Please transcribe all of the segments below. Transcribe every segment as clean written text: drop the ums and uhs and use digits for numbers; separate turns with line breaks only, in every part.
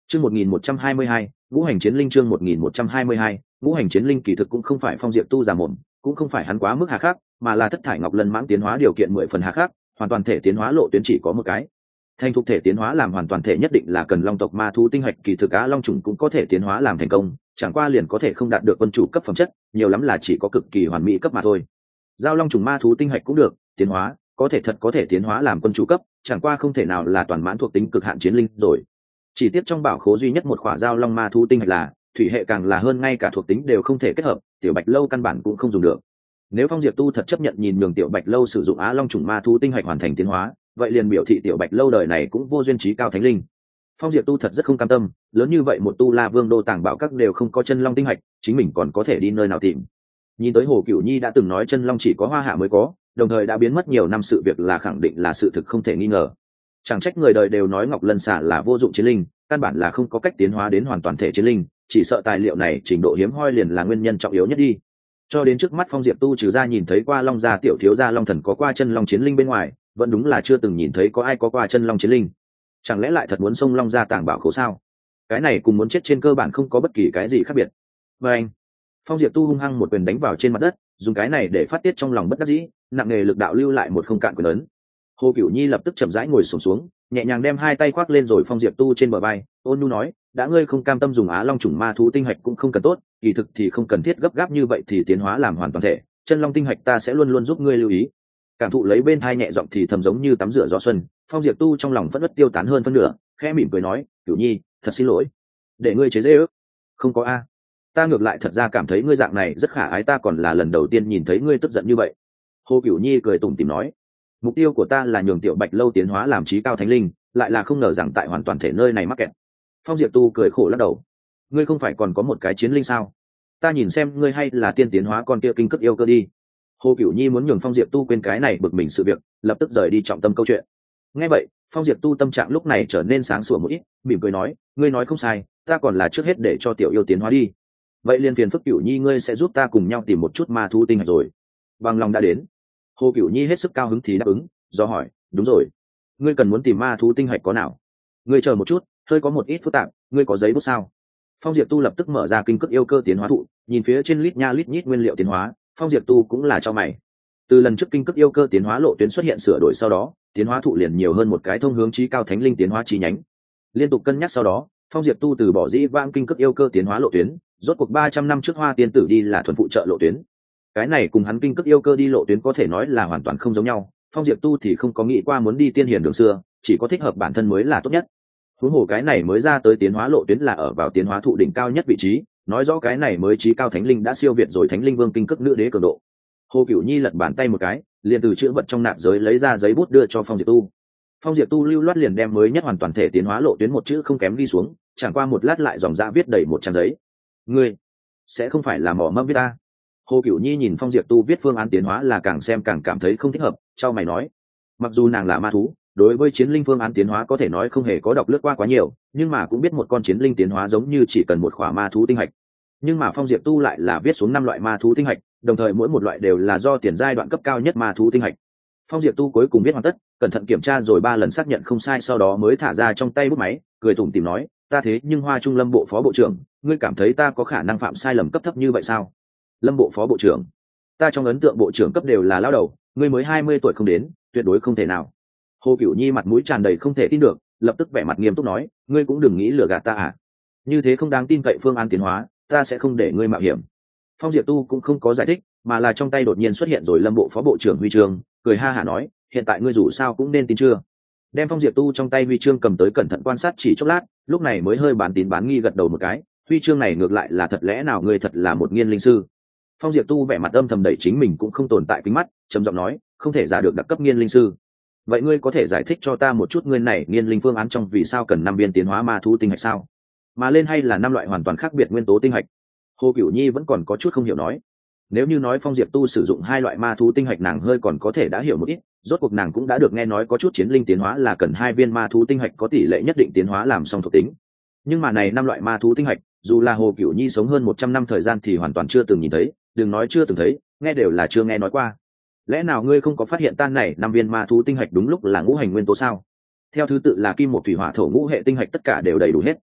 Chương 1122, ngũ hành chiến linh chương 1122, ngũ hành chiến linh kỳ thực cũng không phải Phong Diệp Tu giả mồm, cũng không phải hắn quá mức hà khắc, mà là thất thải ngọc lân mãng tiến hóa điều kiện 10 phần hà khắc, hoàn toàn thể tiến hóa lộ tuyến chỉ có một cái. Thành thục thể tiến hóa làm hoàn toàn thể nhất định là cần long tộc ma thú tinh hạch, kỳ thực á long trùng cũng có thể tiến hóa làm thành công, chẳng qua liền có thể không đạt được quân chủ cấp phẩm chất, nhiều lắm là chỉ có cực kỳ hoàn mỹ cấp mà thôi. Giao long trùng ma thú tinh hạch cũng được, tiến hóa, có thể tiến hóa làm quân chủ cấp, chẳng qua không thể nào là toàn mãn thuộc tính cực hạn chiến linh rồi. Chỉ tiếc trong bảo khố duy nhất một khỏa giao long ma thú tinh hạch là thủy hệ, càng là hơn ngay cả thuộc tính đều không thể kết hợp, tiểu bạch lâu căn bản cũng không dùng được. Nếu Phong Diệp Tu thật chấp nhận nhìn nhường tiểu bạch lâu sử dụng á long trùng ma thú tinh hạch hoàn thành tiến hóa, vậy liền biểu thị tiểu bạch lâu đời này cũng vô duyên trí cao thánh linh. Phong Diệp Tu thật rất không cam tâm, lớn như vậy một tu la vương đô tàng bảo các đều không có chân long tinh hạch, chính mình còn có thể đi nơi nào tìm. Nhìn tới Hồ Cửu Nhi đã từng nói chân long chỉ có Hoa Hạ mới có, đồng thời đã biến mất nhiều năm sự việc là khẳng định là sự thực không thể nghi ngờ. Chẳng trách người đời đều nói Ngọc Lân xà là vô dụng chiến linh, căn bản là không có cách tiến hóa đến hoàn toàn thể chiến linh, chỉ sợ tài liệu này trình độ hiếm hoi liền là nguyên nhân trọng yếu nhất đi. Cho đến trước mắt Phong Diệp Tu trừ ra nhìn thấy qua long gia tiểu thiếu gia long thần có qua chân long chiến linh bên ngoài, vẫn đúng là chưa từng nhìn thấy có ai có qua chân long chiến linh. Chẳng lẽ lại thật muốn xông long gia tàng bảo khố sao? Cái này cùng muốn chết trên cơ bản không có bất kỳ cái gì khác biệt. Và anh, Phong Diệp Tu hung hăng một quyền đánh vào trên mặt đất, dùng cái này để phát tiết trong lòng bất đắc dĩ, nặng nề lực đạo lưu lại một không cạn quyền lớn. Hồ Cửu Nhi lập tức chậm rãi ngồi xổm xuống, nhẹ nhàng đem hai tay khoác lên rồi Phong Diệp Tu trên bờ vai, ôn nhu nói, đã ngươi không cam tâm dùng á long chủng ma thú tinh hạch cũng không cần tốt, kỳ thực thì không cần thiết gấp gáp như vậy thì tiến hóa làm hoàn toàn thể, chân long tinh hạch ta sẽ luôn luôn giúp ngươi lưu ý. Cảm thụ lấy bên thai nhẹ giọng thì thầm giống như tắm rửa gió xuân, Phong Diệp Tu trong lòng phẫn uất tiêu tán hơn phân nửa, khẽ mỉm cười nói, Cửu Nhi, thật xin lỗi, để ngươi chế giễu. Không có a, ta ngược lại thật ra cảm thấy ngươi dạng này rất khả ái, ta còn là lần đầu tiên nhìn thấy ngươi tức giận như vậy. Hồ Cửu Nhi cười tủm tỉm nói, mục tiêu của ta là nhường tiểu bạch lâu tiến hóa làm trí cao thánh linh, lại là không ngờ rằng tại hoàn toàn thể nơi này mắc kẹt. Phong Diệp Tu cười khổ lắc đầu, ngươi không phải còn có một cái chiến linh sao? Ta nhìn xem ngươi hay là tiên tiến hóa con kia kinh cức yêu cơ đi. Hồ Cửu Nhi muốn nhường Phong Diệp Tu quên cái này bực mình sự việc, lập tức rời đi trọng tâm câu chuyện. Nghe vậy, Phong Diệp Tu tâm trạng lúc này trở nên sáng sủa một ít, mỉm cười nói, ngươi nói không sai, ta còn là trước hết để cho tiểu yêu tiến hóa đi. Vậy liền phiền phức Cửu Nhi ngươi sẽ giúp ta cùng nhau tìm một chút ma thú tinh hạch rồi. Bằng lòng đã đến. Hồ Cửu Nhi hết sức cao hứng thì đáp ứng, do hỏi, đúng rồi, ngươi cần muốn tìm ma thú tinh hạch có nào? Ngươi chờ một chút, hơi có một ít phức tạp, ngươi có giấy bút sao? Phong Diệp Tu lập tức mở ra kinh cức yêu cơ tiến hóa thụ, nhìn phía trên lít nha lít nhít nguyên liệu tiến hóa, Phong Diệp Tu cũng là cho mày. Từ lần trước kinh cức yêu cơ tiến hóa lộ tuyến xuất hiện sửa đổi sau đó, tiến hóa thụ liền nhiều hơn một cái thông hướng chí cao thánh linh tiến hóa chi nhánh. Liên tục cân nhắc sau đó, Phong Diệp Tu từ bỏ dĩ vãng kinh cức yêu cơ tiến hóa lộ tuyến, rốt cuộc 300 năm trước Hoa Tiên tử đi là thuần phụ trợ lộ tuyến. Cái này cùng hắn kinh cức yêu cơ đi lộ tuyến có thể nói là hoàn toàn không giống nhau. Phong Diệp Tu thì không có nghĩ qua muốn đi tiên hiền đường xưa, chỉ có thích hợp bản thân mới là tốt nhất. Huống hồ cái này mới ra tới tiến hóa lộ tuyến là ở vào tiến hóa thụ đỉnh cao nhất vị trí, nói rõ cái này mới chí cao thánh linh đã siêu việt rồi thánh linh vương kinh cức nữ đế cường độ. Hồ Cửu Nhi lật bàn tay một cái, liền từ chữ vật trong nạp giới lấy ra giấy bút đưa cho Phong Diệp Tu. Phong Diệp Tu lưu loát liền đem mới nhất hoàn toàn thể tiến hóa lộ tuyến một chữ không kém ghi xuống, chẳng qua một lát lại dòng dã viết đầy một trang giấy. Ngươi sẽ không phải là mỏ mẫm viết ta? Hồ Cửu Nhi nhìn Phong Diệp Tu viết phương án tiến hóa là càng xem càng cảm thấy không thích hợp, chau mày nói, mặc dù nàng là ma thú, đối với chiến linh phương án tiến hóa có thể nói không hề có đọc lướt qua quá nhiều, nhưng mà cũng biết một con chiến linh tiến hóa giống như chỉ cần một khỏa ma thú tinh hạch. Nhưng mà Phong Diệp Tu lại là viết xuống 5 loại ma thú tinh hạch, đồng thời mỗi một loại đều là do tiền giai đoạn cấp cao nhất ma thú tinh hạch. Phong Diệp Tu cuối cùng viết hoàn tất, cẩn thận kiểm tra rồi 3 lần xác nhận không sai sau đó mới thả ra trong tay bút máy, cười tủm tỉm nói, ta thế nhưng Hoa Trung Lâm bộ phó bộ trưởng, ngươi cảm thấy ta có khả năng phạm sai lầm cấp thấp như vậy sao? Lâm bộ phó bộ trưởng, ta trong ấn tượng bộ trưởng cấp đều là lão đầu, ngươi mới 20 tuổi không đến, tuyệt đối không thể nào. Hồ Cửu Nhi mặt mũi tràn đầy không thể tin được, lập tức vẻ mặt nghiêm túc nói, ngươi cũng đừng nghĩ lừa gạt ta à? Như thế không đáng tin cậy phương án tiến hóa, ta sẽ không để ngươi mạo hiểm. Phong Diệp Tu cũng không có giải thích, mà là trong tay đột nhiên xuất hiện rồi Lâm bộ phó bộ trưởng huy chương, cười ha hả nói, hiện tại ngươi dù sao cũng nên tin chưa? Đem Phong Diệp Tu trong tay huy chương cầm tới cẩn thận quan sát chỉ chốc lát, lúc này mới hơi bán tín bán nghi gật đầu một cái, huy chương này ngược lại là thật, lẽ nào ngươi thật là một nghiên linh sư? Phong Diệp Tu vẻ mặt âm thầm đẩy chính mình cũng không tồn tại kính mắt, trầm giọng nói, không thể giả được đặc cấp nghiên linh sư. Vậy ngươi có thể giải thích cho ta một chút ngươi này nghiên linh phương án trong vì sao cần 5 viên tiến hóa ma thú tinh hạch sao? Mà lên hay là 5 loại hoàn toàn khác biệt nguyên tố tinh hạch? Hồ Cửu Nhi vẫn còn có chút không hiểu nói. Nếu như nói Phong Diệp Tu sử dụng 2 loại ma thú tinh hạch nàng hơi còn có thể đã hiểu một ít, rốt cuộc nàng cũng đã được nghe nói có chút chiến linh tiến hóa là cần 2 viên ma thú tinh hạch có tỷ lệ nhất định tiến hóa làm song thuộc tính. Nhưng mà này 5 loại ma thú tinh hạch, dù là Hồ Cửu Nhi sống hơn 100 năm thời gian thì hoàn toàn chưa từng nhìn thấy, đừng nói chưa từng thấy, nghe đều là chưa nghe nói qua. Lẽ nào ngươi không có phát hiện tan này 5 viên ma thú tinh hạch đúng lúc là ngũ hành nguyên tố sao? Theo thứ tự là kim một thủy hỏa thổ ngũ hệ tinh hạch tất cả đều đầy đủ hết.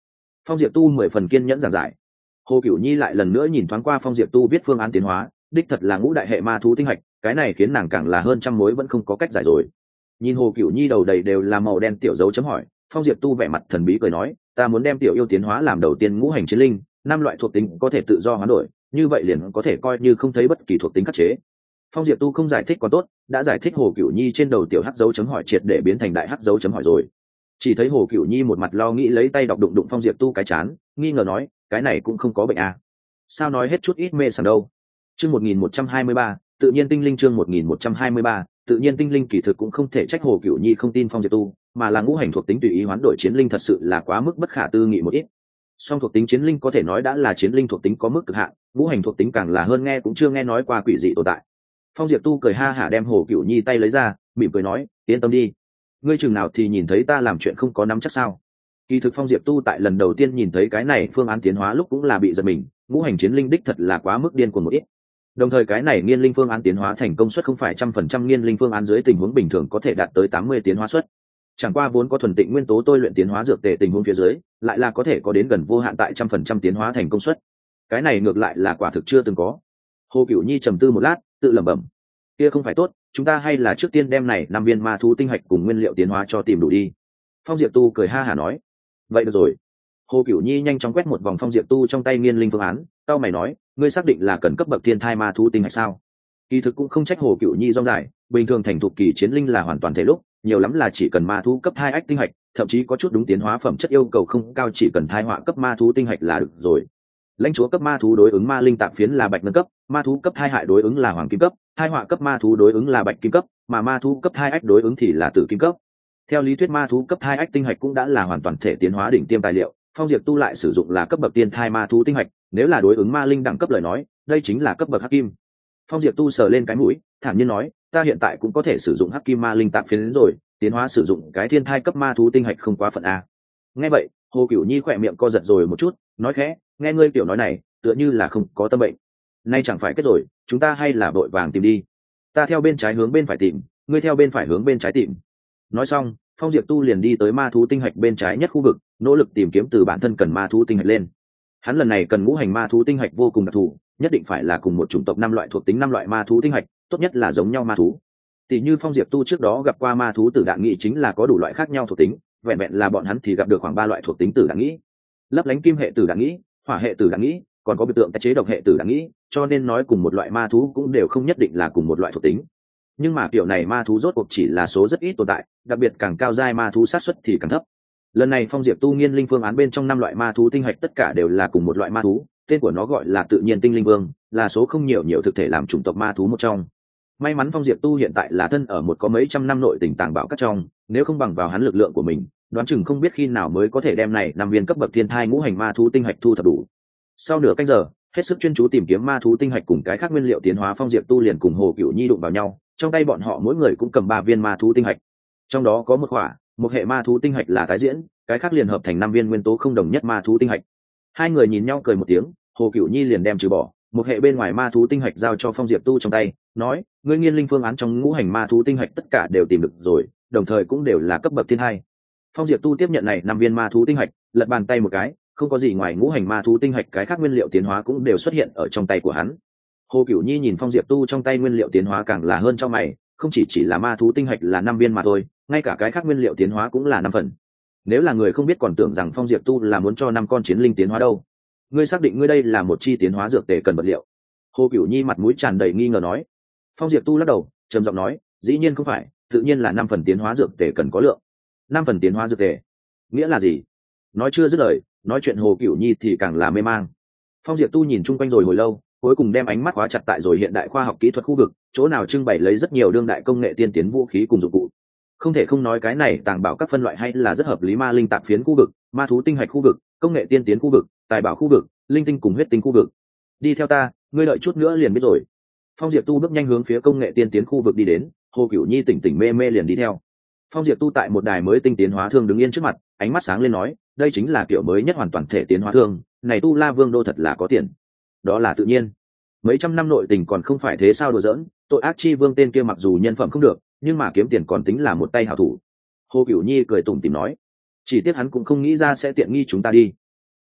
Phong Diệp Tu 10 phần kiên nhẫn giảng giải. Hồ Cửu Nhi lại lần nữa nhìn thoáng qua Phong Diệp Tu viết phương án tiến hóa, đích thật là ngũ đại hệ ma thú tinh hạch, cái này khiến nàng càng là hơn trăm mối vẫn không có cách giải rồi. Nhìn Hồ Cửu Nhi đầu đầy đều là màu đen tiểu dấu chấm hỏi, Phong Diệp Tu vẻ mặt thần bí cười nói, ta muốn đem tiểu yêu tiến hóa làm đầu tiên ngũ hành chiến linh, 5 loại thuộc tính có thể tự do hoán đổi, như vậy liền có thể coi như không thấy bất kỳ thuộc tính khắc chế. Phong Diệp Tu không giải thích còn tốt, đã giải thích Hồ Cửu Nhi trên đầu tiểu hắc dấu chấm hỏi triệt để biến thành đại hắc dấu chấm hỏi rồi. Chỉ thấy Hồ Cửu Nhi một mặt lo nghĩ lấy tay đọc đụng đụng Phong Diệp Tu cái chán, nghi ngờ nói, cái này cũng không có bệnh à? Sao nói hết chút ít mê sảng đâu? Chương 1123, tự nhiên tinh linh chương 1123, tự nhiên tinh linh kỳ thực cũng không thể trách Hồ Cửu Nhi không tin Phong Diệp Tu, mà là ngũ hành thuộc tính tùy ý hoán đổi chiến linh thật sự là quá mức bất khả tư nghị một ít. Song thuộc tính chiến linh có thể nói đã là chiến linh thuộc tính có mức cực hạn, ngũ hành thuộc tính càng là hơn nghe cũng chưa nghe nói qua quỷ dị tồn tại. Phong Diệp Tu cười ha hả đem Hồ Cửu Nhi tay lấy ra, mỉm cười nói, yên tâm đi, ngươi chừng nào thì nhìn thấy ta làm chuyện không có nắm chắc sao? Kỳ thực Phong Diệp Tu tại lần đầu tiên nhìn thấy cái này phương án tiến hóa lúc cũng là bị giật mình, ngũ hành chiến linh đích thật là quá mức điên cuồng một ít. Đồng thời cái này nghiên linh phương án tiến hóa thành công suất không phải 100% nghiên linh phương án dưới tình huống bình thường có thể đạt tới 80 tiến hóa suất. Chẳng qua vốn có thuần tịnh nguyên tố tôi luyện tiến hóa dược tề tình huống phía dưới, lại là có thể có đến gần vô hạn tại 100% tiến hóa thành công suất. Cái này ngược lại là quả thực chưa từng có. Hồ Cửu Nhi trầm tư một lát, tự lẩm bẩm, kia không phải tốt, chúng ta hay là trước tiên đem này 5 viên ma thú tinh hạch cùng nguyên liệu tiến hóa cho tìm đủ đi. Phong Diệp Tu cười ha hả nói, vậy được rồi. Hồ Cửu Nhi nhanh chóng quét một vòng Phong Diệp Tu trong tay nghiên linh phương án, tao mày nói, ngươi xác định là cần cấp bậc thiên thai ma thú tinh hạch sao? Kỳ thực cũng không trách Hồ Cửu Nhi rong dài, bình thường thành thục kỳ chiến linh là hoàn toàn thể lúc, nhiều lắm là chỉ cần ma thú cấp 2 ách tinh hạch, thậm chí có chút đúng tiến hóa phẩm chất yêu cầu không cao, chỉ cần thai họa cấp ma thú tinh hạch là được rồi. Lãnh chúa cấp ma thú đối ứng ma linh tạp phiến là bạch ngân cấp, ma thú cấp 2 hại đối ứng là hoàng kim cấp, thai họa cấp ma thú đối ứng là bạch kim cấp, mà ma thú cấp 2 ách đối ứng thì là tử kim cấp. Theo lý thuyết ma thú cấp 2 ách tinh hạch cũng đã là hoàn toàn thể tiến hóa đỉnh tiêm tài liệu, Phong Diệp Tu lại sử dụng là cấp bậc tiên thai ma thú tinh hạch, nếu là đối ứng ma linh đẳng cấp lời nói, đây chính là cấp bậc hắc kim. Phong Diệp Tu sờ lên cái mũi, thản nhiên nói, ta hiện tại cũng có thể sử dụng hắc kim ma linh tạp phiến rồi, tiến hóa sử dụng cái thiên thai cấp ma thú tinh hạch không quá phận a. Nghe vậy, Hồ Cửu Nhi khỏe miệng co giật rồi một chút, nói khẽ, nghe ngươi kiểu nói này, tựa như là không có tâm bệnh. Nay chẳng phải kết rồi, chúng ta hay là vội vàng tìm đi. Ta theo bên trái hướng bên phải tìm, ngươi theo bên phải hướng bên trái tìm. Nói xong, Phong Diệp Tu liền đi tới ma thú tinh hạch bên trái nhất khu vực, nỗ lực tìm kiếm từ bản thân cần ma thú tinh hạch lên. Hắn lần này cần ngũ hành ma thú tinh hạch vô cùng đặc thù, nhất định phải là cùng một chủng tộc 5 loại thuộc tính 5 loại ma thú tinh hạch, tốt nhất là giống nhau ma thú. Tỷ như Phong Diệp Tu trước đó gặp qua ma thú tử đạn nghị chính là có đủ loại khác nhau thuộc tính, vẹn vẹn là bọn hắn thì gặp được khoảng 3 loại thuộc tính tử đạn nghĩ. Lấp lánh kim hệ tử đạn nghĩ, hỏa hệ tử đạn nghĩ, còn có biểu tượng tái chế độc hệ tử đạn nghĩ, cho nên nói cùng một loại ma thú cũng đều không nhất định là cùng một loại thuộc tính. Nhưng mà kiểu này ma thú rốt cuộc chỉ là số rất ít tồn tại, đặc biệt càng cao giai ma thú sát suất thì càng thấp. Lần này Phong Diệp Tu nghiên linh phương án bên trong 5 loại ma thú tinh hạch tất cả đều là cùng một loại ma thú, tên của nó gọi là tự nhiên tinh linh vương, là số không nhiều thực thể làm chủng tộc ma thú một trong. May mắn Phong Diệp Tu hiện tại là thân ở một có mấy trăm năm nội tình tàng bảo các trong, nếu không bằng vào hắn lực lượng của mình, đoán chừng không biết khi nào mới có thể đem này 5 viên cấp bậc thiên thai ngũ hành ma thú tinh hạch thu thập đủ. Sau nửa canh giờ, hết sức chuyên chú tìm kiếm ma thú tinh hạch cùng cái khác nguyên liệu tiến hóa, Phong Diệp Tu liền cùng Hồ Cửu Nhi đụng vào nhau, trong tay bọn họ mỗi người cũng cầm 3 viên ma thú tinh hạch. Trong đó có một quả, một hệ ma thú tinh hạch là tái diễn, cái khác liền hợp thành 5 viên nguyên tố không đồng nhất ma thú tinh hạch. Hai người nhìn nhau cười một tiếng, Hồ Cửu Nhi liền đem trừ bỏ một hệ bên ngoài ma thú tinh hạch giao cho Phong Diệp Tu trong tay, nói, ngươi nghiên linh phương án trong ngũ hành ma thú tinh hạch tất cả đều tìm được rồi, đồng thời cũng đều là cấp bậc thiên hai. Phong Diệp Tu tiếp nhận này 5 viên ma thú tinh hạch, lật bàn tay một cái, không có gì ngoài ngũ hành ma thú tinh hạch, cái khác nguyên liệu tiến hóa cũng đều xuất hiện ở trong tay của hắn. Hồ Cửu Nhi nhìn Phong Diệp Tu trong tay nguyên liệu tiến hóa càng là hơn cho mày, không chỉ là ma thú tinh hạch là 5 viên mà thôi, ngay cả cái khác nguyên liệu tiến hóa cũng là 5 phần. Nếu là người không biết còn tưởng rằng Phong Diệp Tu là muốn cho 5 con chiến linh tiến hóa đâu. Ngươi xác định ngươi đây là một chi tiến hóa dược tề cần vật liệu? Hồ Cửu Nhi mặt mũi tràn đầy nghi ngờ nói. Phong Diệp Tu lắc đầu, trầm giọng nói, dĩ nhiên không phải, tự nhiên là 5 phần tiến hóa dược tề cần có lượng. 5 phần tiến hóa dược tề nghĩa là gì? Nói chưa dứt lời, nói chuyện Hồ Cửu Nhi thì càng là mê mang. Phong Diệp Tu nhìn chung quanh rồi hồi lâu, cuối cùng đem ánh mắt khóa chặt tại rồi hiện đại khoa học kỹ thuật khu vực, chỗ nào trưng bày lấy rất nhiều đương đại công nghệ tiên tiến vũ khí cùng dụng cụ. Không thể không nói cái này tàng bảo các phân loại hay là rất hợp lý, ma linh tạp phiến khu vực, ma thú tinh hạch khu vực, công nghệ tiên tiến khu vực, tài bảo khu vực, linh tinh cùng huyết tinh khu vực. Đi theo ta, ngươi đợi chút nữa liền biết rồi. Phong Diệp Tu bước nhanh hướng phía công nghệ tiên tiến khu vực đi đến, Hồ Cửu Nhi tỉnh tỉnh mê mê liền đi theo. Phong Diệp Tu tại một đài mới tinh tiến hóa thương đứng yên trước mặt, ánh mắt sáng lên nói, đây chính là kiểu mới nhất hoàn toàn thể tiến hóa thương, này Tu La Vương đô thật là có tiền. Đó là tự nhiên. Mấy trăm năm nội tình còn không phải thế sao đùa giỡn, tội ác chi vương tên kia mặc dù nhân phẩm không được, nhưng mà kiếm tiền còn tính là một tay hảo thủ. Hồ Cửu Nhi cười tủm tỉm nói, chỉ tiếc hắn cũng không nghĩ ra sẽ tiện nghi chúng ta đi.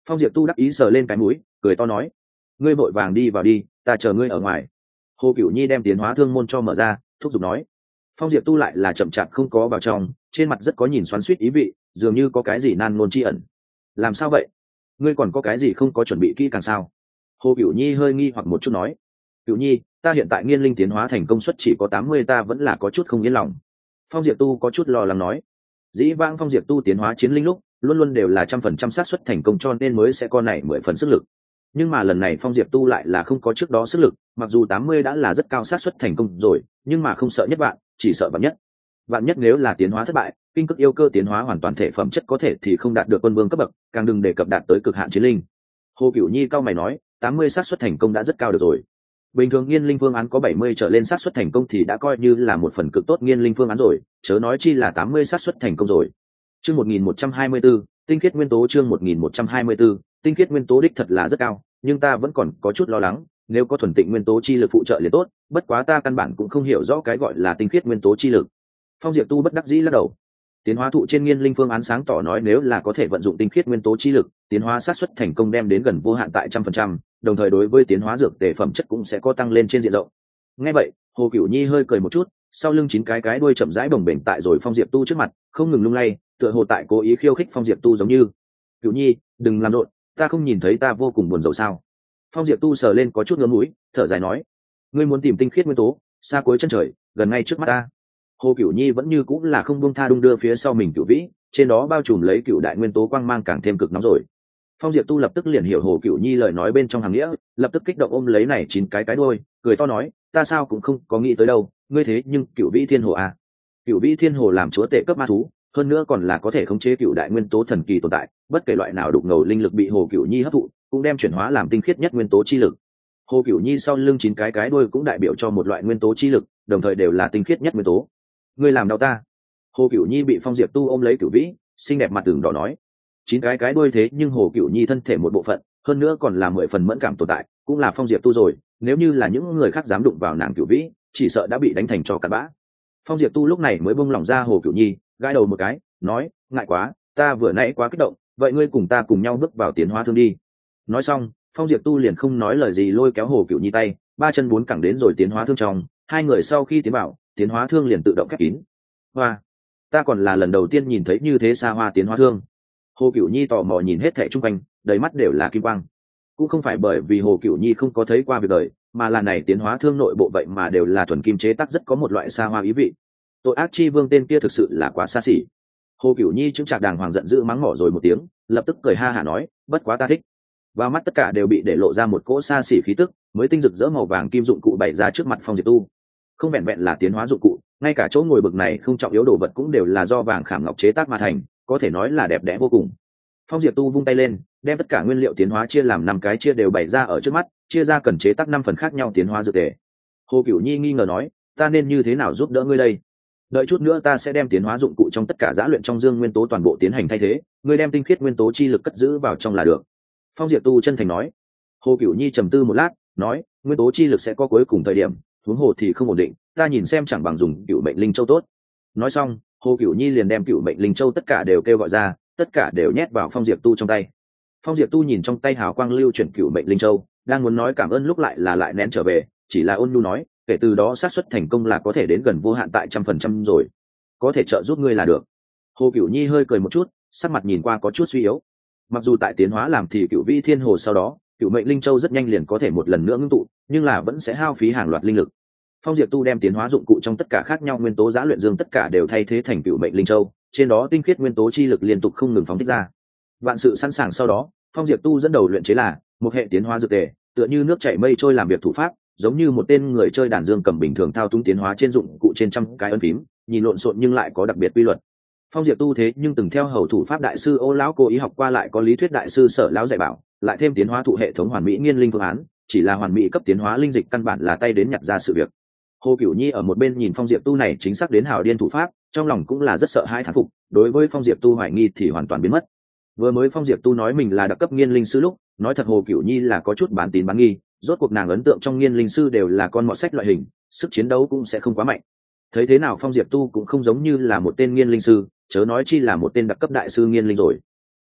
Phong Diệp Tu đắc ý sờ lên cái mũi, cười to nói: ngươi vội vàng đi vào đi, ta chờ ngươi ở ngoài. Hồ Cửu Nhi đem tiến hóa thương môn cho mở ra, thúc giục nói. Phong Diệp Tu lại là chậm chạp không có vào trong, trên mặt rất có nhìn xoắn xuýt ý vị, dường như có cái gì nan ngôn chi ẩn. Làm sao vậy? Ngươi còn có cái gì không có chuẩn bị kỹ càng sao? Hồ Cửu Nhi hơi nghi hoặc một chút nói. Cửu Nhi, ta hiện tại nghiên linh tiến hóa thành công suất chỉ có 80, ta vẫn là có chút không yên lòng. Phong Diệp Tu có chút lo lắng nói. Dĩ vãng Phong Diệp Tu tiến hóa chiến linh lúc luôn luôn đều là 100% xác suất thành công, cho nên mới sẽ có này 10 phần sức lực. Nhưng mà lần này Phong Diệp Tu lại là không có trước đó sức lực, mặc dù 80 đã là rất cao xác suất thành công rồi, nhưng mà không sợ nhất vạn, chỉ sợ vạn nhất. Vạn nhất nếu là tiến hóa thất bại, kinh cực yêu cơ tiến hóa hoàn toàn thể phẩm chất có thể thì không đạt được quân vương cấp bậc, càng đừng đề cập đạt tới cực hạn chiến linh. Hồ Cửu Nhi cao mày nói, 80 xác suất thành công đã rất cao được rồi. Bình thường nghiên linh phương án có 70 trở lên xác suất thành công thì đã coi như là một phần cực tốt nghiên linh phương án rồi, chớ nói chi là 80 xác suất thành công rồi. Chương 1124, tinh khiết nguyên tố. Chương 1124, tinh khiết nguyên tố đích thật là rất cao, nhưng ta vẫn còn có chút lo lắng, nếu có thuần tịnh nguyên tố chi lực phụ trợ liền tốt, bất quá ta căn bản cũng không hiểu rõ cái gọi là tinh khiết nguyên tố chi lực. Phong Diệp Tu bất đắc dĩ lắc đầu. Tiến hóa thụ trên nghiên linh phương án sáng tỏ nói nếu là có thể vận dụng tinh khiết nguyên tố chi lực, tiến hóa xác suất thành công đem đến gần vô hạn tại 100%, đồng thời đối với tiến hóa dược tề phẩm chất cũng sẽ có tăng lên trên diện rộng. Nghe vậy, Hồ Cửu Nhi hơi cười một chút, sau lưng 9 cái đuôi chậm rãi bồng bềnh tại rồi Phong Diệp Tu trước mặt, không ngừng lung lay, tựa hồ tại cố ý khiêu khích Phong Diệp Tu giống như. Cửu Nhi, đừng làm rộn, ta không nhìn thấy ta vô cùng buồn rầu sao? Phong Diệp Tu sờ lên có chút ngứa mũi, thở dài nói: ngươi muốn tìm tinh khiết nguyên tố, xa cuối chân trời, gần ngay trước mắt ta. Hồ Cửu Nhi vẫn như cũng là không buông tha đung đưa phía sau mình Cửu Vĩ, trên đó bao trùm lấy cửu đại nguyên tố quang mang càng thêm cực nóng rồi. Phong Diệp Tu lập tức liền hiểu Hồ Cửu Nhi lời nói bên trong hàng nghĩa, lập tức kích động ôm lấy này 9 cái đuôi, cười to nói: ta sao cũng không có nghĩ tới đâu, ngươi thế nhưng Cửu Vĩ Thiên Hồ à? Cửu Vĩ Thiên Hồ làm chúa tể cấp ma thú, hơn nữa còn là có thể khống chế cửu đại nguyên tố thần kỳ tồn tại, bất kể loại nào đục ngầu linh lực bị Hồ Cửu Nhi hấp thụ, cũng đem chuyển hóa làm tinh khiết nhất nguyên tố chi lực. Hồ Cửu Nhi sau lưng 9 cái đuôi cũng đại biểu cho một loại nguyên tố chi lực, đồng thời đều là tinh khiết nhất nguyên tố. Ngươi làm đau ta. Hồ Cửu Nhi bị Phong Diệp Tu ôm lấy Cửu Vĩ, xinh đẹp mặt tưởng đỏ nói. 9 cái đuôi thế nhưng Hồ Cửu Nhi thân thể một bộ phận, hơn nữa còn là 10 phần mẫn cảm tồn tại, cũng là Phong Diệp Tu rồi, nếu như là những người khác dám đụng vào nàng Cửu Vĩ, chỉ sợ đã bị đánh thành tro cặn bã. Phong Diệp Tu lúc này mới buông lỏng ra Hồ Cửu Nhi, gãi đầu một cái, nói: ngại quá, ta vừa nãy quá kích động, vậy ngươi cùng ta cùng nhau bước vào tiến hóa thương đi. Nói xong, Phong Diệp Tu liền không nói lời gì lôi kéo Hồ Cửu Nhi tay, 3 chân 4 cẳng đến rồi tiến hóa thương trong, hai người sau khi tiến vào, tiến hóa thương liền tự động khép kín. Hoa, ta còn là lần đầu tiên nhìn thấy như thế xa hoa tiến hóa thương. Hồ Cửu Nhi tò mò nhìn hết thảy xung quanh, đầy mắt đều là kim quang. Cũng không phải bởi vì Hồ Cửu Nhi không có thấy qua việc đời, mà là này tiến hóa thương nội bộ vậy mà đều là thuần kim chế tác, rất có một loại xa hoa ý vị. Tội ác chi vương tên kia thực sự là quá xa xỉ. Hồ Cửu Nhi chứng trạc đàng hoàng giận dữ mắng mỏ rồi một tiếng, lập tức cười ha hả nói: bất quá ta thích. Vào mắt tất cả đều bị để lộ ra một cỗ xa xỉ khí tức, mới tinh rực rỡ màu vàng kim dụng cụ bày ra trước mặt Phong Diệp Tu. Không vẹn vẹn là tiến hóa dụng cụ, ngay cả chỗ ngồi bực này không trọng yếu đồ vật cũng đều là do vàng khảm ngọc chế tác mà thành, có thể nói là đẹp đẽ vô cùng. Phong Diệp Tu vung tay lên, đem tất cả nguyên liệu tiến hóa chia làm 5 cái chia đều bày ra ở trước mắt, chia ra cần chế tác 5 phần khác nhau tiến hóa dược tề. Hồ Cửu Nhi nghi ngờ nói: ta nên như thế nào giúp đỡ ngươi đây? Đợi chút nữa ta sẽ đem tiến hóa dụng cụ trong tất cả giã luyện trong dương nguyên tố toàn bộ tiến hành thay thế, ngươi đem tinh khiết nguyên tố chi lực cất giữ vào trong là được. Phong Diệp Tu chân thành nói. Hồ Cửu Nhi trầm tư một lát, nói: nguyên tố chi lực sẽ có cuối cùng thời điểm, huống hồ thì không ổn định, ta nhìn xem chẳng bằng dùng Cửu Mệnh Linh Châu tốt. Nói xong, Hồ Cửu Nhi liền đem Cửu Mệnh Linh Châu tất cả đều kêu gọi ra, tất cả đều nhét vào Phong Diệp Tu trong tay. Phong Diệp Tu nhìn trong tay hào quang lưu chuyển Cửu Mệnh Linh Châu, đang muốn nói cảm ơn lúc lại lại nén trở về, chỉ là ôn nhu nói: kể từ đó xác suất thành công là có thể đến gần vô hạn tại 100% rồi, có thể trợ giúp ngươi là được. Hồ Cửu Nhi hơi cười một chút, sắc mặt nhìn qua có chút suy yếu. Mặc dù tại tiến hóa làm thì Cửu Vĩ Thiên Hồ sau đó, Cửu Mệnh Linh Châu rất nhanh liền có thể một lần nữa ngưng tụ, nhưng là vẫn sẽ hao phí hàng loạt linh lực. Phong Diệp Tu đem tiến hóa dụng cụ trong tất cả khác nhau nguyên tố giã luyện dương tất cả đều thay thế thành Cửu Mệnh Linh Châu, trên đó tinh khiết nguyên tố chi lực liên tục không ngừng phóng thích ra. Vạn sự sẵn sàng sau đó, Phong Diệp Tu dẫn đầu luyện chế là một hệ tiến hóa dược tề, tựa như nước chảy mây trôi làm việc thủ pháp, giống như một tên người chơi đàn dương cầm bình thường thao túng tiến hóa trên dụng cụ trên trăm cái ấn phím, nhìn lộn xộn nhưng lại có đặc biệt quy luật. Phong Diệp Tu thế nhưng từng theo hầu thủ pháp đại sư Ô lão cố ý học qua, lại có lý thuyết đại sư Sở lão dạy bảo, lại thêm tiến hóa thụ hệ thống hoàn mỹ nghiên linh phương án, chỉ là hoàn mỹ cấp tiến hóa linh dịch căn bản là tay đến nhặt ra sự việc. Hồ Cửu Nhi ở một bên nhìn Phong Diệp Tu này chính xác đến hào điên thủ pháp, trong lòng cũng là rất sợ hãi thán phục, đối với Phong Diệp Tu hoài nghi thì hoàn toàn biến mất. Vừa mới Phong Diệp Tu nói mình là đặc cấp nghiên linh sư lúc, nói thật Hồ Cửu Nhi là có chút bán tín bán nghi, rốt cuộc nàng ấn tượng trong nghiên linh sư đều là con mọt sách loại hình, sức chiến đấu cũng sẽ không quá mạnh. Thấy thế nào Phong Diệp Tu cũng không giống như là một tên nghiên linh sư, chớ nói chi là một tên đặc cấp đại sư nghiên linh rồi.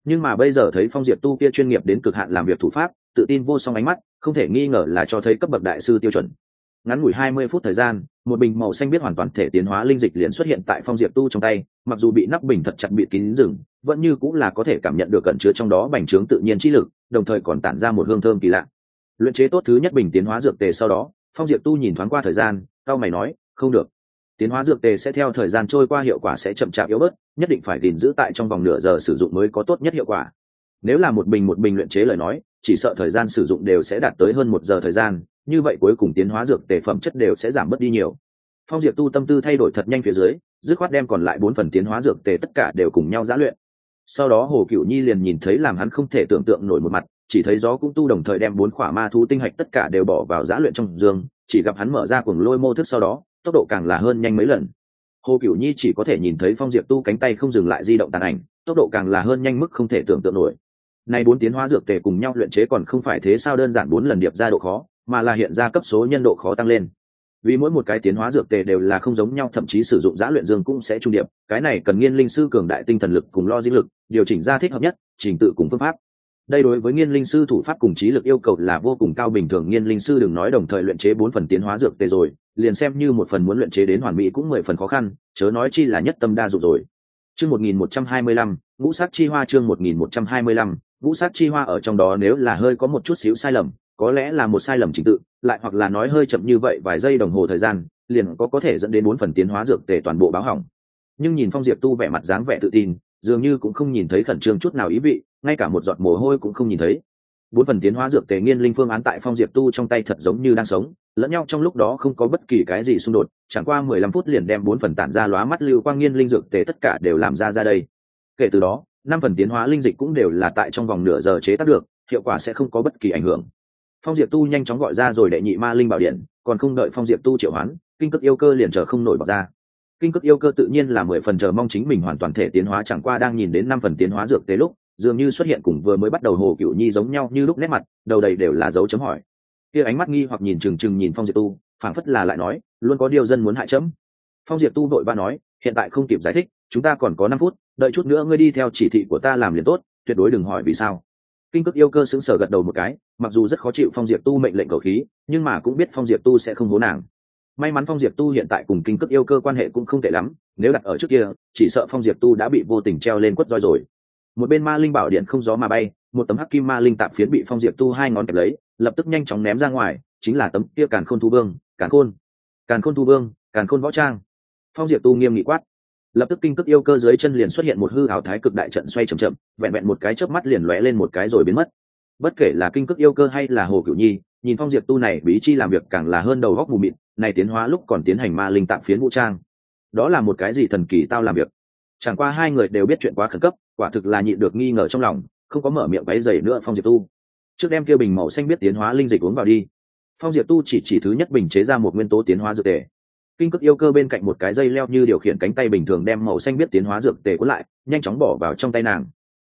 Nhưng mà bây giờ thấy Phong Diệp tu kia chuyên nghiệp đến cực hạn làm việc thủ pháp, tự tin vô song ánh mắt, không thể nghi ngờ là cho thấy cấp bậc đại sư tiêu chuẩn. Ngắn ngủi 20 phút thời gian, một bình màu xanh biết hoàn toàn thể tiến hóa linh dịch liền xuất hiện tại Phong Diệp tu trong tay, mặc dù bị nắp bình thật chặt bịt kín rừng, vẫn như cũng là có thể cảm nhận được cẩn chứa trong đó bành trướng tự nhiên trí lực, đồng thời còn tản ra một hương thơm kỳ lạ. Luyện chế tốt thứ nhất bình tiến hóa dược tề sau đó, Phong Diệp tu nhìn thoáng qua thời gian, cau mày nói, không được. Tiến hóa dược tề sẽ theo thời gian trôi qua hiệu quả sẽ chậm chạp yếu bớt, nhất định phải gìn giữ tại trong vòng nửa giờ sử dụng mới có tốt nhất hiệu quả. Nếu là một bình luyện chế lời nói, chỉ sợ thời gian sử dụng đều sẽ đạt tới hơn 1 giờ thời gian, như vậy cuối cùng tiến hóa dược tề phẩm chất đều sẽ giảm bớt đi nhiều. Phong Diệp tu tâm tư thay đổi thật nhanh phía dưới, dứt khoát đem còn lại 4 phần tiến hóa dược tề tất cả đều cùng nhau giã luyện. Sau đó Hồ Cửu Nhi liền nhìn thấy làm hắn không thể tưởng tượng nổi một mặt, chỉ thấy gió cũng tu đồng thời đem 4 khỏa ma thú tinh hạch tất cả đều bỏ vào giã luyện trong giường, chỉ gặp hắn mở ra cuồng lôi mô thức sau đó, tốc độ càng là hơn nhanh mấy lần. Hồ Cửu Nhi chỉ có thể nhìn thấy Phong Diệp tu cánh tay không dừng lại di động tàn ảnh, tốc độ càng là hơn nhanh mức không thể tưởng tượng nổi. Này 4 tiến hóa dược tề cùng nhau luyện chế còn không phải thế sao đơn giản 4 lần điệp ra độ khó, mà là hiện ra cấp số nhân độ khó tăng lên. Vì mỗi một cái tiến hóa dược tề đều là không giống nhau, thậm chí sử dụng giã luyện dương cũng sẽ trung điệp, cái này cần nghiên linh sư cường đại tinh thần lực cùng logic lực, điều chỉnh ra thích hợp nhất, trình tự cùng phương pháp. Đây đối với nghiên linh sư thủ pháp cùng trí lực yêu cầu là vô cùng cao, bình thường nghiên linh sư đừng nói đồng thời luyện chế 4 phần tiến hóa dược tề rồi, liền xem như một phần muốn luyện chế đến hoàn mỹ cũng 10 phần khó khăn, chớ nói chi là nhất tâm đa dụng rồi. Chương 1125, ngũ sắc chi hoa. Chương 1125, ngũ sắc chi hoa. Ở trong đó nếu là hơi có một chút xíu sai lầm, có lẽ là một sai lầm trình tự, lại hoặc là nói hơi chậm như vậy vài giây đồng hồ thời gian, liền có thể dẫn đến 4 phần tiến hóa dược tề toàn bộ báo hỏng. Nhưng nhìn Phong Diệp tu vẻ mặt dáng vẻ tự tin, dường như cũng không nhìn thấy khẩn trương chút nào ý vị, ngay cả một giọt mồ hôi cũng không nhìn thấy. 4 phần tiến hóa dược tề nghiên linh phương án tại Phong Diệp tu trong tay thật giống như đang sống, lẫn nhau trong lúc đó không có bất kỳ cái gì xung đột, chẳng qua 15 phút liền đem 4 phần tản ra lóa mắt lưu quang nghiên linh dược tề tất cả đều làm ra đây. Kể từ đó, 5 phần tiến hóa linh dịch cũng đều là tại trong vòng nửa giờ chế tác được, hiệu quả sẽ không có bất kỳ ảnh hưởng. Phong Diệp tu nhanh chóng gọi ra rồi đệ nhị ma linh bảo điện, còn không đợi Phong Diệp tu triệu hoán, kinh cực yêu cơ liền chờ không nổi bật ra. Kinh cực yêu cơ tự nhiên là 10 phần chờ mong chính mình hoàn toàn thể tiến hóa, chẳng qua đang nhìn đến 5 phần tiến hóa dược tế lúc, dường như xuất hiện cùng vừa mới bắt đầu Hồ Cửu Nhi giống nhau như lúc, nét mặt đầu đầy đều là dấu chấm hỏi. Kia ánh mắt nghi hoặc nhìn chừng chừng nhìn Phong Diệp tu, phảng phất là lại nói, luôn có điều dân muốn hại chấm. Phong Diệp tu vội vã nói, hiện tại không kịp giải thích, chúng ta còn có 5 phút, đợi chút nữa ngươi đi theo chỉ thị của ta làm liền tốt, tuyệt đối đừng hỏi vì sao. Kinh cực yêu cơ sững sờ gật đầu một cái, mặc dù rất khó chịu Phong Diệp tu mệnh lệnh cầu khí, nhưng mà cũng biết Phong Diệp tu sẽ không hố nàng. May mắn Phong Diệp tu hiện tại cùng kinh cực yêu cơ quan hệ cũng không tệ lắm, nếu đặt ở trước kia, chỉ sợ Phong Diệp tu đã bị vô tình treo lên quất roi rồi. Một bên ma linh bảo điện không gió mà bay, một tấm hắc kim ma linh tạp phiến bị Phong Diệp tu 2 ngón kẹp lấy, lập tức nhanh chóng ném ra ngoài, chính là tấm kia Càn Khôn Thu Vương, Càn Khôn Thu Vương, Càn Khôn võ trang. Phong Diệp tu nghiêm nghị quát. Lập tức kinh cực yêu cơ dưới chân liền xuất hiện một hư ảo thái cực đại trận xoay chậm chậm, vẹn vẹn một cái chớp mắt liền lóe lên một cái rồi biến mất. Bất kể là kinh cực yêu cơ hay là Hồ Cửu Nhi, nhìn Phong Diệp tu này bí chi làm việc càng là hơn đầu góc mù mịt, này tiến hóa lúc còn tiến hành ma linh tạm phiến vũ trang, đó là một cái gì thần kỳ tao làm việc. Chẳng qua hai người đều biết chuyện quá khẩn cấp, quả thực là nhịn được nghi ngờ trong lòng, không có mở miệng váy dày nữa. Phong Diệp tu trước đem kia bình màu xanh biết tiến hóa linh dịch uống vào đi. Phong Diệp tu chỉ thứ nhất bình chế ra một nguyên tố tiến hóa dược tề. Kinh cực yêu cơ bên cạnh một cái dây leo như điều khiển cánh tay bình thường đem màu xanh biết tiến hóa dược tề cuốn lại, nhanh chóng bỏ vào trong tay nàng.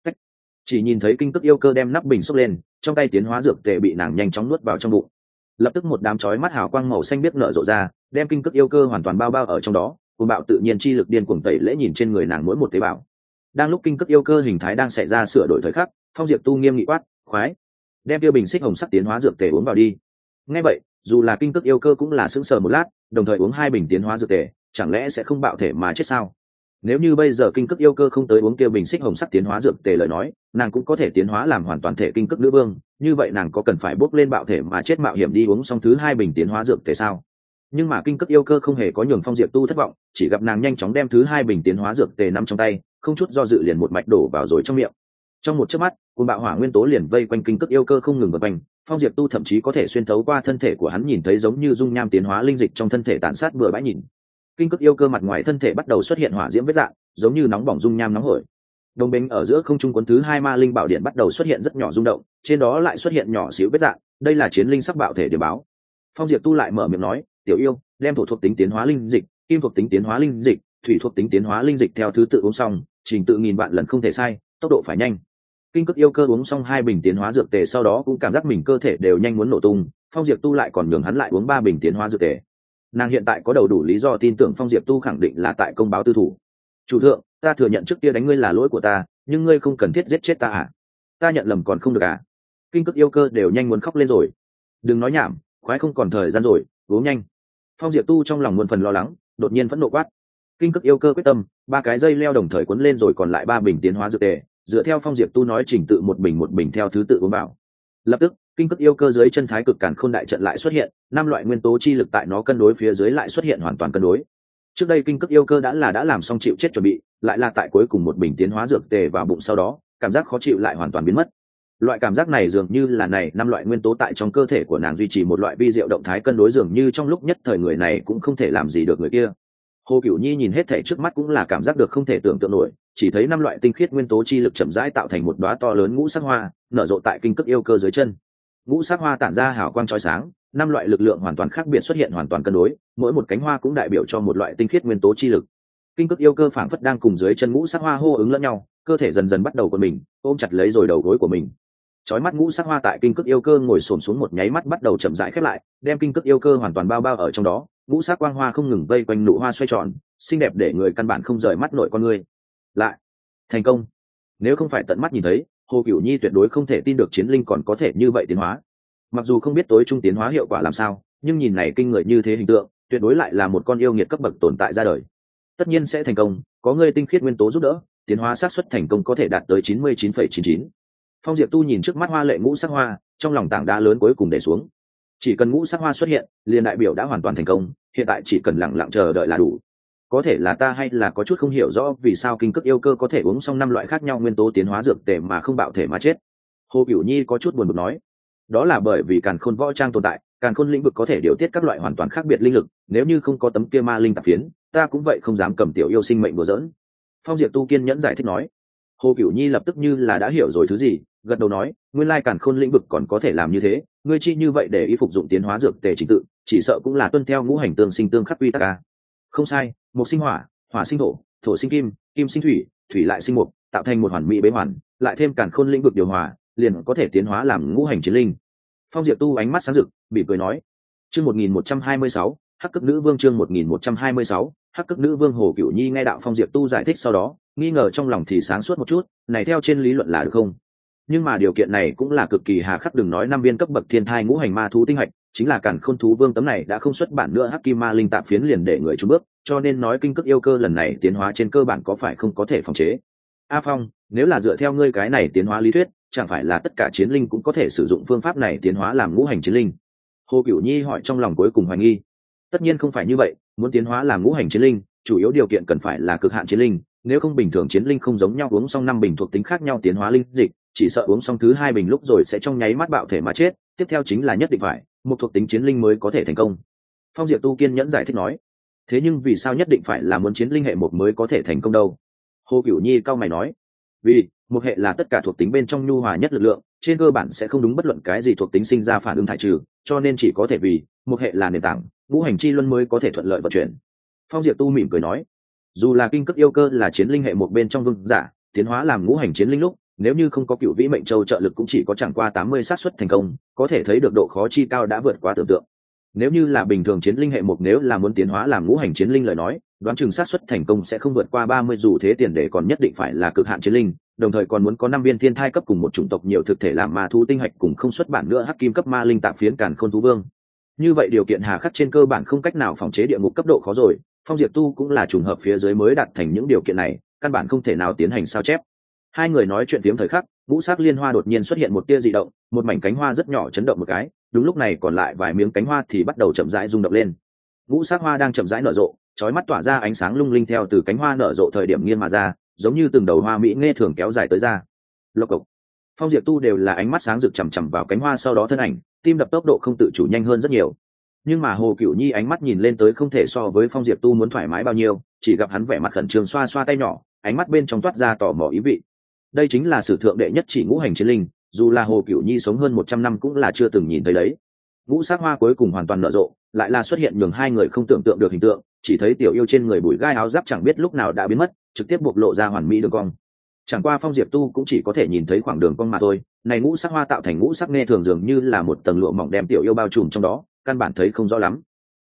Chỉ nhìn thấy kinh cực yêu cơ đem nắp bình xốc lên, trong tay tiến hóa dược tề bị nàng nhanh chóng nuốt vào trong bụng. Lập tức một đám chói mắt hào quang màu xanh biết nở rộ ra, đem kinh cực yêu cơ hoàn toàn bao bao ở trong đó, cuồng bạo tự nhiên chi lực điên cuồng tẩy lễ nhìn trên người nàng mỗi một tế bào. Đang lúc kinh cực yêu cơ hình thái đang xảy ra sửa đổi thời khắc, Phong Diệp tu nghiêm nghị quát, khoái, đem tiêu bình xích hồng sắc tiến hóa dược tề uống vào đi. Nghe vậy, dù là kinh cực yêu cơ cũng là sững sờ một lát, đồng thời uống 2 bình tiến hóa dược tề, chẳng lẽ sẽ không bạo thể mà chết sao? Nếu như bây giờ kinh cực yêu cơ không tới uống kia bình xích hồng sắc tiến hóa dược tề lời nói, nàng cũng có thể tiến hóa làm hoàn toàn thể kinh cực nữ vương, như vậy nàng có cần phải bốc lên bạo thể mà chết mạo hiểm đi uống xong thứ 2 bình tiến hóa dược tề sao? Nhưng mà kinh cực yêu cơ không hề có nhường Phong Diệp tu thất vọng, chỉ gặp nàng nhanh chóng đem thứ 2 bình tiến hóa dược tề nắm trong tay, không chút do dự liền một mạch đổ vào rồi trong miệng. Trong một chớp mắt, cuồng bạo hỏa nguyên tố liền vây quanh kinh cực yêu cơ không ngừng vần quanh. Phong Diệp tu thậm chí có thể xuyên thấu qua thân thể của hắn nhìn thấy giống như dung nham tiến hóa linh dịch trong thân thể tàn sát bừa bãi nhìn. Kinh cực yêu cơ mặt ngoài thân thể bắt đầu xuất hiện hỏa diễm vết rạn, giống như nóng bỏng dung nham nóng hổi. Đồng bình ở giữa không trung cuốn thứ 2 ma linh bảo điện bắt đầu xuất hiện rất nhỏ rung động, trên đó lại xuất hiện nhỏ xíu vết rạn, đây là chiến linh sắc bạo thể điểm báo. Phong Diệp tu lại mở miệng nói, tiểu yêu, đem thổ thuộc tính tiến hóa linh dịch, kim thuộc tính tiến hóa linh dịch, thủy thuộc tính tiến hóa linh dịch theo thứ tự uống xong, trình tự nghìn vạn lần không thể sai, tốc độ phải nhanh. Kinh cực yêu cơ uống xong 2 bình tiến hóa dược tề sau đó cũng cảm giác mình cơ thể đều nhanh muốn nổ tung. Phong Diệp tu lại còn nhường hắn lại uống 3 bình tiến hóa dược tề. Nàng hiện tại có đầu đủ lý do tin tưởng Phong Diệp tu khẳng định là tại công báo tư thủ. Chủ thượng, ta thừa nhận trước kia đánh ngươi là lỗi của ta, nhưng ngươi không cần thiết giết chết ta à? Ta nhận lầm còn không được à? Kinh Cực Yêu Cơ đều nhanh muốn khóc lên rồi. Đừng nói nhảm, khoái không còn thời gian rồi, uống nhanh. Phong Diệp Tu trong lòng muôn phần lo lắng, đột nhiên phẫn nộ quát. Kinh Cực Yêu Cơ quyết tâm, 3 cái dây leo đồng thời cuốn lên rồi còn lại 3 bình tiến hóa dược tề, dựa theo Phong Diệp Tu nói trình tự một bình theo thứ tự uống vào. Lập tức, Kinh Cực Yêu Cơ dưới chân Thái Cực Càn Khôn đại trận lại xuất hiện, 5 loại nguyên tố chi lực tại nó cân đối phía dưới lại xuất hiện hoàn toàn cân đối. Trước đây Kinh Cực Yêu Cơ đã làm xong chịu chết chuẩn bị, lại là tại cuối cùng một bình tiến hóa dược tề vào bụng sau đó, cảm giác khó chịu lại hoàn toàn biến mất. Loại cảm giác này dường như là này 5 loại nguyên tố tại trong cơ thể của nàng duy trì một loại vi diệu động thái cân đối, dường như trong lúc nhất thời người này cũng không thể làm gì được người kia. Hồ Cửu Nhi nhìn hết thảy trước mắt cũng là cảm giác được không thể tưởng tượng nổi, chỉ thấy 5 loại tinh khiết nguyên tố chi lực chậm rãi tạo thành một đóa to lớn ngũ sắc hoa, nở rộ tại Kinh Cực Yêu Cơ dưới chân. Ngũ sắc hoa tản ra hào quang chói sáng, 5 loại lực lượng hoàn toàn khác biệt xuất hiện hoàn toàn cân đối, mỗi một cánh hoa cũng đại biểu cho một loại tinh khiết nguyên tố chi lực. Kinh Cực Yêu Cơ phảng phất đang cùng dưới chân ngũ sắc hoa hô ứng lẫn nhau, cơ thể dần dần bắt đầu quấn mình, ôm chặt lấy rồi đầu gối của mình. Chói mắt ngũ sắc hoa tại Kinh Cực Yêu Cơ ngồi xổm xuống một nháy mắt bắt đầu chậm rãi khép lại, đem Kinh Cực Yêu Cơ hoàn toàn bao ở trong đó. Ngũ sắc quang hoa không ngừng vây quanh nụ hoa xoay tròn, xinh đẹp để người căn bản không rời mắt nổi con người. Lại thành công. Nếu không phải tận mắt nhìn thấy, Hồ Cửu Nhi tuyệt đối không thể tin được chiến linh còn có thể như vậy tiến hóa. Mặc dù không biết tối trung tiến hóa hiệu quả làm sao, nhưng nhìn này kinh người như thế hình tượng, tuyệt đối lại là một con yêu nghiệt cấp bậc tồn tại ra đời. Tất nhiên sẽ thành công, có người tinh khiết nguyên tố giúp đỡ, tiến hóa xác suất thành công có thể đạt tới 99,99. Phong Diệp Tu nhìn trước mắt hoa lệ ngũ sắc hoa, trong lòng tảng đá lớn cuối cùng để xuống. Chỉ cần ngũ sắc hoa xuất hiện, liền đại biểu đã hoàn toàn thành công, hiện tại chỉ cần lặng lặng chờ đợi là đủ. Có thể là ta hay là có chút không hiểu rõ vì sao Kinh Cực Yêu Cơ có thể uống xong 5 loại khác nhau nguyên tố tiến hóa dược tề mà không bạo thể mà chết. Hồ Cửu Nhi có chút buồn bực nói, đó là bởi vì Càn Khôn võ trang tồn tại, Càn Khôn lĩnh vực có thể điều tiết các loại hoàn toàn khác biệt linh lực, nếu như không có tấm kia ma linh tạp phiến, ta cũng vậy không dám cầm tiểu yêu sinh mệnh đùa giỡn. Phong Diệp Tu kiên nhẫn giải thích nói. Hồ Cửu Nhi lập tức như là đã hiểu rồi thứ gì, gật đầu nói, nguyên lai Càn Khôn lĩnh vực còn có thể làm như thế, ngươi chi như vậy để ý phục dụng tiến hóa dược tề trình tự, chỉ sợ cũng là tuân theo ngũ hành tương sinh tương khắc quy tắc a. Không sai, một sinh hỏa, hỏa sinh thổ, thổ sinh kim, kim sinh thủy, thủy lại sinh mộc, tạo thành một hoàn mỹ bế hoàn, lại thêm Càn Khôn lĩnh vực điều hòa, liền có thể tiến hóa làm ngũ hành chiến linh. Phong Diệp Tu ánh mắt sáng rực, bị cười nói, chương 1126, Hắc Cực Nữ Vương, chương 1126, Hắc Cực Nữ Vương. Hồ Cửu Nhi nghe đạo Phong Diệp Tu giải thích sau đó, nghi ngờ trong lòng thì sáng suốt một chút, này theo trên lý luận là được không? Nhưng mà điều kiện này cũng là cực kỳ hà khắc, đừng nói 5 viên cấp bậc thiên thai ngũ hành ma thú tinh hạch, chính là Càn Khôn thú vương tấm này đã không xuất bản nữa Hắc Kim Ma Linh tạp phiến liền để người chùn bước, cho nên nói Kinh Cực Yêu Cơ lần này tiến hóa trên cơ bản có phải không có thể phòng chế. A Phong, nếu là dựa theo ngươi cái này tiến hóa lý thuyết, chẳng phải là tất cả chiến linh cũng có thể sử dụng phương pháp này tiến hóa làm ngũ hành chiến linh? Hồ Cửu Nhi hỏi trong lòng cuối cùng hoài nghi. Tất nhiên không phải như vậy, muốn tiến hóa làm ngũ hành chiến linh, chủ yếu điều kiện cần phải là cực hạn chiến linh, nếu không bình thường chiến linh không giống nhau uống xong 5 bình thuộc tính khác nhau tiến hóa linh dịch, chỉ sợ uống xong thứ 2 bình lúc rồi sẽ trong nháy mắt bạo thể mà chết, tiếp theo chính là nhất định phải một thuộc tính chiến linh mới có thể thành công. Phong Diệp Tu kiên nhẫn giải thích nói, thế nhưng vì sao nhất định phải là muốn chiến linh hệ một mới có thể thành công đâu? Hồ Cửu Nhi cau mày nói, vì một hệ là tất cả thuộc tính bên trong nhu hòa nhất lực lượng, trên cơ bản sẽ không đúng bất luận cái gì thuộc tính sinh ra phản ứng thải trừ, cho nên chỉ có thể vì một hệ là nền tảng, ngũ hành chi luân mới có thể thuận lợi vận chuyển. Phong Diệp Tu mỉm cười nói, dù là Kinh Cực Yêu Cơ là chiến linh hệ một bên trong vương giả, tiến hóa làm ngũ hành chiến linh lúc, nếu như không có Cựu Vĩ Mệnh Châu trợ lực cũng chỉ có chẳng qua 80 xác suất thành công, có thể thấy được độ khó chi cao đã vượt qua tưởng tượng. Nếu như là bình thường chiến linh hệ một, nếu là muốn tiến hóa làm ngũ hành chiến linh lời nói, đoán chừng xác suất thành công sẽ không vượt qua 30, dù thế tiền đề còn nhất định phải là cực hạn chiến linh, đồng thời còn muốn có 5 viên thiên thai cấp cùng một chủng tộc nhiều thực thể làm ma thú tinh hạch cùng không xuất bản nữa Hắc Kim cấp ma linh tạp phiến Càn Khôn thú vương. Như vậy điều kiện hà khắc trên cơ bản không cách nào phòng chế địa ngục cấp độ khó rồi, Phong Diệp Tu cũng là trùng hợp phía dưới mới đạt thành những điều kiện này, căn bản không thể nào tiến hành sao chép. Hai người nói chuyện phiếm thời khắc, ngũ sắc liên hoa đột nhiên xuất hiện một tia dị động, một mảnh cánh hoa rất nhỏ chấn động một cái, đúng lúc này còn lại vài miếng cánh hoa thì bắt đầu chậm rãi rung động lên. Ngũ sắc hoa đang chậm rãi nở rộ, chói mắt tỏa ra ánh sáng lung linh theo từ cánh hoa nở rộ thời điểm nghiêng mà ra, giống như từng đầu hoa mỹ nghe thường kéo dài tới ra. Lộc cộc. Phong Diệp Tu đều là ánh mắt sáng rực chằm chằm vào cánh hoa, sau đó thân ảnh, tim đập tốc độ không tự chủ nhanh hơn rất nhiều. Nhưng mà Hồ Cửu Nhi ánh mắt nhìn lên tới không thể so với Phong Diệp Tu muốn thoải mái bao nhiêu, chỉ gặp hắn vẻ mặt khẩn trương xoa xoa tay nhỏ, ánh mắt bên trong toát ra tò mò ý vị. Đây chính là sử thượng đệ nhất chỉ ngũ hành chiến linh, dù là Hồ Cửu Nhi sống hơn 100 năm cũng là chưa từng nhìn thấy đấy. Ngũ sắc hoa cuối cùng hoàn toàn nở rộ, lại là xuất hiện nhường hai người không tưởng tượng được hình tượng, chỉ thấy tiểu yêu trên người bụi gai áo giáp chẳng biết lúc nào đã biến mất, trực tiếp bộc lộ ra hoàn mỹ đường cong. Chẳng qua Phong Diệp Tu cũng chỉ có thể nhìn thấy khoảng đường cong mà thôi, này ngũ sắc hoa tạo thành ngũ sắc nghe thường dường như là một tầng lụa mỏng đem tiểu yêu bao trùm trong đó, căn bản thấy không rõ lắm.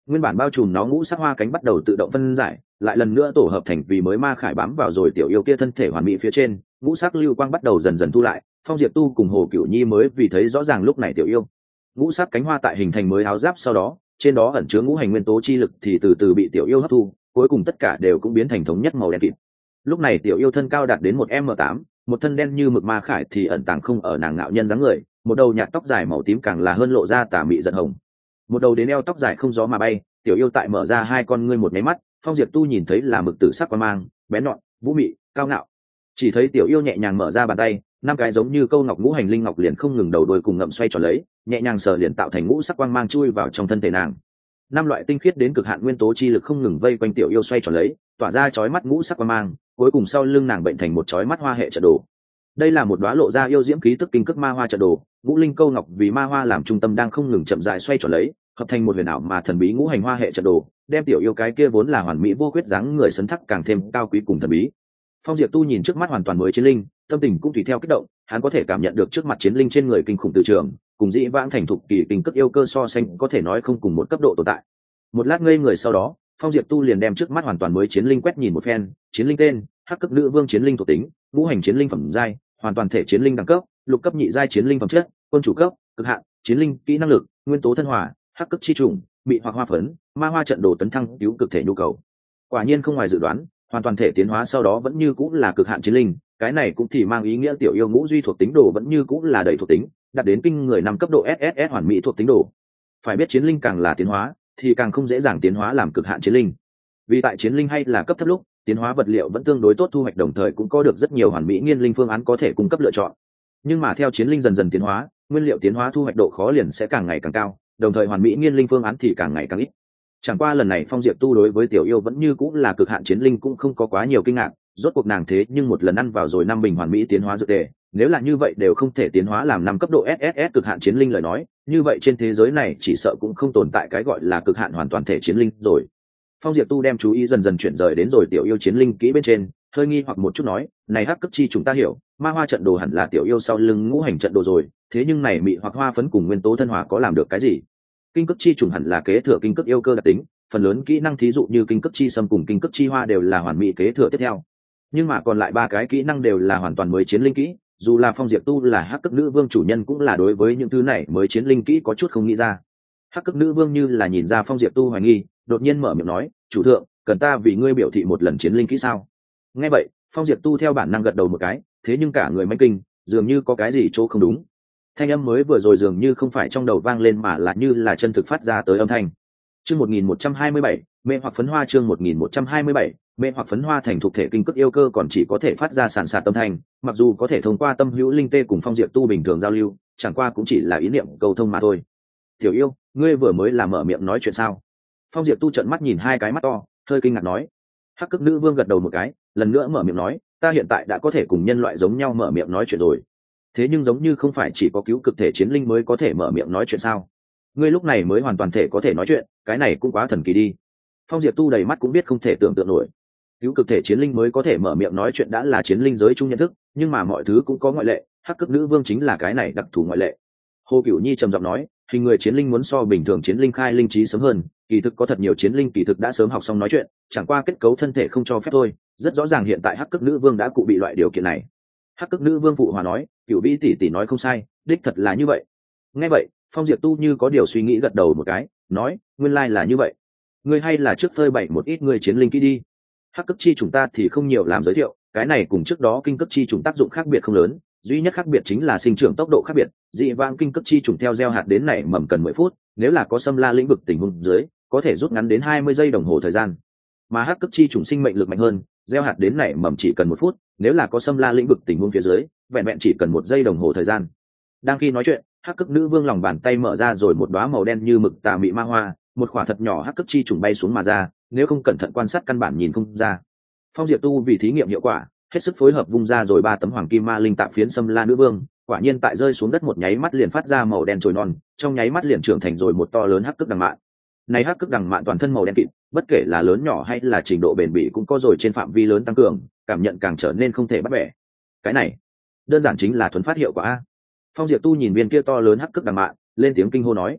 nguyên bản bao trùm nó ngũ sắc hoa cánh bắt đầu tự động phân giải, lại lần nữa tổ hợp thành vì mới ma khải bám vào rồi tiểu yêu kia thân thể hoàn mỹ phía trên, ngũ sắc lưu quang bắt đầu dần dần thu lại. Phong Diệp Tu cùng Hồ Cửu Nhi mới vì thấy rõ ràng lúc này tiểu yêu ngũ sắc cánh hoa tại hình thành mới áo giáp, sau đó trên đó ẩn chứa ngũ hành nguyên tố chi lực thì từ từ bị tiểu yêu hấp thu, cuối cùng tất cả đều cũng biến thành thống nhất màu đen kịt. Lúc này tiểu yêu thân cao đạt đến 1m8, một thân đen như mực ma khải thì ẩn tàng không ở nàng ngạo nhân dáng người, một đầu nhạt tóc dài màu tím càng là hơn lộ ra tà mị giận hồng, một đầu đến eo tóc dài không gió mà bay. Tiểu yêu tại mở ra hai con ngươi một nháy mắt, Phong Diệp Tu nhìn thấy là mực tử sắc quang mang, bén nhọn, vũ mị, cao ngạo. Chỉ thấy tiểu yêu nhẹ nhàng mở ra bàn tay, năm cái giống như câu ngọc ngũ hành linh ngọc liền không ngừng đầu đuôi cùng ngậm xoay tròn lấy, nhẹ nhàng sờ liền tạo thành ngũ sắc quang mang chui vào trong thân thể nàng. Năm loại tinh khiết đến cực hạn nguyên tố chi lực không ngừng vây quanh tiểu yêu xoay tròn lấy, tỏa ra chói mắt ngũ sắc quang mang, cuối cùng sau lưng nàng bệnh thành một chói mắt hoa hệ trận đồ. Đây là một đóa lộ ra yêu diễm khí tức kinh cực ma hoa trận đồ, ngũ linh câu ngọc vì ma hoa làm trung tâm đang không ngừng chậm rãi xoay tròn lấy, hợp thành một huyền ảo mà thần bí ngũ hành hoa hệ trận đồ, đem tiểu yêu cái kia vốn là hoàn mỹ vô khuyết dáng người sấn thắc càng thêm cao quý cùng thần bí. Phong Diệp Tu nhìn trước mắt hoàn toàn mới chiến linh, tâm tình cũng tùy theo kích động, hắn có thể cảm nhận được trước mặt chiến linh trên người kinh khủng từ trường, cùng dĩ vãng thành thục kỳ kinh cực yêu cơ so sánh có thể nói không cùng một cấp độ tồn tại. Một lát ngây người sau đó, Phong Diệp Tu liền đem trước mắt hoàn toàn mới chiến linh quét nhìn một phen. Chiến linh tên: Hắc Cực Nữ Vương. Chiến linh thuộc tính: ngũ hành chiến linh phẩm giai, hoàn toàn thể chiến linh đẳng cấp, lục cấp nhị giai chiến linh phẩm chất, quân chủ cấp, cực hạn, chiến linh kỹ năng lực, nguyên tố thân hỏa, hắc cực chi trùng, bị hoặc hoa phấn, ma hoa trận đồ tấn thăng cứu cực thể nhu cầu. Quả nhiên không ngoài dự đoán, hoàn toàn thể tiến hóa sau đó vẫn như cũng là cực hạn chiến linh, cái này cũng thì mang ý nghĩa tiểu yêu ngũ duy thuộc tính đồ vẫn như cũng là đầy thuộc tính, đạt đến kinh người 5 cấp độ SSS hoàn mỹ thuộc tính đồ. Phải biết chiến linh càng là tiến hóa thì càng không dễ dàng tiến hóa làm cực hạn chiến linh, vì tại chiến linh hay là cấp thấp lúc tiến hóa vật liệu vẫn tương đối tốt thu hoạch, đồng thời cũng có được rất nhiều hoàn mỹ nghiên linh phương án có thể cung cấp lựa chọn. Nhưng mà theo chiến linh dần dần tiến hóa, nguyên liệu tiến hóa thu hoạch độ khó liền sẽ càng ngày càng cao, đồng thời hoàn mỹ nghiên linh phương án thì càng ngày càng ít. Chẳng qua lần này Phong Diệp Tu đối với tiểu yêu vẫn như cũng là cực hạn chiến linh cũng không có quá nhiều kinh ngạc, rốt cuộc nàng thế nhưng một lần ăn vào rồi 5 bình hoàn mỹ tiến hóa dược tề, nếu là như vậy đều không thể tiến hóa làm 5 cấp độ SSS cực hạn chiến linh lời nói, như vậy trên thế giới này chỉ sợ cũng không tồn tại cái gọi là cực hạn hoàn toàn thể chiến linh rồi. Phong Diệp Tu đem chú ý dần dần chuyển rời đến rồi tiểu yêu chiến linh kỹ bên trên, hơi nghi hoặc một chút nói: "Này hắc cấp chi chúng ta hiểu, ma hoa trận đồ hẳn là tiểu yêu sau lưng ngũ hành trận đồ rồi, thế nhưng này mị hoặc hoa phấn cùng nguyên tố thân hỏa có làm được cái gì? Kinh cấp chi trùng hẳn là kế thừa kinh cấp yêu cơ đặc tính, phần lớn kỹ năng thí dụ như kinh cấp chi sâm cùng kinh cấp chi hoa đều là hoàn mỹ kế thừa tiếp theo. Nhưng mà còn lại ba cái kỹ năng đều là hoàn toàn mới chiến linh kỹ, dù là Phong Diệp Tu là hắc cấp nữ vương chủ nhân cũng là đối với những thứ này mới chiến linh kỹ có chút không nghĩ ra." Hắc cấp nữ vương như là nhìn ra Phong Diệp Tu hoài nghi, đột nhiên mở miệng nói: "Chủ thượng, cần ta vì ngươi biểu thị một lần chiến linh kỹ sao?" Nghe vậy, Phong Diệp Tu theo bản năng gật đầu một cái, thế nhưng cả người manh kinh, dường như có cái gì chỗ không đúng. Thanh âm mới vừa rồi dường như không phải trong đầu vang lên mà là như là chân thực phát ra tới âm thanh. Chương 1127, mê hoặc phấn hoa. Chương 1127, mê hoặc phấn hoa thành thuộc thể kinh cực yêu cơ còn chỉ có thể phát ra sàn sạt âm thanh, mặc dù có thể thông qua tâm hữu linh tê cùng Phong Diệp Tu bình thường giao lưu, chẳng qua cũng chỉ là ý niệm cầu thông mà thôi. "Tiểu yêu, ngươi vừa mới là mở miệng nói chuyện sao?" Phong Diệp Tu trợn mắt nhìn hai cái mắt to, hơi kinh ngạc nói. Hắc Cực Nữ Vương gật đầu một cái, lần nữa mở miệng nói: "Ta hiện tại đã có thể cùng nhân loại giống nhau mở miệng nói chuyện rồi. Thế nhưng giống như không phải chỉ có cứu cực thể chiến linh mới có thể mở miệng nói chuyện sao? Ngươi lúc này mới hoàn toàn thể có thể nói chuyện, cái này cũng quá thần kỳ đi." Phong Diệp Tu đầy mắt cũng biết không thể tưởng tượng nổi. Cứu cực thể chiến linh mới có thể mở miệng nói chuyện đã là chiến linh giới chung nhận thức, nhưng mà mọi thứ cũng có ngoại lệ, Hắc Cực Nữ Vương chính là cái này đặc thù ngoại lệ. Hồ Cửu Nhi trầm giọng nói: "Hình người chiến linh muốn so bình thường chiến linh khai linh trí sớm hơn, kỳ thực có thật nhiều chiến linh kỳ thực đã sớm học xong nói chuyện, chẳng qua kết cấu thân thể không cho phép thôi, rất rõ ràng hiện tại Hắc Cực Nữ Vương đã cụ bị loại điều kiện này." Hắc Cực Nữ Vương phụ hòa nói: "Cửu Vĩ tỷ tỷ nói không sai, đích thật là như vậy." Nghe vậy, Phong Diệp Tu như có điều suy nghĩ gật đầu một cái, nói: "Nguyên lai là như vậy. Ngươi hay là trước phơi bày một ít người chiến linh kỹ đi. Hắc Cực chi chúng ta thì không nhiều làm giới thiệu, cái này cùng trước đó kinh cực chi chúng tác dụng khác biệt không lớn, duy nhất khác biệt chính là sinh trưởng tốc độ khác biệt. Dị vãng kinh cực chi trùng theo gieo hạt đến nảy mầm cần 10 phút, nếu là có xâm la lĩnh vực tình huống dưới, có thể rút ngắn đến 20 giây đồng hồ thời gian. Mà hắc cực chi trùng sinh mệnh lực mạnh hơn, gieo hạt đến nảy mầm chỉ cần 1 phút, nếu là có xâm la lĩnh vực tình huống phía dưới, vẹn vẹn chỉ cần 1 giây đồng hồ thời gian." Đang khi nói chuyện, Hắc Cực Nữ Vương lòng bàn tay mở ra rồi một đóa màu đen như mực tà mị ma hoa, một quả thật nhỏ hắc cực chi trùng bay xuống mà ra, nếu không cẩn thận quan sát căn bản nhìn không ra. Phong Diệp Tu vì thí nghiệm hiệu quả, hết sức phối hợp vung ra rồi 3 tấm hoàng kim ma linh tạm phiến xâm la nữ vương, quả nhiên tại rơi xuống đất một nháy mắt liền phát ra màu đen trồi non, trong nháy mắt liền trưởng thành rồi một to lớn hắc cực đằng mạn. Này hắc cực đằng mạn toàn thân màu đen kịt, bất kể là lớn nhỏ hay là trình độ bền bỉ cũng có rồi trên phạm vi lớn tăng cường, cảm nhận càng trở nên không thể bắt bẻ. Cái này, đơn giản chính là thuần phát hiệu quả a. Phong Diệp Tu nhìn viên kia to lớn hắc cực đằng mạn, lên tiếng kinh hô nói: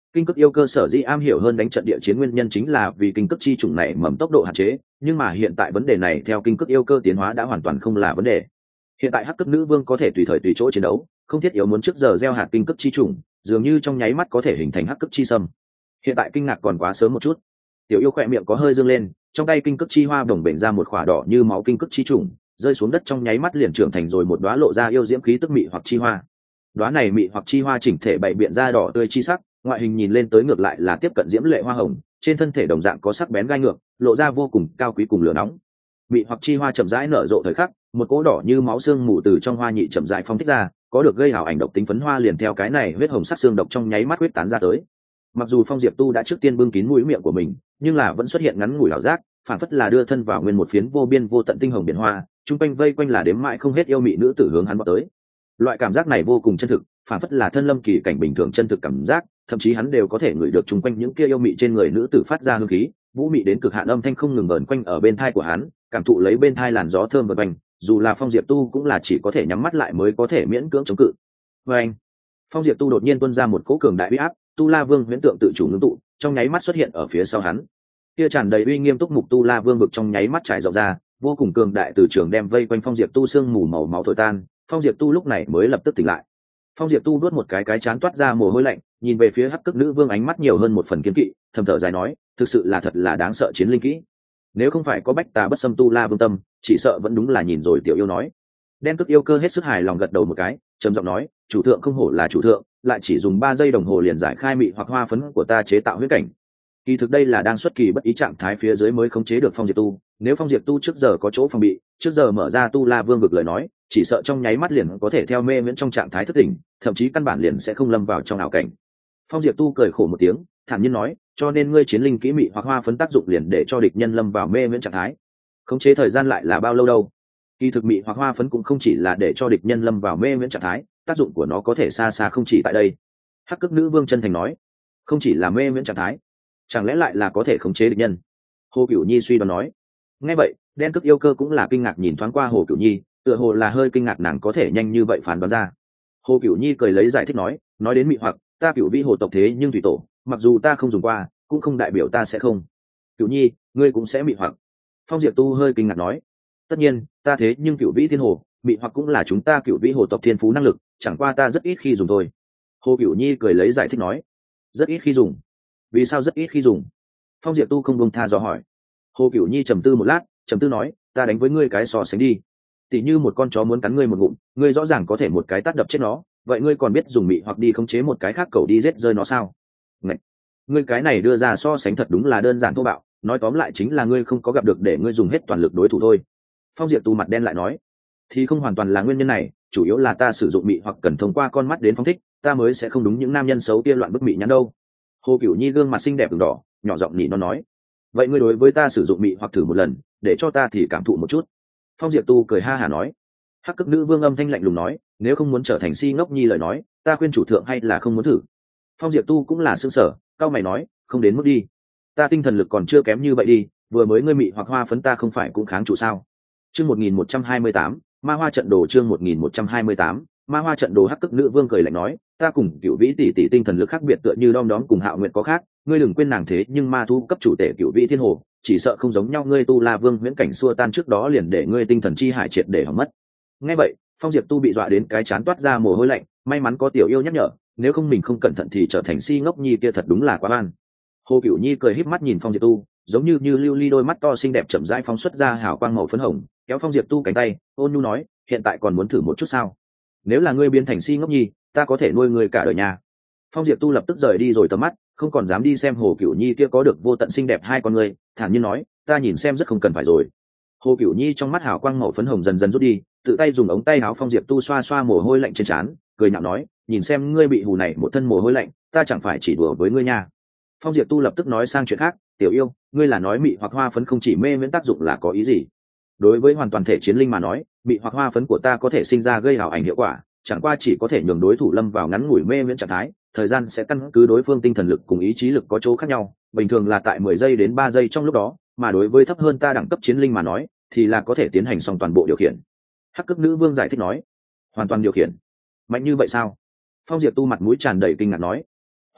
Kinh cực yêu cơ sở dĩ am hiểu hơn đánh trận địa chiến nguyên nhân chính là vì kinh cực chi chủng này mầm tốc độ hạn chế, nhưng mà hiện tại vấn đề này theo kinh cực yêu cơ tiến hóa đã hoàn toàn không là vấn đề. Hiện tại hắc cực nữ vương có thể tùy thời tùy chỗ chiến đấu, không thiết yếu muốn trước giờ gieo hạt kinh cực chi chủng, dường như trong nháy mắt có thể hình thành hắc cực chi sâm. Hiện tại kinh ngạc còn quá sớm một chút. Tiểu yêu khỏe miệng có hơi dương lên, trong tay kinh cực chi hoa đồng bệnh ra một khỏa đỏ như máu kinh cực chi chủng, rơi xuống đất trong nháy mắt liền trưởng thành rồi một đóa lộ ra yêu diễm khí tức mị hoặc chi hoa. Đóa này mị hoặc chi hoa chỉnh thể bày biện ra đỏ tươi chi sắc, ngoại hình nhìn lên tới ngược lại là tiếp cận diễm lệ hoa hồng, trên thân thể đồng dạng có sắc bén gai ngược, lộ ra vô cùng cao quý cùng lửa nóng. Mị hoặc chi hoa chậm rãi nở rộ thời khắc, một cỗ đỏ như máu xương mù từ trong hoa nhị chậm rãi phóng thích ra, có được gây hào ảnh độc tính phấn hoa liền theo cái này huyết hồng sắc xương độc trong nháy mắt huyết tán ra tới. Mặc dù Phong Diệp Tu đã trước tiên bưng kín mũi miệng của mình, nhưng là vẫn xuất hiện ngắn ngủi ảo giác, phản phất là đưa thân vào nguyên một phiến vô biên vô tận tinh hồng biển hoa, trung quanh vây quanh là đếm mãi không hết yêu mị nữ tử hướng hắn vọt tới. Loại cảm giác này vô cùng chân thực, phản phất là thân lâm kỳ cảnh bình thường chân thực cảm giác, thậm chí hắn đều có thể ngửi được trung quanh những kia yêu mị trên người nữ tử phát ra hương khí, vũ mị đến cực hạn âm thanh không ngừng vờn quanh ở bên thai của hắn, cảm thụ lấy bên thai làn gió thơm vần quanh, dù là Phong Diệp Tu cũng là chỉ có thể nhắm mắt lại mới có thể miễn cưỡng chống cự. Vâng. Phong Diệp Tu đột nhiên tuôn ra một cỗ cường đại uy áp, Tu La Vương huyễn tượng tự chủ ngưng tụ, trong nháy mắt xuất hiện ở phía sau hắn. Kia tràn đầy uy nghiêm túc mục Tu La Vương vực trong nháy mắt trải rộng ra, vô cùng cường đại từ trường đem vây quanh Phong Diệp Tu sương mù màu máu thổi tan, Phong Diệp Tu lúc này mới lập tức tỉnh lại. Phong Diệp Tu đuốt một cái chán toát ra mồ hôi lạnh, nhìn về phía hắc cực nữ vương ánh mắt nhiều hơn một phần kiên kỵ, thầm thở dài nói, thực sự là thật là đáng sợ chiến linh kỹ. Nếu không phải có bách tà bất xâm Tu La Vương tâm, chỉ sợ vẫn đúng là nhìn rồi tiểu yêu nói. Đen cực yêu cơ hết sức hài lòng gật đầu một cái, trầm giọng nói, chủ thượng không hổ là chủ thượng, lại chỉ dùng 3 giây đồng hồ liền giải khai mị hoặc hoa phấn của ta chế tạo huyết cảnh. Kỳ thực đây là đang xuất kỳ bất ý trạng thái phía dưới mới khống chế được Phong Diệp Tu, nếu Phong Diệp Tu trước giờ có chỗ phòng bị, trước giờ mở ra Tu La Vương vực lời nói, chỉ sợ trong nháy mắt liền có thể theo mê miễn trong trạng thái thất tỉnh, thậm chí căn bản liền sẽ không lâm vào trong ảo cảnh. Phong Diệp Tu cười khổ một tiếng, thản nhiên nói, cho nên ngươi chiến linh kỹ mị hoặc hoa phấn tác dụng liền để cho địch nhân lâm vào mê miễn trạng thái. Khống chế thời gian lại là bao lâu đâu? Kỳ thực mị hoặc hoa phấn cũng không chỉ là để cho địch nhân lâm vào mê miễn trạng thái, tác dụng của nó có thể xa xa không chỉ tại đây. Hắc cực nữ vương chân thành nói, không chỉ là mê miễn trạng thái, chẳng lẽ lại là có thể khống chế địch nhân? Hồ Cửu Nhi suy đoán nói. Nghe vậy, đen cực yêu cơ cũng là kinh ngạc nhìn thoáng qua Hồ Cửu Nhi, tựa hồ là hơi kinh ngạc nàng có thể nhanh như vậy phán đoán ra. Hồ Cửu Nhi cười lấy giải thích nói đến mị hoặc, ta Cửu Vĩ hồ tộc thế nhưng thủy tổ, mặc dù ta không dùng qua, cũng không đại biểu ta sẽ không. Cửu Nhi, ngươi cũng sẽ mị hoặc? Phong Diệp Tu hơi kinh ngạc nói. Tất nhiên, ta thế nhưng Cửu Vĩ thiên hồ, mị hoặc cũng là chúng ta Cửu Vĩ hồ tộc thiên phú năng lực, chẳng qua ta rất ít khi dùng thôi. Hồ Cửu Nhi cười lấy giải thích nói. Rất ít khi dùng? Vì sao rất ít khi dùng? Phong Diệp Tu không buông tha dò hỏi. Hồ Cửu Nhi trầm tư một lát, trầm tư nói, ta đánh với ngươi cái so sánh đi. Tỉ như một con chó muốn cắn ngươi một ngụm, ngươi rõ ràng có thể một cái tát đập chết nó, vậy ngươi còn biết dùng mị hoặc đi khống chế một cái khác cẩu đi giết rơi nó sao? Ngậy! Ngươi cái này đưa ra so sánh thật đúng là đơn giản thô bạo, nói tóm lại chính là ngươi không có gặp được để ngươi dùng hết toàn lực đối thủ thôi. Phong Diệp Tu mặt đen lại nói, thì không hoàn toàn là nguyên nhân này, chủ yếu là ta sử dụng mị hoặc cần thông qua con mắt đến phóng thích, ta mới sẽ không đúng những nam nhân xấu kia loạn bức mị nhắn đâu. Hồ Cửu Nhi gương mặt xinh đẹp ửng đỏ, nhỏ giọng nỉ nó nói, vậy ngươi đối với ta sử dụng mị hoặc thử một lần, để cho ta thì cảm thụ một chút. Phong Diệp Tu cười ha hả nói. Hắc cực nữ vương âm thanh lạnh lùng nói, nếu không muốn trở thành si ngốc nhi lời nói, ta khuyên chủ thượng hay là không muốn thử. Phong Diệp Tu cũng là sương sở, cao mày nói, không đến mức đi, ta tinh thần lực còn chưa kém như vậy đi, vừa mới ngươi mị hoặc hoa phấn ta không phải cũng kháng chủ sao? Chương 1128, ma hoa trận đồ. Chương 1128, ma hoa trận đồ. Hắc cực nữ vương cười lạnh nói, ta cùng Cửu Vĩ tỷ tỷ tinh thần lực khác biệt tựa như đom đóm cùng Hạo Nguyệt có khác, ngươi đừng quên nàng thế nhưng ma thu cấp chủ tể Cửu Vĩ thiên hồ, chỉ sợ không giống nhau, ngươi Tu La Vương huyễn cảnh xua tan trước đó liền để ngươi tinh thần chi hải triệt để hỏng mất. Nghe vậy, Phong Diệp Tu bị dọa đến cái chán toát ra mồ hôi lạnh, may mắn có tiểu yêu nhắc nhở, nếu không mình không cẩn thận thì trở thành si ngốc nhi kia thật đúng là quá ban. Hồ Cửu Nhi cười híp mắt nhìn Phong Diệp Tu, giống như lưu ly đôi mắt to xinh đẹp chậm rãi phóng xuất ra hào quang màu phấn hồng, kéo Phong Diệp Tu cánh tay, ôn nhu nói, hiện tại còn muốn thử một chút sao? Nếu là ngươi biến thành si ngốc nhi, ta có thể nuôi ngươi cả đời nhà. Phong Diệp Tu lập tức rời đi rồi tầm mắt, không còn dám đi xem Hồ Cửu Nhi kia có được vô tận xinh đẹp hai con ngươi, thản nhiên nói, ta nhìn xem rất không cần phải rồi. Hồ Cửu Nhi trong mắt hào quang màu phấn hồng dần dần rút đi, tự tay dùng ống tay áo Phong Diệp Tu xoa xoa mồ hôi lạnh trên trán, cười nhạo nói, nhìn xem ngươi bị hù này một thân mồ hôi lạnh, ta chẳng phải chỉ đùa với ngươi nha. Phong Diệp Tu lập tức nói sang chuyện khác, tiểu yêu, ngươi là nói mị hoặc hoa phấn không chỉ mê miễn tác dụng là có ý gì? Đối với hoàn toàn thể chiến linh mà nói, mị hoặc hoa phấn của ta có thể sinh ra gây ảo ảnh hiệu quả, chẳng qua chỉ có thể nhường đối thủ lâm vào ngắn ngủi mê miễn trạng thái, thời gian sẽ căn cứ đối phương tinh thần lực cùng ý chí lực có chỗ khác nhau, bình thường là tại 10 giây đến 3 giây trong lúc đó, mà đối với thấp hơn ta đẳng cấp chiến linh mà nói, thì là có thể tiến hành xong toàn bộ điều khiển. Hắc cực nữ vương giải thích nói, hoàn toàn điều khiển, mạnh như vậy sao? Phong Diệp Tu mặt mũi tràn đầy kinh ngạc nói,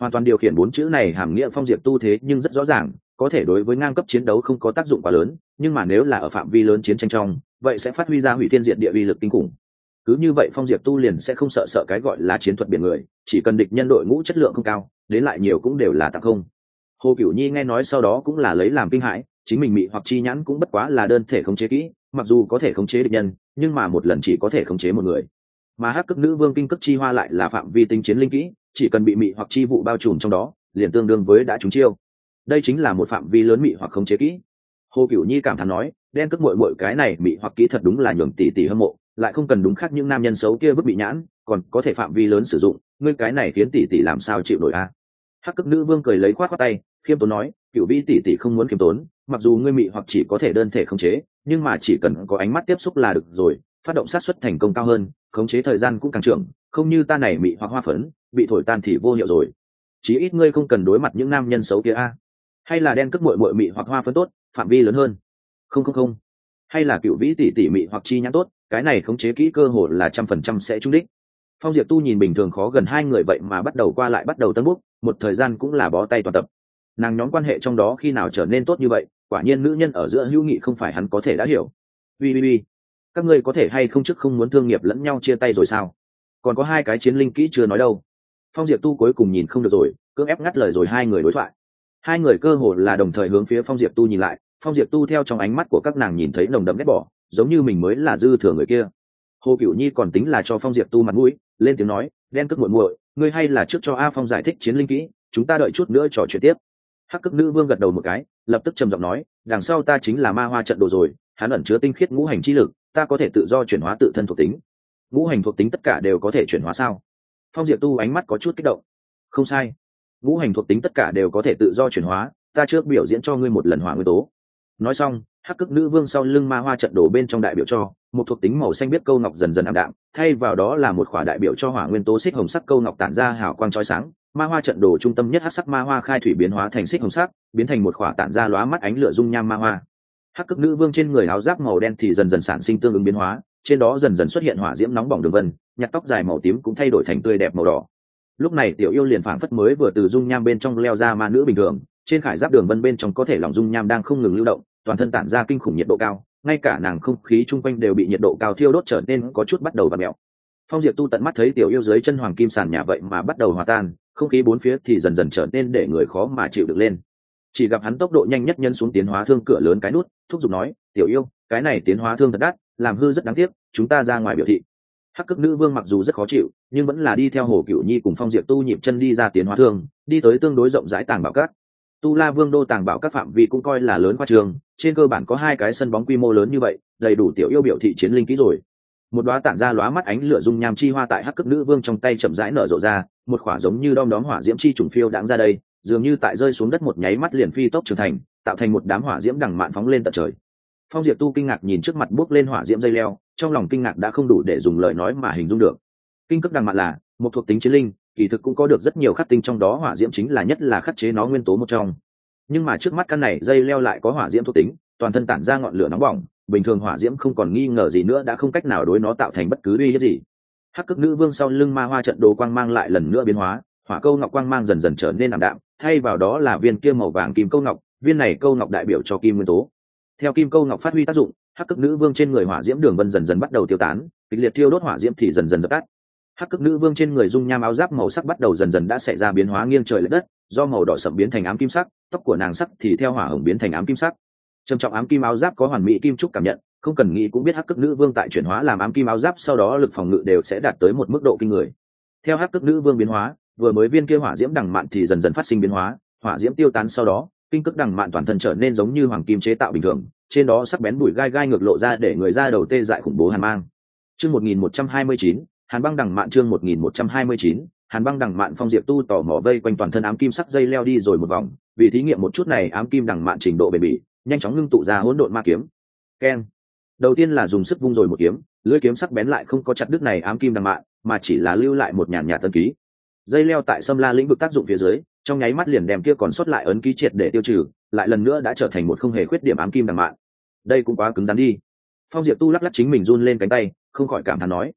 hoàn toàn điều khiển bốn chữ này hàm nghĩa Phong Diệp Tu thế nhưng rất rõ ràng, có thể đối với ngang cấp chiến đấu không có tác dụng quá lớn, nhưng mà nếu là ở phạm vi lớn chiến tranh trong, vậy sẽ phát huy ra hủy thiên diệt địa uy lực kinh khủng. Cứ như vậy Phong Diệp Tu liền sẽ không sợ cái gọi là chiến thuật biển người, chỉ cần địch nhân đội ngũ chất lượng không cao, đến lại nhiều cũng đều là tặng không. Hồ Cửu Nhi nghe nói sau đó cũng là lấy làm kinh hãi, chính mình mị hoặc chi nhãn cũng bất quá là đơn thể khống chế kỹ, mặc dù có thể khống chế địch nhân, nhưng mà một lần chỉ có thể khống chế một người. Mà Hắc Cực Nữ Vương kinh cấp chi hoa lại là phạm vi tinh chiến linh kỹ, chỉ cần bị mị hoặc chi vụ bao trùm trong đó, liền tương đương với đã trúng chiêu. Đây chính là một phạm vi lớn mị hoặc khống chế kỹ. Hồ Cửu Nhi cảm thán nói, đen cước muội muội cái này mị hoặc kỹ thật đúng là nhường tỷ tỷ hâm mộ, lại không cần đúng khác những nam nhân xấu kia vứt bị nhãn, còn có thể phạm vi lớn sử dụng, ngươi cái này khiến tỷ tỷ làm sao chịu nổi a? Hắc Cực Nữ Vương cười lấy khoát khoát tay, khiêm tốn nói, Cửu Vi tỷ tỷ không muốn khiêm tốn, mặc dù ngươi mị hoặc chỉ có thể đơn thể khống chế, nhưng mà chỉ cần có ánh mắt tiếp xúc là được rồi, phát động sát suất thành công cao hơn, khống chế thời gian cũng càng trưởng, không như ta này mị hoặc hoa phấn, bị thổi tan thì vô hiệu rồi. Chí ít ngươi không cần đối mặt những nam nhân xấu kia a. Hay là đen cước muội muội mị hoặc hoa phấn tốt, phạm vi lớn hơn. Không. Hay là Cửu Vĩ tỷ tỷ mị hoặc chi nhãn tốt, cái này khống chế kỹ cơ hội là 100% sẽ trúng đích. Phong Diệp Tu nhìn bình thường khó gần hai người vậy mà bắt đầu qua lại bắt đầu tân bút, một thời gian cũng là bó tay toàn tập. Nàng nhóm quan hệ trong đó khi nào trở nên tốt như vậy, quả nhiên nữ nhân ở giữa hữu nghị không phải hắn có thể đã hiểu. Ui, các ngươi có thể hay không trước không muốn thương nghiệp lẫn nhau chia tay rồi sao? Còn có hai cái chiến linh kỹ chưa nói đâu. Phong Diệp Tu cuối cùng nhìn không được rồi, cưỡng ép ngắt lời rồi hai người đối thoại. Hai người cơ hồ là đồng thời hướng phía Phong Diệp Tu nhìn lại, Phong Diệp Tu theo trong ánh mắt của các nàng nhìn thấy nồng đậm ghét bỏ, giống như mình mới là dư thừa người kia. Hồ Cửu Nhi còn tính là cho Phong Diệp Tu mặt mũi, lên tiếng nói, đen cước muội muội, ngươi hay là trước cho A Phong giải thích chiến linh kỹ, chúng ta đợi chút nữa trò chuyện tiếp. Hắc Cực Nữ Vương gật đầu một cái, lập tức trầm giọng nói, đằng sau ta chính là ma hoa trận đồ rồi, hắn ẩn chứa tinh khiết ngũ hành chi lực, ta có thể tự do chuyển hóa tự thân thuộc tính. Ngũ hành thuộc tính tất cả đều có thể chuyển hóa sao? Phong Diệp Tu ánh mắt có chút kích động. Không sai, ngũ hành thuộc tính tất cả đều có thể tự do chuyển hóa, ta trước biểu diễn cho ngươi một lần hỏa nguyên tố. Nói xong, Hắc Cực Nữ Vương sau lưng ma hoa trận đồ bên trong đại biểu cho một thuộc tính màu xanh biết câu ngọc dần dần ảm đạm, thay vào đó là một khỏa đại biểu cho hỏa nguyên tố xích hồng sắc câu ngọc tản ra hào quang chói sáng. Ma hoa trận đồ trung tâm nhất hắc sắc ma hoa khai thủy biến hóa thành xích hồng sắc, biến thành một khỏa tản ra lóa mắt ánh lửa dung nham ma hoa. Hắc Cực Nữ Vương trên người áo giáp màu đen thì dần dần sản sinh tương ứng biến hóa, trên đó dần dần xuất hiện hỏa diễm nóng bỏng đường vân, nhặt tóc dài màu tím cũng thay đổi thành tươi đẹp màu đỏ. Lúc này Tiểu Yêu liền phảng phất mới vừa từ dung nham bên trong leo ra ma nữ bình thường, trên khải giáp đường vân bên trong có thể lòng dung nham đang không ngừng lưu động, toàn thân tản ra kinh khủng nhiệt độ cao, ngay cả nàng không khí chung quanh đều bị nhiệt độ cao thiêu đốt trở nên có chút bắt đầu vặn mèo. Phong Diệp Tu tận mắt thấy Tiểu Yêu dưới chân hoàng kim sàn nhà vậy mà bắt đầu hòa tan, không khí bốn phía thì dần dần trở nên để người khó mà chịu được lên. Chỉ gặp hắn tốc độ nhanh nhất nhân xuống tiến hóa thương cửa lớn cái nút, thúc giục nói, Tiểu Yêu, cái này tiến hóa thương thật đắt, làm hư rất đáng tiếc, chúng ta ra ngoài biểu thị. Hắc Cực Nữ Vương mặc dù rất khó chịu, nhưng vẫn là đi theo Hồ Cửu Nhi cùng Phong Diệp Tu nhịp chân đi ra tiến hóa thương, đi tới tương đối rộng rãi tàng bảo các. Tu La Vương đô tàng bảo các phạm vi cũng coi là lớn qua trường, trên cơ bản có hai cái sân bóng quy mô lớn như vậy, đầy đủ Tiểu Yêu biểu thị chiến linh kỹ rồi. Một đóa tản ra lóa mắt ánh lửa dung nham chi hoa tại Hắc Cực Nữ Vương trong tay chậm rãi nở rộ ra, một khỏa giống như đom đóm hỏa diễm chi trùng phiêu đãng ra đây, dường như tại rơi xuống đất một nháy mắt liền phi tốc trưởng thành, tạo thành một đám hỏa diễm đằng mạn phóng lên tận trời. Phong Diệp Tu kinh ngạc nhìn trước mặt bước lên hỏa diễm dây leo, trong lòng kinh ngạc đã không đủ để dùng lời nói mà hình dung được. Kinh cực đằng mạn là một thuộc tính chiến linh, kỳ thực cũng có được rất nhiều khắc tinh, trong đó hỏa diễm chính là nhất là khắc chế nó nguyên tố một trong. Nhưng mà trước mắt căn này dây leo lại có hỏa diễm thuộc tính, toàn thân tản ra ngọn lửa nóng bỏng, bình thường hỏa diễm không còn nghi ngờ gì nữa đã không cách nào đối nó tạo thành bất cứ uy hiếp gì. Hắc Cực Nữ Vương sau lưng ma hoa trận đồ quang mang lại lần nữa biến hóa, hỏa câu ngọc quang mang dần dần trở nên ảm đạm, thay vào đó là viên kia màu vàng kim câu ngọc, viên này câu ngọc đại biểu cho kim nguyên tố. Theo kim câu ngọc phát huy tác dụng, Hắc Cực Nữ Vương trên người hỏa diễm đường vân dần dần bắt đầu tiêu tán, kịch liệt thiêu đốt hỏa diễm thì dần dần dập tắt. Hắc Cực Nữ Vương trên người dung nham áo giáp màu sắc bắt đầu dần dần đã xảy ra biến hóa nghiêng trời lệch đất, do màu đỏ sẫm biến thành ám kim sắc, tóc của nàng sắc thì theo hỏa hồng biến thành ám kim sắc. Trầm trọng ám kim áo giáp có hoàn mỹ kim trúc cảm nhận, không cần nghĩ cũng biết Hắc Cực Nữ Vương tại chuyển hóa làm ám kim áo giáp sau đó lực phòng ngự đều sẽ đạt tới một mức độ kinh người. Theo Hắc Cực Nữ Vương biến hóa, vừa mới viên kia hỏa diễm đằng mạn thì dần dần phát sinh biến hóa, hỏa diễm tiêu tán sau đó, kinh cực đằng mạn toàn thân trở nên giống như hoàng kim chế tạo bình thường, trên đó sắc bén bụi gai gai ngược lộ ra để người ra đầu tê dại khủng bố hàn mang. Chương 1129, Hàn băng đằng mạn, chương 1129, Hàn băng đằng mạn. Phong Diệp Tu tò mò vây quanh toàn thân ám kim sắc dây leo đi rồi một vòng, vì thí nghiệm một chút này ám kim đằng mạn trình độ bền bỉ, nhanh chóng ngưng tụ ra hỗn độn ma kiếm. Keng. Đầu tiên là dùng sức vung rồi một kiếm, lưỡi kiếm sắc bén lại không có chặt đứt này ám kim đằng mạn, mà chỉ là lưu lại một nhàn nhạt ấn ký. Dây leo tại Sâm La lĩnh vực tác dụng phía dưới, trong nháy mắt liền đem kia còn sót lại ấn ký triệt để tiêu trừ, lại lần nữa đã trở thành một không hề khuyết điểm ám kim đằng mạn. Đây cũng quá cứng rắn đi. Phong Diệp Tu lắc lắc chính mình run lên cánh tay, không khỏi cảm thán nói.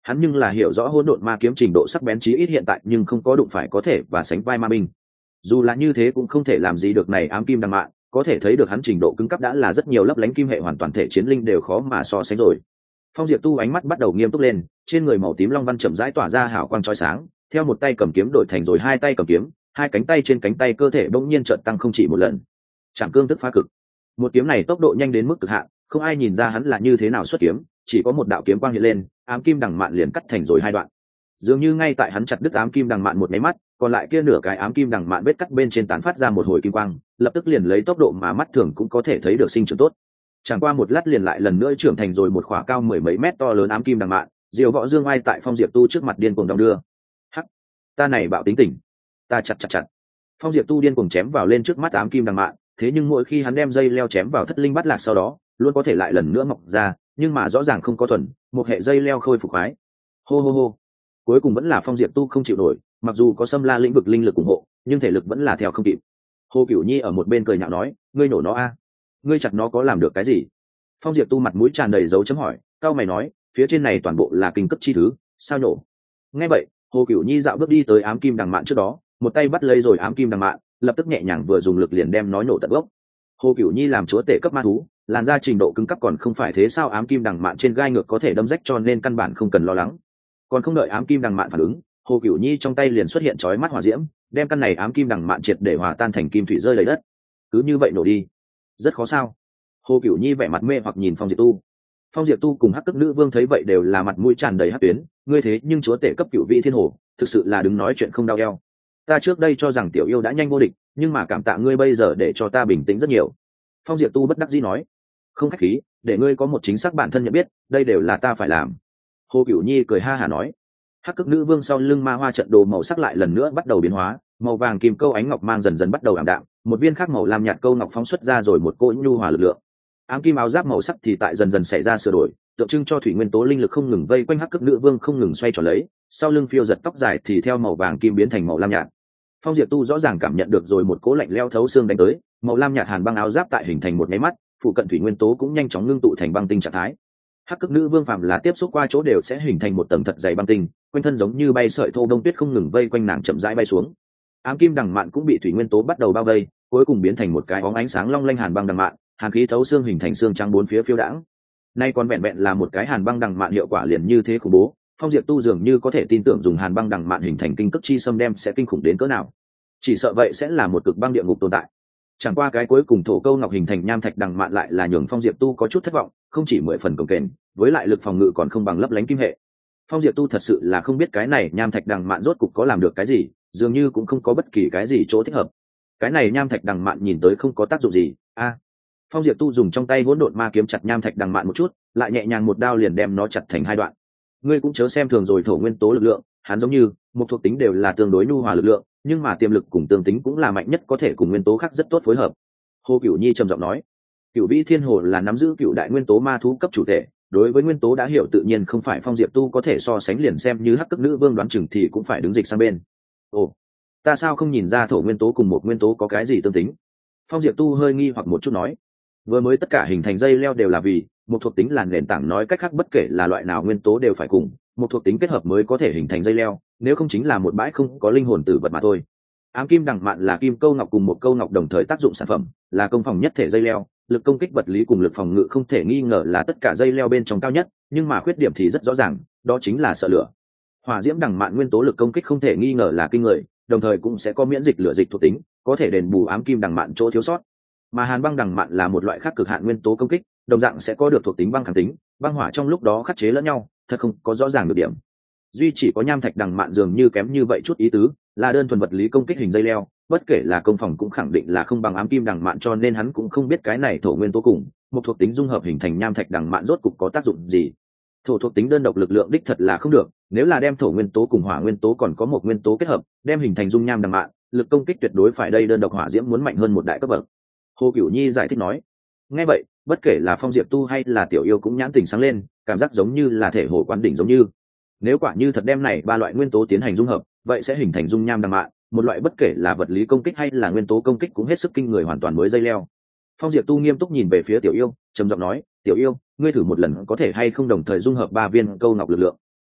Hắn nhưng là hiểu rõ hỗn độn ma kiếm trình độ sắc bén chí ít hiện tại, nhưng không có đụng phải có thể và sánh vai ma binh. Dù là như thế cũng không thể làm gì được này ám kim đằng mạn, có thể thấy được hắn trình độ cứng cấp đã là rất nhiều lấp lánh kim hệ hoàn toàn thể chiến linh đều khó mà so sánh rồi. Phong Diệp Tu ánh mắt bắt đầu nghiêm túc lên, trên người màu tím long văn chậm rãi tỏa ra hào quang chói sáng, theo một tay cầm kiếm đổi thành rồi hai tay cầm kiếm, hai cánh tay trên cánh tay cơ thể bỗng nhiên chợt tăng không chỉ một lần. Trảm cương tức phá cực. Một kiếm này tốc độ nhanh đến mức cực hạn, không ai nhìn ra hắn là như thế nào xuất kiếm, chỉ có một đạo kiếm quang hiện lên, ám kim đằng mạn liền cắt thành rồi hai đoạn. Dường như ngay tại hắn chặt đứt ám kim đằng mạn một máy mắt, còn lại kia nửa cái ám kim đằng mạn vết cắt bên trên tán phát ra một hồi kim quang, lập tức liền lấy tốc độ mà mắt thường cũng có thể thấy được sinh trưởng tốt. Chẳng qua một lát liền lại lần nữa trưởng thành rồi một khỏa cao mười mấy mét to lớn ám kim đằng mạn, diều võ dương ai tại Phong Diệp Tu trước mặt điên cuồng đong đưa. Hắc, ta này bạo tính tình, ta chặt. Phong Diệp Tu điên cuồng chém vào lên trước mắt ám kim đằng mạn, thế nhưng mỗi khi hắn đem dây leo chém vào thất linh bát lạc sau đó, luôn có thể lại lần nữa mọc ra, nhưng mà rõ ràng không có thuần, một hệ dây leo khôi phục khoái. Hô. Cuối cùng vẫn là Phong Diệp Tu không chịu nổi, mặc dù có Xâm La lĩnh vực linh lực ủng hộ, nhưng thể lực vẫn là theo không kịp. Hồ Cửu Nhi ở một bên cười nhạo nói, ngươi nổ nó a, ngươi chặt nó có làm được cái gì? Phong Diệp Tu mặt mũi tràn đầy dấu chấm hỏi, cao mày nói, phía trên này toàn bộ là kinh cấp chi thứ, sao nổ? Nghe vậy, Hồ Cửu Nhi dạo bước đi tới ám kim đằng mạn trước đó, một tay bắt lấy rồi ám kim đằng mạn, lập tức nhẹ nhàng vừa dùng lực liền đem nó nổ tận gốc. Hồ Cửu Nhi làm chúa tể cấp ma thú, làn da trình độ cứng cấp còn không phải thế sao, ám kim đằng mạn trên gai ngược có thể đâm rách, cho nên căn bản không cần lo lắng. Còn không đợi ám kim đằng mạn phản ứng, Hồ Cửu Nhi trong tay liền xuất hiện chói mắt hỏa diễm, đem căn này ám kim đằng mạn triệt để hòa tan thành kim thủy rơi đầy đất. Cứ như vậy nổ đi, rất khó sao? Hồ Cửu Nhi vẻ mặt mê hoặc nhìn Phong Diệp Tu. Phong Diệp Tu cùng Hắc Tức Nữ Vương thấy vậy đều là mặt mũi tràn đầy hắc tuyến, ngươi thế nhưng chúa tể cấp cửu vị thiên hồ, thực sự là đứng nói chuyện không đau eo. Ta trước đây cho rằng tiểu yêu đã nhanh vô địch, nhưng mà cảm tạ ngươi bây giờ để cho ta bình tĩnh rất nhiều. Phong Diệp Tu bất đắc dĩ nói, không khách khí, để ngươi có một chính xác bản thân nhận biết, đây đều là ta phải làm. Hồ Cửu Nhi cười ha hả nói. Hắc Cực Nữ Vương sau lưng ma hoa trận đồ màu sắc lại lần nữa bắt đầu biến hóa, màu vàng kim câu ánh ngọc mang dần dần bắt đầu ảm đạm, một viên khác màu lam nhạt câu ngọc phóng xuất ra rồi một cỗ nhu hòa lực lượng. Ám kim áo giáp màu sắc thì tại dần dần xảy ra sửa đổi, tượng trưng cho thủy nguyên tố linh lực không ngừng vây quanh Hắc Cực Nữ Vương không ngừng xoay tròn lấy, sau lưng phiêu giật tóc dài thì theo màu vàng kim biến thành màu lam nhạt. Phong Diệp Tu rõ ràng cảm nhận được rồi một cỗ lạnh lẽo thấu xương đánh tới, màu lam nhạt hàn băng áo giáp tại hình thành một nháy mắt, phụ cận thủy nguyên tố cũng nhanh chóng ngưng tụ thành băng tinh trạng thái. Hắc Cực Nữ Vương phàm là tiếp xúc qua chỗ đều sẽ hình thành một tầng thật dày băng tinh, quanh thân giống như bay sợi thô đông tuyết không ngừng vây quanh nàng chậm rãi bay xuống. Ám kim đằng mạn cũng bị thủy nguyên tố bắt đầu bao vây, cuối cùng biến thành một cái bóng ánh sáng long lanh hàn băng đằng mạn, hàn khí thấu xương hình thành xương trắng bốn phía phiêu đãng. Nay còn vẹn vẹn là một cái hàn băng đằng mạn hiệu quả liền như thế khủng bố, Phong Diệp Tu dường như có thể tin tưởng dùng hàn băng đằng mạn hình thành kinh cực chi xâm đem sẽ kinh khủng đến cỡ nào. Chỉ sợ vậy sẽ là một cực băng địa ngục tồn tại. Chẳng qua cái cuối cùng thổ câu ngọc hình thành nham thạch đằng mạn lại là nhường Phong Diệp Tu có chút thất vọng, không chỉ 10 phần cồng kềnh, với lại lực phòng ngự còn không bằng lấp lánh kim hệ. Phong Diệp Tu thật sự là không biết cái này nham thạch đằng mạn rốt cục có làm được cái gì, dường như cũng không có bất kỳ cái gì chỗ thích hợp. Cái này nham thạch đằng mạn nhìn tới không có tác dụng gì. Phong Diệp Tu dùng trong tay hỗn độn ma kiếm chặt nham thạch đằng mạn một chút, lại nhẹ nhàng một đao liền đem nó chặt thành hai đoạn. Ngươi cũng chớ xem thường rồi thổ nguyên tố lực lượng, hắn giống như một thuộc tính đều là tương đối nhu hòa lực lượng, nhưng mà tiềm lực cùng tương tính cũng là mạnh nhất, có thể cùng nguyên tố khác rất tốt phối hợp. Hồ Cửu Nhi trầm giọng nói, Cửu Vĩ Thiên Hồ là nắm giữ cửu đại nguyên tố ma thú cấp chủ thể, đối với nguyên tố đã hiểu tự nhiên không phải Phong Diệp Tu có thể so sánh, liền xem như Hắc Cực Nữ Vương đoán chừng thì cũng phải đứng dịch sang bên. Ồ, ta sao không nhìn ra thổ nguyên tố cùng một nguyên tố có cái gì tương tính? Phong Diệp Tu hơi nghi hoặc một chút nói, vừa mới tất cả hình thành dây leo đều là vì một thuộc tính là nền tảng, nói cách khác bất kể là loại nào nguyên tố đều phải cùng một thuộc tính kết hợp mới có thể hình thành dây leo, nếu không chính là một bãi không có linh hồn tử vật mà thôi. Ám kim đằng mạn là kim câu ngọc cùng một câu ngọc đồng thời tác dụng sản phẩm, là công phòng nhất thể dây leo, lực công kích vật lý cùng lực phòng ngự không thể nghi ngờ là tất cả dây leo bên trong cao nhất, nhưng mà khuyết điểm thì rất rõ ràng, đó chính là sợ lửa. Hỏa diễm đằng mạn nguyên tố lực công kích không thể nghi ngờ là kinh người, đồng thời cũng sẽ có miễn dịch lửa dịch thuộc tính, có thể đền bù ám kim đằng mạn chỗ thiếu sót. Mà hàn băng đằng mạn là một loại khác cực hạn nguyên tố công kích, đồng dạng sẽ có được thuộc tính băng kháng tính, băng hỏa trong lúc đó khắc chế lẫn nhau, thật không có rõ ràng được điểm. Duy chỉ có nham thạch đằng mạn dường như kém như vậy chút ý tứ, là đơn thuần vật lý công kích hình dây leo, bất kể là công phòng cũng khẳng định là không bằng ám kim đằng mạn, cho nên hắn cũng không biết cái này thổ nguyên tố cùng một thuộc tính dung hợp hình thành nham thạch đằng mạn rốt cục có tác dụng gì. Thổ thuộc tính đơn độc lực lượng đích thật là không được, nếu là đem thổ nguyên tố cùng hỏa nguyên tố còn có một nguyên tố kết hợp, đem hình thành dung nham đằng mạn, lực công kích tuyệt đối phải đây đơn độc hỏa diễm muốn mạnh hơn một đại cấp bậc. Hồ Cửu Nhi giải thích nói. Nghe vậy, bất kể là Phong Diệp Tu hay là Tiểu Yêu cũng nhãn tình sáng lên, cảm giác giống như là thể hồ quán đỉnh giống như. Nếu quả như thật đem này ba loại nguyên tố tiến hành dung hợp, vậy sẽ hình thành dung nham đằng mạn, một loại bất kể là vật lý công kích hay là nguyên tố công kích cũng hết sức kinh người, hoàn toàn mới dây leo. Phong Diệp Tu nghiêm túc nhìn về phía Tiểu Yêu, trầm giọng nói, Tiểu Yêu, ngươi thử một lần có thể hay không đồng thời dung hợp ba viên câu ngọc lực lượng.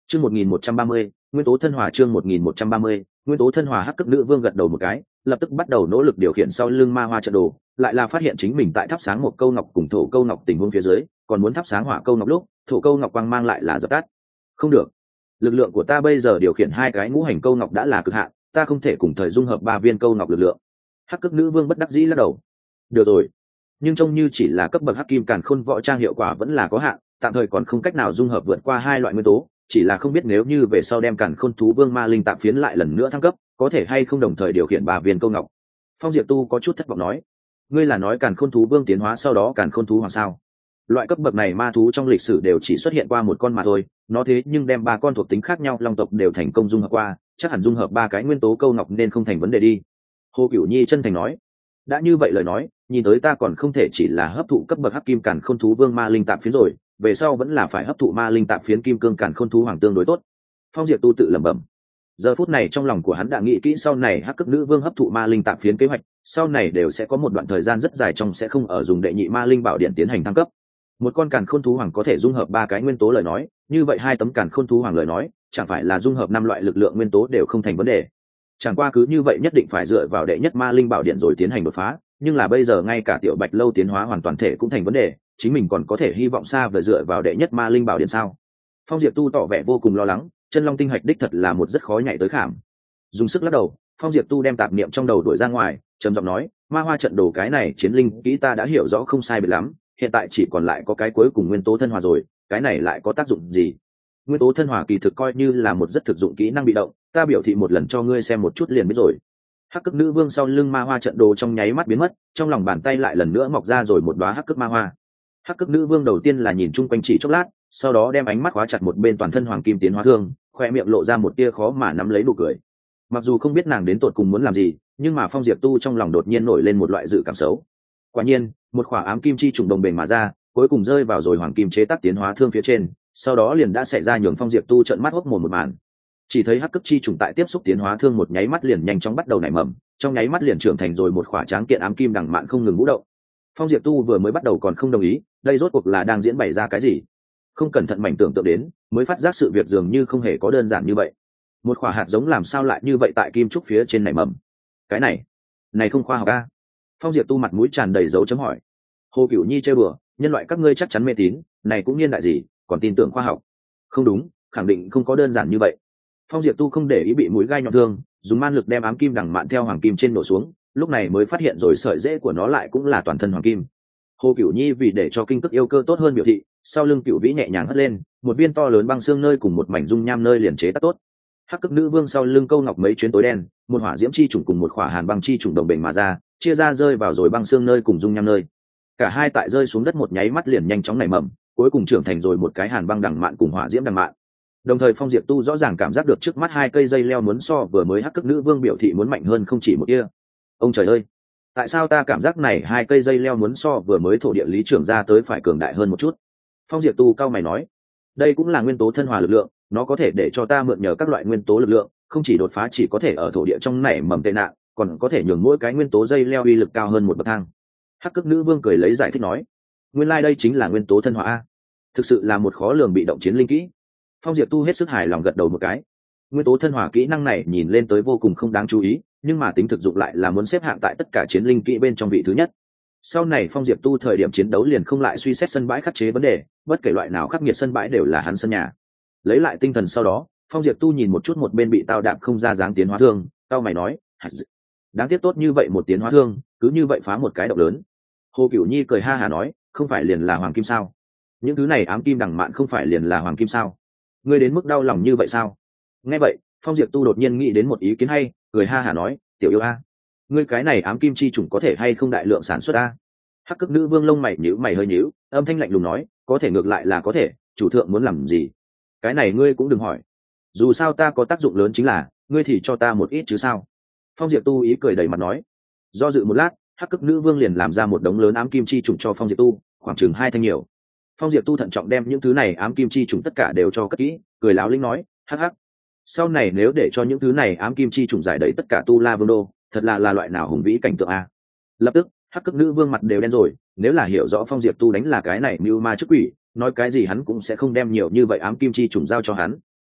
Chương 1130, nguyên tố thân hòa. Chương 1130, nguyên tố thân hòa. Hắc cấp nữ vương gật đầu một cái, lập tức bắt đầu nỗ lực điều khiển sau lưng ma hoa trận đồ, lại là phát hiện chính mình tại thắp sáng một câu ngọc cùng thổ câu ngọc tình huống phía dưới, còn muốn thắp sáng hỏa câu ngọc lúc, thổ câu ngọc quang mang lại là dập tắt. Không được, lực lượng của ta bây giờ điều khiển hai cái ngũ hành câu ngọc đã là cực hạn, ta không thể cùng thời dung hợp ba viên câu ngọc lực lượng. Hắc cấp nữ vương bất đắc dĩ lắc đầu. Được rồi, nhưng trông như chỉ là cấp bậc hắc kim càn khôn võ trang hiệu quả vẫn là có hạn, tạm thời còn không cách nào dung hợp vượt qua hai loại nguyên tố, chỉ là không biết nếu như về sau đem càn khôn thú vương ma linh tạm phiến lại lần nữa thăng cấp, có thể hay không đồng thời điều khiển ba viên câu ngọc. Phong Diệp Tu có chút thất vọng nói, ngươi là nói càn khôn thú vương tiến hóa sau đó càn khôn thú hoàng sao? Loại cấp bậc này ma thú trong lịch sử đều chỉ xuất hiện qua một con mà thôi, nó thế nhưng đem ba con thuộc tính khác nhau long tộc đều thành công dung hợp qua, chắc hẳn dung hợp ba cái nguyên tố câu ngọc nên không thành vấn đề đi. Hồ Cửu Nhi chân thành nói, đã như vậy lời nói, nhìn tới ta còn không thể chỉ là hấp thụ cấp bậc hắc kim càn khôn thú vương ma linh tạm phiến rồi, về sau vẫn là phải hấp thụ ma linh tạm phiến kim cương càn khôn thú hoàng tương đối tốt. Phong Diệp Tu tự lẩm bẩm. Giờ phút này trong lòng của hắn đã nghĩ kỹ sau này hắc cấp nữ vương hấp thụ ma linh tạm phiến kế hoạch, sau này đều sẽ có một đoạn thời gian rất dài trong sẽ không ở dùng đệ nhị ma linh bảo điện tiến hành thăng cấp. Một con càn khôn thú hoàng có thể dung hợp ba cái nguyên tố lời nói, như vậy hai tấm càn khôn thú hoàng lời nói, chẳng phải là dung hợp năm loại lực lượng nguyên tố đều không thành vấn đề. Chẳng qua cứ như vậy nhất định phải dựa vào đệ nhất ma linh bảo điện rồi tiến hành đột phá, nhưng là bây giờ ngay cả tiểu bạch lâu tiến hóa hoàn toàn thể cũng thành vấn đề, chính mình còn có thể hy vọng xa về dựa vào đệ nhất ma linh bảo điện sao? Phong Diệp Tu tỏ vẻ vô cùng lo lắng, chân long tinh hạch đích thật là một rất khó nhảy tới khảm. Dùng sức lắc đầu, Phong Diệp Tu đem tạp niệm trong đầu đuổi ra ngoài, trầm giọng nói, ma hoa trận đồ cái này chiến linh kỹ ta đã hiểu rõ không sai biệt lắm, hiện tại chỉ còn lại có cái cuối cùng nguyên tố thân hòa rồi, cái này lại có tác dụng gì? Nguyên tố thân hòa kỳ thực coi như là một rất thực dụng kỹ năng bị động, ta biểu thị một lần cho ngươi xem một chút liền biết rồi. Hắc cấp nữ vương sau lưng ma hoa trận đồ trong nháy mắt biến mất, trong lòng bàn tay lại lần nữa mọc ra rồi một đóa hắc cấp ma hoa. Hắc cấp nữ vương đầu tiên là nhìn chung quanh chỉ chốc lát, sau đó đem ánh mắt khóa chặt một bên toàn thân hoàng kim tiến hóa thương, khoe miệng lộ ra một tia khó mà nắm lấy nụ cười. Mặc dù không biết nàng đến tột cùng muốn làm gì, nhưng mà Phong Diệp Tu trong lòng đột nhiên nổi lên một loại dự cảm xấu. Quả nhiên, một khỏa ám kim chi trùng đồng bền mà ra, cuối cùng rơi vào rồi hoàng kim chế tác tiến hóa thương phía trên, sau đó liền đã xảy ra nhường Phong Diệp Tu trợn mắt hốc mồm một màn. Chỉ thấy hắc cấp chi trùng tại tiếp xúc tiến hóa thương một nháy mắt liền nhanh chóng bắt đầu nảy mầm, trong nháy mắt liền trưởng thành rồi một khỏa tráng kiện ám kim đằng mạn không ngừng vũ động. Phong Diệp Tu vừa mới bắt đầu còn không đồng ý, đây rốt cuộc là đang diễn bày ra cái gì? Không cẩn thận mảnh tưởng tượng đến, mới phát giác sự việc dường như không hề có đơn giản như vậy. Một khỏa hạt giống làm sao lại như vậy tại kim trúc phía trên nảy mầm? Cái này không khoa học a. Phong Diệp Tu mặt mũi tràn đầy dấu chấm hỏi. Hồ Cửu Nhi chơi bừa, nhân loại các ngươi chắc chắn mê tín, này cũng niên đại gì, còn tin tưởng khoa học? Không đúng, khẳng định không có đơn giản như vậy. Phong Diệp Tu không để ý bị mũi gai nhọn thương, dùng man lực đem ám kim đằng mạn theo hoàng kim trên đổ xuống, lúc này mới phát hiện rồi sợi rễ của nó lại cũng là toàn thân hoàng kim. Hồ Cửu Nhi vì để cho kinh tức yêu cơ tốt hơn biểu thị, sau lưng Cửu Vĩ nhẹ nhàng hất lên, một viên to lớn băng xương nơi cùng một mảnh dung nham nơi liền chế tác tốt. Hắc cấp nữ vương sau lưng câu ngọc mấy chuyến tối đen, một hỏa diễm chi trùng cùng một khỏa hàn băng chi trùng đồng bền mà ra, chia ra rơi vào rồi băng xương nơi cùng dung nham nơi. Cả hai tại rơi xuống đất một nháy mắt liền nhanh chóng nảy mầm, cuối cùng trưởng thành rồi một cái hàn băng đằng mạn cùng hỏa diễm đằng mạn. Đồng thời Phong Diệp Tu rõ ràng cảm giác được trước mắt hai cây dây leo muốn so vừa mới hắc cấp nữ vương biểu thị muốn mạnh hơn không chỉ một tia. Ông trời ơi, tại sao ta cảm giác này hai cây dây leo muốn so vừa mới thổ địa lý trưởng ra tới phải cường đại hơn một chút? Phong Diệp Tu cao mày nói, đây cũng là nguyên tố thân hòa lực lượng, nó có thể để cho ta mượn nhờ các loại nguyên tố lực lượng, không chỉ đột phá chỉ có thể ở thổ địa trong nảy mầm tệ nạn, còn có thể nhường mỗi cái nguyên tố dây leo uy lực cao hơn một bậc thang. Hắc cấp nữ vương cười lấy giải thích nói, nguyên lai đây chính là nguyên tố thân hòa a, thực sự là một khó lường bị động chiến linh kỹ. Phong Diệp Tu hết sức hài lòng gật đầu một cái. Nguyên tố thân hòa kỹ năng này nhìn lên tới vô cùng không đáng chú ý, nhưng mà tính thực dụng lại là muốn xếp hạng tại tất cả chiến linh kỹ bên trong vị thứ nhất. Sau này Phong Diệp Tu thời điểm chiến đấu liền không lại suy xét sân bãi khắc chế vấn đề, bất kể loại nào khắc nghiệt sân bãi đều là hắn sân nhà. Lấy lại tinh thần sau đó, Phong Diệp Tu nhìn một chút một bên bị tao đạp không ra dáng tiến hóa thương, tao mày nói, đáng tiếc tốt như vậy một tiến hóa thương, cứ như vậy phá một cái động lớn. Hồ Cửu Nhi cười ha hả nói, không phải liền là hoàng kim sao? Những thứ này ám kim đằng mạn không phải liền là hoàng kim sao? Ngươi đến mức đau lòng như vậy sao? Nghe vậy, Phong Diệp Tu đột nhiên nghĩ đến một ý kiến hay, cười ha hả nói, tiểu yêu a, ngươi cái này ám kim chi trùng có thể hay không đại lượng sản xuất a? Hắc cấp nữ vương lông mày nhíu mày hơi nhíu, âm thanh lạnh lùng nói, có thể ngược lại là có thể, chủ thượng muốn làm gì? Cái này ngươi cũng đừng hỏi. Dù sao ta có tác dụng lớn chính là, ngươi thì cho ta một ít chứ sao? Phong Diệp Tu ý cười đầy mặt nói. Do dự một lát, Hắc cấp nữ vương liền làm ra một đống lớn ám kim chi trùng cho Phong Diệp Tu, khoảng chừng 2 thanh nhiều. Phong Diệp Tu thận trọng đem những thứ này ám kim chi trùng tất cả đều cho cất kỹ, cười láo linh nói, hắc hắc. Sau này nếu để cho những thứ này ám kim chi trùng giải đầy tất cả Tu La Vương đô, thật là loại nào hùng vĩ cảnh tượng a. Lập tức, Hắc cấp nữ vương mặt đều đen rồi, nếu là hiểu rõ Phong Diệp Tu đánh là cái này mưu ma chức quỷ, nói cái gì hắn cũng sẽ không đem nhiều như vậy ám kim chi trùng giao cho hắn.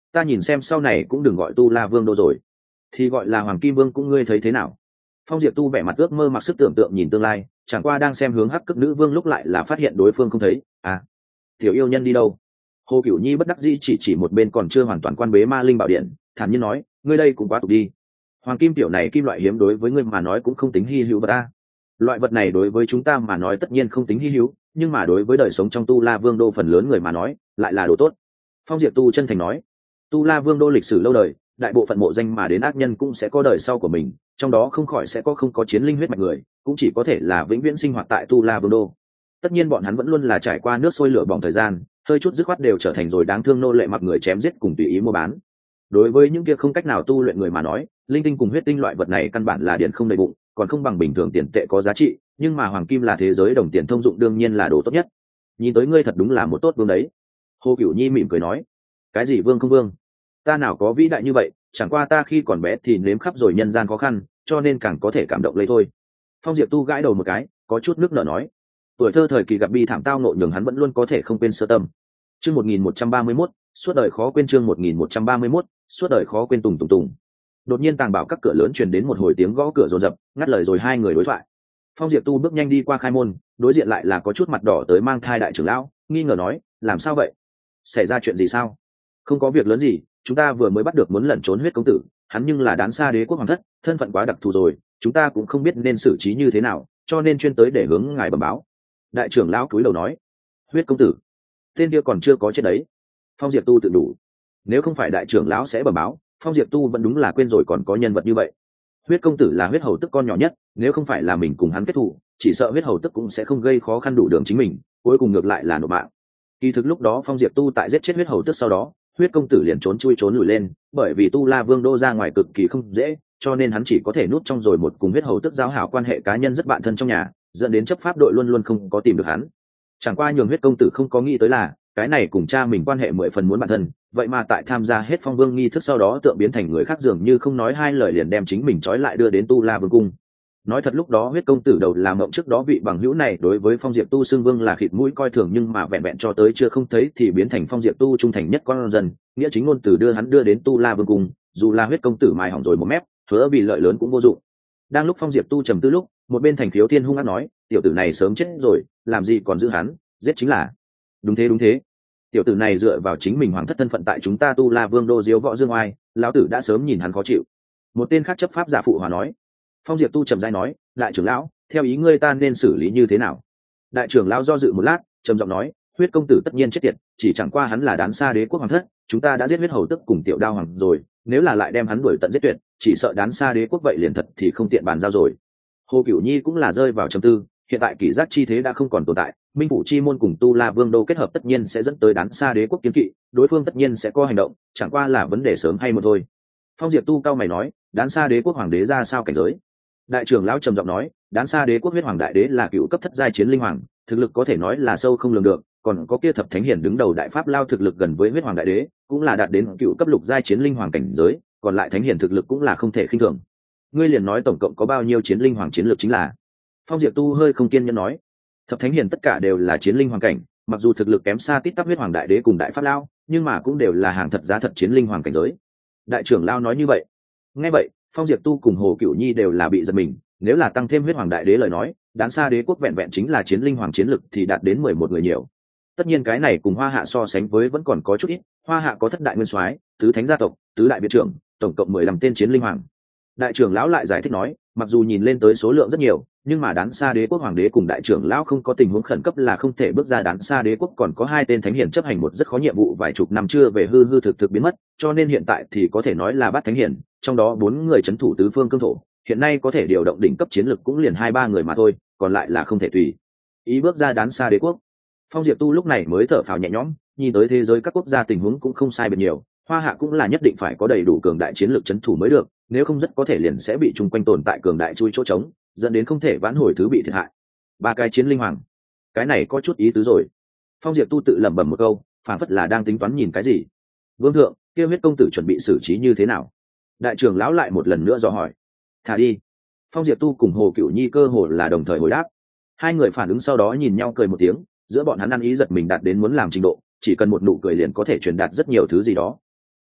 ta nhìn xem sau này cũng đừng gọi tu la vương đô rồi, thì gọi là hoàng kim vương cũng ngươi thấy thế nào? Phong Diệp Tu vẻ mặt ước mơ mặc sức tưởng tượng nhìn tương lai, chẳng qua đang xem hướng hắc cức nữ vương lúc lại là phát hiện đối phương không thấy. À, tiểu yêu nhân đi đâu? Hồ Cửu Nhi bất đắc dĩ chỉ một bên còn chưa hoàn toàn quan bế ma linh bảo điện, thản nhiên nói, ngươi đây cũng quá tục đi. Hoàng kim tiểu này kim loại hiếm đối với ngươi mà nói cũng không tính hi hữu vật ta. Loại vật này đối với chúng ta mà nói tất nhiên không tính hi hữu, nhưng mà đối với đời sống trong Tu La Vương đô phần lớn người mà nói, lại là đồ tốt. Phong Diệp Tu chân thành nói, Tu La Vương đô lịch sử lâu đời, đại bộ phận mộ danh mà đến ác nhân cũng sẽ có đời sau của mình, trong đó không khỏi sẽ không có chiến linh huyết mạch người, cũng chỉ có thể là vĩnh viễn sinh hoạt tại Tu La Vương đô. Tất nhiên bọn hắn vẫn luôn là trải qua nước sôi lửa bỏng thời gian, hơi chút dứt khoát đều trở thành rồi đáng thương nô lệ mặc người chém giết cùng tùy ý mua bán. Đối với những kia không cách nào tu luyện người mà nói, linh tinh cùng huyết tinh loại vật này căn bản là điện không đầy bụng, còn không bằng bình thường tiền tệ có giá trị, nhưng mà hoàng kim là thế giới đồng tiền thông dụng đương nhiên là đồ tốt nhất. Nhìn tới ngươi thật đúng là một tốt vương đấy. Hồ Cửu Nhi mỉm cười nói, cái gì vương không vương, ta nào có vĩ đại như vậy, chẳng qua ta khi còn bé thì nếm khắp rồi nhân gian khó khăn, cho nên càng có thể cảm động lấy thôi. Phong Diệp Tu gãi đầu một cái, có chút nước nở nói, tuổi thơ thời kỳ gặp bi thảm tao ngộ nhường hắn vẫn luôn có thể không quên sơ tâm. Chương 1131, suốt đời khó quên. Chương 1131, suốt đời khó quên. Tùng tùng tùng. Đột nhiên tàng bảo các cửa lớn truyền đến một hồi tiếng gõ cửa rồn rập, ngắt lời rồi hai người đối thoại. Phong Diệp Tu bước nhanh đi qua khai môn, đối diện lại là có chút mặt đỏ tới mang thai đại trưởng lão, nghi ngờ nói, làm sao vậy? Xảy ra chuyện gì sao? Không có việc lớn gì, chúng ta vừa mới bắt được muốn lẩn trốn huyết công tử, hắn nhưng là đán xa đế quốc hoàng thất, thân phận quá đặc thù rồi, chúng ta cũng không biết nên xử trí như thế nào, cho nên chuyên tới để hướng ngài bẩm báo. Đại trưởng lão cúi đầu nói, huyết công tử, tên kia còn chưa có chết đấy. Phong Diệp Tu tự đủ, nếu không phải đại trưởng lão sẽ bẩm báo, Phong Diệp Tu vẫn đúng là quên rồi còn có nhân vật như vậy. Huyết công tử là huyết hầu tức con nhỏ nhất, nếu không phải là mình cùng hắn kết thù, chỉ sợ huyết hầu tức cũng sẽ không gây khó khăn đủ đường chính mình, cuối cùng ngược lại là nộp mạng. Kỳ thực lúc đó Phong Diệp Tu tại giết chết huyết hầu tức sau đó, huyết công tử liền trốn lùi lên, bởi vì Tu La Vương đô ra ngoài cực kỳ không dễ, cho nên hắn chỉ có thể núp trong rồi một cùng huyết hầu tức giao hảo quan hệ cá nhân rất bạn thân trong nhà, dẫn đến chấp pháp đội luôn luôn không có tìm được hắn. Chẳng qua nhường huyết công tử không có nghĩ tới là cái này cùng cha mình quan hệ 10 phần muốn bạn thân, vậy mà tại tham gia hết phong vương nghi thức sau đó tượng biến thành người khác, dường như không nói hai lời liền đem chính mình trói lại đưa đến Tu La Vương cung. Nói thật lúc đó huyết công tử đầu làm mộng, trước đó vị bằng hữu này đối với Phong Diệp Tu xưng vương là khịt mũi coi thường, nhưng mà vẹn vẹn cho tới chưa không thấy thì biến thành Phong Diệp Tu trung thành nhất con dân, nghĩa chính ngôn từ đưa hắn đưa đến Tu La Vương cung, dù là huyết công tử mài hỏng rồi một mép, hứa vì lợi lớn cũng vô dụng. Đang lúc Phong Diệp Tu trầm tư lúc, một bên Thành Khiếu Thiên hung ác nói, tiểu tử này sớm chết rồi, làm gì còn giữ hắn, giết chính là. Đúng thế, tiểu tử này dựa vào chính mình hoàng thất thân phận tại chúng ta Tu La Vương đô diếu võ dương oai, lão tử đã sớm nhìn hắn khó chịu. Một tên khác chấp pháp giả phụ hòa nói. Phong Diệp Tu trầm dai nói, đại trưởng lão, theo ý ngươi ta nên xử lý như thế nào? Đại trưởng lão do dự một lát, trầm giọng nói, huyết công tử tất nhiên chết tiệt, chỉ chẳng qua hắn là đán xa đế quốc hoàng thất, chúng ta đã giết huyết hầu tức cùng tiểu đao hoàng rồi, nếu là lại đem hắn đuổi tận giết tuyệt, chỉ sợ đán xa đế quốc vậy liền thật thì không tiện bàn giao rồi. Hồ Cửu Nhi cũng là rơi vào trầm tư, hiện tại kỷ giác chi thế đã không còn tồn tại, minh phủ chi môn cùng Tu La Vương đô kết hợp tất nhiên sẽ dẫn tới đán xa đế quốc kiên kỵ, đối phương tất nhiên sẽ có hành động, chẳng qua là vấn đề sớm hay muộn thôi. Phong Diệp Tu cao mày nói, đán xa đế quốc hoàng đế ra sao cảnh giới? Đại trưởng lão trầm giọng nói, đán xa đế quốc huyết hoàng đại đế là cựu cấp thất giai chiến linh hoàng, thực lực có thể nói là sâu không lường được, còn có kia thập thánh hiển đứng đầu đại pháp lao thực lực gần với huyết hoàng đại đế, cũng là đạt đến cựu cấp lục giai chiến linh hoàng cảnh giới, còn lại thánh hiển thực lực cũng là không thể khinh thường. Ngươi liền nói tổng cộng có bao nhiêu chiến linh hoàng chiến lược chính là? Phong Diệp Tu hơi không kiên nhẫn nói, thập thánh hiển tất cả đều là chiến linh hoàng cảnh, mặc dù thực lực kém xa tít tắp huyết hoàng đại đế cùng đại pháp lao, nhưng mà cũng đều là hàng thật giá thật chiến linh hoàng cảnh giới. Đại trưởng lão nói như vậy. Nghe vậy, Phong Diệp Tu cùng Hồ Cửu Nhi đều là bị giật mình, nếu là tăng thêm huyết hoàng đại đế lời nói, đán xa đế quốc vẹn vẹn chính là chiến linh hoàng chiến lực thì đạt đến 11 người nhiều. Tất nhiên cái này cùng Hoa Hạ so sánh với vẫn còn có chút ít, Hoa Hạ có thất đại nguyên soái, tứ thánh gia tộc, tứ đại viện trưởng, tổng cộng 15 tên chiến linh hoàng. Đại trưởng lão lại giải thích nói, mặc dù nhìn lên tới số lượng rất nhiều, nhưng mà đán xa đế quốc hoàng đế cùng đại trưởng lão không có tình huống khẩn cấp là không thể bước ra, đán xa đế quốc còn có 2 tên thánh hiển chấp hành một rất khó nhiệm vụ vài chục năm chưa về hư thực biến mất, cho nên hiện tại thì có thể nói là bát thánh hiển, trong đó 4 người trấn thủ tứ phương cương thổ, hiện nay có thể điều động đỉnh cấp chiến lực cũng liền 2-3 người mà thôi, còn lại là không thể tùy ý bước ra đán xa đế quốc. Phong Diệp Tu lúc này mới thở phào nhẹ nhõm, nhìn tới thế giới các quốc gia tình huống cũng không sai biệt nhiều, Hoa Hạ cũng là nhất định phải có đầy đủ cường đại chiến lược trấn thủ mới được, nếu không rất có thể liền sẽ bị chung quanh tồn tại cường đại chui chỗ trống, dẫn đến không thể vãn hồi thứ bị thiệt hại. 3 cái chiến linh hoàng, cái này có chút ý tứ rồi. Phong Diệp Tu tự lẩm bẩm một câu, phản phất là đang tính toán nhìn cái gì. Vương thượng, kia huyết công tử chuẩn bị xử trí như thế nào? Đại trưởng lão lại một lần nữa dò hỏi. Thả đi. Phong Diệp Tu cùng Hồ Cửu Nhi cơ hồ là đồng thời hồi đáp. Hai người phản ứng sau đó nhìn nhau cười một tiếng, giữa bọn hắn ăn ý giật mình đạt đến muốn làm trình độ, chỉ cần một nụ cười liền có thể truyền đạt rất nhiều thứ gì đó.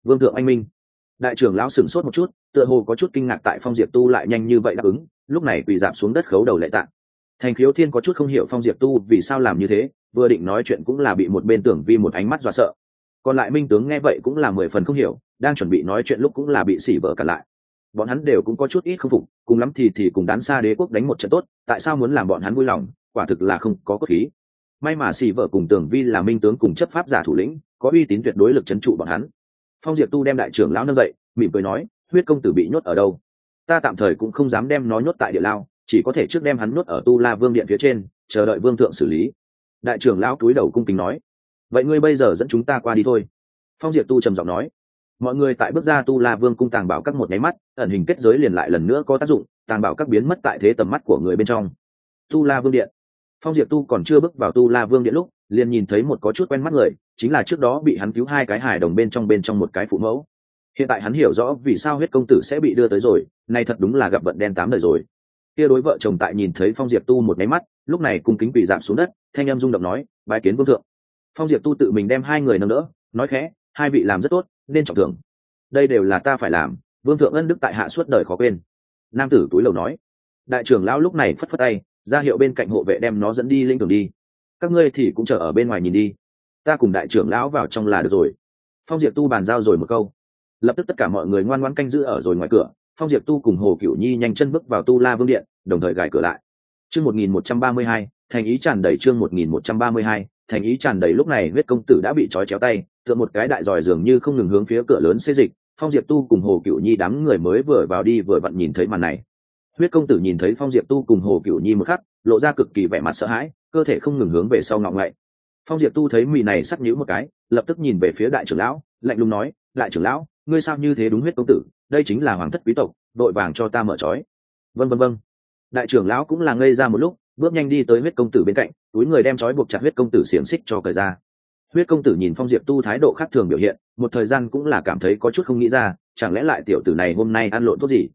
Vương thượng anh minh. Đại trưởng lão sửng sốt một chút, tựa hồ có chút kinh ngạc tại Phong Diệp Tu lại nhanh như vậy đáp ứng, lúc này quỳ rạp xuống đất khấu đầu lạy tạ. Thành Khiếu Thiên có chút không hiểu Phong Diệp Tu vì sao làm như thế, vừa định nói chuyện cũng là bị một bên Tưởng Vi một ánh mắt dọa sợ. Còn lại Minh tướng nghe vậy cũng là 10 phần không hiểu, đang chuẩn bị nói chuyện lúc cũng là bị xỉ vỡ cả lại. Bọn hắn đều cũng có chút ít không phục, cùng lắm thì cùng Đán Sa Đế quốc đánh một trận tốt, tại sao muốn làm bọn hắn vui lòng, quả thực là không có cốt khí. May mà xỉ vỡ cùng Tưởng Vi là Minh tướng cùng chấp pháp giả thủ lĩnh, có uy tín tuyệt đối lực trấn trụ bọn hắn. Phong Diệp Tu đem đại trưởng lão nâng dậy, mỉm cười nói, huyết công tử bị nhốt ở đâu? Ta tạm thời cũng không dám đem nó nhốt tại địa lao, chỉ có thể trước đem hắn nhốt ở Tu La Vương điện phía trên, chờ đợi vương thượng xử lý. Đại trưởng lão cúi đầu cung kính nói, vậy ngươi bây giờ dẫn chúng ta qua đi thôi. Phong Diệp Tu trầm giọng nói. Mọi người tại bước ra Tu La Vương cung tàng bảo các một nháy mắt, ẩn hình kết giới liền lại lần nữa có tác dụng, tàng bảo các biến mất tại thế tầm mắt của người bên trong. Tu La Vương điện. Phong Diệp Tu còn chưa bước vào Tu La Vương điện lúc, liền nhìn thấy một có chút quen mắt người, chính là trước đó bị hắn cứu hai cái hài đồng bên trong một cái phụ mẫu. Hiện tại hắn hiểu rõ vì sao huyết công tử sẽ bị đưa tới rồi, này thật đúng là gặp vận đen tám đời rồi. Kia đối vợ chồng tại nhìn thấy Phong Diệp Tu một cái mắt, lúc này cung kính quỳ rạp xuống đất, thanh âm rung động nói, bái kiến vương thượng. Phong Diệp Tu tự mình đem hai người nâng đỡ, nói khẽ, hai vị làm rất tốt, nên trọng thưởng. Đây đều là ta phải làm, vương thượng ân đức tại hạ suốt đời khó quên. Nam tử túi lầu nói. Đại trưởng lão lúc này phất phất tay, ra hiệu bên cạnh hộ vệ đem nó dẫn đi linh đường đi. Các ngươi thì cũng chờ ở bên ngoài nhìn đi, ta cùng đại trưởng lão vào trong là được rồi. Phong Diệp Tu bàn giao rồi một câu, lập tức tất cả mọi người ngoan ngoãn canh giữ ở rồi ngoài cửa. Phong Diệp Tu cùng Hồ Cửu Nhi nhanh chân bước vào Tu La Vương điện, đồng thời gài cửa lại. Chương 1132, thành ý tràn đầy. Chương 1132, thành ý tràn đầy. Lúc này huyết công tử đã bị trói chéo tay, tựa một cái đại giòi dường như không ngừng hướng phía cửa lớn xê dịch. Phong Diệp Tu cùng Hồ Cửu Nhi đám người mới vừa vào đi vừa vặn nhìn thấy màn này. Huyết công tử nhìn thấy Phong Diệp Tu cùng Hồ Cửu Nhi một khắc, lộ ra cực kỳ vẻ mặt sợ hãi, cơ thể không ngừng hướng về sau ngọng ngậy. Phong Diệp Tu thấy mì này sắc nhíu một cái, lập tức nhìn về phía đại trưởng lão, lạnh lùng nói, đại trưởng lão, ngươi sao như thế? Đúng huyết công tử, đây chính là hoàng thất quý tộc, đội vàng cho ta mở trói. Vâng. Đại trưởng lão cũng là ngây ra một lúc, bước nhanh đi tới huyết công tử bên cạnh, túi người đem trói buộc chặt huyết công tử xiềng xích cho cởi ra. Huyết công tử nhìn Phong Diệp Tu thái độ khác thường biểu hiện, một thời gian cũng là cảm thấy có chút không nghĩ ra, chẳng lẽ lại tiểu tử này hôm nay ăn lộn tốt gì?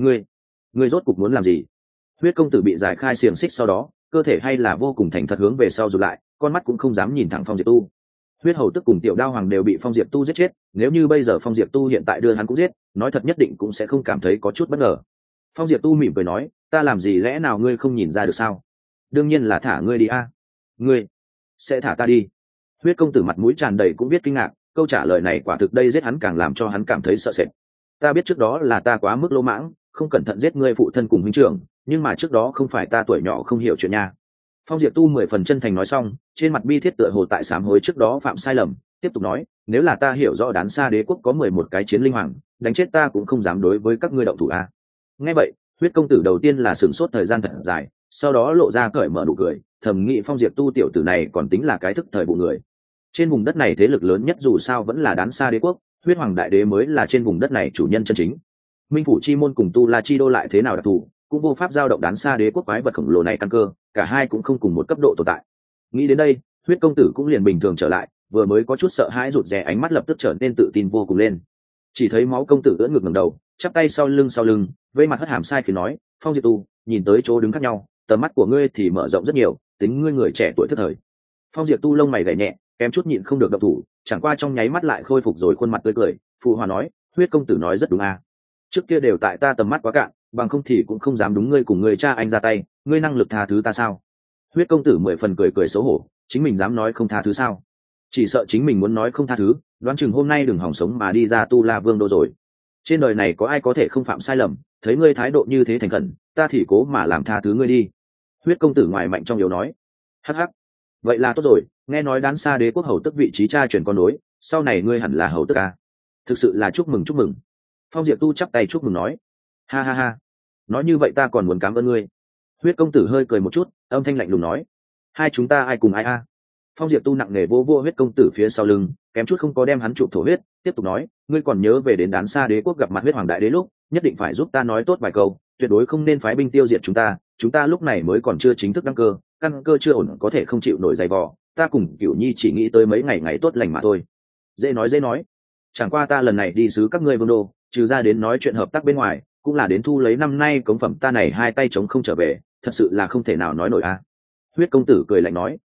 Ngươi rốt cục muốn làm gì? Huyết công tử bị giải khai xiềng xích sau đó, cơ thể hay là vô cùng thành thật hướng về sau rụt lại, con mắt cũng không dám nhìn thẳng Phong Diệp Tu. Huyết hầu tức cùng tiểu đao hoàng đều bị Phong Diệp Tu giết chết, nếu như bây giờ Phong Diệp Tu hiện tại đưa hắn cũng giết, nói thật nhất định cũng sẽ không cảm thấy có chút bất ngờ. Phong Diệp Tu mỉm cười nói, ta làm gì lẽ nào ngươi không nhìn ra được sao? Đương nhiên là thả ngươi đi a. Ngươi sẽ thả ta đi? Huyết công tử mặt mũi tràn đầy cũng biết kinh ngạc, câu trả lời này quả thực đây giết hắn càng làm cho hắn cảm thấy sợ sệt. Ta biết trước đó là ta quá mức lỗ mãng, không cẩn thận giết ngươi phụ thân cùng huynh trưởng, nhưng mà trước đó không phải ta tuổi nhỏ không hiểu chuyện nha. Phong Diệp Tu 10 phần chân thành nói xong, trên mặt bi thiết tựa hồ tại sám hối trước đó phạm sai lầm, tiếp tục nói, nếu là ta hiểu rõ Đán Sa Đế quốc có 11 cái chiến linh hoàng, đánh chết ta cũng không dám đối với các ngươi động thủ a. Nghe vậy, huyết công tử đầu tiên là sửng sốt thời gian thật dài, sau đó lộ ra cởi mở nụ cười, thầm nghĩ Phong Diệp Tu tiểu tử này còn tính là cái thức thời vụ người. Trên vùng đất này thế lực lớn nhất dù sao vẫn là Đán Sa Đế quốc, huyết hoàng đại đế mới là trên vùng đất này chủ nhân chân chính. Minh phủ chi môn cùng Tu La chi đô lại thế nào đặc thù, cũng vô pháp giao động Đán Sa Đế quốc quái vật khổng lồ này căn cơ, cả hai cũng không cùng một cấp độ tồn tại. Nghĩ đến đây, huyết công tử cũng liền bình thường trở lại, vừa mới có chút sợ hãi rụt rè ánh mắt lập tức trở nên tự tin vô cùng lên. Chỉ thấy máu công tử ưỡn ngực ngẩng đầu, chắp tay sau lưng, vây mặt hất hàm sai khi nói, Phong Diệp Tu, nhìn tới chỗ đứng khác nhau, tầm mắt của ngươi thì mở rộng rất nhiều, tính ngươi người trẻ tuổi thất thời. Phong Diệp Tu lông mày gảy nhẹ, kém chút nhịn không được động thủ, chẳng qua trong nháy mắt lại khôi phục rồi khuôn mặt tươi cười, phụ hòa nói, huyết công tử nói rất đúng a. Trước kia đều tại ta tầm mắt quá cạn, bằng không thì cũng không dám đúng ngươi cùng người cha anh ra tay, ngươi năng lực tha thứ ta sao? Huyết công tử 10 phần cười xấu hổ, chính mình dám nói không tha thứ sao? Chỉ sợ chính mình muốn nói không tha thứ, đoán chừng hôm nay đừng hỏng sống mà đi ra Tu La Vương đô rồi. Trên đời này có ai có thể không phạm sai lầm, thấy ngươi thái độ như thế thành khẩn, ta thì cố mà làm tha thứ ngươi đi. Huyết công tử ngoài mạnh trong yếu nói. Hắc, vậy là tốt rồi, nghe nói Đán Sa Đế quốc hầu tức vị trí cha truyền con nối, sau này ngươi hẳn là hầu tức à? Thực sự là chúc mừng. Phong Diệp Tu chắp tay chúc mừng nói. Ha, nói như vậy ta còn muốn cảm ơn ngươi. Huyết công tử hơi cười một chút, âm thanh lạnh lùng nói, hai chúng ta ai cùng ai a? Phong Diệp Tu nặng nề vô huyết công tử phía sau lưng, kém chút không có đem hắn chụp thổ huyết, tiếp tục nói, ngươi còn nhớ về đến Đán Sa Đế quốc gặp mặt huyết hoàng đại đế lúc, nhất định phải giúp ta nói tốt vài câu, tuyệt đối không nên phái binh tiêu diệt chúng ta lúc này mới còn chưa chính thức đăng cơ, căn cơ chưa ổn có thể không chịu nổi dày vò, ta cùng Cửu Nhi chỉ nghĩ tới mấy ngày tốt lành mà thôi. Dễ nói, chẳng qua ta lần này đi sứ các ngươi vương đô, trừ ra đến nói chuyện hợp tác bên ngoài, cũng là đến thu lấy năm nay cống phẩm ta này hai tay trống không trở về, thật sự là không thể nào nói nổi a. Huyết công tử cười lạnh nói,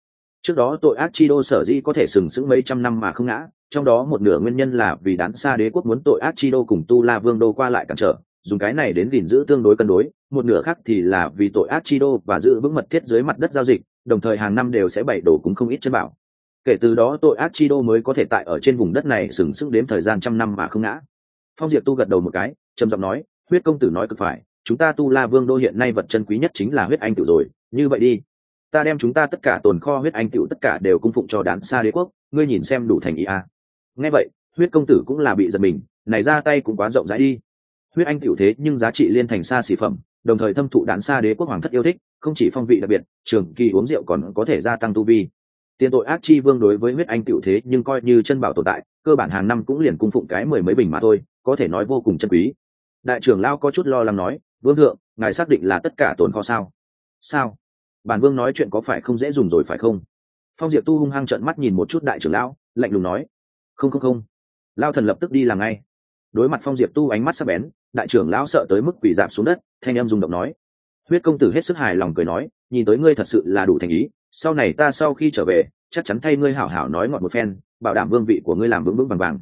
Trước đó tội ác chi đô sở dĩ có thể sừng sững mấy trăm năm mà không ngã, trong đó một nửa nguyên nhân là vì đán xa đế quốc muốn tội ác chi đô cùng tu la vương đô qua lại cản trở, dùng cái này đến gìn giữ tương đối cân đối, một nửa khác thì là vì tội ác chi đô và giữ vững mật thiết dưới mặt đất giao dịch, đồng thời hàng năm đều sẽ bày đổ cũng không ít chân bảo. Kể từ đó tội ác chi đô mới có thể tại ở trên vùng đất này sừng sững đến thời gian trăm năm mà không ngã. Phong Diệp Tu gật đầu một cái, trầm giọng nói, huyết công tử nói cực phải, chúng ta tu la vương đô hiện nay vật chân quý nhất chính là huyết anh tiểu rồi, như vậy đi, ta đem chúng ta tất cả tồn kho huyết anh tiểu tất cả đều cung phụng cho đán xa đế quốc, ngươi nhìn xem đủ thành ý à. Nghe vậy huyết công tử cũng là bị giật mình, này ra tay cũng quá rộng rãi đi. Huyết anh tiểu thế nhưng giá trị liên thành xa xỉ phẩm, đồng thời thâm thụ đán xa đế quốc hoàng thất yêu thích, không chỉ phong vị đặc biệt, trường kỳ uống rượu còn có thể gia tăng tu vi. Tiền tội ác chi vương đối với huyết anh tiểu thế nhưng coi như chân bảo tồn tại, cơ bản hàng năm cũng liền cung phụng cái mười mấy bình mà thôi, có thể nói vô cùng chân quý. Đại trưởng lao có chút lo lắng nói, vương thượng, ngài xác định là tất cả tồn kho sao? Sao? Bản vương nói chuyện có phải không dễ dùng rồi phải không? Phong Diệp Tu hung hăng trợn mắt nhìn một chút đại trưởng lão, lạnh lùng nói, không. Lao thần lập tức đi làm ngay. Đối mặt Phong Diệp Tu ánh mắt sắc bén, đại trưởng lão sợ tới mức quỳ rạp xuống đất, thanh âm rung động nói. Huyết công tử hết sức hài lòng cười nói, nhìn tới ngươi thật sự là đủ thành ý, sau này ta sau khi trở về chắc chắn thay ngươi hảo hảo nói ngọt một phen, bảo đảm vương vị của ngươi làm vững vững vàng vàng.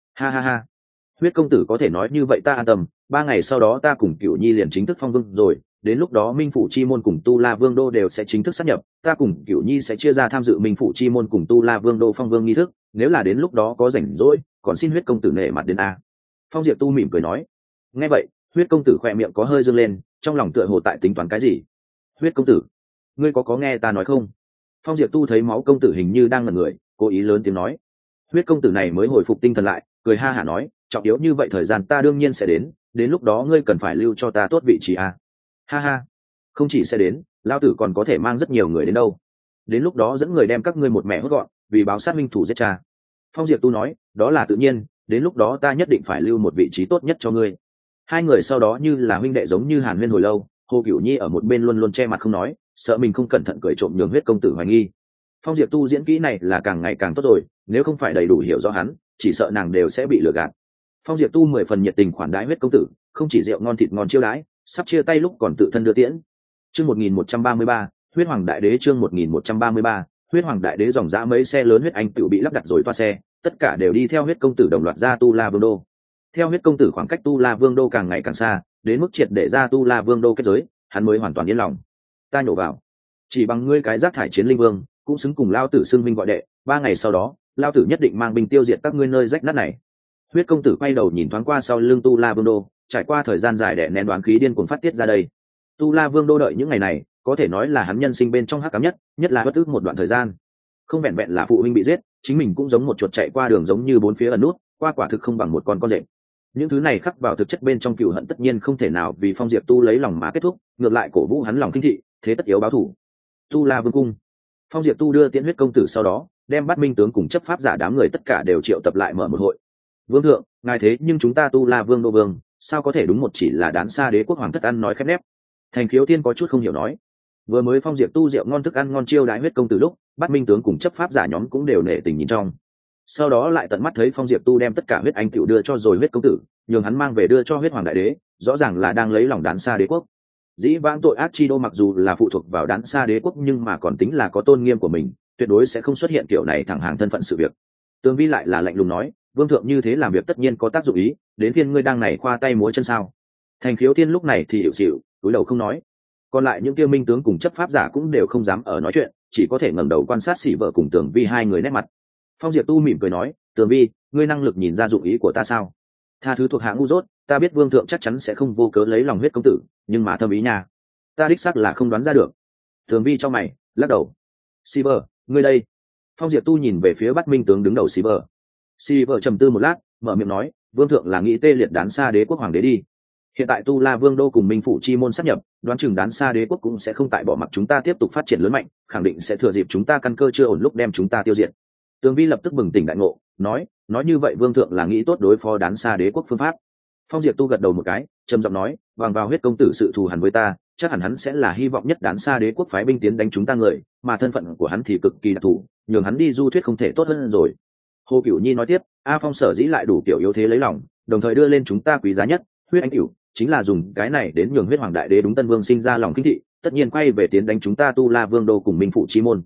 Ha. Huyết công tử có thể nói như vậy ta an tâm, 3 ngày sau đó ta cùng Cửu Nhi liền chính thức phong vương rồi, đến lúc đó Minh phủ chi môn cùng Tu La Vương đô đều sẽ chính thức sát nhập, ta cùng Cửu Nhi sẽ chia ra tham dự Minh phủ chi môn cùng Tu La Vương đô phong vương nghi thức, nếu là đến lúc đó có rảnh rỗi, còn xin huyết công tử nể mặt đến a. Phong Diệp Tu mỉm cười nói. Nghe vậy, huyết công tử khỏe miệng có hơi dương lên, trong lòng tựa hồ tại tính toán cái gì. Huyết công tử, ngươi có nghe ta nói không? Phong Diệp Tu thấy máu công tử hình như đang ngẩn người, cố ý lớn tiếng nói. Huyết công tử này mới hồi phục tinh thần lại, cười ha hả nói, trọng yếu như vậy thời gian ta đương nhiên sẽ đến lúc đó ngươi cần phải lưu cho ta tốt vị trí a. Ha, không chỉ sẽ đến, lao tử còn có thể mang rất nhiều người đến đâu, đến lúc đó dẫn người đem các ngươi một mẹ hốt gọn, vì báo sát minh thủ giết cha. Phong Diệp Tu nói, đó là tự nhiên, đến lúc đó ta nhất định phải lưu một vị trí tốt nhất cho ngươi. Hai người sau đó như là huynh đệ giống như hàn huyên hồi lâu, Hồ Cửu Nhi ở một bên luôn luôn che mặt không nói, sợ mình không cẩn thận cười trộm nhường huyết công tử hoài nghi. Phong Diệp Tu diễn kỹ này là càng ngày càng tốt rồi, nếu không phải đầy đủ hiểu rõ hắn, chỉ sợ nàng đều sẽ bị lừa gạt. Phong Diệp Tu 10 phần nhiệt tình khoản đãi huyết công tử, không chỉ rượu ngon thịt ngon chiêu đãi, sắp chia tay lúc còn tự thân đưa tiễn. Chương 1133, huyết hoàng đại đế. Chương 1133, huyết hoàng đại đế. Dòng dã mấy xe lớn huyết anh tiểu bị lắp đặt rồi toa xe, tất cả đều đi theo huyết công tử đồng loạt ra Tu La Vương đô. Theo huyết công tử khoảng cách Tu La Vương đô càng ngày càng xa, đến mức triệt để ra Tu La Vương đô kết giới, hắn mới hoàn toàn yên lòng. Ta nhổ vào, chỉ bằng ngươi cái rác thải chiến linh vương, cũng xứng cùng lao tử xưng minh gọi đệ, 3 ngày sau đó, lao tử nhất định mang binh tiêu diệt các ngươi nơi rách nát này. Huyết công tử quay đầu nhìn thoáng qua sau lưng Tu La Vương đô, trải qua thời gian dài đè nén đoán khí điên cuồng phát tiết ra đây. Tu La Vương đô đợi những ngày này, có thể nói là hắn nhân sinh bên trong hắc ám nhất là bất ức một đoạn thời gian. Không vẹn vẹn là phụ huynh bị giết, chính mình cũng giống một chuột chạy qua đường giống như bốn phía ẩn nút, quả thực không bằng một con lợn. Những thứ này khắc vào thực chất bên trong cừu hận tất nhiên không thể nào vì Phong Diệp Tu lấy lòng mà kết thúc, ngược lại cổ vũ hắn lòng kinh thị, thế tất yếu báo thù. Tu La Vương cung, Phong Diệp Tu đưa tiễn huyết công tử sau đó, đem Bát Minh tướng cùng chấp pháp giả đám người tất cả đều triệu tập lại mở một hội. Vương thượng, ngài thế nhưng chúng ta Tu La Vương đô vương, sao có thể đúng một chỉ là đán xa đế quốc hoàng thất ăn nói khép nép. Thành Khiếu Thiên có chút không hiểu nói. Vừa mới Phong Diệp Tu rượu ngon thức ăn ngon chiêu đãi huyết công tử lúc, Bát Minh tướng cùng chấp pháp giả nhóm cũng đều nể tình nhìn trong. Sau đó lại tận mắt thấy Phong Diệp Tu đem tất cả huyết anh tiểu đưa cho rồi huyết công tử, nhường hắn mang về đưa cho huyết hoàng đại đế, rõ ràng là đang lấy lòng đán xa đế quốc. Dĩ vãng tội ác chi đô mặc dù là phụ thuộc vào đán xa đế quốc nhưng mà còn tính là có tôn nghiêm của mình, tuyệt đối sẽ không xuất hiện kiểu này thẳng hàng thân phận sự việc. Tường Vi lại là lạnh lùng nói, vương thượng như thế làm việc tất nhiên có tác dụng ý, đến phiên ngươi đang này khoa tay múa chân sao? Thành Khiếu Thiên lúc này thì hiểu xỉu, cúi đầu không nói. Còn lại những kia minh tướng cùng chấp pháp giả cũng đều không dám ở nói chuyện, chỉ có thể ngẩng đầu quan sát Sĩ Vợ cùng Tường Vi hai người nét mặt. Phong Diệp Tu mỉm cười nói, Tường Vi, ngươi năng lực nhìn ra dụng ý của ta sao? Tha thứ thuộc hạ ngu dốt, ta biết vương thượng chắc chắn sẽ không vô cớ lấy lòng huyết công tử, nhưng mà thâm ý nha, ta đích xác là không đoán ra được. Tường Vi cho mày, lắc đầu. Sĩ Vợ, ngươi đây. Phong Diệp Tu nhìn về phía Bát Minh tướng đứng đầu Sĩ Vợ. Sĩ Vợ trầm tư một lát, mở miệng nói, vương thượng là nghĩ tê liệt đán xa đế quốc hoàng đế đi. Hiện tại Tu La Vương đô cùng Minh phủ chi môn sáp nhập, đoán chừng đán xa đế quốc cũng sẽ không tại bỏ mặc chúng ta tiếp tục phát triển lớn mạnh, khẳng định sẽ thừa dịp chúng ta căn cơ chưa ổn lúc đem chúng ta tiêu diệt. Tường Vi lập tức bừng tỉnh đại ngộ, nói như vậy vương thượng là nghĩ tốt đối phó đán xa đế quốc phương pháp. Phong Diệp Tu gật đầu một cái, trầm giọng nói, bằng vào huyết công tử sự thù hằn với ta, chắc hẳn hắn sẽ là hy vọng nhất đán xa đế quốc phái binh tiến đánh chúng ta người, mà thân phận của hắn thì cực kỳ đặc thù, nhường hắn đi du thuyết không thể tốt hơn rồi. Hồ Cửu Nhi nói tiếp, A Phong sở dĩ lại đủ kiểu yếu thế lấy lòng, đồng thời đưa lên chúng ta quý giá nhất huyết anh cửu, chính là dùng cái này đến nhường huyết hoàng đại đế đúng Tân Vương sinh ra lòng kinh thị, tất nhiên quay về tiến đánh chúng ta Tu La Vương đô cùng Minh phủ chi môn.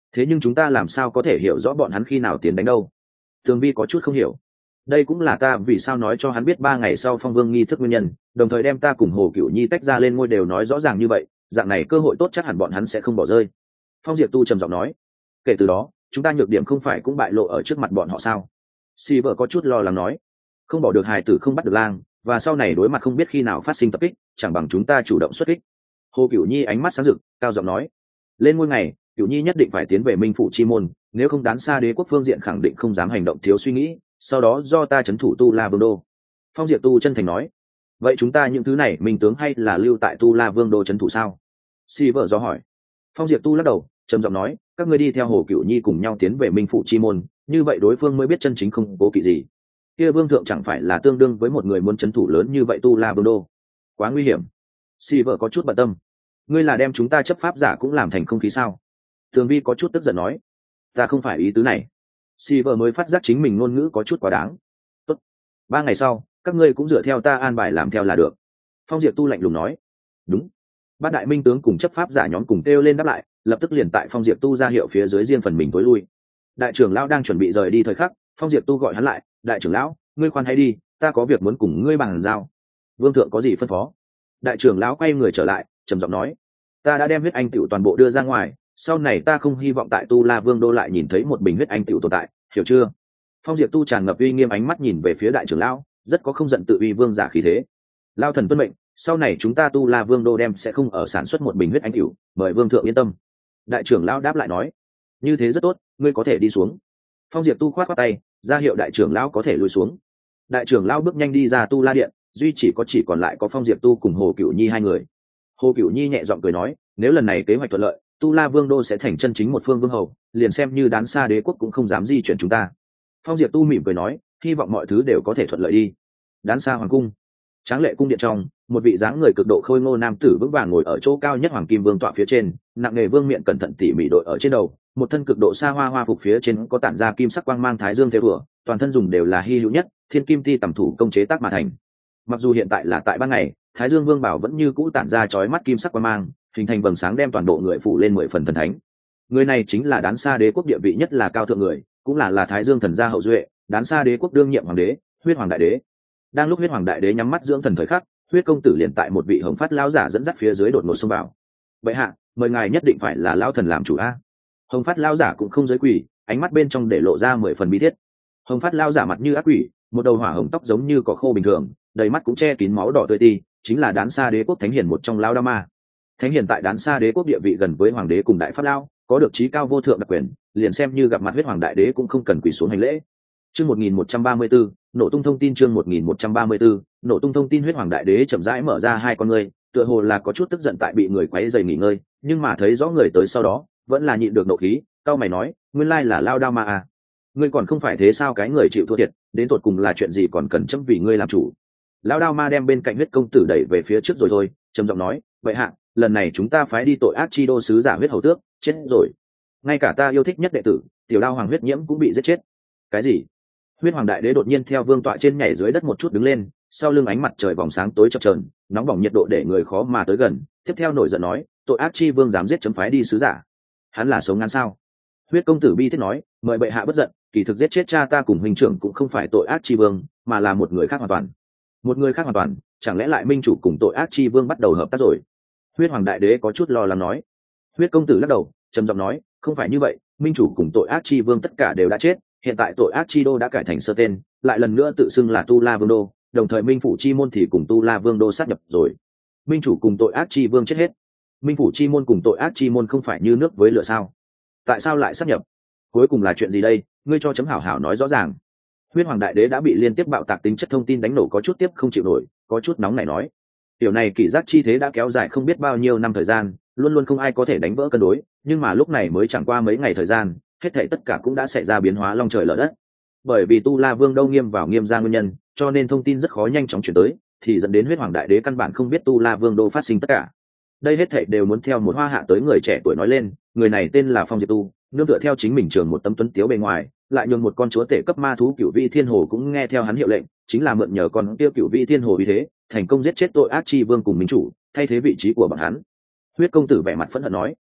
thế nhưng chúng ta làm sao có thể hiểu rõ bọn hắn khi nào tiến đánh đâu? Tường Vi có chút không hiểu. Đây cũng là ta vì sao nói cho hắn biết 3 ngày sau phong vương nghi thức nguyên nhân, đồng thời đem ta cùng Hồ Cửu Nhi tách ra lên ngôi đều nói rõ ràng như vậy, dạng này cơ hội tốt chắc hẳn bọn hắn sẽ không bỏ rơi. Phong Diệp Tu trầm giọng nói. Kể từ đó, chúng ta nhược điểm không phải cũng bại lộ ở trước mặt bọn họ sao? Si vợ có chút lo lắng nói. Không bỏ được hài tử không bắt được lang, và sau này đối mặt không biết khi nào phát sinh tập kích, chẳng bằng chúng ta chủ động xuất kích. Hồ Cửu Nhi ánh mắt sáng rực, cao giọng nói. Lên ngôi ngày, Cửu Nhi nhất định phải tiến về Minh Phủ Chi Môn, nếu không Đán Sa Đế quốc phương diện khẳng định không dám hành động thiếu suy nghĩ, sau đó do ta trấn thủ Tu La Vương đô. Phong Diệp Tu chân thành nói. Vậy chúng ta những thứ này minh tướng hay là lưu tại Tu La Vương đô trấn thủ sao? Si vợ do hỏi. Phong Diệp Tu lắc đầu, trầm giọng nói, các ngươi đi theo Hồ Cửu Nhi cùng nhau tiến về Minh Phủ Chi Môn, như vậy đối phương mới biết chân chính không cố kỵ gì. Kia vương thượng chẳng phải là tương đương với một người muốn trấn thủ lớn như vậy Tu La Vương đô? Quá nguy hiểm. Si vợ có chút bận tâm. Ngươi là đem chúng ta chấp pháp giả cũng làm thành không khí sao? Tường Vi có chút tức giận nói. Ta không phải ý tứ này. Si vợ mới phát giác chính mình ngôn ngữ có chút quá đáng. Tốt. 3 ngày sau, các ngươi cũng dựa theo ta an bài làm theo là được. Phong Diệp Tu lạnh lùng nói. Đúng. Bát đại minh tướng cùng chấp pháp giả nhóm cùng kêu lên đáp lại, lập tức liền tại Phong Diệp Tu ra hiệu phía dưới riêng phần mình tối lui. Đại trưởng lão đang chuẩn bị rời đi thời khắc, Phong Diệp Tu gọi hắn lại. Đại trưởng lão, ngươi khoan hãy đi, ta có việc muốn cùng ngươi bàn giao. Vương thượng có gì phân phó? Đại trưởng lão quay người trở lại, trầm giọng nói. Ta đã đem huyết anh tiểu toàn bộ đưa ra ngoài, sau này ta không hy vọng tại Tu La Vương đô lại nhìn thấy một bình huyết anh tiểu tồn tại, hiểu chưa? Phong Diệp Tu tràn ngập uy nghiêm ánh mắt nhìn về phía đại trưởng lão, rất có không giận tự uy vương giả khí thế. Lao thần tuân mệnh, sau này chúng ta Tu La Vương đô đem sẽ không ở sản xuất một bình huyết anh tiểu, mời vương thượng yên tâm. Đại trưởng lão đáp lại nói. Như thế rất tốt, ngươi có thể đi xuống. Phong Diệp Tu khoát khoát tay, ra hiệu đại trưởng lão có thể lùi xuống. Đại trưởng lão bước nhanh đi ra Tu La điện, duy chỉ còn lại có Phong Diệp Tu cùng Hồ Cửu Nhi hai người. Hồ Cửu Nhi nhẹ giọng cười nói, nếu lần này kế hoạch thuận lợi, Tu La Vương đô sẽ thành chân chính một phương vương hầu, liền xem như Đán Sa Đế quốc cũng không dám di chuyển chúng ta. Phong Diệp Tu mỉm cười nói, hy vọng mọi thứ đều có thể thuận lợi đi. Đán Sa hoàng cung, tráng lệ cung điện trong, một vị dáng người cực độ khôi ngô nam tử vững vàng ngồi ở chỗ cao nhất hoàng kim vương tọa phía trên, nặng nghề vương miện cẩn thận tỉ mỉ đội ở trên đầu, một thân cực độ xa hoa hoa phục phía trên có tản ra kim sắc quang mang thái dương thế vừa, toàn thân dùng đều là hy hữu nhất thiên kim ti tầm thủ công chế tác mà thành. Mặc dù hiện tại là tại ban ngày, thái dương vương bảo vẫn như cũ tản ra chói mắt kim sắc quang mang, hình thành vầng sáng đem toàn bộ người phủ lên 10 phần thần thánh. Người này chính là Đán Sa Đế quốc địa vị nhất là cao thượng người, cũng là thái dương thần gia hậu duệ, Đán Sa Đế quốc đương nhiệm hoàng đế, Huyết Hoàng đại đế. Đang lúc Huyết Hoàng đại đế nhắm mắt dưỡng thần thời khắc, Huyết công tử liền tại một vị hồng phát lão giả dẫn dắt phía dưới đột ngột xông vào. Vậy hạ, mời ngài nhất định phải là lão thần làm chủ a. Hồng phát lão giả cũng không giới quỳ, ánh mắt bên trong để lộ ra 10 phần bi thiết. Hồng phát lão giả mặt như ác quỷ, một đầu hỏa hồng tóc giống như cỏ khô bình thường, đầy mắt cũng che kín máu đỏ tươi ti, chính là Đán Sa Đế quốc thánh hiền một trong lão đa ma. Thánh hiền tại Đán Sa Đế quốc địa vị gần với hoàng đế cùng đại pháp lão, có được chí cao vô thượng đặc quyền, liền xem như gặp mặt Huyết Hoàng đại đế cũng không cần quỳ xuống hành lễ. Chương 1134, nổ tung thông tin. Chương 1134, nổ tung thông tin. Huyết Hoàng đại đế chậm rãi mở ra hai con ngươi, tựa hồ là có chút tức giận tại bị người quấy rầy nghỉ ngơi, nhưng mà thấy rõ người tới sau đó, vẫn là nhịn được nộ khí, cau mày nói, nguyên lai là Lao Đao Ma à? Ngươi còn không phải thế sao, cái người chịu thua thiệt, đến tột cùng là chuyện gì còn cần chấm vì ngươi làm chủ? Lao Đao Ma đem bên cạnh Huyết công tử đẩy về phía trước rồi thôi, trầm giọng nói, vậy hạ, lần này chúng ta phái đi tội ác chi đô sứ giả Huyết hầu tước, chết rồi. Ngay cả ta yêu thích nhất đệ tử, tiểu Đao Hoàng Huyết Nhiễm cũng bị giết chết. Cái gì? Huyết Hoàng đại đế đột nhiên theo vương tọa trên nhảy dưới đất một chút đứng lên, sau lưng ánh mặt trời vòng sáng tối chập chờn, nóng bỏng nhiệt độ để người khó mà tới gần, tiếp theo nổi giận nói, tội ác chi vương dám giết chấm phái đi sứ giả, hắn là sống ngắn sao? Huyết công tử bi thiết nói, mời bệ hạ bất giận, kỳ thực giết chết cha ta cùng huynh trưởng cũng không phải tội ác chi vương, mà là một người khác hoàn toàn. Một người khác hoàn toàn, chẳng lẽ lại minh chủ cùng tội ác chi vương bắt đầu hợp tác rồi? Huyết Hoàng đại đế có chút lo lắng nói. Huyết công tử lắc đầu, trầm giọng nói, không phải như vậy, minh chủ cùng tội ác chi vương tất cả đều đã chết, hiện tại tội ác chi đô đã cải thành sơ tên, lại lần nữa tự xưng là Tu La Vương đô, đồng thời minh phủ chi môn thì cùng Tu La Vương đô sát nhập rồi. Minh chủ cùng tội ác chi vương chết hết, minh phủ chi môn cùng tội ác chi môn không phải như nước với lửa sao? Tại sao lại sát nhập? Cuối cùng là chuyện gì đây? Ngươi cho chấm hảo hảo nói rõ ràng. Huyết Hoàng đại đế đã bị liên tiếp bạo tạc tính chất thông tin đánh nổ có chút tiếp không chịu nổi, có chút nóng nảy nói. Điều này kỷ giác chi thế đã kéo dài không biết bao nhiêu năm thời gian, luôn luôn không ai có thể đánh vỡ cân đối, nhưng mà lúc này mới chẳng qua mấy ngày thời gian, hết thảy tất cả cũng đã xảy ra biến hóa long trời lở đất. Bởi vì Tu La Vương đâu nghiêm vào nghiêm ra nguyên nhân, cho nên thông tin rất khó nhanh chóng chuyển tới, thì dẫn đến Huyết Hoàng đại đế căn bản không biết Tu La Vương đô phát sinh tất cả. Đây hết thảy đều muốn theo một hoa hạ tới người trẻ tuổi nói lên, người này tên là Phong Diệp Tu, nương tựa theo chính mình trường một tấm tuấn tiếu bề ngoài, lại nhường một con chúa tể cấp ma thú Cửu Vĩ Thiên Hồ cũng nghe theo hắn hiệu lệnh, chính là mượn nhờ con tiêu Cửu Vĩ Thiên Hồ vì thế, thành công giết chết tội ác chi vương cùng minh chủ, thay thế vị trí của bọn hắn. Huyết công tử vẻ mặt phẫn hận nói.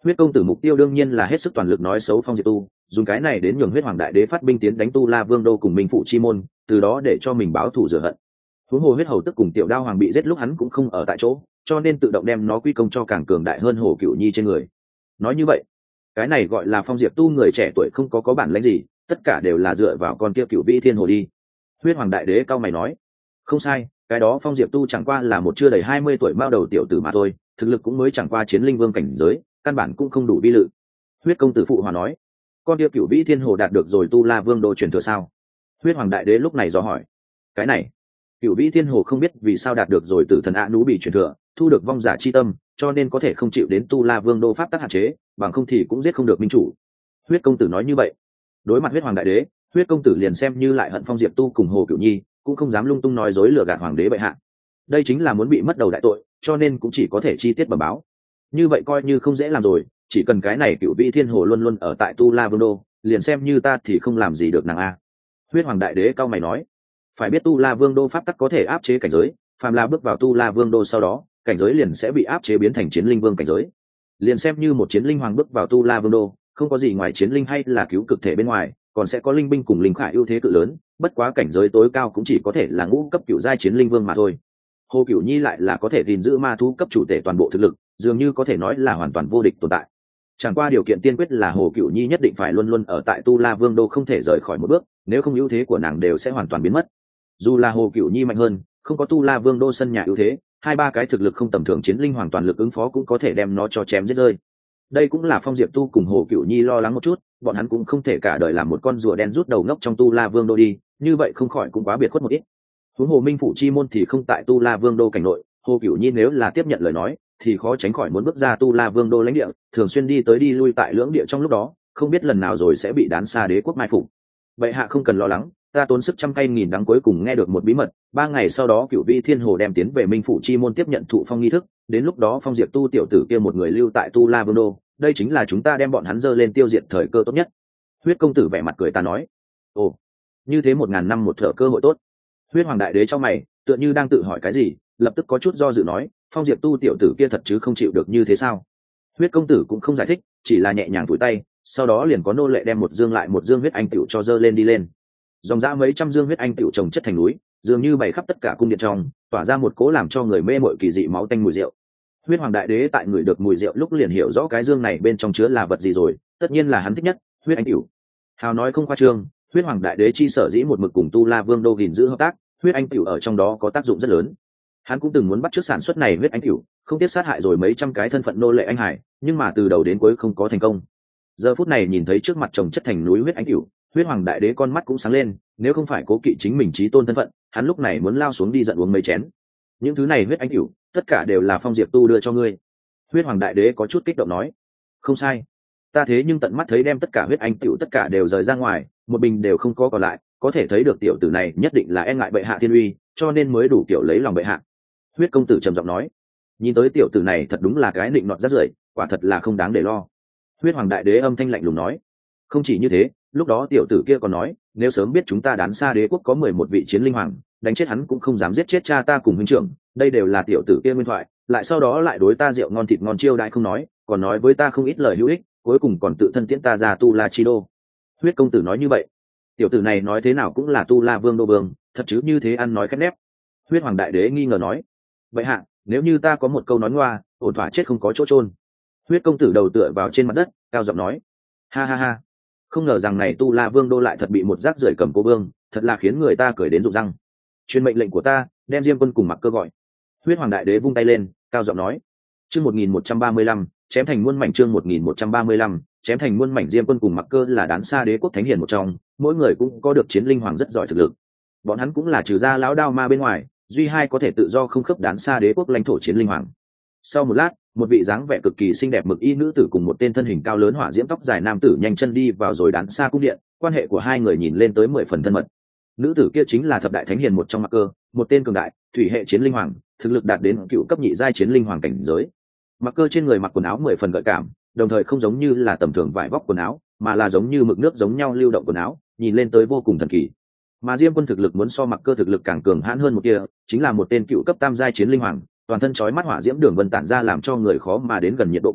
Huyết công tử mục tiêu đương nhiên là hết sức toàn lực nói xấu Phong Diệp Tu, dùng cái này đến nhường Huyết Hoàng Đại Đế phát binh tiến đánh Tu La Vương đô cùng Minh Phụ Chi môn, từ đó để cho mình báo thù rửa hận. Huống hồ Huyết Hầu tức cùng Tiểu Đao Hoàng bị giết lúc hắn cũng không ở tại chỗ, cho nên tự động đem nó quy công cho càng cường đại hơn Hồ Cửu Nhi trên người. Nói như vậy, cái này gọi là Phong Diệp Tu người trẻ tuổi không có bản lĩnh gì, tất cả đều là dựa vào con kia Cửu Vĩ Thiên Hồ đi. Huyết Hoàng Đại Đế cao mày nói, không sai, cái đó Phong Diệp Tu chẳng qua là một chưa đầy 20 tuổi mao đầu tiểu tử mà thôi, thực lực cũng mới chẳng qua chiến linh vương cảnh giới, căn bản cũng không đủ vi lự. Huyết công tử phụ hòa nói, con kia Cửu Vĩ Thiên Hồ đạt được rồi Tu La Vương đô truyền thừa sao? Huyết Hoàng Đại Đế lúc này dò hỏi. Cái này, Cửu Vĩ Thiên Hồ không biết vì sao đạt được rồi Tử Thần A Nú bị truyền thừa, thu được vong giả chi tâm, cho nên có thể không chịu đến Tu La Vương đô pháp tắc hạn chế, bằng không thì cũng giết không được minh chủ. Huyết công tử nói như vậy. Đối mặt Huyết Hoàng Đại Đế, Huyết công tử liền xem như lại hận Phong Diệp Tu cùng Hồ Cửu Nhi, cũng không dám lung tung nói dối lừa gạt hoàng đế bệ hạ. Đây chính là muốn bị mất đầu đại tội, cho nên cũng chỉ có thể chi tiết bẩm báo. Như vậy coi như không dễ làm rồi, chỉ cần cái này Cửu Vĩ Thiên Hồ luôn luôn ở tại Tu La Vương đô, liền xem như ta thì không làm gì được nàng a. Huyết Hoàng Đại Đế cao mày nói, phải biết Tu La Vương đô pháp tắc có thể áp chế cảnh giới, phàm là bước vào Tu La Vương đô sau đó, cảnh giới liền sẽ bị áp chế biến thành chiến linh vương cảnh giới. Liền xem như một chiến linh hoàng bước vào Tu La Vương đô, không có gì ngoài chiến linh hay là cứu cực thể bên ngoài, còn sẽ có linh binh cùng linh khải ưu thế cự lớn, bất quá cảnh giới tối cao cũng chỉ có thể là ngũ cấp cửu giai chiến linh vương mà thôi. Hồ Cửu Nhi lại là có thể gìn giữ ma thú cấp chủ thể toàn bộ thực lực, dường như có thể nói là hoàn toàn vô địch tồn tại. Chẳng qua điều kiện tiên quyết là Hồ Cửu Nhi nhất định phải luôn luôn ở tại Tu La Vương đô không thể rời khỏi một bước, nếu không ưu thế của nàng đều sẽ hoàn toàn biến mất. Dù là Hồ Cửu Nhi mạnh hơn, không có Tu La Vương đô sân nhà ưu thế, hai ba cái thực lực không tầm thường chiến linh hoàn toàn lực ứng phó cũng có thể đem nó cho chém giết rơi. Đây cũng là Phong Diệp Tu cùng Hồ Cửu Nhi lo lắng một chút, bọn hắn cũng không thể cả đời làm một con rùa đen rút đầu ngốc trong Tu La Vương đô đi, như vậy không khỏi cũng quá biệt khuất một ít. Huống hồ Minh Phụ Chi môn thì không tại Tu La Vương đô cảnh nội, Hồ Cửu Nhi nếu là tiếp nhận lời nói, thì khó tránh khỏi muốn bước ra Tu La Vương đô lãnh địa, thường xuyên đi tới đi lui tại lưỡng địa trong lúc đó, không biết lần nào rồi sẽ bị đán xa đế quốc mai phục. Bệ hạ không cần lo lắng, ta tốn sức trăm cây nghìn đắng cuối cùng nghe được một bí mật, 3 ngày sau đó Cửu Vĩ Thiên Hồ đem tiến về Minh Phụ Chi môn tiếp nhận thụ phong nghi thức, đến lúc đó Phong Diệp Tu tiểu tử kia một người lưu tại Tu La Vương đô, đây chính là chúng ta đem bọn hắn dơ lên tiêu diệt thời cơ tốt nhất. Huyết công tử vẻ mặt cười ta nói, ồ, như thế 1000 năm một thở cơ hội tốt. Huyết Hoàng Đại Đế trong mày, tựa như đang tự hỏi cái gì, lập tức có chút do dự nói, Phong Diệp Tu tiểu tử kia thật chứ không chịu được như thế sao? Huyết công tử cũng không giải thích, chỉ là nhẹ nhàng vùi tay, sau đó liền có nô lệ đem một dương lại một dương huyết anh tiểu cho dơ lên đi lên. Dòng dã mấy trăm dương huyết anh tiểu trồng chất thành núi, dường như bày khắp tất cả cung điện trong, tỏa ra một cỗ làm cho người mê mội kỳ dị máu tanh mùi rượu. Huyết Hoàng Đại Đế tại người được mùi rượu lúc liền hiểu rõ cái dương này bên trong chứa là vật gì rồi, tất nhiên là hắn thích nhất, huyết anh tiểu. Hào nói không khoa trương, Huyết Hoàng Đại Đế chi sở dĩ một mực cùng Tu La Vương đô gìn giữ hợp tác, huyết anh tiểu ở trong đó có tác dụng rất lớn. Hắn cũng từng muốn bắt chước sản xuất này huyết anh tiểu, không tiếc sát hại rồi mấy trăm cái thân phận nô lệ anh hải, nhưng mà từ đầu đến cuối không có thành công. Giờ phút này nhìn thấy trước mặt chồng chất thành núi huyết anh tiểu, Huyết Hoàng Đại Đế con mắt cũng sáng lên, nếu không phải cố kỵ chính mình chí tôn thân phận, hắn lúc này muốn lao xuống đi giận uống mấy chén. Những thứ này huyết anh tiểu, tất cả đều là Phong Diệp Tu đưa cho ngươi. Huyết Hoàng Đại Đế có chút kích động nói, không sai, ta thế nhưng tận mắt thấy đem tất cả huyết anh tiểu tất cả đều rời ra ngoài, một bình đều không có còn lại, có thể thấy được tiểu tử này nhất định là e ngại bệ hạ thiên uy, cho nên mới đủ kiểu lấy lòng bệ hạ. Huyết công tử trầm giọng nói, nhìn tới tiểu tử này thật đúng là cái định nọt rác rưởi, quả thật là không đáng để lo. Huyết Hoàng Đại Đế âm thanh lạnh lùng nói, không chỉ như thế, lúc đó tiểu tử kia còn nói, nếu sớm biết chúng ta đán xa đế quốc có 11 vị chiến linh hoàng, đánh chết hắn cũng không dám giết chết cha ta cùng huynh trưởng, đây đều là tiểu tử kia nguyên thoại, lại sau đó lại đối ta rượu ngon thịt ngon chiêu đãi không nói, còn nói với ta không ít lời hữu ích, cuối cùng còn tự thân tiễn ta ra Tu La Chi đô. Huyết công tử nói như vậy, tiểu tử này nói thế nào cũng là Tu La Vương đô vương, thật chứ như thế ăn nói khép nép. Huyết Hoàng Đại Đế nghi ngờ nói, vậy hạ, nếu như ta có một câu nói ngoa, ổn thỏa chết không có chỗ chôn. Huyết công tử đầu tựa vào trên mặt đất, cao giọng nói, ha ha ha, không ngờ rằng này Tu La Vương đô lại thật bị một rác rưởi cầm cô vương, thật là khiến người ta cười đến rụng răng. Truyền mệnh lệnh của ta, đem Diêm Quân cùng Mặc Cơ gọi. Huyết Hoàng Đại Đế vung tay lên, cao giọng nói, chương 1135, chém thành muôn mảnh, chương 1135, chém thành muôn mảnh. Diêm Quân cùng Mặc Cơ là đán xa đế quốc thánh hiền một trong, mỗi người cũng có được chiến linh hoàng rất giỏi thực lực. Bọn hắn cũng là trừ ra lão đao ma bên ngoài, duy hai có thể tự do không khớp đán xa đế quốc lãnh thổ chiến linh hoàng. Sau một lát, một vị dáng vẻ cực kỳ xinh đẹp mực y nữ tử cùng một tên thân hình cao lớn hỏa diễm tóc dài nam tử nhanh chân đi vào rồi đán xa cung điện, quan hệ của hai người nhìn lên tới 10 phần thân mật. Nữ tử kia chính là thập đại thánh hiền một trong Mặc Cơ, một tên cường đại thủy hệ chiến linh hoàng, thực lực đạt đến cựu cấp nhị giai chiến linh hoàng cảnh giới. Mặc Cơ trên người mặc quần áo 10 phần gợi cảm, đồng thời không giống như là tầm thường vải vóc quần áo, mà là giống như mực nước giống nhau lưu động quần áo, nhìn lên tới vô cùng thần kỳ. Mà Diêm Quân thực lực muốn so Mặc Cơ thực lực càng cường hãn hơn một kia, chính là một tên cựu cấp tam giai chiến linh hoàng, toàn thân chói mắt hỏa diễm đường vân tản ra làm cho người khó mà đến gần nhiệt độ cao,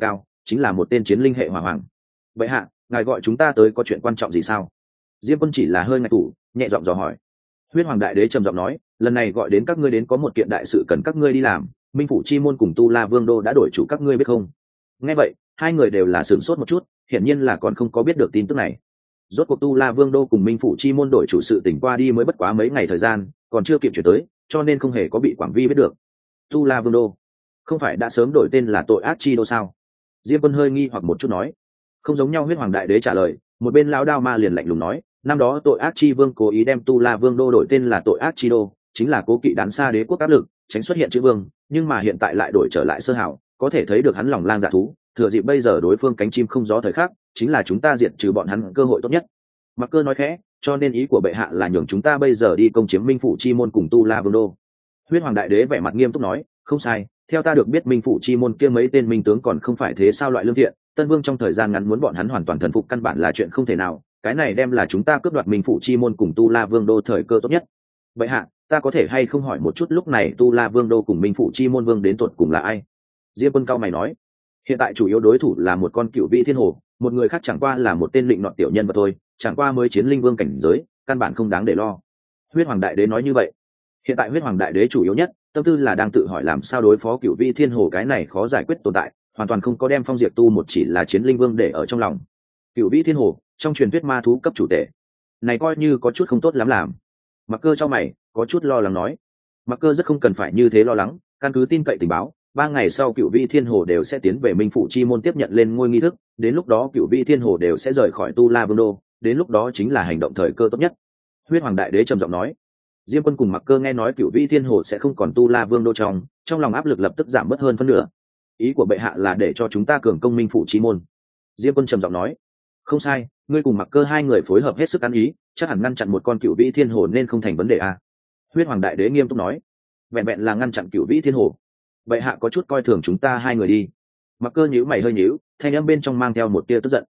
chính là một tên chiến linh hệ hỏa hoàng. Bệ hạ, ngài gọi chúng ta tới có chuyện quan trọng gì sao? Diêm Quân chỉ là hơi ngại tủ, nhẹ giọng dò hỏi. Huyết Hoàng Đại Đế trầm giọng nói, lần này gọi đến các ngươi đến có một kiện đại sự cần các ngươi đi làm, Minh Phủ Chi Môn cùng Tu La Vương Đô đã đổi chủ, các ngươi biết không? Nghe vậy, hai người đều là sửng sốt một chút, hiển nhiên là còn không có biết được tin tức này. Rốt cuộc Tu La Vương Đô cùng Minh Phủ Chi Môn đổi chủ sự tỉnh qua đi mới bất quá mấy ngày thời gian, còn chưa kịp chuyển tới, cho nên không hề có bị Quảng Vi biết được. Tu La Vương Đô không phải đã sớm đổi tên là Tội Ác Chi Đô sao? Diêm Quân hơi nghi hoặc một chút nói. Không giống nhau. Huyết Hoàng Đại Đế trả lời, một bên lão đao ma liền lạnh lùng nói, năm đó Tội Ác Chi Vương cố ý đem Tu La Vương Đô đổi tên là Tội Ác Chi Đô, chính là cố kỵ đán xa đế quốc áp lực, tránh xuất hiện chữ vương, nhưng mà hiện tại lại đổi trở lại sơ hảo, có thể thấy được hắn lòng lang dạ thú, thừa dịp bây giờ đối phương cánh chim không gió thời khắc, chính là chúng ta diệt trừ bọn hắn cơ hội tốt nhất. Mặc Cơ nói khẽ, cho nên ý của bệ hạ là nhường chúng ta bây giờ đi công chiếm Minh Phủ Chi Môn cùng Tu La Vương Đô. Huyết Hoàng Đại Đế vẻ mặt nghiêm túc nói, không sai, theo ta được biết Minh Phủ Chi Môn kia mấy tên minh tướng còn không phải thế sao loại lương thiện, Tân Vương trong thời gian ngắn muốn bọn hắn hoàn toàn thần phục căn bản là chuyện không thể nào, cái này đem là chúng ta cướp đoạt Minh Phủ Chi Môn cùng Tu La Vương Đô thời cơ tốt nhất. Bệ hạ, ta có thể hay không hỏi một chút lúc này Tu La Vương Đô cùng Minh Phủ Chi Môn Vương đến tuột cùng là ai? Diêm Quân cao mày nói, hiện tại chủ yếu đối thủ là một con Cựu Vĩ Thiên Hồ, một người khác chẳng qua là một tên lịnh nọt tiểu nhân mà thôi, chẳng qua mới chiến linh vương cảnh giới, căn bản không đáng để lo. Huyết Hoàng Đại Đế nói như vậy. Hiện tại Huyết Hoàng Đại Đế chủ yếu nhất tâm tư là đang tự hỏi làm sao đối phó Cựu Vĩ Thiên Hồ cái này khó giải quyết tồn tại, hoàn toàn không có đem Phong Diệp Tu một chỉ là chiến linh vương để ở trong lòng. Cựu Vĩ Thiên Hồ trong truyền thuyết ma thú cấp chủ tể, này coi như có chút không tốt lắm làm. Mặc Cơ cho mày có chút lo lắng nói. Mặc Cơ rất không cần phải như thế lo lắng, căn cứ tin cậy tình báo, 3 ngày sau Cựu Vĩ Thiên Hồ đều sẽ tiến về Minh Phủ Chi Môn tiếp nhận lên ngôi nghi thức, đến lúc đó Cựu Vĩ Thiên Hồ đều sẽ rời khỏi Tu La Vương Đô, đến lúc đó chính là hành động thời cơ tốt nhất. Huyết Hoàng Đại Đế trầm giọng nói. Diêm Quân cùng Mặc Cơ nghe nói Cựu Vĩ Thiên Hồ sẽ không còn Tu La Vương Đô trong lòng áp lực lập tức giảm bớt hơn phân nửa. Ý của bệ hạ là để cho chúng ta cường công Minh Phủ Chi Môn. Diêm Quân trầm giọng nói. Không sai, ngươi cùng Mặc Cơ hai người phối hợp hết sức ăn ý, chắc hẳn ngăn chặn một con Cựu Vĩ Thiên Hồ nên không thành vấn đề a. Huyết Hoàng Đại Đế nghiêm túc nói. Vẹn vẹn là ngăn chặn Cựu Vĩ Thiên Hồ, bệ hạ có chút coi thường chúng ta hai người đi. Mặc Cơ nhíu mày hơi nhíu, thanh âm bên trong mang theo một tia tức giận.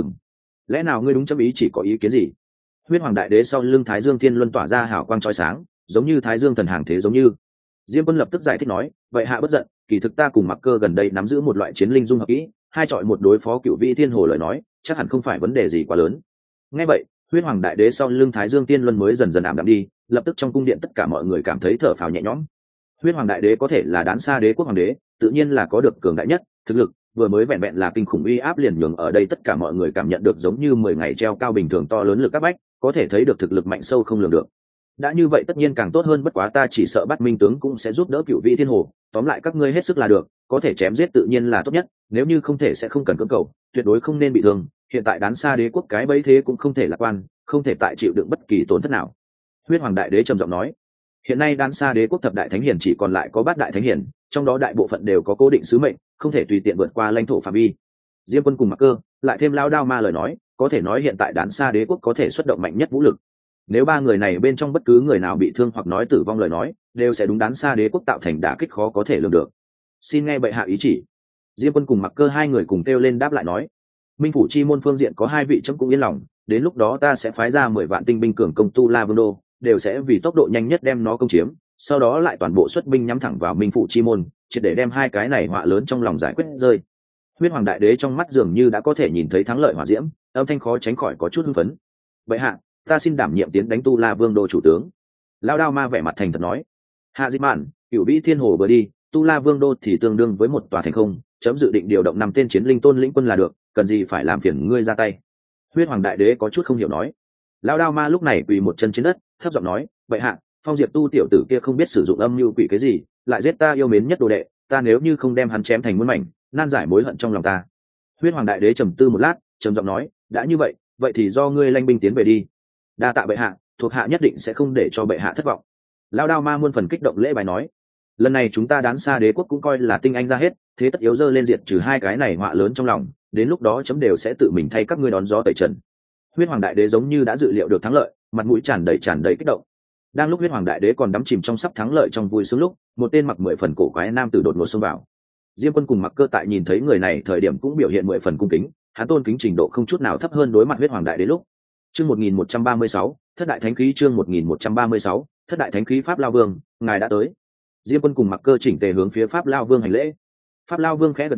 Lẽ nào ngươi đúng chấm ý chỉ có ý kiến gì? Huyết Hoàng Đại Đế sau lưng Thái Dương Thiên Luân tỏa ra hào quang chói sáng, giống như Thái Dương thần hàng thế giống như. Diêm Quân lập tức giải thích nói, vậy hạ bất giận, kỳ thực ta cùng Mặc Cơ gần đây nắm giữ một loại chiến linh dung hợp kỹ, hai chọi một đối phó Cựu Vĩ Thiên Hồ lời nói, chắc hẳn không phải vấn đề gì quá lớn. Nghe vậy, Huyết Hoàng Đại Đế sau lưng Thái Dương Thiên Luân mới dần dần ảm đạm đi, lập tức trong cung điện tất cả mọi người cảm thấy thở phào nhẹ nhõm. Huyết Hoàng Đại Đế có thể là đán xa đế quốc hoàng đế, tự nhiên là có được cường đại nhất thực lực, vừa mới vẹn vẹn là kinh khủng uy áp liền nhường ở đây tất cả mọi người cảm nhận được giống như 10 ngày treo cao bình thường to lớn lực các bách, có thể thấy được thực lực mạnh sâu không lường được. Đã như vậy tất nhiên càng tốt hơn, bất quá ta chỉ sợ bắt minh tướng cũng sẽ giúp đỡ Cựu Vĩ Thiên Hồ, tóm lại các ngươi hết sức là được, có thể chém giết tự nhiên là tốt nhất, nếu như không thể sẽ không cần cưỡng cầu, tuyệt đối không nên bị thương. Hiện tại đán xa đế quốc cái bấy thế cũng không thể lạc quan, không thể tại chịu đựng bất kỳ tổn thất nào. Huyết Hoàng Đại Đế trầm giọng nói. Hiện nay đán xa đế quốc thập đại thánh hiền chỉ còn lại có 8 đại thánh hiền, trong đó đại bộ phận đều có cố định sứ mệnh, không thể tùy tiện vượt qua lãnh thổ phạm vi. Diêm Quân cùng Mặc Cơ lại thêm Lão Đao Ma lời nói, có thể nói hiện tại đán xa đế quốc có thể xuất động mạnh nhất vũ lực. Nếu 3 người này bên trong bất cứ người nào bị thương hoặc nói tử vong lời nói, đều sẽ đúng đán xa đế quốc tạo thành đả kích khó có thể lường được. Xin nghe bệ hạ ý chỉ. Diêm Quân cùng Mặc Cơ hai người cùng kêu lên đáp lại nói. Minh Phủ Chi Môn phương diện có 2 vị chấm cũng yên lòng, đến lúc đó ta sẽ phái ra 10 vạn tinh binh cường công Tu La Vương Đô, đều sẽ vì tốc độ nhanh nhất đem nó công chiếm, sau đó lại toàn bộ xuất binh nhắm thẳng vào Minh Phủ Chi Môn, triệt để đem 2 cái này họa lớn trong lòng giải quyết rơi. Huyết Hoàng Đại Đế trong mắt dường như đã có thể nhìn thấy thắng lợi hỏa diễm, âm thanh khó tránh khỏi có chút hưng phấn. Bệ hạ, ta xin đảm nhiệm tiến đánh Tu La Vương Đô chủ tướng. Lão Đao Ma vẻ mặt thành thật nói. Hạ Di Mạn, Cựu Vĩ Thiên Hồ vừa đi, Tu La Vương Đô thì tương đương với một tòa thành không, chấm dự định điều động 5 tên chiến linh tôn lĩnh quân là được, cần gì phải làm phiền ngươi ra tay. Huyết Hoàng Đại Đế có chút không hiểu nói. Lão Đao Ma lúc này quỳ một chân trên đất, thấp giọng nói, bệ hạ, Phong Diệp Tu tiểu tử kia không biết sử dụng âm mưu quỷ cái gì, lại giết ta yêu mến nhất đồ đệ, ta nếu như không đem hắn chém thành muôn mảnh, nan giải mối hận trong lòng ta. Huyết Hoàng Đại Đế trầm tư một lát, trầm giọng nói, đã như vậy, vậy thì do ngươi lanh binh tiến về đi. Đa tạ bệ hạ, thuộc hạ nhất định sẽ không để cho bệ hạ thất vọng. Lão Đao Ma muôn phần kích động lễ bài nói, lần này chúng ta đán xa đế quốc cũng coi là tinh anh ra hết, thế tất yếu dơ lên diệt trừ 2 cái này họa lớn trong lòng, đến lúc đó chấm đều sẽ tự mình thay các ngươi đón gió tẩy trần. Huyết Hoàng Đại Đế giống như đã dự liệu được thắng lợi, mặt mũi tràn đầy kích động. Đang lúc Huyết Hoàng Đại Đế còn đắm chìm trong sắp thắng lợi trong vui sướng lúc, một tên mặc 10 phần cổ quái nam tử đột ngột xông vào. Diêm Quân cùng Mặc Cơ tại nhìn thấy người này thời điểm cũng biểu hiện 10 phần cung kính, hắn tôn kính trình độ không chút nào thấp hơn đối mặt Huyết Hoàng Đại Đế lúc. Chương 1136, Thất đại thánh khí. Chương 1136, Thất đại thánh khí. Pháp Lao Vương, ngài đã tới. Diêm Quân cùng Mặc Cơ chỉnh tề hướng phía Pháp Lao Vương hành lễ. Pháp Lao Vương khẽ gật đầu,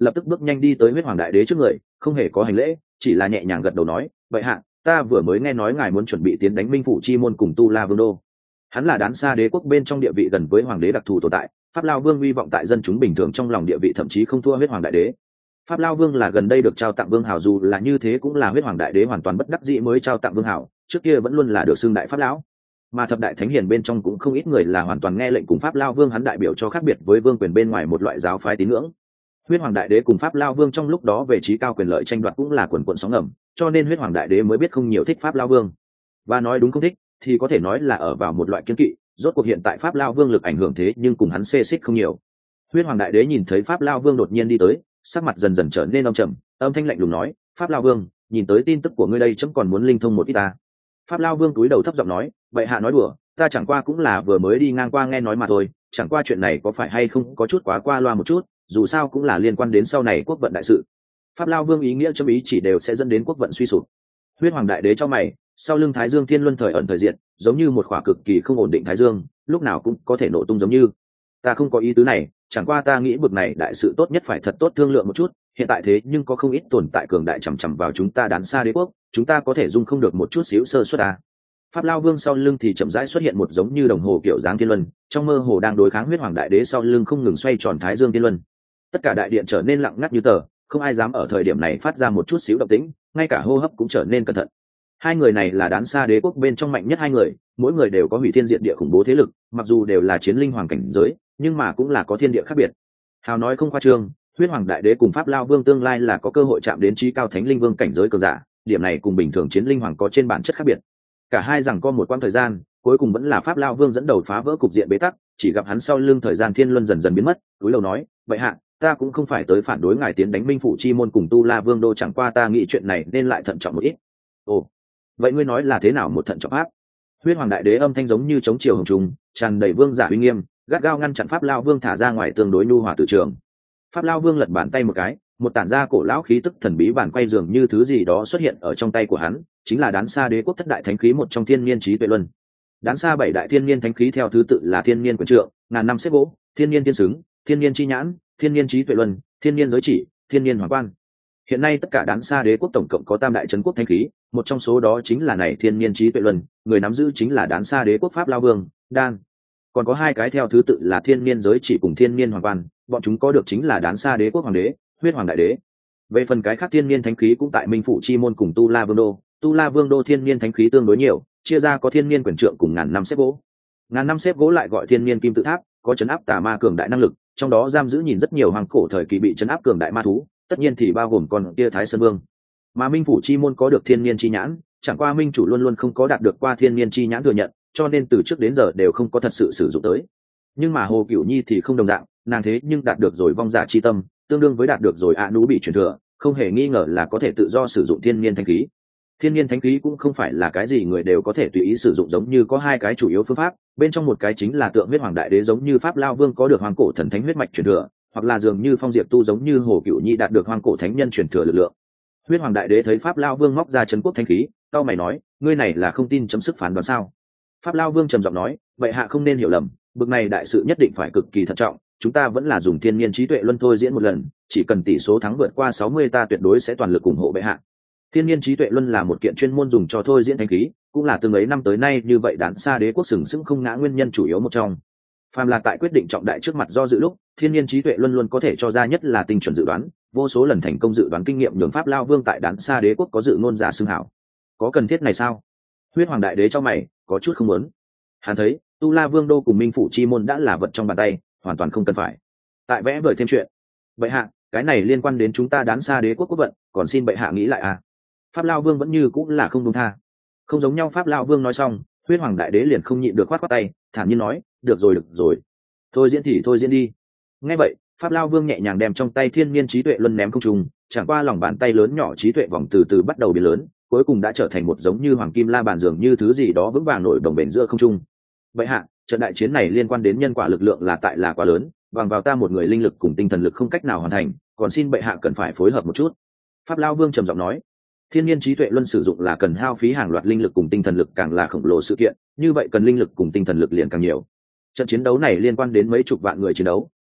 lập tức bước nhanh đi tới huyết hoàng đại đế trước người, không hề có hành lễ, chỉ là nhẹ nhàng gật đầu nói, vậy hạ, ta vừa mới nghe nói ngài muốn chuẩn bị tiến đánh Minh Phủ Chi Môn cùng Tu La Vương đô. Hắn là Đán Xa đế quốc bên trong địa vị gần với hoàng đế đặc thù tồn tại, Pháp Lao Vương hy vọng tại dân chúng bình thường trong lòng địa vị thậm chí không thua huyết hoàng đại đế. Pháp Lao Vương là gần đây được trao tặng vương hào, dù là như thế cũng là huyết hoàng đại đế hoàn toàn bất đắc dĩ mới trao tặng vương hào, trước kia vẫn luôn là được xưng đại pháp lão. Mà thập đại thánh hiền bên trong cũng không ít người là hoàn toàn nghe lệnh cùng Pháp Lao Vương, hắn đại biểu cho khác biệt với vương quyền bên ngoài một loại giáo phái tín ngưỡng. Huyết hoàng đại đế cùng Pháp Lao Vương trong lúc đó về trí cao quyền lợi tranh đoạt cũng là quần quần sóng ngầm, cho nên huyết hoàng đại đế mới biết không nhiều thích Pháp Lao Vương. Và nói đúng không thích thì có thể nói là ở vào một loại kiên kỵ, rốt cuộc hiện tại Pháp Lao Vương lực ảnh hưởng thế nhưng cùng hắn xê xích không nhiều. Huyết hoàng đại đế nhìn thấy Pháp Lao Vương đột nhiên đi tới, sắc mặt dần dần trở nên âm trầm, âm thanh lạnh lùng nói, Pháp Lao Vương, nhìn tới tin tức của ngươi đây chấm còn muốn linh thông một ít ta. Pháp Lao Vương cúi đầu thấp giọng nói, vậy hạ nói đùa, ta chẳng qua cũng là vừa mới đi ngang qua nghe nói mà thôi, chẳng qua chuyện này có phải hay không có chút quá qua loa một chút, dù sao cũng là liên quan đến sau này quốc vận đại sự. Pháp Lao Vương ý nghĩa chấm ý chỉ đều sẽ dẫn đến quốc vận suy sụp. Huyết hoàng đại đế cho mày, sau lưng Thái Dương Thiên Luân thời ẩn thời diện, giống như một khỏa cực kỳ không ổn định thái dương, lúc nào cũng có thể nổ tung giống như. Ta không có ý tứ này, chẳng qua ta nghĩ bực này đại sự tốt nhất phải thật tốt thương lượng một chút, hiện tại thế nhưng có không ít tồn tại cường đại chằm chằm vào chúng ta Đán Xa đế quốc, chúng ta có thể dung không được một chút xíu sơ suất à. Pháp Lao Vương sau lưng thì chậm rãi xuất hiện một giống như đồng hồ kiểu dáng thiên luân, trong mơ hồ đang đối kháng huyết hoàng đại đế sau lưng không ngừng xoay tròn thái dương thiên luân. Tất cả đại điện trở nên lặng ngắt như tờ, không ai dám ở thời điểm này phát ra một chút xíu động tĩnh, ngay cả hô hấp cũng trở nên cẩn thận. Hai người này là Đán Xa đế quốc bên trong mạnh nhất hai người, mỗi người đều có hủy thiên diệt địa khủng bố thế lực, mặc dù đều là chiến linh hoàng cảnh giới, nhưng mà cũng là có thiên địa khác biệt. Hào nói không khoa trương, huyết hoàng đại đế cùng Pháp Lao Vương tương lai là có cơ hội chạm đến trí cao thánh linh vương cảnh giới cường giả, điểm này cùng bình thường chiến linh hoàng có trên bản chất khác biệt. Cả hai rằng có một quãng thời gian, cuối cùng vẫn là Pháp Lao Vương dẫn đầu phá vỡ cục diện bế tắc, chỉ gặp hắn sau lưng thời gian thiên luân dần dần biến mất, túi lầu nói, vậy hạ, ta cũng không phải tới phản đối ngài tiến đánh Minh Phủ Chi Môn cùng Tu La Vương đô, chẳng qua ta nghĩ chuyện này nên lại thận trọng một ít. Ồ, vậy ngươi nói là thế nào một thận trọng pháp? Huyết hoàng đại đế âm thanh giống như chống chiều hồng trùng, tràn đầy vương giả uy nghiêm, gắt gao ngăn chặn Pháp Lao Vương thả ra ngoài tương đối nhu hòa từ trường. Pháp Lao Vương lật bàn tay một cái, một tản ra cổ lão khí tức thần bí bàn quay dường như thứ gì đó xuất hiện ở trong tay của hắn, chính là Đán Xa đế quốc thất đại thánh khí một trong thiên niên trí tuệ luân. Đán Xa bảy đại thiên niên thánh khí theo thứ tự là thiên niên quyền trượng, ngàn năm xếp gỗ, thiên niên tiên xứng, thiên niên chi nhãn, thiên niên trí tuệ luân, thiên niên giới chỉ, thiên niên hoàng quan. Hiện nay tất cả Đán Xa đế quốc tổng cộng có tam đại trấn quốc thánh khí, một trong số đó chính là này thiên niên trí tuệ luân, người nắm giữ chính là Đán Xa đế quốc Pháp Lao Vương, Đan. Còn có hai cái theo thứ tự là thiên niên giới chỉ cùng thiên niên hoàng quan, bọn chúng có được chính là Đán Xa đế quốc hoàng đế, huyết hoàng đại đế. Về phần cái khác thiên niên thánh khí cũng tại Minh Phủ Chi Môn cùng Tu La Vương đô, Tu La Vương đô thiên niên thánh khí tương đối nhiều, chia ra có thiên niên quyền trượng cùng ngàn năm xếp gỗ. Ngàn năm xếp gỗ lại gọi thiên niên kim tự tháp, có chấn áp tà ma cường đại năng lực, trong đó giam giữ nhìn rất nhiều hoàng cổ thời kỳ bị chấn áp cường đại ma thú, tất nhiên thì bao gồm con kia Thái Sơn Vương. Mà Minh Phủ Chi Môn có được thiên niên chi nhãn, chẳng qua minh chủ luôn luôn không có đạt được qua thiên niên chi nhãn thừa nhận, cho nên từ trước đến giờ đều không có thật sự sử dụng tới. Nhưng mà Hồ Cửu Nhi thì không đồng dạng, nàng thế nhưng đạt được rồi vong giả chi tâm, tương đương với đạt được rồi ạ nú bị truyền thừa, không hề nghi ngờ là có thể tự do sử dụng thiên niên thánh khí. Thiên niên thánh khí cũng không phải là cái gì người đều có thể tùy ý sử dụng, giống như có hai cái chủ yếu phương pháp, bên trong một cái chính là tượng huyết hoàng đại đế giống như Pháp Lao Vương có được hoàng cổ thần thánh huyết mạch truyền thừa, hoặc là dường như Phong Diệp Tu giống như Hồ Cửu Nhi đạt được hoàng cổ thánh nhân truyền thừa lực lượng. Huyết hoàng đại đế thấy Pháp Lao Vương móc ra trấn quốc thánh khí, cau mày nói, ngươi này là không tin chấm sức phán đoán sao? Pháp Lao Vương trầm giọng nói, vậy hạ không nên hiểu lầm, bực này đại sự nhất định phải cực kỳ thận trọng, chúng ta vẫn là dùng thiên niên trí tuệ luân thôi diễn một lần, chỉ cần tỷ số thắng vượt qua 60 ta tuyệt đối sẽ toàn lực ủng hộ bệ hạ. Thiên niên trí tuệ luân là một kiện chuyên môn dùng cho thôi diễn thánh khí, cũng là từng ấy năm tới nay như vậy Đán Xa đế quốc sừng sững không ngã nguyên nhân chủ yếu một trong. Phàm là tại quyết định trọng đại trước mặt do dự lúc, thiên niên trí tuệ luôn luôn có thể cho ra nhất là tinh chuẩn dự đoán, vô số lần thành công dự đoán kinh nghiệm nhường Pháp Lao Vương tại Đán Xa đế quốc có dự ngôn giả xưng hảo. Có cần thiết này sao? Huyết hoàng đại đế cho mày, có chút không muốn. Hắn thấy Tu La Vương đô cùng Minh Phủ Chi Môn đã là vật trong bàn tay, hoàn toàn không cần phải tại vẽ vời thêm chuyện. Bệ hạ, cái này liên quan đến chúng ta Đán Xa đế quốc quốc vận, còn xin bệ hạ nghĩ lại à? Pháp Lao Vương vẫn như cũng là không đúng tha. Không giống nhau. Pháp Lao Vương nói xong, huyết hoàng đại đế liền không nhịn được khoát khoát tay, thản nhiên nói, được rồi, thôi diễn thì thôi diễn đi. Nghe vậy, Pháp Lao Vương nhẹ nhàng đem trong tay thiên niên trí tuệ luân ném không trung, chẳng qua lòng bàn tay lớn nhỏ trí tuệ vòng từ từ bắt đầu biến lớn, cuối cùng đã trở thành một giống như hoàng kim la bàn dường như thứ gì đó vững vàng nổi đồng bền giữa không trung. Vậy hạ, trận đại chiến này liên quan đến nhân quả lực lượng là quá lớn, bằng vào ta một người linh lực cùng tinh thần lực không cách nào hoàn thành, còn xin bệ hạ cần phải phối hợp một chút. Pháp Lao Vương trầm giọng nói, thiên niên trí tuệ luân sử dụng là cần hao phí hàng loạt linh lực cùng tinh thần lực, càng là khổng lồ sự kiện, như vậy cần linh lực cùng tinh thần lực liền càng nhiều. Trận chiến đấu này liên quan đến mấy chục vạn người chiến đấu,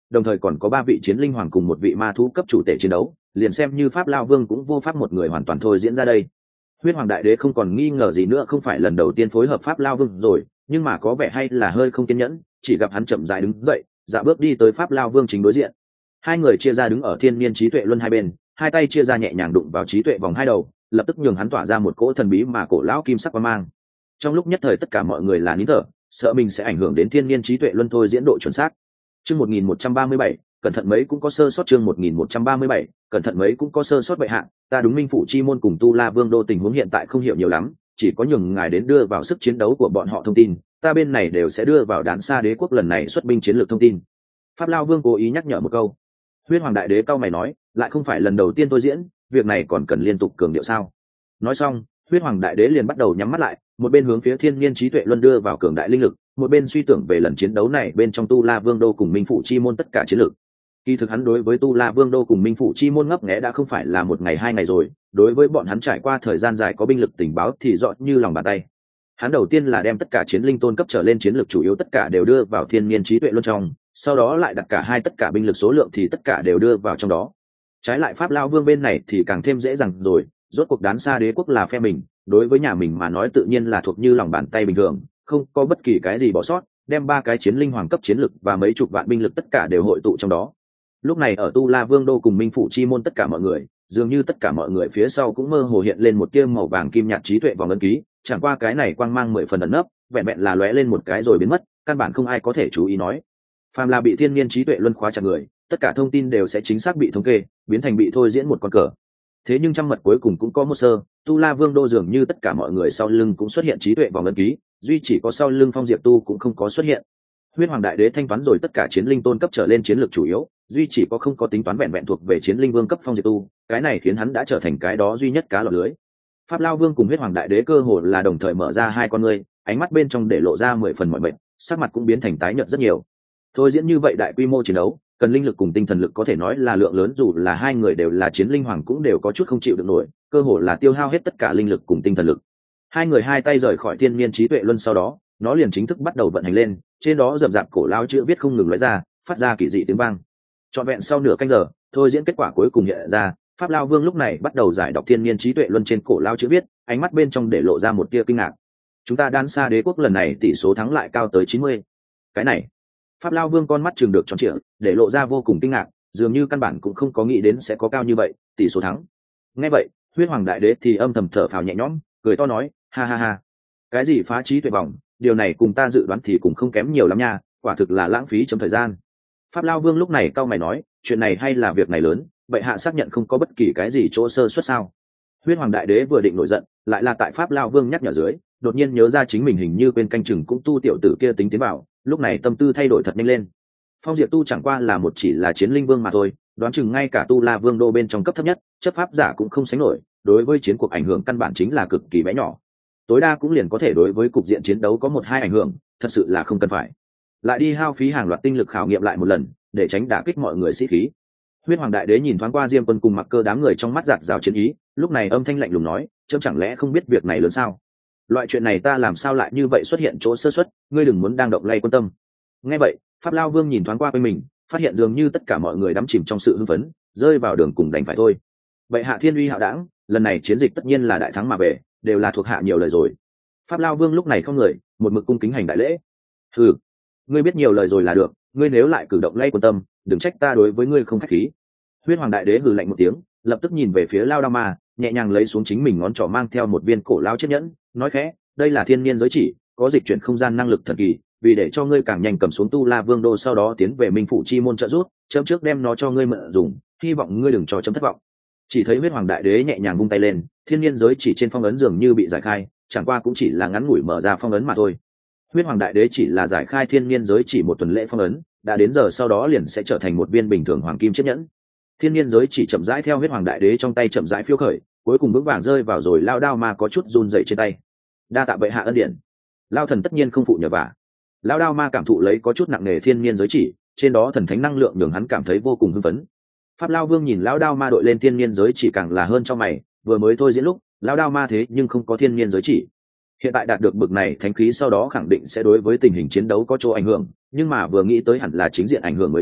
đồng thời còn có 3 vị chiến linh hoàng cùng một vị ma thú cấp chủ tể chiến đấu, liền xem như Pháp Lao Vương cũng vô pháp một người hoàn toàn thôi diễn ra đây. Huyết Hoàng Đại Đế không còn nghi ngờ gì nữa, không phải lần đầu tiên phối hợp Pháp Lao Vương rồi, nhưng mà có vẻ hay là hơi không kiên nhẫn, chỉ gặp hắn chậm rãi đứng dậy, dạ bước đi tới Pháp Lao Vương chính đối diện. Hai người chia ra đứng ở thiên niên trí tuệ luân hai bên, hai tay chia ra nhẹ nhàng đụng vào trí tuệ vòng hai đầu, lập tức nhường hắn tỏa ra một cỗ thần bí mà cổ lão kim sắc quang mang. Trong lúc nhất thời tất cả mọi người là nín thở, sợ mình sẽ ảnh hưởng đến thiên niên trí tuệ luân thôi diễn độ chuẩn xác. Chương 1137, cẩn thận mấy cũng có sơ sót. Chương 1137, cẩn thận mấy cũng có sơ sót vậy hạ, ta đúng Minh Phủ Chi môn cùng Tu La Vương đô tình huống hiện tại không hiểu nhiều lắm, chỉ có nhường ngài đến đưa vào sức chiến đấu của bọn họ thông tin, ta bên này đều sẽ đưa vào Đán Sa Đế quốc lần này xuất binh chiến lược thông tin. Pháp Lao Vương cố ý nhắc nhở một câu. Huyết Hoàng Đại Đế cau mày nói, lại không phải lần đầu tiên tôi diễn, việc này còn cần liên tục cường điệu sao? Nói xong, Huyết Hoàng Đại Đế liền bắt đầu nhắm mắt lại, một bên hướng phía thiên niên trí tuệ luân đưa vào cường đại linh lực, một bên suy tưởng về lần chiến đấu này bên trong Tu La Vương đô cùng Minh Phủ Chi môn tất cả chiến lược. Kỳ thực hắn đối với Tu La Vương đô cùng Minh Phủ Chi môn ngấp nghé đã không phải là một ngày hai ngày rồi, đối với bọn hắn trải qua thời gian dài có binh lực tình báo thì rõ như lòng bàn tay. Hắn đầu tiên là đem tất cả chiến linh tôn cấp trở lên chiến lược chủ yếu tất cả đều đưa vào thiên niên trí tuệ luân trong, sau đó lại đặt cả hai tất cả binh lực số lượng thì tất cả đều đưa vào trong đó. Trái lại Pháp Lao Vương bên này thì càng thêm dễ dàng rồi, rốt cuộc Đán Sa Đế quốc là phe mình, đối với nhà mình mà nói tự nhiên là thuộc như lòng bàn tay bình thường, không có bất kỳ cái gì bỏ sót, đem 3 cái chiến linh hoàng cấp chiến lực và mấy chục vạn binh lực tất cả đều hội tụ trong đó. Lúc này ở Tu La Vương đô cùng Minh Phủ Chi môn tất cả mọi người, dường như tất cả mọi người phía sau cũng mơ hồ hiện lên một tia màu vàng kim nhạt trí tuệ vòng ấn ký, chẳng qua cái này quang mang 10 phần ẩn nấp, vẹn vẹn là lóe lên một cái rồi biến mất, căn bản không ai có thể chú ý nói. Phàm là bị thiên niên trí tuệ luân khóa chặt người, tất cả thông tin đều sẽ chính xác bị thống kê, biến thành bị thôi diễn một con cờ. Thế nhưng trăm mật cuối cùng cũng có một sơ, Tu La Vương đô dường như tất cả mọi người sau lưng cũng xuất hiện trí tuệ vòng ấn ký, duy chỉ có sau lưng Phong Diệp Tu cũng không có xuất hiện. Huyết Hoàng Đại Đế thanh toán rồi tất cả chiến linh tôn cấp trở lên chiến lược chủ yếu, duy chỉ có không có tính toán vẹn vẹn thuộc về chiến linh vương cấp Phong Diệp Tu, cái này khiến hắn đã trở thành cái đó duy nhất cá lọt lưới. Pháp Lao Vương cùng Huyết Hoàng Đại Đế cơ hồ là đồng thời mở ra hai con ngươi, ánh mắt bên trong để lộ ra 10 phần mọi mệt, sắc mặt cũng biến thành tái nhợt rất nhiều. Thôi diễn như vậy đại quy mô chiến đấu, cần linh lực cùng tinh thần lực có thể nói là lượng lớn, dù là hai người đều là chiến linh hoàng cũng đều có chút không chịu được nổi, cơ hồ là tiêu hao hết tất cả linh lực cùng tinh thần lực. Hai người hai tay rời khỏi thiên niên trí tuệ luân, sau đó nó liền chính thức bắt đầu vận hành lên, trên đó rậm rạp cổ lao chữ viết không ngừng nói ra, phát ra kỳ dị tiếng vang. Trọn vẹn sau nửa canh giờ, thôi diễn kết quả cuối cùng hiện ra, Pháp Lao Vương lúc này bắt đầu giải đọc thiên niên trí tuệ luân trên cổ lao chữ viết, ánh mắt bên trong để lộ ra một tia kinh ngạc. Chúng ta Đán Sa Đế quốc lần này tỷ số thắng lại cao tới 90. Cái này, Pháp Lao Vương con mắt trừng được tròn trịa, để lộ ra vô cùng kinh ngạc, dường như căn bản cũng không có nghĩ đến sẽ có cao như vậy tỷ số thắng. Nghe vậy, Huyết Hoàng Đại Đế thì âm thầm thở phào nhẹ nhõm, cười to nói, ha ha ha, cái gì phá trí tuệ vòng, điều này cùng ta dự đoán thì cũng không kém nhiều lắm nha, quả thực là lãng phí trong thời gian. Pháp Lao Vương lúc này cau mày nói, chuyện này hay là việc này lớn, vậy hạ xác nhận không có bất kỳ cái gì chỗ sơ suất sao? Huyết Hoàng Đại Đế vừa định nổi giận, lại là tại Pháp Lao Vương nhắc nhở dưới, đột nhiên nhớ ra chính mình hình như quên canh chừng cũng Tu tiểu tử kia tính tiến vào, lúc này tâm tư thay đổi thật nhanh lên. Phong Diệp Tu chẳng qua là một chỉ là chiến linh vương mà thôi, đoán chừng ngay cả Tu La Vương đô bên trong cấp thấp nhất, chấp pháp giả cũng không sánh nổi, đối với chiến cuộc ảnh hưởng căn bản chính là cực kỳ bé nhỏ. Tối đa cũng liền có thể đối với cục diện chiến đấu có 1-2 ảnh hưởng, thật sự là không cần phải lại đi hao phí hàng loạt tinh lực khảo nghiệm lại một lần, để tránh đả kích mọi người sĩ khí. Huyết Hoàng Đại Đế nhìn thoáng qua Diêm Quân cùng Mặc Cơ đám người trong mắt giạt rào chiến ý, lúc này âm thanh lạnh lùng nói, chấm chẳng lẽ không biết việc này lớn sao? Loại chuyện này ta làm sao lại như vậy xuất hiện chỗ sơ suất, ngươi đừng muốn đang động lay quan tâm. Nghe vậy, Pháp Lao Vương nhìn thoáng qua bên mình, phát hiện dường như tất cả mọi người đắm chìm trong sự hưng phấn, rơi vào đường cùng đành phải thôi. Vậy hạ thiên uy hạo đảng, lần này chiến dịch tất nhiên là đại thắng mà về, đều là thuộc hạ nhiều lời rồi. Pháp Lao Vương lúc này không người, một mực cung kính hành đại lễ. Hừ, ngươi biết nhiều lời rồi là được, ngươi nếu lại cử động lay quan tâm, đừng trách ta đối với ngươi không khách khí. Huyết Hoàng Đại Đế hừ lạnh một tiếng, lập tức nhìn về phía Lao Đao Ma, nhẹ nhàng lấy xuống chính mình ngón trỏ mang theo một viên cổ lao chiếc nhẫn, nói khẽ, đây là thiên niên giới chỉ, có dịch chuyển không gian năng lực thần kỳ, vì để cho ngươi càng nhanh cầm xuống Tu La Vương đô, sau đó tiến về Minh Phủ Chi môn trợ giúp, chấm trước đem nó cho ngươi mượn dùng, hy vọng ngươi đừng cho chấm thất vọng. Chỉ thấy Huyết Hoàng Đại Đế nhẹ nhàng vung tay lên, thiên niên giới chỉ trên phong ấn dường như bị giải khai, chẳng qua cũng chỉ là ngắn ngủi mở ra phong ấn mà thôi. Huyết Hoàng Đại Đế chỉ là giải khai thiên niên giới chỉ một tuần lễ phong ấn, đã đến giờ sau đó liền sẽ trở thành một viên bình thường hoàng kim chiếc nhẫn. Thiên niên giới chỉ chậm rãi theo Huyết Hoàng Đại Đế trong tay chậm rãi phiêu khởi, cuối cùng vững vàng rơi vào rồi Lao Đao Ma có chút run rẩy trên tay. Đa tạ bệ hạ ân điển. Lao thần tất nhiên không phụ nhờ vả. Lao Đao Ma cảm thụ lấy có chút nặng nề thiên niên giới chỉ, trên đó thần thánh năng lượng nhường hắn cảm thấy vô cùng hưng phấn. Pháp Lao Vương nhìn Lao Đao Ma đội lên thiên niên giới chỉ càng là hơn trong mày, vừa mới thôi diễn lúc, Lao Đao Ma thế nhưng không có thiên niên giới chỉ. Hiện tại đạt được bực này thánh khí sau đó khẳng định sẽ đối với tình hình chiến đấu có chỗ ảnh hưởng, nhưng mà vừa nghĩ tới hẳn là chính diện ảnh hưởng mới đúng,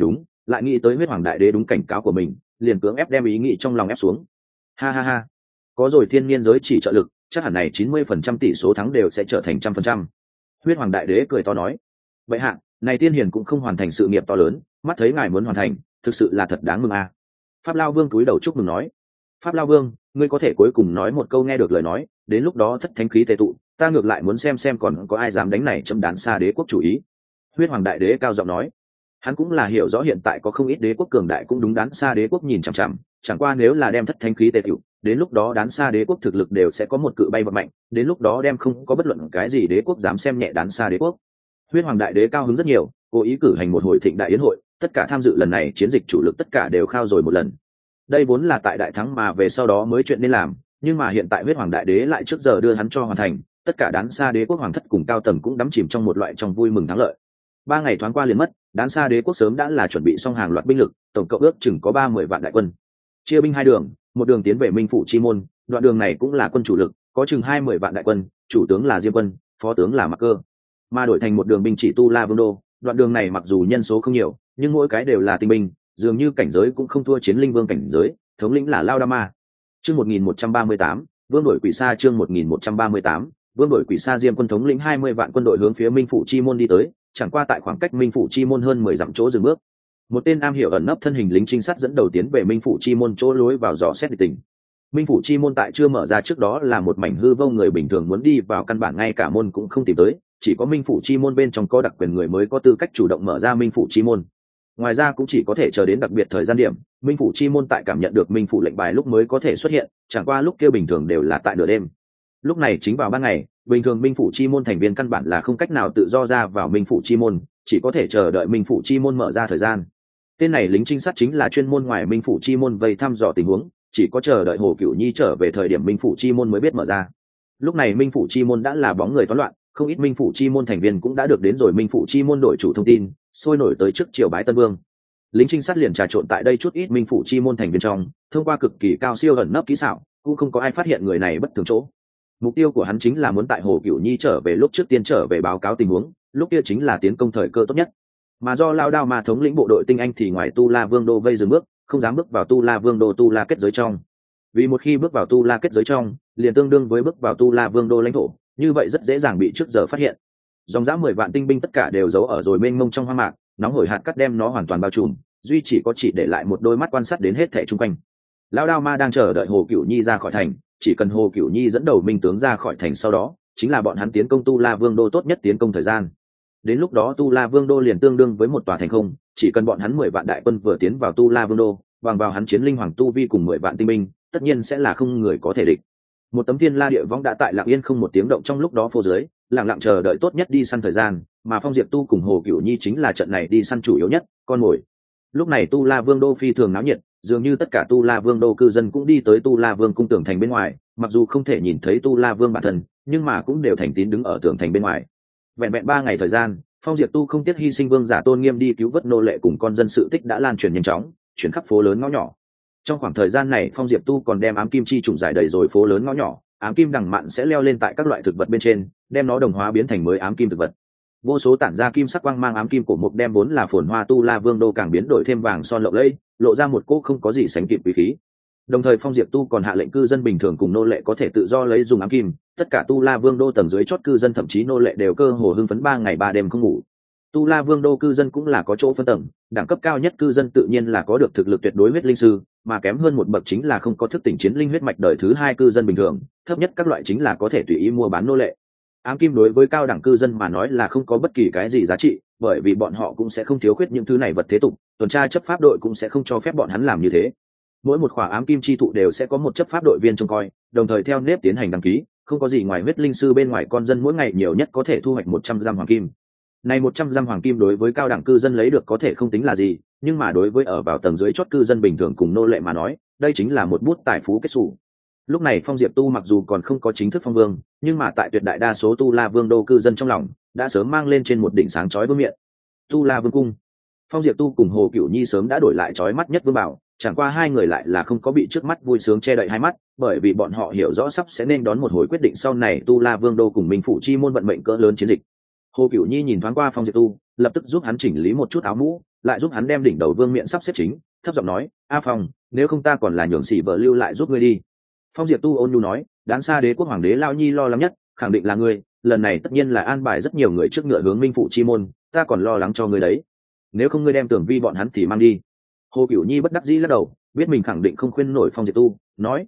lại nghĩ tới huyết hoàng đại đế đúng cảnh cáo của mình, liền cưỡng ép đem ý nghĩ trong lòng ép xuống. Ha ha ha, có rồi thiên niên giới chỉ trợ lực, chắc hẳn này 90% tỷ số thắng đều sẽ trở thành 100%. Huyết hoàng đại đế cười to nói, vậy hạ, này tiên hiền cũng không hoàn thành sự nghiệp to lớn, mắt thấy ngài muốn hoàn thành, thực sự là thật đáng mừng a. Pháp Lao Vương cúi đầu chúc mừng nói, Pháp Lao Vương, ngươi có thể cuối cùng nói một câu nghe được lời nói, đến lúc đó thất thánh khí tề tụ, ta ngược lại muốn xem còn có ai dám đánh này châm đán xa đế quốc chủ ý. Huyết hoàng đại đế cao giọng nói, hắn cũng là hiểu rõ hiện tại có không ít đế quốc cường đại cũng đúng đán xa đế quốc nhìn chằm chằm, chẳng qua nếu là đem thất thánh khí tề tụ, đến lúc đó đán xa đế quốc thực lực đều sẽ có một cự bay vật mạnh, đến lúc đó đem không có bất luận cái gì đế quốc dám xem nhẹ đán xa đế quốc. Huyết hoàng đại đế cao hứng rất nhiều, cố ý cử hành một hồi thịnh đại yến hội, tất cả tham dự lần này chiến dịch chủ lực tất cả đều khao rồi một lần. Đây vốn là tại đại thắng mà về sau đó mới chuyện nên làm, nhưng mà hiện tại huyết hoàng đại đế lại trước giờ đưa hắn cho hoàn thành, tất cả đán xa đế quốc hoàng thất cùng cao tầng cũng đắm chìm trong một loại trong vui mừng thắng lợi. 3 ngày thoáng qua liền mất, đán xa đế quốc sớm đã là chuẩn bị xong hàng loạt binh lực, tổng cộng ước chừng có 30 vạn đại quân, chia binh hai đường, một đường tiến về Minh Phủ Chi Môn, đoạn đường này cũng là quân chủ lực, có chừng 20 vạn đại quân, chủ tướng là Diêm Quân, phó tướng là Mạc Cơ, mà đổi thành một đường binh chỉ Tu La Vương Đô. Đoạn đường này mặc dù nhân số không nhiều, nhưng mỗi cái đều là tinh binh, dường như cảnh giới cũng không thua Chiến Linh Vương cảnh giới, thống lĩnh là Lao Đa Ma. Chương 1138, Vương đổi quỷ sa. Chương 1138, Vương đổi quỷ sa. Diêm Quân thống lĩnh 20 vạn quân đội hướng phía Minh Phủ Chi Môn đi tới, chẳng qua tại khoảng cách Minh Phủ Chi Môn hơn 10 dặm chỗ dừng bước. Một tên am hiểu ẩn nấp thân hình lính trinh sát dẫn đầu tiến về Minh Phủ Chi Môn chỗ lối vào dò xét địch tình. Minh Phủ Chi Môn tại chưa mở ra trước đó là một mảnh hư vô, người bình thường muốn đi vào căn bản ngay cả môn cũng không tìm tới, chỉ có Minh Phủ Chi Môn bên trong có đặc quyền người mới có tư cách chủ động mở ra Minh Phủ Chi Môn. Ngoài ra cũng chỉ có thể chờ đến đặc biệt thời gian điểm, Minh Phủ Chi Môn tại cảm nhận được Minh Phủ lệnh bài lúc mới có thể xuất hiện, chẳng qua lúc kia bình thường đều là tại nửa đêm. Lúc này chính vào ban ngày, bình thường Minh Phủ Chi Môn thành viên căn bản là không cách nào tự do ra vào Minh Phủ Chi Môn, chỉ có thể chờ đợi Minh Phủ Chi Môn mở ra thời gian. Tên này lính trinh sát chính là chuyên môn ngoài Minh Phủ Chi Môn vây thăm dò tình huống, chỉ có chờ đợi Hồ Cửu Nhi trở về thời điểm Minh Phủ Chi Môn mới biết mở ra. Lúc này Minh Phủ Chi Môn đã là bóng người toán loạn, không ít Minh Phủ Chi Môn thành viên cũng đã được đến rồi Minh Phủ Chi Môn đổi chủ thông tin, sôi nổi tới trước triều bái Tân Vương. Lính trinh sát liền trà trộn tại đây chút ít Minh Phủ Chi Môn thành viên trong, thông qua cực kỳ cao siêu ẩn nấp kỹ xảo, cũng không có ai phát hiện người này bất thường chỗ. Mục tiêu của hắn chính là muốn tại Hồ Cửu Nhi trở về lúc trước tiên trở về báo cáo tình huống, lúc kia chính là tiến công thời cơ tốt nhất. Mà do Lao Đao Ma thống lĩnh bộ đội tinh anh thì ngoài Tu La Vương đô vây dừng bước, không dám bước vào Tu La Vương đô Tu La kết giới trong. Vì một khi bước vào Tu La kết giới trong, liền tương đương với bước vào Tu La Vương đô lãnh thổ, như vậy rất dễ dàng bị trước giờ phát hiện. Dòng dã 10 vạn tinh binh tất cả đều giấu ở rồi mênh mông trong hoang mạc, nóng hổi hạt cắt đem nó hoàn toàn bao trùm, duy chỉ để lại một đôi mắt quan sát đến hết thảy xung quanh. Lao Đao Ma đang chờ đợi Hồ Cửu Nhi ra khỏi thành, chỉ cần Hồ Cửu Nhi dẫn đầu minh tướng ra khỏi thành, sau đó chính là bọn hắn tiến công Tu La Vương đô tốt nhất tiến công thời gian. Đến lúc đó Tu La Vương đô liền tương đương với một tòa thành không, chỉ cần bọn hắn 10 vạn đại quân vừa tiến vào Tu La Vương đô, bằng vào hắn chiến linh hoàng tu vi cùng 10 vạn tinh binh, tất nhiên sẽ là không người có thể địch. Một tấm thiên la địa võng đã tại lặng yên không một tiếng động trong lúc đó phô dưới, lặng lặng chờ đợi tốt nhất đi săn thời gian, mà Phong Diệp Tu cùng Hồ Cửu Nhi chính là trận này đi săn chủ yếu nhất, con mồi. Lúc này Tu La Vương đô phi thường náo nhiệt, dường như tất cả Tu La Vương đô cư dân cũng đi tới Tu La Vương cung tường thành bên ngoài, mặc dù không thể nhìn thấy Tu La Vương bản thân, nhưng mà cũng đều thành tín đứng ở tường thành bên ngoài. Vẹn vẹn 3 ngày thời gian, Phong Diệp Tu không tiếc hy sinh vương giả tôn nghiêm đi cứu vớt nô lệ cùng con dân, sự tích đã lan truyền nhanh chóng, chuyển khắp phố lớn ngõ nhỏ. Trong khoảng thời gian này, Phong Diệp Tu còn đem ám kim chi trùng giải đầy rồi phố lớn ngõ nhỏ, ám kim đằng mạn sẽ leo lên tại các loại thực vật bên trên, đem nó đồng hóa biến thành mới ám kim thực vật. Vô số tản ra kim sắc quang mang ám kim cổ mục đem vốn là phồn hoa Tu La Vương đô càng biến đổi thêm vàng son lộng lẫy, lộ ra một cỗ không có gì sánh kịp quý khí. Đồng thời Phong Diệp Tu còn hạ lệnh cư dân bình thường cùng nô lệ có thể tự do lấy dùng ám kim, tất cả Tu La Vương đô tầng dưới chót cư dân thậm chí nô lệ đều cơ hồ hưng phấn 3 ngày 3 đêm không ngủ. Tu La Vương đô cư dân cũng là có chỗ phân tầng, đẳng cấp cao nhất cư dân tự nhiên là có được thực lực tuyệt đối huyết linh sư, mà kém hơn một bậc chính là không có thức tỉnh chiến linh huyết mạch đời thứ 2 cư dân bình thường, thấp nhất các loại chính là có thể tùy ý mua bán nô lệ. Ám kim đối với cao đẳng cư dân mà nói là không có bất kỳ cái gì giá trị, bởi vì bọn họ cũng sẽ không thiếu khuyết những thứ này vật thế tục, tuần tra chấp pháp đội cũng sẽ không cho phép bọn hắn làm như thế. Mỗi một khỏa ám kim chi thụ đều sẽ có một chấp pháp đội viên trông coi, đồng thời theo nếp tiến hành đăng ký, không có gì ngoài huyết linh sư bên ngoài, con dân mỗi ngày nhiều nhất có thể thu hoạch 100 giam hoàng kim. Này 100 giam hoàng kim đối với cao đẳng cư dân lấy được có thể không tính là gì, nhưng mà đối với ở vào tầng dưới chót cư dân bình thường cùng nô lệ mà nói, đây chính là một bút tài phú kết xù. Lúc này Phong Diệp Tu mặc dù còn không có chính thức phong vương, nhưng mà tại tuyệt đại đa số Tu La Vương đô cư dân trong lòng, đã sớm mang lên trên một đỉnh sáng chói vương miện. Tu La Vương cung. Phong Diệp Tu cùng Hồ Cửu Nhi sớm đã đổi lại chói mắt nhất vương bảo, chẳng qua hai người lại là không có bị trước mắt vui sướng che đậy hai mắt, bởi vì bọn họ hiểu rõ sắp sẽ nên đón một hồi quyết định sau này Tu La Vương đô cùng Minh Phủ Chi môn vận mệnh cỡ lớn chiến dịch. Hồ Cửu Nhi nhìn thoáng qua Phong Diệp Tu, lập tức giúp hắn chỉnh lý một chút áo mũ, lại giúp hắn đem đỉnh đầu vương miện sắp xếp chính, thấp giọng nói, a Phong, nếu không ta còn là nhường xỉ vợ lưu lại giúp ngươi đi. Phong Diệp Tu ôn nhu nói, đáng xa đế quốc hoàng đế Lao Nhi lo lắng nhất khẳng định là ngươi, lần này tất nhiên là an bài rất nhiều người trước ngựa hướng minh phụ chi môn, ta còn lo lắng cho ngươi đấy. Nếu không ngươi đem Tưởng Vi bọn hắn thì mang đi. Hồ Cửu Nhi bất đắc dĩ lắc đầu, biết mình khẳng định không khuyên nổi Phong Diệp Tu, nói,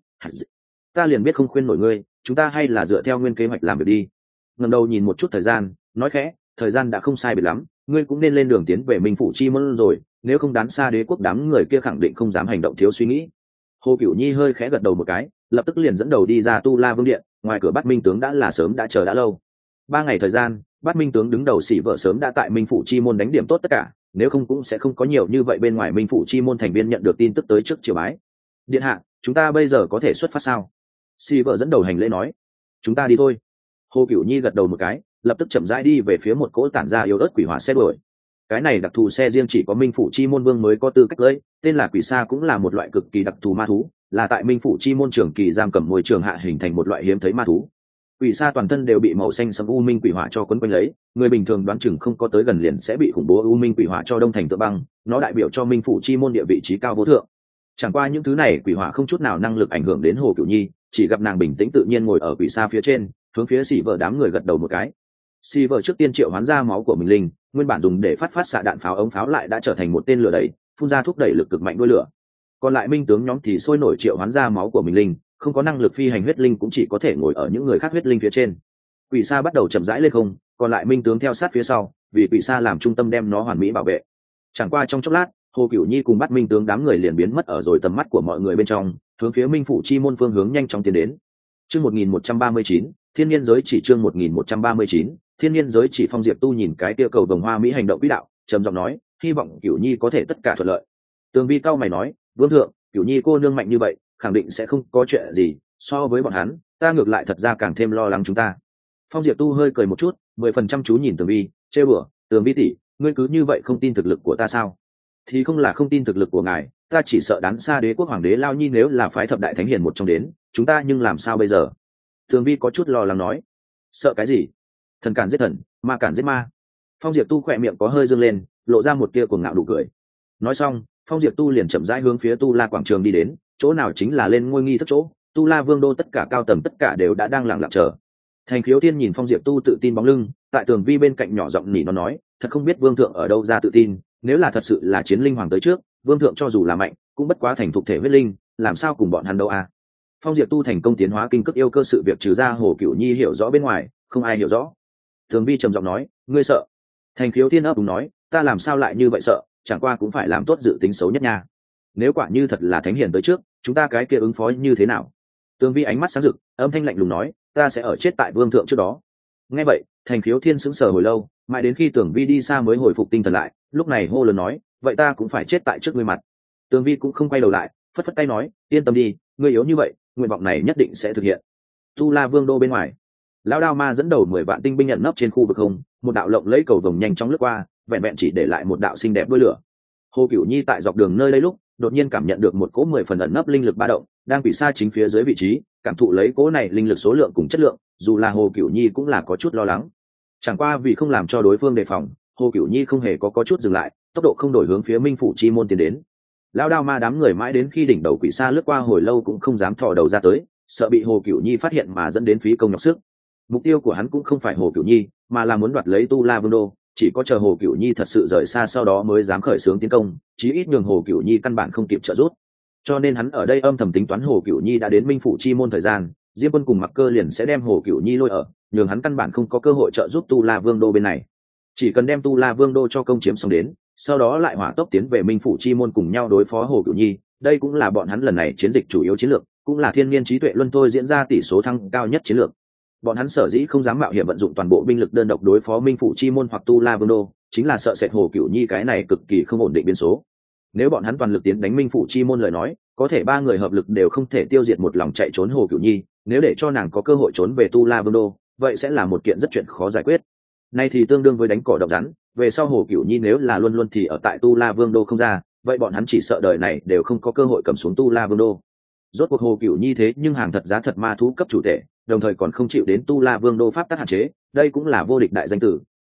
ta liền biết không khuyên nổi ngươi, chúng ta hay là dựa theo nguyên kế hoạch làm việc đi. Ngẩng đầu nhìn một chút thời gian, nói khẽ, thời gian đã không sai biệt lắm, ngươi cũng nên lên đường tiến về minh phụ chi môn rồi, nếu không đán xa đế quốc đám người kia khẳng định không dám hành động thiếu suy nghĩ. Hồ Cửu Nhi hơi khẽ gật đầu một cái, lập tức liền dẫn đầu đi ra Tu La Vương điện, ngoài cửa Bát Minh tướng đã là sớm đã chờ đã lâu. 3 ngày thời gian, Bát Minh tướng đứng đầu xỉ vợ sớm đã tại minh phụ chi môn đánh điểm tốt tất cả, nếu không cũng sẽ không có nhiều như vậy bên ngoài minh phụ chi môn thành viên nhận được tin tức tới trước triều bái. Điện hạ, chúng ta bây giờ có thể xuất phát sao? Xỉ vợ dẫn đầu hành lễ nói. Chúng ta đi thôi. Hồ Cửu Nhi gật đầu một cái, lập tức chậm rãi đi về phía một cỗ tản ra yếu ớt quỷ hỏa xe đuổi. Cái này đặc thù xe riêng chỉ có minh phủ chi môn vương mới có tư cách cưỡi, tên là quỷ sa, cũng là một loại cực kỳ đặc thù ma thú, là tại minh phủ chi môn trường kỳ giam cầm môi trường hạ hình thành một loại hiếm thấy ma thú. Quỷ sa toàn thân đều bị màu xanh sẫm u minh quỷ hỏa cho quấn quanh lấy, người bình thường đoán chừng không có tới gần liền sẽ bị khủng bố u minh quỷ hỏa cho đông thành tượng băng, nó đại biểu cho minh phủ chi môn địa vị trí cao vô thượng. Chẳng qua những thứ này quỷ hỏa không chút nào năng lực ảnh hưởng đến Hồ Cửu Nhi, chỉ gặp nàng bình tĩnh tự nhiên ngồi ở quỷ sa phía trên, hướng phía xỉ vợ đám người gật đầu một cái. Xỉ vợ trước tiên triệu hoán ra máu của mình linh, nguyên bản dùng để phát xạ đạn pháo ống pháo lại đã trở thành một tên lửa đẩy, phun ra thúc đẩy lực cực mạnh đuôi lửa. Còn lại minh tướng nhóm thì sôi nổi triệu hoán ra máu của mình linh, không có năng lực phi hành huyết linh cũng chỉ có thể ngồi ở những người khác huyết linh phía trên. Quỷ sa bắt đầu chậm rãi lên không, còn lại minh tướng theo sát phía sau, vì quỷ sa làm trung tâm đem nó hoàn mỹ bảo vệ. Chẳng qua trong chốc lát, Hồ Cửu Nhi cùng Bát Minh tướng đám người liền biến mất ở rồi tầm mắt của mọi người bên trong, hướng phía minh phủ chi môn phương hướng nhanh chóng tiến đến. Chương 1139, Thiên Nhiên giới chỉ, chương 1139, Thiên Nhiên giới chỉ. Phong Diệp Tu nhìn cái tiêu cầu vồng hoa mỹ hành động quỹ đạo, trầm giọng nói, hy vọng Cửu Nhi có thể tất cả thuận lợi. Tường Vi cao mày nói, vương thượng, Cửu Nhi cô nương mạnh như vậy, khẳng định sẽ không có chuyện gì, so với bọn hắn, ta ngược lại thật ra càng thêm lo lắng chúng ta. Phong Diệp Tu hơi cười một chút, 10% chú nhìn Tường Vi, trêu bừa, Tường Vi tỷ, ngươi cứ như vậy không tin thực lực của ta sao? Thì không là không tin thực lực của ngài, ta chỉ sợ đán xa đế quốc hoàng đế Lao Nhi nếu là phái thập đại thánh hiền một trong đến, chúng ta nhưng làm sao bây giờ? Tường Vi có chút lo lắng nói, sợ cái gì? Thần cản giết thần, ma cản giết ma. Phong Diệp Tu khỏe miệng có hơi dương lên, lộ ra một tia cuồng ngạo nụ cười. Nói xong, Phong Diệp Tu liền chậm rãi hướng phía Tu La quảng trường đi đến, chỗ nào chính là lên ngôi nghi thức chỗ, Tu La Vương đô tất cả cao tầng tất cả đều đã đang lặng lặng chờ. Thành Khiếu Thiên nhìn Phong Diệp Tu tự tin bóng lưng, tại Tường Vi bên cạnh nhỏ giọng nỉ nó nói, thật không biết vương thượng ở đâu ra tự tin, nếu là thật sự là chiến linh hoàng tới trước, vương thượng cho dù là mạnh, cũng bất quá thành thục thể huyết linh, làm sao cùng bọn hắn đâu à? Phong Diệp Tu thành công tiến hóa kinh cước yêu cơ sự việc trừ ra Hồ Cửu Nhi hiểu rõ bên ngoài, không ai hiểu rõ. Tường Vi trầm giọng nói, ngươi sợ? Thành Khiếu Thiên ấp úng nói, ta làm sao lại như vậy sợ, chẳng qua cũng phải làm tốt dự tính xấu nhất nha. Nếu quả như thật là thánh hiền tới trước, chúng ta cái kia ứng phó như thế nào? Tường Vi ánh mắt sáng rực, âm thanh lạnh lùng nói, ta sẽ ở chết tại vương thượng trước đó. Nghe vậy, Thành Khiếu Thiên sững sờ hồi lâu, mãi đến khi Tường Vi đi xa mới hồi phục tinh thần lại, lúc này hô lớn nói, vậy ta cũng phải chết tại trước ngươi mặt. Tường Vi cũng không quay đầu lại, phất phất tay nói, yên tâm đi, ngươi yếu như vậy, nguyện vọng này nhất định sẽ thực hiện. Tu La Vương đô bên ngoài, lão đao ma dẫn đầu 10 vạn tinh binh nhận nấp trên khu vực không, một đạo lộng lấy cầu vồng nhanh chóng lướt qua, vẹn vẹn chỉ để lại một đạo xinh đẹp đuôi lửa. Hồ Cửu Nhi tại dọc đường nơi đây lúc, đột nhiên cảm nhận được một cỗ 10 phần ẩn nấp linh lực ba động, đang bị xa chính phía dưới vị trí, cảm thụ lấy cỗ này linh lực số lượng cùng chất lượng, dù là Hồ Cửu Nhi cũng là có chút lo lắng. Chẳng qua vì không làm cho đối phương đề phòng, Hồ Cửu Nhi không hề có chút dừng lại, tốc độ không đổi hướng phía minh phủ chi môn tiến đến. Lão đao ma đám người mãi đến khi đỉnh đầu quỷ xa lướt qua hồi lâu cũng không dám thò đầu ra tới, sợ bị Hồ Cửu Nhi phát hiện mà dẫn đến phí công nhọc sức. Mục tiêu của hắn cũng không phải Hồ Cửu Nhi, mà là muốn đoạt lấy Tu La Vương đô, chỉ có chờ Hồ Cửu Nhi thật sự rời xa sau đó mới dám khởi xướng tiến công, chí ít nhường Hồ Cửu Nhi căn bản không kịp trợ giúp. Cho nên hắn ở đây âm thầm tính toán Hồ Cửu Nhi đã đến minh phủ chi môn thời gian, Diêm Quân cùng Mặc Cơ liền sẽ đem Hồ Cửu Nhi lôi ở, nhường hắn căn bản không có cơ hội trợ giúp Tu La Vương đô bên này. Chỉ cần đem Tu La Vương đô cho công chiếm xong đến, sau đó lại hỏa tốc tiến về minh phủ chi môn cùng nhau đối phó Hồ Cửu Nhi, đây cũng là bọn hắn lần này chiến dịch chủ yếu chiến lược, cũng là thiên nhiên trí tuệ luân thôi diễn ra tỷ số thăng cao nhất chiến lược. Bọn hắn sở dĩ không dám mạo hiểm vận dụng toàn bộ binh lực đơn độc đối phó minh phủ chi môn hoặc Tu La Vương đô, chính là sợ sệt Hồ Cửu Nhi cái này cực kỳ không ổn định biến số. Nếu bọn hắn toàn lực tiến đánh minh phủ chi môn lời nói, có thể 3 người hợp lực đều không thể tiêu diệt một lòng chạy trốn Hồ Cửu Nhi, nếu để cho nàng có cơ hội trốn về Tu La Vương đô, vậy sẽ là một kiện rất chuyện khó giải quyết. Nay thì tương đương với đánh cỏ độc rắn, về sau Hồ Cửu Nhi nếu là luôn luôn thì ở tại Tu La Vương đô không ra, vậy bọn hắn chỉ sợ đời này đều không có cơ hội cầm xuống Tu La Vương đô. Rốt cuộc Hồ Cửu Nhi thế nhưng hàng thật giá thật ma thú cấp chủ thể, đồng thời còn không chịu đến Tu La Vương đô pháp tắc hạn chế, đây cũng là vô địch đại danh tử,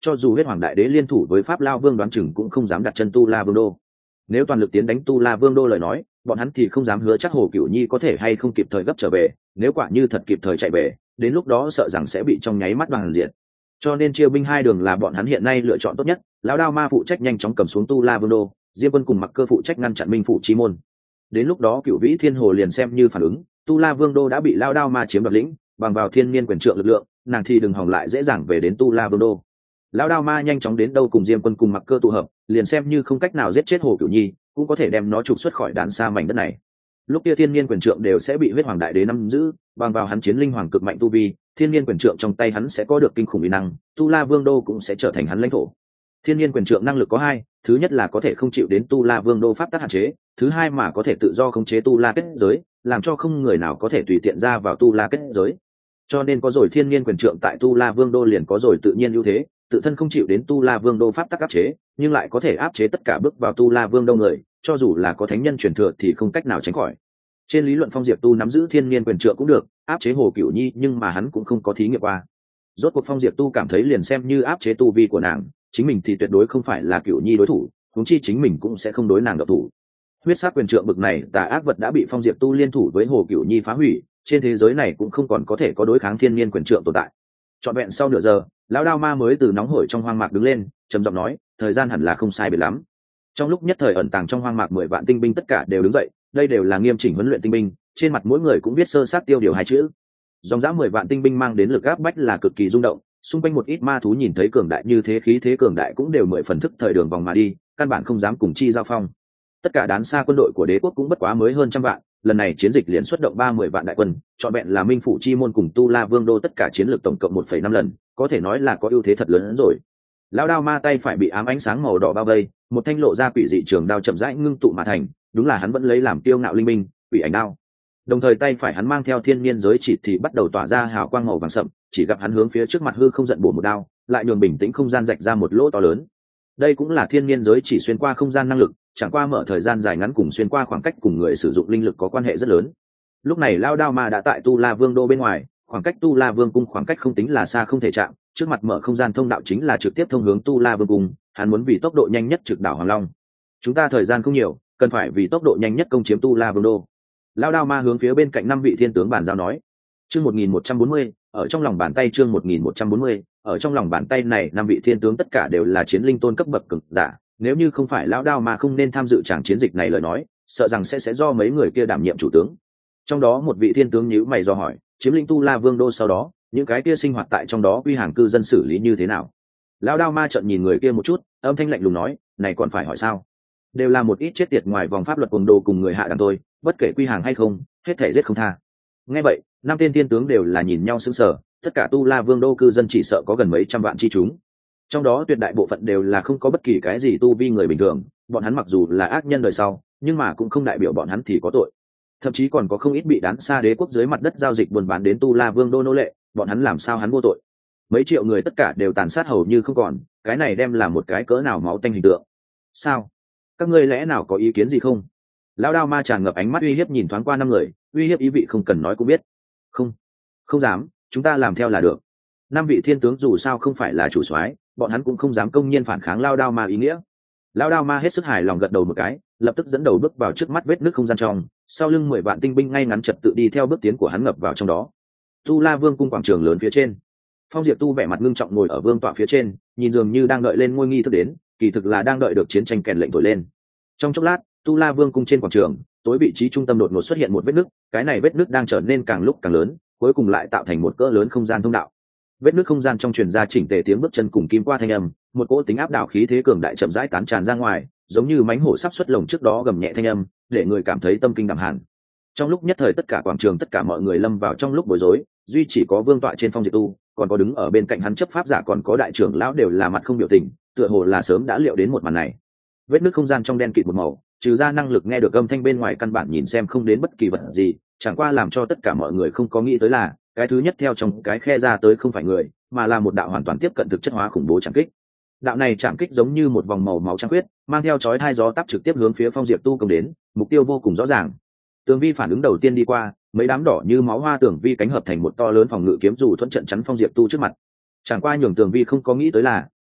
cho dù huyết hoàng đại đế liên thủ với pháp lao vương đoán chừng cũng không dám đặt chân tu la vương đô. Nếu toàn lực tiến đánh tu la vương đô lời nói, bọn hắn thì không dám hứa chắc Hồ Cửu Nhi có thể hay không kịp thời gấp trở về, nếu quả như thật kịp thời chạy về, đến lúc đó sợ rằng sẽ bị trong nháy mắt bằng diện. Cho nên chia binh hai đường là bọn hắn hiện nay lựa chọn tốt nhất. Lão Đao Ma phụ trách nhanh chóng cầm xuống tu la vương đô, Diêm Quân cùng Mặc Cơ phụ trách ngăn chặn Minh phủ chi môn. Đến lúc đó Cửu Vĩ Thiên Hồ liền xem như phản ứng, tu la vương đô đã bị Lão Đao Ma chiếm đoạt lĩnh, bằng vào thiên niên quyền trượng lực lượng, nàng thì đừng hòng lại dễ dàng về đến tu la vương đô. Lão Đao Ma nhanh chóng đến đâu cùng Diêm Quân cùng Mặc Cơ tụ hợp, liền xem như không cách nào giết chết Hồ Cửu Nhi, cũng có thể đem nó trục xuất khỏi đàn xa mảnh đất này. Lúc kia thiên niên quyền trượng đều sẽ bị huyết hoàng đại đế nắm giữ, bằng vào hắn chiến linh hoàng cực mạnh tu vi, thiên niên quyền trượng trong tay hắn sẽ có được kinh khủng uy năng, tu la vương đô cũng sẽ trở thành hắn lãnh thổ. Thiên niên quyền trượng năng lực có hai, thứ nhất là có thể không chịu đến tu la vương đô pháp tắc hạn chế, thứ hai mà có thể tự do khống chế tu la kết giới, làm cho không người nào có thể tùy tiện ra vào tu la kết giới. Cho nên có rồi thiên niên quyền trượng tại tu la vương đô liền có rồi tự nhiên ưu thế, tự thân không chịu đến tu la vương đô pháp tắc áp chế, nhưng lại có thể áp chế tất cả bước vào tu la vương đô người, cho dù là có thánh nhân truyền thừa thì không cách nào tránh khỏi. Trên lý luận Phong Diệp Tu nắm giữ thiên niên quyền trượng cũng được, áp chế Hồ Cửu Nhi nhưng mà hắn cũng không có thí nghiệm qua. Rốt cuộc Phong Diệp Tu cảm thấy liền xem như áp chế tu vi của nàng, chính mình thì tuyệt đối không phải là Cửu Nhi đối thủ, huống chi chính mình cũng sẽ không đối nàng độc thủ. Huyết sát quyền trượng bực này tà ác vật đã bị Phong Diệp Tu liên thủ với Hồ Cửu Nhi phá hủy, trên thế giới này cũng không còn có thể có đối kháng thiên niên quyền trượng tồn tại. Trọn vẹn sau nửa giờ, Lão Đao Ma mới từ nóng hổi trong hoang mạc đứng lên, trầm giọng nói, thời gian hẳn là không sai biệt lắm. Trong lúc nhất thời ẩn tàng trong hoang mạc 10 vạn tinh binh tất cả đều đứng dậy, đây đều là nghiêm chỉnh huấn luyện tinh binh, trên mặt mỗi người cũng viết sơ sát tiêu điều hai chữ. Dòng dã 10 vạn tinh binh mang đến lực áp bách là cực kỳ rung động, xung quanh một ít ma thú nhìn thấy cường đại như thế khí thế cường đại cũng đều 10 phần thức thời đường vòng mà đi, căn bản không dám cùng chi giao phong. Tất cả đán xa quân đội của đế quốc cũng bất quá mới hơn trăm vạn, lần này chiến dịch liền xuất động 30 vạn đại quân, trọn vẹn là Minh phủ chi môn cùng Tu La Vương đô tất cả chiến lược tổng cộng 1,5 lần, có thể nói là có ưu thế thật lớn hơn rồi. Lão Đao Ma tay phải bị ám ánh sáng màu đỏ bao vây, một thanh lộ ra quỷ dị trường đao chậm rãi ngưng tụ mà thành, đúng là hắn vẫn lấy làm tiêu ngạo linh minh, quỷ ảnh đao. Đồng thời tay phải hắn mang theo thiên niên giới chỉ thì bắt đầu tỏa ra hào quang màu vàng sậm, chỉ gặp hắn hướng phía trước mặt hư không giận bổ một đao, lại nhường bình tĩnh không gian rạch ra một lỗ to lớn. Đây cũng là thiên niên giới chỉ xuyên qua không gian năng lực, chẳng qua mở thời gian dài ngắn cùng xuyên qua khoảng cách cùng người sử dụng linh lực có quan hệ rất lớn. Lúc này Lão Đao Ma đã tại Tu La Vương đô bên ngoài, khoảng cách Tu La Vương cung khoảng cách không tính là xa không thể chạm, trước mặt mở không gian thông đạo chính là trực tiếp thông hướng Tu La Vương cung, hắn muốn vì tốc độ nhanh nhất trực đảo Hoàng Long. Chúng ta thời gian không nhiều, cần phải vì tốc độ nhanh nhất công chiếm Tu La Vương đô. Lão Đao Ma hướng phía bên cạnh 5 vị thiên tướng bàn giao nói. Chương 1140, ở trong lòng bàn tay chương 1140, ở trong lòng bàn tay này 5 vị thiên tướng tất cả đều là chiến linh tôn cấp bậc cường giả, nếu như không phải Lão Đao Ma không nên tham dự tràng chiến dịch này lời nói, sợ rằng sẽ do mấy người kia đảm nhiệm chủ tướng. Trong đó một vị thiên tướng nhíu mày do hỏi, chiếm lĩnh Tu La Vương đô sau đó, những cái kia sinh hoạt tại trong đó quy hàng cư dân xử lý như thế nào? Lão Đao Ma trợn nhìn người kia một chút, âm thanh lạnh lùng nói, này còn phải hỏi sao? Đều là một ít chết tiệt ngoài vòng pháp luật cuồng đồ cùng người hạ đẳng thôi, bất kể quy hàng hay không, hết thể giết không tha. Nghe vậy, 5 tên thiên tướng đều là nhìn nhau sững sờ, tất cả Tu La Vương đô cư dân chỉ sợ có gần mấy trăm vạn chi chúng. Trong đó tuyệt đại bộ phận đều là không có bất kỳ cái gì tu vi người bình thường, bọn hắn mặc dù là ác nhân đời sau, nhưng mà cũng không đại biểu bọn hắn thì có tội. Thậm chí còn có không ít bị đán xa đế quốc dưới mặt đất giao dịch buôn bán đến Tu La Vương đô nô lệ, bọn hắn làm sao hắn vô tội? Mấy triệu người tất cả đều tàn sát hầu như không còn, cái này đem là một cái cỡ nào máu tanh hình tượng. Sao? Các ngươi lẽ nào có ý kiến gì không? Lão Đao Ma tràn ngập ánh mắt uy hiếp nhìn thoáng qua 5 người, uy hiếp ý vị không cần nói cũng biết. Không dám, chúng ta làm theo là được. 5 vị thiên tướng dù sao không phải là chủ soái, bọn hắn cũng không dám công nhiên phản kháng Lão Đao Ma ý nghĩa. Lão Đao Ma hết sức hài lòng gật đầu một cái, lập tức dẫn đầu bước vào trước mắt vết nứt không gian trong, sau lưng 10 vạn tinh binh ngay ngắn trật tự đi theo bước tiến của hắn ngập vào trong đó. Tu La Vương cung quảng trường lớn phía trên, Phong Diệp Tu vẻ mặt ngưng trọng ngồi ở vương tọa phía trên, nhìn dường như đang đợi lên ngôi nghi thức đến, kỳ thực là đang đợi được chiến tranh kèn lệnh thổi lên. Trong chốc lát, Tu La Vương cung trên quảng trường, tối vị trí trung tâm đột ngột xuất hiện một vết nứt, cái này vết nứt đang trở nên càng lúc càng lớn, cuối cùng lại tạo thành một cỡ lớn không gian thông đạo. Vết nứt không gian trong truyền ra chỉnh tề tiếng bước chân cùng kim qua thanh âm, một cỗ tính áp đảo khí thế cường đại chậm rãi tán tràn ra ngoài, giống như mãnh hổ sắp xuất lồng trước đó gầm nhẹ thanh âm, để người cảm thấy tâm kinh đảm hàn. Trong lúc nhất thời tất cả quảng trường tất cả mọi người lâm vào trong lúc bối rối, duy chỉ có vương tọa trên Phong Diệp Tu, còn có đứng ở bên cạnh hắn chấp pháp giả còn có đại trưởng lão đều là mặt không biểu tình, tựa hồ là sớm đã liệu đến một màn này. Vết nứt không gian trong đen kịt một màu, trừ ra năng lực nghe được âm thanh bên ngoài căn bản nhìn xem không đến bất kỳ vật gì, chẳng qua làm cho tất cả mọi người không có nghĩ tới là cái thứ nhất theo trong cái khe ra tới không phải người, mà là một đạo hoàn toàn tiếp cận thực chất hóa khủng bố chạm kích. Đạo này chạm kích giống như một vòng màu máu trắng huyết, mang theo chói hai gió táp trực tiếp hướng phía Phong Diệp Tu công đến, mục tiêu vô cùng rõ ràng. Tường Vi phản ứng đầu tiên đi qua, mấy đám đỏ như máu hoa tường vi cánh hợp thành một to lớn phòng ngự kiếm dù thuẫn trận chắn Phong Diệp Tu trước mặt. Chẳng qua nhường Tường Vi không có nghĩ tới là,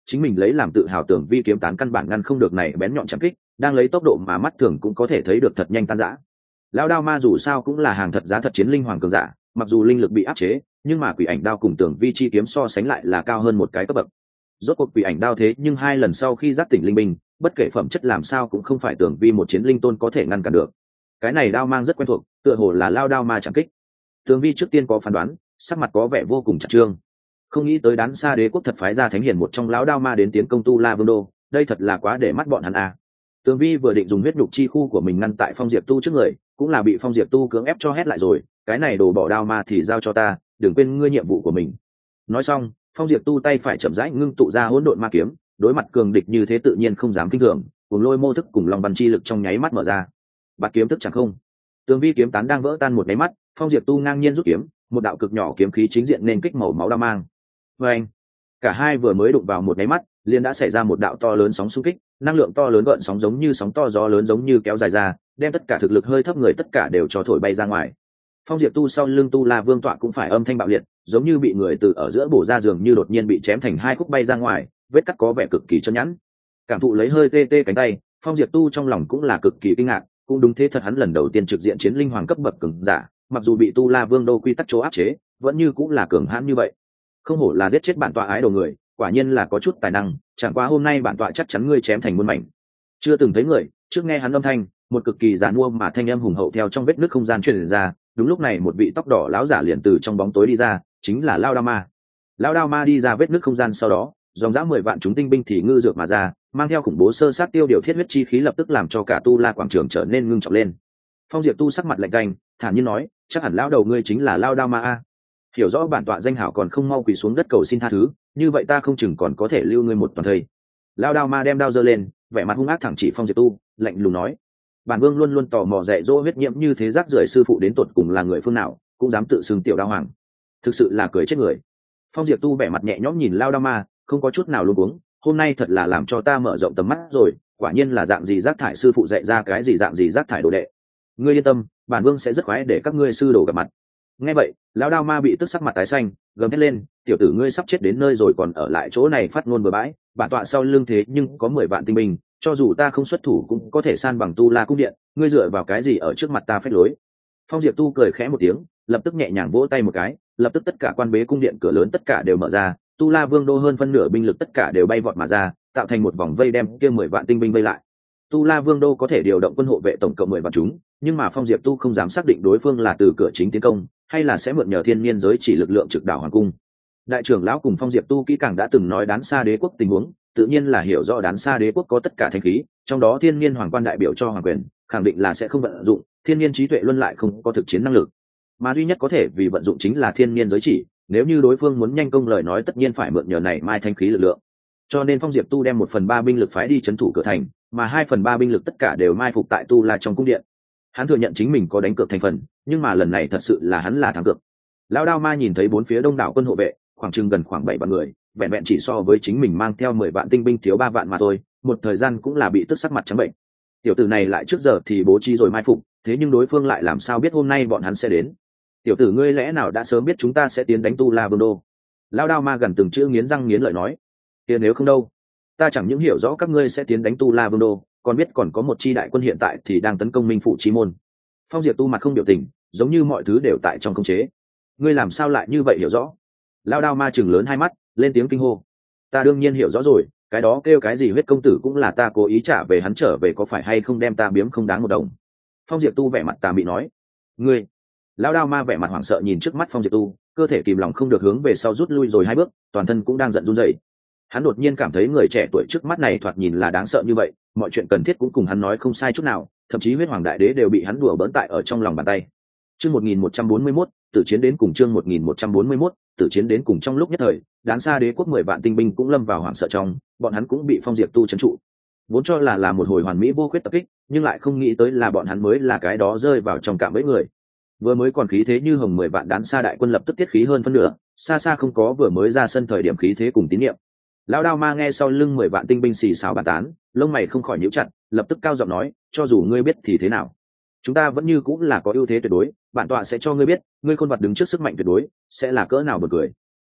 chính mình lấy làm tự hào, tưởng vi kiếm tán căn bản ngăn không được này bén nhọn chạm kích, đang lấy tốc độ mà mắt thường cũng có thể thấy được thật nhanh tan rã. Lão đao ma dù sao cũng là hàng thật giá thật chiến linh hoàng cường giả, mặc dù linh lực bị áp chế, nhưng mà quỷ ảnh đao cùng tưởng vi chi kiếm so sánh lại là cao hơn một cái cấp bậc. Rốt cuộc quỷ ảnh đao thế nhưng 2 lần sau khi giác tỉnh linh binh, bất kể phẩm chất làm sao cũng không phải tưởng vi một chiến linh tôn có thể ngăn cản được. Cái này đao mang rất quen thuộc, tựa hồ là lao đao ma chẳng kích. Tưởng vi trước tiên có phán đoán, sắc mặt có vẻ vô cùng chặt trương. Không nghĩ tới Đán Sa Đế quốc thật phái ra thánh hiền một trong lão đao ma đến tiến công Tu La Vương đô, đây thật là quá để mắt bọn hắn à. Tường Vi vừa định dùng huyết nhục chi khu của mình ngăn tại Phong Diệp Tu trước người, cũng là bị Phong Diệp Tu cưỡng ép cho hét lại rồi, cái này đồ bỏ đao ma thì giao cho ta, đừng quên ngươi nhiệm vụ của mình. Nói xong, Phong Diệp Tu tay phải chậm rãi ngưng tụ ra hỗn độn ma kiếm, đối mặt cường địch như thế tự nhiên không dám kinh thường, cùng lôi mô thức cùng long văn chi lực trong nháy mắt mở ra. Bạt kiếm thức chẳng không. Tường Vi kiếm tán đang vỡ tan một nháy mắt, Phong Diệp Tu ngang nhiên rút kiếm, một đạo cực nhỏ kiếm khí chính diện nên kích màu máu đao mang. Và anh, cả hai vừa mới đụng vào một nháy mắt, liền đã xảy ra một đạo to lớn sóng xung kích, năng lượng to lớn gợn sóng giống như sóng to gió lớn giống như kéo dài ra, đem tất cả thực lực hơi thấp người tất cả đều cho thổi bay ra ngoài. Phong Diệp Tu sau lưng Tu La Vương tọa cũng phải âm thanh bạo liệt, giống như bị người từ ở giữa bổ ra giường như đột nhiên bị chém thành 2 khúc bay ra ngoài, vết cắt có vẻ cực kỳ chân nhẵn. Cảm thụ lấy hơi tê tê cánh tay, Phong Diệp Tu trong lòng cũng là cực kỳ kinh ngạc, cũng đúng thế thật hắn lần đầu tiên trực diện chiến linh hoàng cấp bậc cường giả, mặc dù bị Tu La Vương đô quy tắc chỗ áp chế, vẫn như cũng là cường hãn như vậy. Không hổ là giết chết bản tọa ái đồ người, quả nhiên là có chút tài năng, chẳng qua hôm nay bản tọa chắc chắn ngươi chém thành muôn mảnh. Chưa từng thấy người, trước nghe hắn âm thanh, một cực kỳ giàn mua mà thanh âm hùng hậu theo trong vết nứt không gian truyền ra, đúng lúc này một vị tóc đỏ lão giả liền từ trong bóng tối đi ra, chính là Lao Đao Ma. Lao Đao Ma đi ra vết nứt không gian sau đó, dòng dã 10 vạn chúng tinh binh thì ngư dược mà ra, mang theo khủng bố sơ sát tiêu điều thiết huyết chi khí lập tức làm cho cả Tu La quảng trường trở nên ngưng trọng lên. Phong Diệp Tu sắc mặt lạnh canh, thản nhiên nói, chắc hẳn lão đầu ngươi chính là Lao Đao Ma a. Hiểu rõ bản tọa danh hảo còn không mau quỳ xuống đất cầu xin tha thứ, như vậy ta không chừng còn có thể lưu ngươi một toàn thây. Lao Đao Ma đem đao giơ lên, vẻ mặt hung ác thẳng chỉ Phong Diệp Tu, lạnh lùng nói, bản vương luôn luôn tò mò dạy dỗ huyết nhiễm như thế rác rưởi sư phụ đến tột cùng là người phương nào, cũng dám tự xưng tiểu đao hoàng, thực sự là cười chết người. Phong Diệp Tu vẻ mặt nhẹ nhõm nhìn Lao Đao Ma, không có chút nào luống cuống, hôm nay thật là làm cho ta mở rộng tầm mắt rồi, quả nhiên là dạng gì rác thải sư phụ dạy ra cái gì dạng gì rác thải đồ đệ. Ngươi yên tâm, bản vương sẽ rất khoái để các ngươi sư đồ gặp mặt. Nghe vậy, Lão Đao Ma bị tức sắc mặt tái xanh, gầm thét lên, tiểu tử ngươi sắp chết đến nơi rồi còn ở lại chỗ này phát ngôn bừa bãi, bản tọa sau lưng thế nhưng có 10 vạn tinh binh, cho dù ta không xuất thủ cũng có thể san bằng Tu La cung điện, ngươi dựa vào cái gì ở trước mặt ta phách lối. Phong Diệp Tu cười khẽ một tiếng, lập tức nhẹ nhàng vỗ tay một cái, lập tức tất cả quan bế cung điện cửa lớn tất cả đều mở ra, Tu La Vương đô hơn phân nửa binh lực tất cả đều bay vọt mà ra, tạo thành một vòng vây đem kia 10 vạn tinh binh vây lại. Tu La Vương đô có thể điều động quân hộ vệ tổng cộng 10 vạn chúng, nhưng mà Phong Diệp Tu không dám xác định đối phương là từ cửa chính tiến công, hay là sẽ mượn nhờ thiên niên giới chỉ lực lượng trực đảo hoàng cung. Đại trưởng lão cùng Phong Diệp Tu kỹ càng đã từng nói Đán Sa Đế quốc tình huống, tự nhiên là hiểu rõ Đán Sa Đế quốc có tất cả thanh khí, trong đó thiên niên hoàng quan đại biểu cho hoàng quyền, khẳng định là sẽ không vận dụng, thiên niên trí tuệ luân lại không có thực chiến năng lực, mà duy nhất có thể vì vận dụng chính là thiên niên giới chỉ, nếu như đối phương muốn nhanh công lời nói tất nhiên phải mượn nhờ này mai thanh khí lực lượng. Cho nên Phong Diệp Tu đem 1/3 binh lực phái đi trấn thủ cửa thành, mà 2/3 binh lực tất cả đều mai phục tại Tu La trong cung điện. Hắn thừa nhận chính mình có đánh cược thành phần, nhưng mà lần này thật sự là hắn là thắng cược. Lão Đao Ma nhìn thấy bốn phía đông đảo quân hộ vệ, khoảng chừng gần khoảng 7 vạn người, vẹn vẹn chỉ so với chính mình mang theo 10 vạn tinh binh thiếu 3 vạn mà thôi, một thời gian cũng là bị tức sắc mặt trắng bệnh. Tiểu tử này lại trước giờ thì bố trí rồi mai phục, thế nhưng đối phương lại làm sao biết hôm nay bọn hắn sẽ đến? Tiểu tử ngươi lẽ nào đã sớm biết chúng ta sẽ tiến đánh Tu La Vương đô? Lão Đao Ma gần từng chữ nghiến răng nghiến lợi nói, kia nếu không đâu, ta chẳng những hiểu rõ các ngươi sẽ tiến đánh Tu La Vương đô, còn biết còn có một chi đại quân hiện tại thì đang tấn công Minh Phụ Chi môn. Phong Diệp Tu mặt không biểu tình, giống như mọi thứ đều tại trong khống chế. Ngươi làm sao lại như vậy hiểu rõ? Lão Đao Ma chừng lớn hai mắt, lên tiếng kinh hô. Ta đương nhiên hiểu rõ rồi, cái đó kêu cái gì huyết công tử cũng là ta cố ý trả về, hắn trở về có phải hay không đem ta biếm không đáng một đồng. Phong Diệp Tu vẻ mặt tà mị nói. Ngươi. Lão Đao Ma vẻ mặt hoảng sợ nhìn trước mắt Phong Diệp Tu, cơ thể kìm lòng không được hướng về sau rút lui rồi 2 bước, toàn thân cũng đang giận run rẩy. Hắn đột nhiên cảm thấy người trẻ tuổi trước mắt này thoạt nhìn là đáng sợ như vậy, mọi chuyện cần thiết cũng cùng hắn nói không sai chút nào, thậm chí huyết hoàng đại đế đều bị hắn đùa bỡn tại ở trong lòng bàn tay. Chương 1141, tử chiến đến cùng. Chương 1141, tử chiến đến cùng. Trong lúc nhất thời, Đán Sa Đế quốc 10 vạn tinh binh cũng lâm vào hoảng sợ trong, bọn hắn cũng bị Phong Diệp Tu trấn trụ. Vốn cho là một hồi hoàn mỹ vô khuyết tập kích, nhưng lại không nghĩ tới là bọn hắn mới là cái đó rơi vào trong cạm bẫy người. Vừa mới còn khí thế như hồng 10 vạn Đán Sa đại quân lập tức tiết khí hơn phân nửa, xa xa không có vừa mới ra sân thời điểm khí thế cùng tín nhiệm. Lão Đao Ma nghe sau lưng 10 vạn tinh binh xì xào bàn tán, lông mày không khỏi nhíu chặt, lập tức cao giọng nói, cho dù ngươi biết thì thế nào, chúng ta vẫn như cũng là có ưu thế tuyệt đối, bản tọa sẽ cho ngươi biết, ngươi khôn vật đứng trước sức mạnh tuyệt đối sẽ là cỡ nào buồn cười.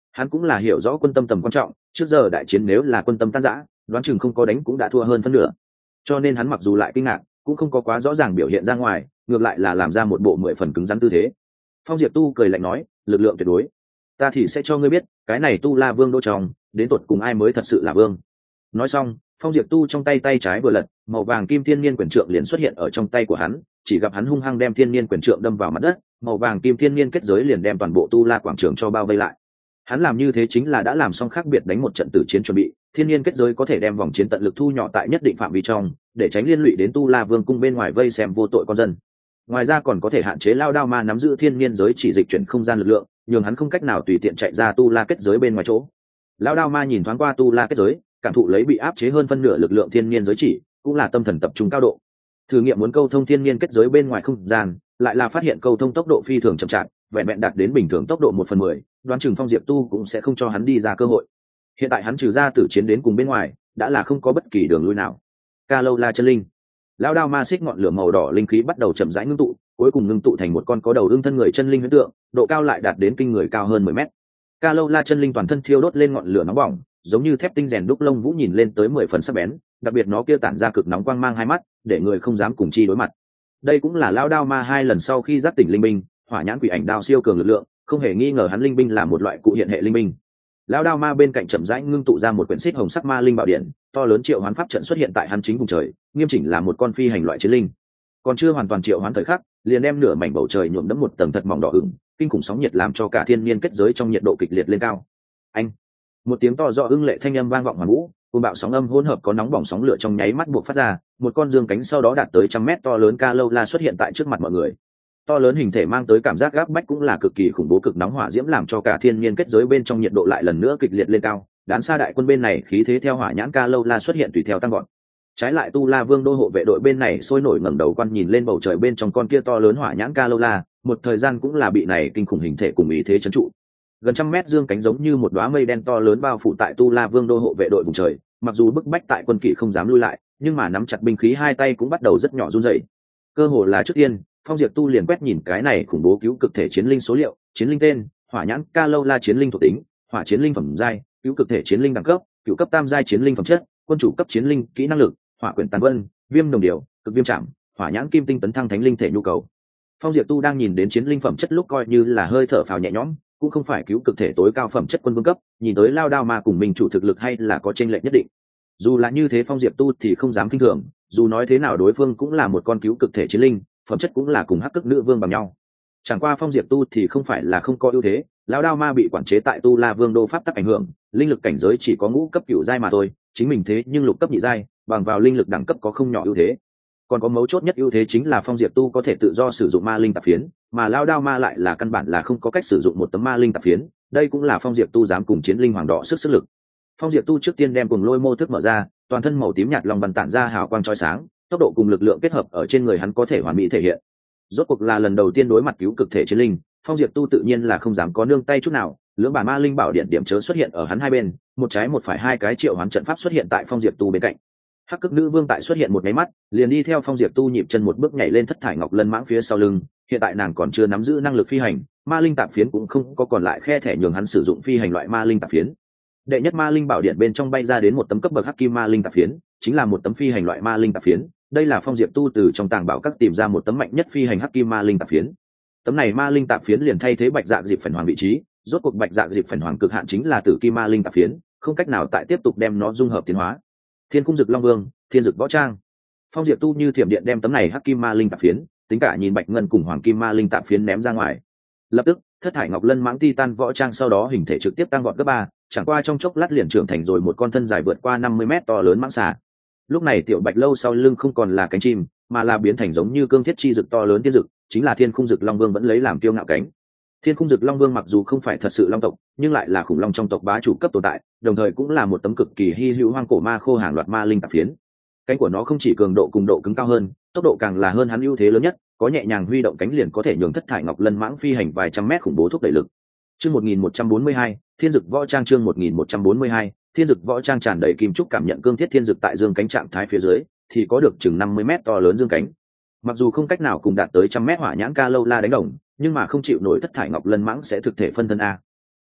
Hắn cũng là hiểu rõ quân tâm tầm quan trọng, trước giờ đại chiến nếu là quân tâm tan rã, đoán chừng không có đánh cũng đã thua hơn phân nửa. Cho nên hắn mặc dù lại kinh ngạc, cũng không có quá rõ ràng biểu hiện ra ngoài, ngược lại là làm ra một bộ 10 phần cứng rắn tư thế. Phong Diệp Tu cười lạnh nói, lực lượng tuyệt đối, ta thì sẽ cho ngươi biết, cái này Tu La Vương đô trong, đến tột cùng ai mới thật sự là vương. Nói xong, Phong Diệp Tu trong tay trái vừa lật, màu vàng kim thiên niên quyền trượng liền xuất hiện ở trong tay của hắn, chỉ gặp hắn hung hăng đem thiên niên quyền trượng đâm vào mặt đất, màu vàng kim thiên niên kết giới liền đem toàn bộ Tu La quảng trường cho bao vây lại. Hắn làm như thế chính là đã làm xong khác biệt đánh một trận tử chiến chuẩn bị, thiên niên kết giới có thể đem vòng chiến tận lực thu nhỏ tại nhất định phạm vi trong, để tránh liên lụy đến Tu La Vương cung bên ngoài vây xem vô tội con dân. Ngoài ra còn có thể hạn chế Lao Đao Ma nắm giữ thiên niên giới chỉ dịch chuyển không gian lực lượng, nhường hắn không cách nào tùy tiện chạy ra Tu La kết giới bên ngoài chỗ. Lao Đao Ma nhìn thoáng qua Tu La kết giới, cảm thụ lấy bị áp chế hơn phân nửa lực lượng thiên niên giới chỉ, cũng là tâm thần tập trung cao độ. Thử nghiệm muốn câu thông thiên niên kết giới bên ngoài không gian, lại là phát hiện câu thông tốc độ phi thường chậm chạp, vẹn vẹn đạt đến bình thường tốc độ 1/10, đoán chừng Phong Diệp Tu cũng sẽ không cho hắn đi ra cơ hội. Hiện tại hắn trừ ra tử chiến đến cùng bên ngoài, đã là không có bất kỳ đường lui nào. Ca Lâu La chân linh, Lao Đao Ma xích ngọn lửa màu đỏ linh khí bắt đầu chậm rãi ngưng tụ, cuối cùng ngưng tụ thành một con có đầu ương thân người chân linh huyễn tượng, độ cao lại đạt đến kinh người cao hơn 10 mét. Ca Lâu La chân linh toàn thân thiêu đốt lên ngọn lửa nóng bỏng, giống như thép tinh rèn đúc lông vũ, nhìn lên tới 10 phần sắc bén, đặc biệt nó kia tản ra cực nóng quang mang hai mắt, để người không dám cùng chi đối mặt. Đây cũng là Lao Đao Ma hai lần sau khi giác tỉnh linh binh, hỏa nhãn quỷ ảnh đao siêu cường lực lượng, không hề nghi ngờ hắn linh binh là một loại cụ hiện hệ linh binh. Lao Đao Ma bên cạnh chậm rãi ngưng tụ ra một quyển xích hồng sắc ma linh bảo điện, to lớn triệu hoán pháp trận xuất hiện tại hắn chính vùng trời, nghiêm chỉnh là một con phi hành loại chiến linh. Còn chưa hoàn toàn triệu hoán thời khắc, liền đem nửa mảnh bầu trời nhuộm đẫm một tầng thật mỏng đỏ ửng, kinh khủng sóng nhiệt làm cho cả thiên niên kết giới trong nhiệt độ kịch liệt lên cao. Anh, một tiếng to rõ ưng lệ thanh âm vang vọng hoàn vũ, cùng bạo sóng âm hỗn hợp có nóng bỏng sóng lửa trong nháy mắt buộc phát ra, một con dương cánh sau đó đạt tới 100 mét to lớn Ca Lâu La xuất hiện tại trước mặt mọi người. To lớn hình thể mang tới cảm giác gáp bách cũng là cực kỳ khủng bố, cực nóng hỏa diễm làm cho cả thiên niên kết giới bên trong nhiệt độ lại lần nữa kịch liệt lên cao. Đán xa đại quân bên này khí thế theo hỏa nhãn Ca Lâu La xuất hiện tùy theo tăng gọn. Trái lại Tu La Vương đô hộ vệ đội bên này sôi nổi ngẩng đầu quan nhìn lên bầu trời bên trong con kia to lớn hỏa nhãn Ca Lâu La, một thời gian cũng là bị này kinh khủng hình thể cùng ý thế trấn trụ. Gần 100 mét dương cánh giống như một đóa mây đen to lớn bao phủ tại Tu La Vương đô hộ vệ đội vùng trời, mặc dù bức bách tại quân kỵ không dám lui lại, nhưng mà nắm chặt binh khí hai tay cũng bắt đầu rất nhỏ run rẩy. Cơ hồ là trước tiên, Phong Diệp Tu liền quét nhìn cái này khủng bố cứu cực thể chiến linh số liệu, chiến linh tên, hỏa nhãn Ca Lâu La chiến linh thuộc tính, hỏa chiến linh phẩm giai, cứu cực thể chiến linh đẳng cấp, cựu cấp tam giai chiến linh phẩm chất, quân chủ cấp chiến linh kỹ năng lực, hỏa quyển tàn vân, viêm đồng điều, cực viêm trảm, hỏa nhãn kim tinh tấn thăng thánh linh thể nhu cầu. Phong Diệp Tu đang nhìn đến chiến linh phẩm chất lúc coi như là hơi thở phào nhẹ nhõm, cũng không phải cứu cực thể tối cao phẩm chất quân vương cấp, nhìn tới Lao Đao Ma cùng mình chủ thực lực hay là có chênh lệch nhất định. Dù là như thế Phong Diệp Tu thì không dám kinh thường, dù nói thế nào đối phương cũng là một con cứu cực thể chiến linh, phẩm chất cũng là cùng hắc cực nữ vương bằng nhau. Chẳng qua Phong Diệp Tu thì không phải là không có ưu thế, Lao Đao Ma bị quản chế tại Tu La Vương đô pháp tắc ảnh hưởng, linh lực cảnh giới chỉ có ngũ cấp cửu giai mà thôi, chính mình thế nhưng lục cấp nhị giai, bằng vào linh lực đẳng cấp có không nhỏ ưu thế. Còn có mấu chốt nhất ưu thế chính là Phong Diệp Tu có thể tự do sử dụng ma linh tạp phiến, mà Lao Đao Ma lại là căn bản là không có cách sử dụng một tấm ma linh tạp phiến, đây cũng là Phong Diệp Tu dám cùng chiến linh hoàng đỏ sức lực. Phong Diệp Tu trước tiên đem cùng lôi mô thức mở ra, toàn thân màu tím nhạt lòng bàn tản ra hào quang chói sáng, tốc độ cùng lực lượng kết hợp ở trên người hắn có thể hoàn mỹ thể hiện. Rốt cuộc là lần đầu tiên đối mặt cứu cực thể chiến linh, Phong Diệp Tu tự nhiên là không dám có nương tay chút nào, lưỡng bản ma linh bảo điện điểm chớ xuất hiện ở hắn hai bên, một trái một phải hai cái triệu hoán trận pháp xuất hiện tại Phong Diệp Tu bên cạnh. Hắc cực nữ vương tại xuất hiện một cái mắt, liền đi theo Phong Diệp Tu nhịp chân một bước nhảy lên thất thải ngọc lân mãng phía sau lưng, hiện tại nàng còn chưa nắm giữ năng lực phi hành, ma linh tạp phiến cũng không có còn lại khe thẻ nhường hắn sử dụng phi hành loại ma linh tạp phiến. Đệ nhất ma linh bảo điện bên trong bay ra đến một tấm cấp bậc hắc kim ma linh tạp phiến, chính là một tấm phi hành loại ma linh tạp phiến, đây là Phong Diệp Tu từ trong tàng bảo các tìm ra một tấm mạnh nhất phi hành hắc kim ma linh tạp phiến. Tấm này ma linh tạp phiến liền thay thế bạch dạ dịp phần hoàng vị trí, rốt cuộc bạch dạ dịp phần hoàng cực hạn chính là tử kim ma linh tạp phiến, không cách nào tại tiếp tục đem nó dung hợp tiến hóa. Thiên Cung Dực Long Vương, Thiên Dực Võ Trang. Phong Diệp Tu như thiểm điện đem tấm này hắc kim ma linh tạp phiến, tính cả nhìn bạch ngân cùng hoàng kim ma linh tạp phiến ném ra ngoài. Lập tức, thất thải ngọc lân mãng titan võ trang sau đó hình thể trực tiếp tăng vọt gấp 3, chẳng qua trong chốc lát liền trưởng thành rồi một con thân dài vượt qua 50 mét to lớn mãng xà. Lúc này tiểu bạch lâu sau lưng không còn là cánh chim, mà là biến thành giống như cương thiết chi dực to lớn tiên dực, chính là Thiên Khung Dực Long Vương vẫn lấy làm kiêu ngạo cánh. Thiên Khung Dực Long Vương mặc dù không phải thật sự long tộc, nhưng lại là khủng long trong tộc bá chủ cấp tồn tại, đồng thời cũng là một tấm cực kỳ hy hữu hoang cổ ma khô hàng loạt ma linh tạp phiến. Cánh của nó không chỉ cường độ cùng độ cứng cao hơn, tốc độ càng là hơn hắn ưu thế lớn nhất, có nhẹ nhàng huy động cánh liền có thể nhường thất thải ngọc lân mãng phi hành vài trăm mét khủng bố thúc đẩy lực. Chương 1142, Thiên Dực Võ Trang chương 1142, Thiên Dực Võ Trang tràn đầy kim trúc cảm nhận cương thiết thiên dực tại dương cánh trạng thái phía dưới, thì có được chừng 50 mét to lớn dương cánh. Mặc dù không cách nào cùng đạt tới 100 mét hỏa nhãn Ca Lâu La đánh đồng, nhưng mà không chịu nổi thất thải ngọc lân mãng sẽ thực thể phân thân a.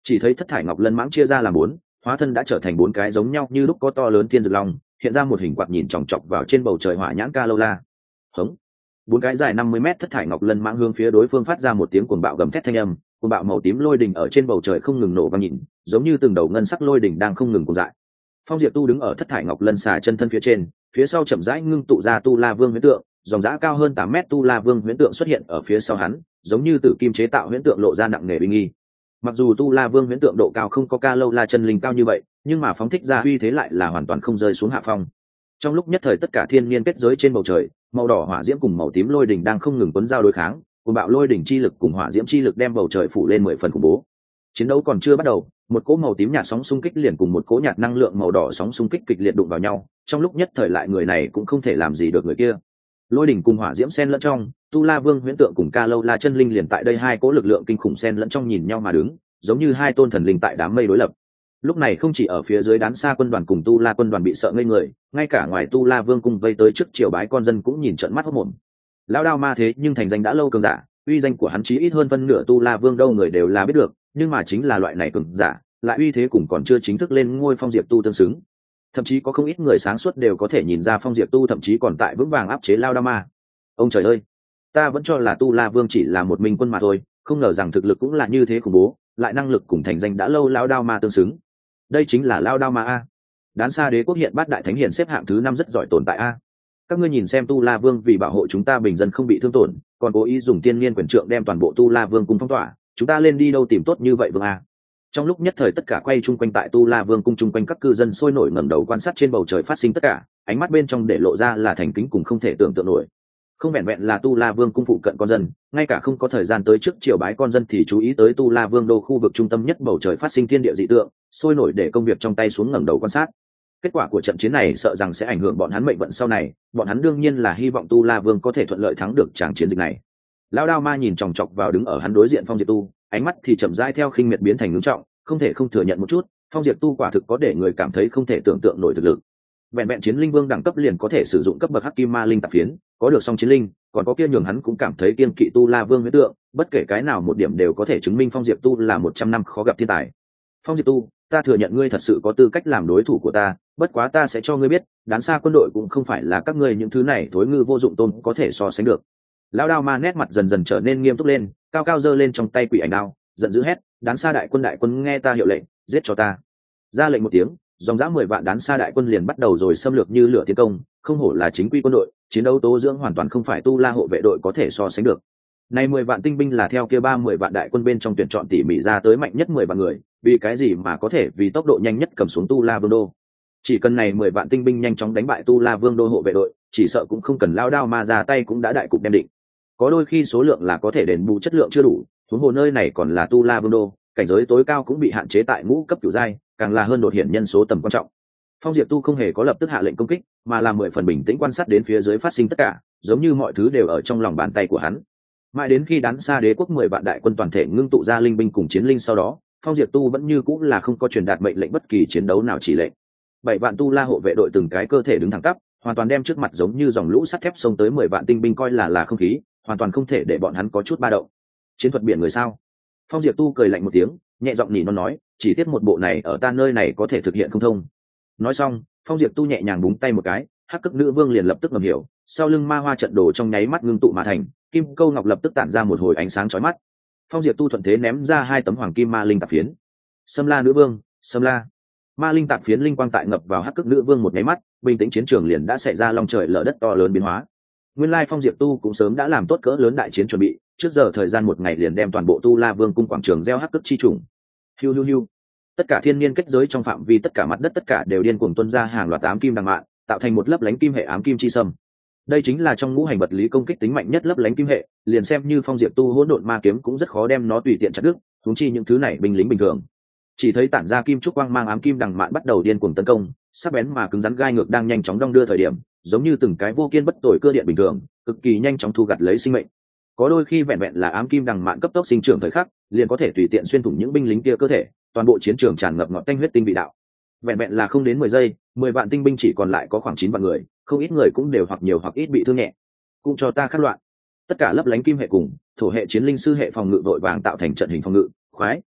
Chỉ thấy thất thải ngọc lân mãng chia ra làm bốn, hóa thân đã trở thành bốn cái giống nhau như lúc có to lớn thiên dược long, hiện ra một hình quạt nhìn chòng chọc vào trên bầu trời hỏa nhãn ca lâu la. Hống. Bốn cái dài 50 mét thất thải ngọc lân mãng hướng phía đối phương phát ra một tiếng cuồng bạo gầm thét thanh âm, cuồng bạo màu tím lôi đỉnh ở trên bầu trời không ngừng nổ vang nhìn, giống như từng đầu ngân sắc lôi đỉnh đang không ngừng cuồng dại. Phong Diệp Tu đứng ở thất thải ngọc lân xà chân thân phía trên, phía sau chậm rãi ngưng tụ ra tu la vương huyễn tượng, dòng dã cao hơn 8 mét tu la vương huyễn tượng xuất hiện ở phía sau hắn, giống như tử kim chế tạo huyễn tượng lộ ra nặng nề uy nghi. Mặc dù tu la vương huyễn tượng độ cao không có ca lâu la chân linh cao như vậy, nhưng mà phóng thích ra uy thế lại là hoàn toàn không rơi xuống hạ phong. Trong lúc nhất thời tất cả thiên nhiên kết giới trên bầu trời, màu đỏ hỏa diễm cùng màu tím lôi đỉnh đang không ngừng quấn giao đối kháng, cùng bạo lôi đỉnh chi lực cùng hỏa diễm chi lực đem bầu trời phủ lên 10 phần khủng bố. Chiến đấu còn chưa bắt đầu, một cỗ màu tím nhạt sóng xung kích liền cùng một cỗ nhạt năng lượng màu đỏ sóng xung kích kịch liệt đụng vào nhau, trong lúc nhất thời lại người này cũng không thể làm gì được người kia. Lôi đỉnh cùng hỏa diễm xen lẫn trong, tu la vương huyễn tượng cùng ca lâu la chân linh liền tại đây hai cỗ lực lượng kinh khủng xen lẫn trong nhìn nhau mà đứng, giống như hai tôn thần linh tại đám mây đối lập. Lúc này không chỉ ở phía dưới đán xa quân đoàn cùng tu la quân đoàn bị sợ ngây người, ngay cả ngoài tu la vương cung vây tới trước triều bái con dân cũng nhìn trợn mắt hốt mồm. Lão đao ma thế nhưng thành danh đã lâu cường giả, uy danh của hắn chí ít hơn phân nửa tu la vương đâu người đều là biết được, nhưng mà chính là loại này cường giả, lại uy thế cùng còn chưa chính thức lên ngôi Phong Diệp Tu tương xứng. Thậm chí có không ít người sáng suốt đều có thể nhìn ra Phong Diệp Tu thậm chí còn tại vững vàng áp chế Lão đao ma. Ông trời ơi, ta vẫn cho là tu la vương chỉ là một minh quân mà thôi, không ngờ rằng thực lực cũng là như thế khủng bố, lại năng lực cùng thành danh đã lâu Lão đao ma tương xứng. Đây chính là Lão đao ma a. Đán xa đế quốc hiện bát đại thánh hiền xếp hạng thứ 5 rất giỏi tồn tại a. Các ngươi nhìn xem tu la vương vì bảo hộ chúng ta bình dân không bị thương tổn, còn cố ý dùng tiên niên quyền trượng đem toàn bộ tu la vương cung phong tỏa, chúng ta lên đi đâu tìm tốt như vậy vương a. Trong lúc nhất thời tất cả quay chung quanh tại tu la vương cung chung quanh các cư dân sôi nổi ngẩng đầu quan sát trên bầu trời phát sinh tất cả, ánh mắt bên trong để lộ ra là thành kính cùng không thể tưởng tượng nổi. Không vẹn vẹn là tu la vương cung phụ cận con dân, ngay cả không có thời gian tới trước triều bái con dân thì chú ý tới tu la vương đô khu vực trung tâm nhất bầu trời phát sinh thiên địa dị tượng, sôi nổi để công việc trong tay xuống ngẩng đầu quan sát. Kết quả của trận chiến này sợ rằng sẽ ảnh hưởng bọn hắn mệnh vận sau này, bọn hắn đương nhiên là hy vọng tu la vương có thể thuận lợi thắng được tràng chiến dịch này. Lão đao ma nhìn chòng chọc vào đứng ở hắn đối diện Phong Diệp Tu, ánh mắt thì chậm rãi theo khinh miệt biến thành ngưng trọng, không thể không thừa nhận một chút, Phong Diệp Tu quả thực có để người cảm thấy không thể tưởng tượng nổi thực lực. Vẹn vẹn chiến linh vương đẳng cấp liền có thể sử dụng cấp bậc hắc kim ma linh tạp phiến, có được song chiến linh, còn có kia nhường hắn cũng cảm thấy kiên kỵ tu la vương huyễn tượng, bất kể cái nào một điểm đều có thể chứng minh Phong Diệp Tu là 100 năm khó gặp thiên tài. Phong Diệp Tu, ta thừa nhận ngươi thật sự có tư cách làm đối thủ của ta, bất quá ta sẽ cho ngươi biết, đán xa quân đội cũng không phải là các ngươi những thứ này thối ngư vô dụng tôm có thể so sánh được. Lão đao ma nét mặt dần dần trở nên nghiêm túc lên, cao cao giơ lên trong tay quỷ ảnh đao, giận dữ hét, đán xa đại quân nghe ta hiệu lệnh, giết cho ta. Ra lệnh một tiếng, dòng dã 10 vạn đán xa đại quân liền bắt đầu rồi xâm lược như lửa tiến công, không hổ là chính quy quân đội, chiến đấu tố dưỡng hoàn toàn không phải tu la hộ vệ đội có thể so sánh được. Này 10 vạn tinh binh là theo kia 30 vạn đại quân bên trong tuyển chọn tỉ mỉ ra tới mạnh nhất 10 vạn người, vì cái gì mà có thể vì tốc độ nhanh nhất cầm xuống tu la vương đô. Chỉ cần này 10 vạn tinh binh nhanh chóng đánh bại tu la vương đô hộ vệ đội, chỉ sợ cũng không cần lao đao ma ra tay cũng đã đại cục đem định. Có đôi khi số lượng là có thể đền bù chất lượng chưa đủ, huống hồ nơi này còn là tu la vương đô, cảnh giới tối cao cũng bị hạn chế tại ngũ cấp cửu giai, càng là hơn đột hiện nhân số tầm quan trọng. Phong Diệp Tu không hề có lập tức hạ lệnh công kích, mà là 10 phần bình tĩnh quan sát đến phía dưới phát sinh tất cả, giống như mọi thứ đều ở trong lòng bàn tay của hắn. Mãi đến khi đán xa đế quốc 10 vạn đại quân toàn thể ngưng tụ ra linh binh cùng chiến linh sau đó, Phong Diệp Tu vẫn như cũng là không có truyền đạt mệnh lệnh bất kỳ chiến đấu nào chỉ lệnh. 7 vạn tu la hộ vệ đội từng cái cơ thể đứng thẳng tắp, hoàn toàn đem trước mặt giống như dòng lũ sắt thép xông tới 10 vạn tinh binh coi là không khí, hoàn toàn không thể để bọn hắn có chút ba động. Chiến thuật biển người sao? Phong Diệp Tu cười lạnh một tiếng, nhẹ giọng nhỉ nó nói, chỉ tiếc một bộ này ở ta nơi này có thể thực hiện không thông. Nói xong, Phong Diệp Tu nhẹ nhàng búng tay một cái, hắc cực nữ vương liền lập tức ngầm hiểu, sau lưng ma hoa trận đồ trong nháy mắt ngưng tụ mà thành, kim câu ngọc lập tức tản ra một hồi ánh sáng chói mắt. Phong Diệp Tu thuận thế ném ra 2 tấm hoàng kim ma linh tạp phiến. Sâm La nữ vương, Sâm La. Ma linh tạp phiến linh quang tại ngập vào hắc cực nữ vương một nháy mắt, bình tĩnh chiến trường liền đã xảy ra long trời lở đất to lớn biến hóa. Nguyên lai Phong Diệp Tu cũng sớm đã làm tốt cỡ lớn đại chiến chuẩn bị, trước giờ thời gian một ngày liền đem toàn bộ Tu La Vương cung quảng trường gieo hắc cực chi trùng. Hiu hiu hiu. Tất cả thiên niên kết giới trong phạm vi tất cả mặt đất tất cả đều điên cuồng tuôn ra hàng loạt ám kim đằng mạn, tạo thành một lớp lánh kim hệ ám kim chi sâm. Đây chính là trong ngũ hành vật lý công kích tính mạnh nhất lớp lánh kim hệ, liền xem như Phong Diệp Tu hỗn độn ma kiếm cũng rất khó đem nó tùy tiện chặt đứt, huống chi những thứ này binh lính bình thường. Chỉ thấy tản ra kim trúc quang mang ám kim đằng mạn bắt đầu điên cuồng tấn công, sắc bén mà cứng rắn gai ngược đang nhanh chóng đong đưa thời điểm, giống như từng cái vô kiên bất tồi cơ điện bình thường, cực kỳ nhanh chóng thu gặt lấy sinh mệnh. Có đôi khi vẹn vẹn là ám kim đằng mạn cấp tốc sinh trưởng thời khắc, liền có thể tùy tiện xuyên thủng những binh lính kia cơ thể, toàn bộ chiến trường tràn ngập ngọn tanh huyết tinh vị đạo. Vẹn vẹn là không đến 10 giây, 10 vạn tinh binh chỉ còn lại có khoảng 9 vạn người, không ít người cũng đều hoặc nhiều hoặc ít bị thương nhẹ. Cũng cho ta khắc loạn. Tất cả lấp lánh kim hệ cùng thổ hệ chiến linh sư hệ phòng ngự vội vàng tạo thành trận hình phòng ngự, khoái.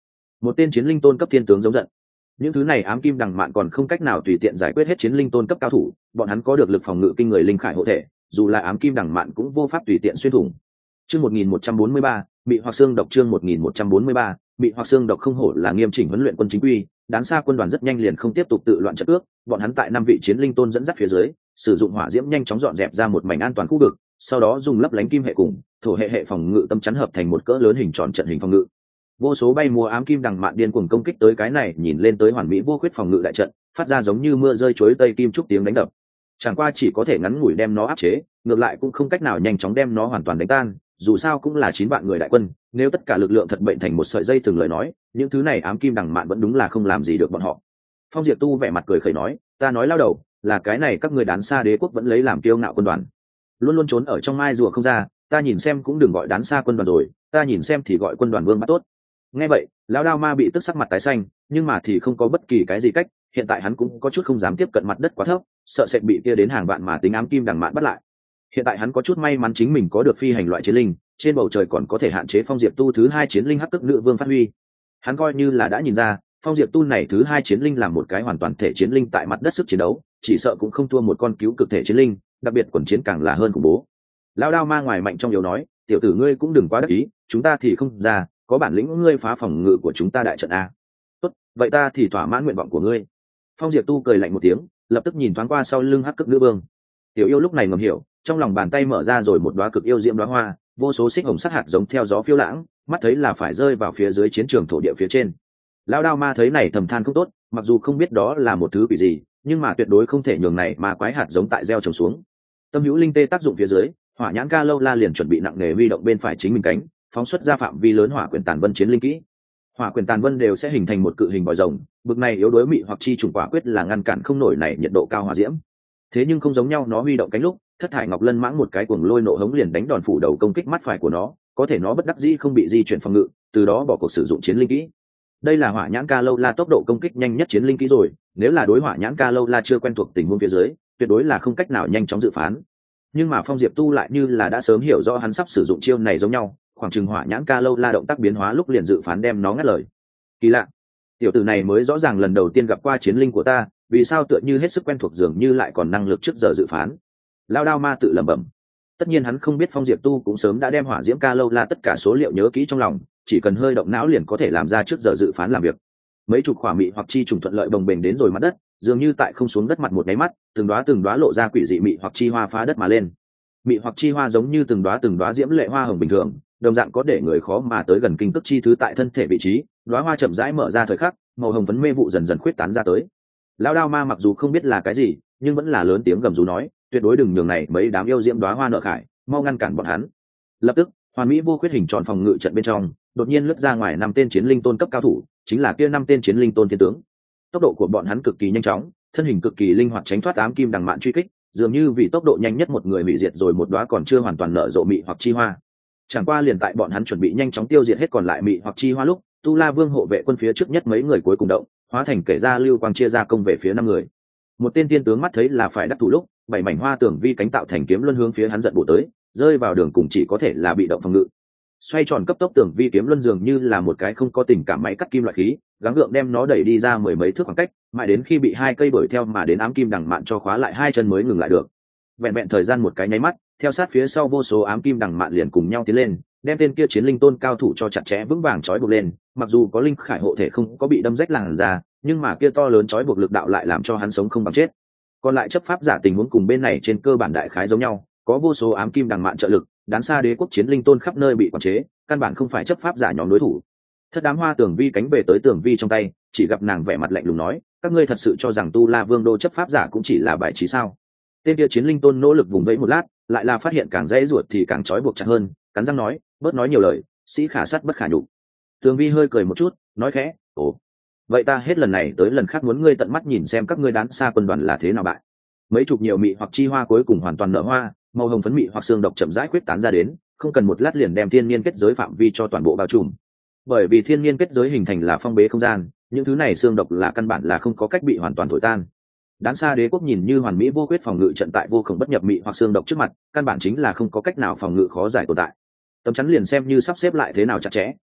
Một tên chiến linh tôn cấp thiên tướng giống giận. Những thứ này ám kim đằng mạn còn không cách nào tùy tiện giải quyết hết chiến linh tôn cấp cao thủ, bọn hắn có được lực phòng ngự kinh người linh khải hộ thể, dù là ám kim đằng mạn cũng vô pháp tùy tiện xuyên thủng. Chương 1143, Mị hoặc xương độc. Chương 1143, Mị hoặc xương độc. Không hổ là nghiêm chỉnh huấn luyện quân chính quy, Đán Sa quân đoàn rất nhanh liền không tiếp tục tự loạn trận ước, bọn hắn tại 5 vị chiến linh tôn dẫn dắt phía dưới, sử dụng hỏa diễm nhanh chóng dọn dẹp ra một mảnh an toàn khu vực, sau đó dùng lấp lánh kim hệ cùng thổ hệ phòng ngự tâm chắn hợp thành một cỡ lớn hình tròn trận hình phòng ngự. Vô số bay múa ám kim đằng mạn điên cuồng công kích tới cái này nhìn lên tới hoàn mỹ vô khuyết phòng ngự đại trận, phát ra giống như mưa rơi chuối tây kim trúc tiếng đánh đập. Chẳng qua chỉ có thể ngắn ngủi đem nó áp chế, ngược lại cũng không cách nào nhanh chóng đem nó hoàn toàn đánh tan, dù sao cũng là 9 vạn người đại quân, nếu tất cả lực lượng thật bệnh thành một sợi dây từng lời nói, những thứ này ám kim đằng mạn vẫn đúng là không làm gì được bọn họ. Phong Diệp Tu vẻ mặt cười khẩy nói, ta nói lao đầu, là cái này các người Đán Sa đế quốc vẫn lấy làm kiêu ngạo quân đoàn, luôn luôn trốn ở trong mai rùa không ra, ta nhìn xem cũng đừng gọi Đán Sa quân đoàn rồi, ta nhìn xem thì gọi quân đoàn Vương Bát tốt. Nghe vậy, lão Đao Ma bị tức sắc mặt tái xanh, nhưng mà thì không có bất kỳ cái gì cách, hiện tại hắn cũng có chút không dám tiếp cận mặt đất quá thấp, sợ sẽ bị kia đến hàng vạn mà tính ám kim đằng mạn bắt lại. Hiện tại hắn có chút may mắn chính mình có được phi hành loại chiến linh, trên bầu trời còn có thể hạn chế Phong Diệp Tu thứ 2 chiến linh hắc tức nữ vương phát huy. Hắn coi như là đã nhìn ra, Phong Diệp Tu này thứ 2 chiến linh là một cái hoàn toàn thể chiến linh tại mặt đất sức chiến đấu, chỉ sợ cũng không thua một con cứu cực thể chiến linh, đặc biệt quần chiến càng là hơn khủng bố. Lão Đao Ma ngoài mạnh trong yếu nói, tiểu tử ngươi cũng đừng quá đắc ý, chúng ta thì không ra, có bản lĩnh ngươi phá phòng ngự của chúng ta đại trận a. Tốt, vậy ta thì thỏa mãn nguyện vọng của ngươi. Phong Diệp Tu cười lạnh một tiếng, lập tức nhìn thoáng qua sau lưng hắc cực nữ vương. Tiểu yêu lúc này ngầm hiểu, trong lòng bàn tay mở ra rồi một đóa cực yêu diễm đóa hoa, vô số xích hồng sắc hạt giống theo gió phiêu lãng, mắt thấy là phải rơi vào phía dưới chiến trường thổ địa phía trên. Lão Đao Ma thấy này thầm than không tốt, mặc dù không biết đó là một thứ quỷ gì, nhưng mà tuyệt đối không thể nhường này mà quái hạt giống tại gieo trồng xuống. Tâm hữu linh tê tác dụng phía dưới, Hỏa Nhãn Ca Lâu La liền chuẩn bị nặng nề huy động bên phải chính mình cánh, phóng xuất ra phạm vi lớn hỏa quyền tàn vân chiến linh kỹ. Hỏa quyền tàn vân đều sẽ hình thành một cự hình vòi rồng, bực này yếu đuối mị hoặc chi trùng quả quyết là ngăn cản không nổi này nhiệt độ cao hỏa diễm. Thế nhưng không giống nhau, nó huy động cánh lúc, Thất Thải Ngọc Lân mãng một cái cuồng lôi nộ hống liền đánh đòn phủ đầu công kích mắt phải của nó, có thể nó bất đắc dĩ không bị di chuyển phòng ngự, từ đó bỏ cuộc sử dụng chiến linh kỹ. Đây là Hỏa Nhãn Ca Lâu La tốc độ công kích nhanh nhất chiến linh kỹ rồi, nếu là đối Hỏa Nhãn Ca Lâu La chưa quen thuộc tình huống phía dưới, tuyệt đối là không cách nào nhanh chóng dự phán. Nhưng mà Phong Diệp Tu lại như là đã sớm hiểu rõ hắn sắp sử dụng chiêu này giống nhau, khoảng chừng Hỏa Nhãn Ca Lâu La động tác biến hóa lúc liền dự phán đem nó ngắt lời. Kỳ lạ, tiểu tử này mới rõ ràng lần đầu tiên gặp qua chiến linh của ta, vì sao tựa như hết sức quen thuộc, dường như lại còn năng lực trước giờ dự phán. Lao Đao Ma tự lẩm bẩm. Tất nhiên hắn không biết Phong Diệp Tu cũng sớm đã đem Hỏa Diễm Ca Lâu La tất cả số liệu nhớ kỹ trong lòng, chỉ cần hơi động não liền có thể làm ra trước giờ dự phán làm việc. Mấy chục khỏa mị hoặc chi trùng thuận lợi bồng bềnh đến rồi mặt đất, dường như tại không xuống đất mặt một cái mắt, từng đóa lộ ra quỷ dị mị hoặc chi hoa phá đất mà lên. Mị hoặc chi hoa giống như từng đóa diễm lệ hoa hồng bình thường, đồng dạng có để người khó mà tới gần kinh tức chi thứ tại thân thể vị trí, đóa hoa chậm rãi mở ra thời khắc, màu hồng phấn mê vụ dần dần khuyết tán ra tới. Lão Đao Ma mặc dù không biết là cái gì, nhưng vẫn là lớn tiếng gầm rú nói, tuyệt đối đừng nhường này mấy đám yêu diễm đóa hoa nợ khải, mau ngăn cản bọn hắn. Lập tức, hoàn mỹ vô khuyết hình tròn phòng ngự trận bên trong, đột nhiên lướt ra ngoài 5 tên chiến linh tôn cấp cao thủ, chính là kia 5 tên chiến linh tôn thiên tướng. Tốc độ của bọn hắn cực kỳ nhanh chóng, thân hình cực kỳ linh hoạt tránh thoát ám kim đằng mạn truy kích, dường như vì tốc độ nhanh nhất một người hủy diệt rồi một đóa còn chưa hoàn toàn nở rộ mị hoặc chi hoa. Chẳng qua liền tại bọn hắn chuẩn bị nhanh chóng tiêu diệt hết còn lại mị hoặc chi hoa lúc, Tu La Vương hộ vệ quân phía trước nhất mấy người cuối cùng động, hóa thành kể ra lưu quang chia ra công về phía 5 người. Một tên tiên tướng mắt thấy là phải đắc thủ lúc, 7 mảnh hoa tường vi cánh tạo thành kiếm luân hướng phía hắn giận bổ tới, rơi vào đường cùng chỉ có thể là bị động phòng ngự. Xoay tròn cấp tốc tường vi kiếm luân dường như là một cái không có tình cảm máy cắt kim loại khí, gắng gượng đem nó đẩy đi ra mười mấy thước khoảng cách, mãi đến khi bị 2 cây đuổi theo mà đến ám kim đằng mạn cho khóa lại 2 chân mới ngừng lại được. Vẹn thời gian một cái nháy mắt, theo sát phía sau vô số ám kim đằng mạn liền cùng nhau tiến lên, đem tên kia chiến linh tôn cao thủ cho chặt chẽ vững vàng trói buộc lên. Mặc dù có linh khải hộ thể không có bị đâm rách làn ra, nhưng mà kia to lớn trói buộc lực đạo lại làm cho hắn sống không bằng chết. Còn lại chấp pháp giả tình huống cùng bên này trên cơ bản đại khái giống nhau, có vô số ám kim đằng mạn trợ lực, Đán Sa đế quốc chiến linh tôn khắp nơi bị quản chế, căn bản không phải chấp pháp giả nhóm đối thủ. Thất đám hoa tường vi cánh về tới tường vi trong tay, chỉ gặp nàng vẻ mặt lạnh lùng nói, các ngươi thật sự cho rằng Tu La Vương đô chấp pháp giả cũng chỉ là bài trí sao? Tên kia chiến linh tôn nỗ lực vùng vẫy một lát, lại là phát hiện càng dễ ruột thì càng trói buộc chặt hơn, cắn răng nói, bớt nói nhiều lời, sĩ khả sát bất khả nhục. Tường vi hơi cười một chút, nói khẽ, ồ, vậy ta hết lần này tới lần khác muốn ngươi tận mắt nhìn xem các ngươi Đán Sa quân đoàn là thế nào bại. Mấy chục nhiều mị hoặc chi hoa cuối cùng hoàn toàn nở hoa, màu hồng phấn mị hoặc xương độc chậm rãi quyết tán ra đến, không cần một lát liền đem thiên nhiên kết giới phạm vi cho toàn bộ bao trùm. Bởi vì thiên nhiên kết giới hình thành là phong bế không gian, những thứ này xương độc là căn bản là không có cách bị hoàn toàn thổi tan. Đán Sa đế quốc nhìn như hoàn mỹ vô quyết phòng ngự trận tại vô cùng bất nhập mị hoặc xương độc trước mặt, căn bản chính là không có cách nào phòng ngự khó giải tồn tại. Tấm chắn liền xem như sắp xếp lại thế nào chặt chẽ,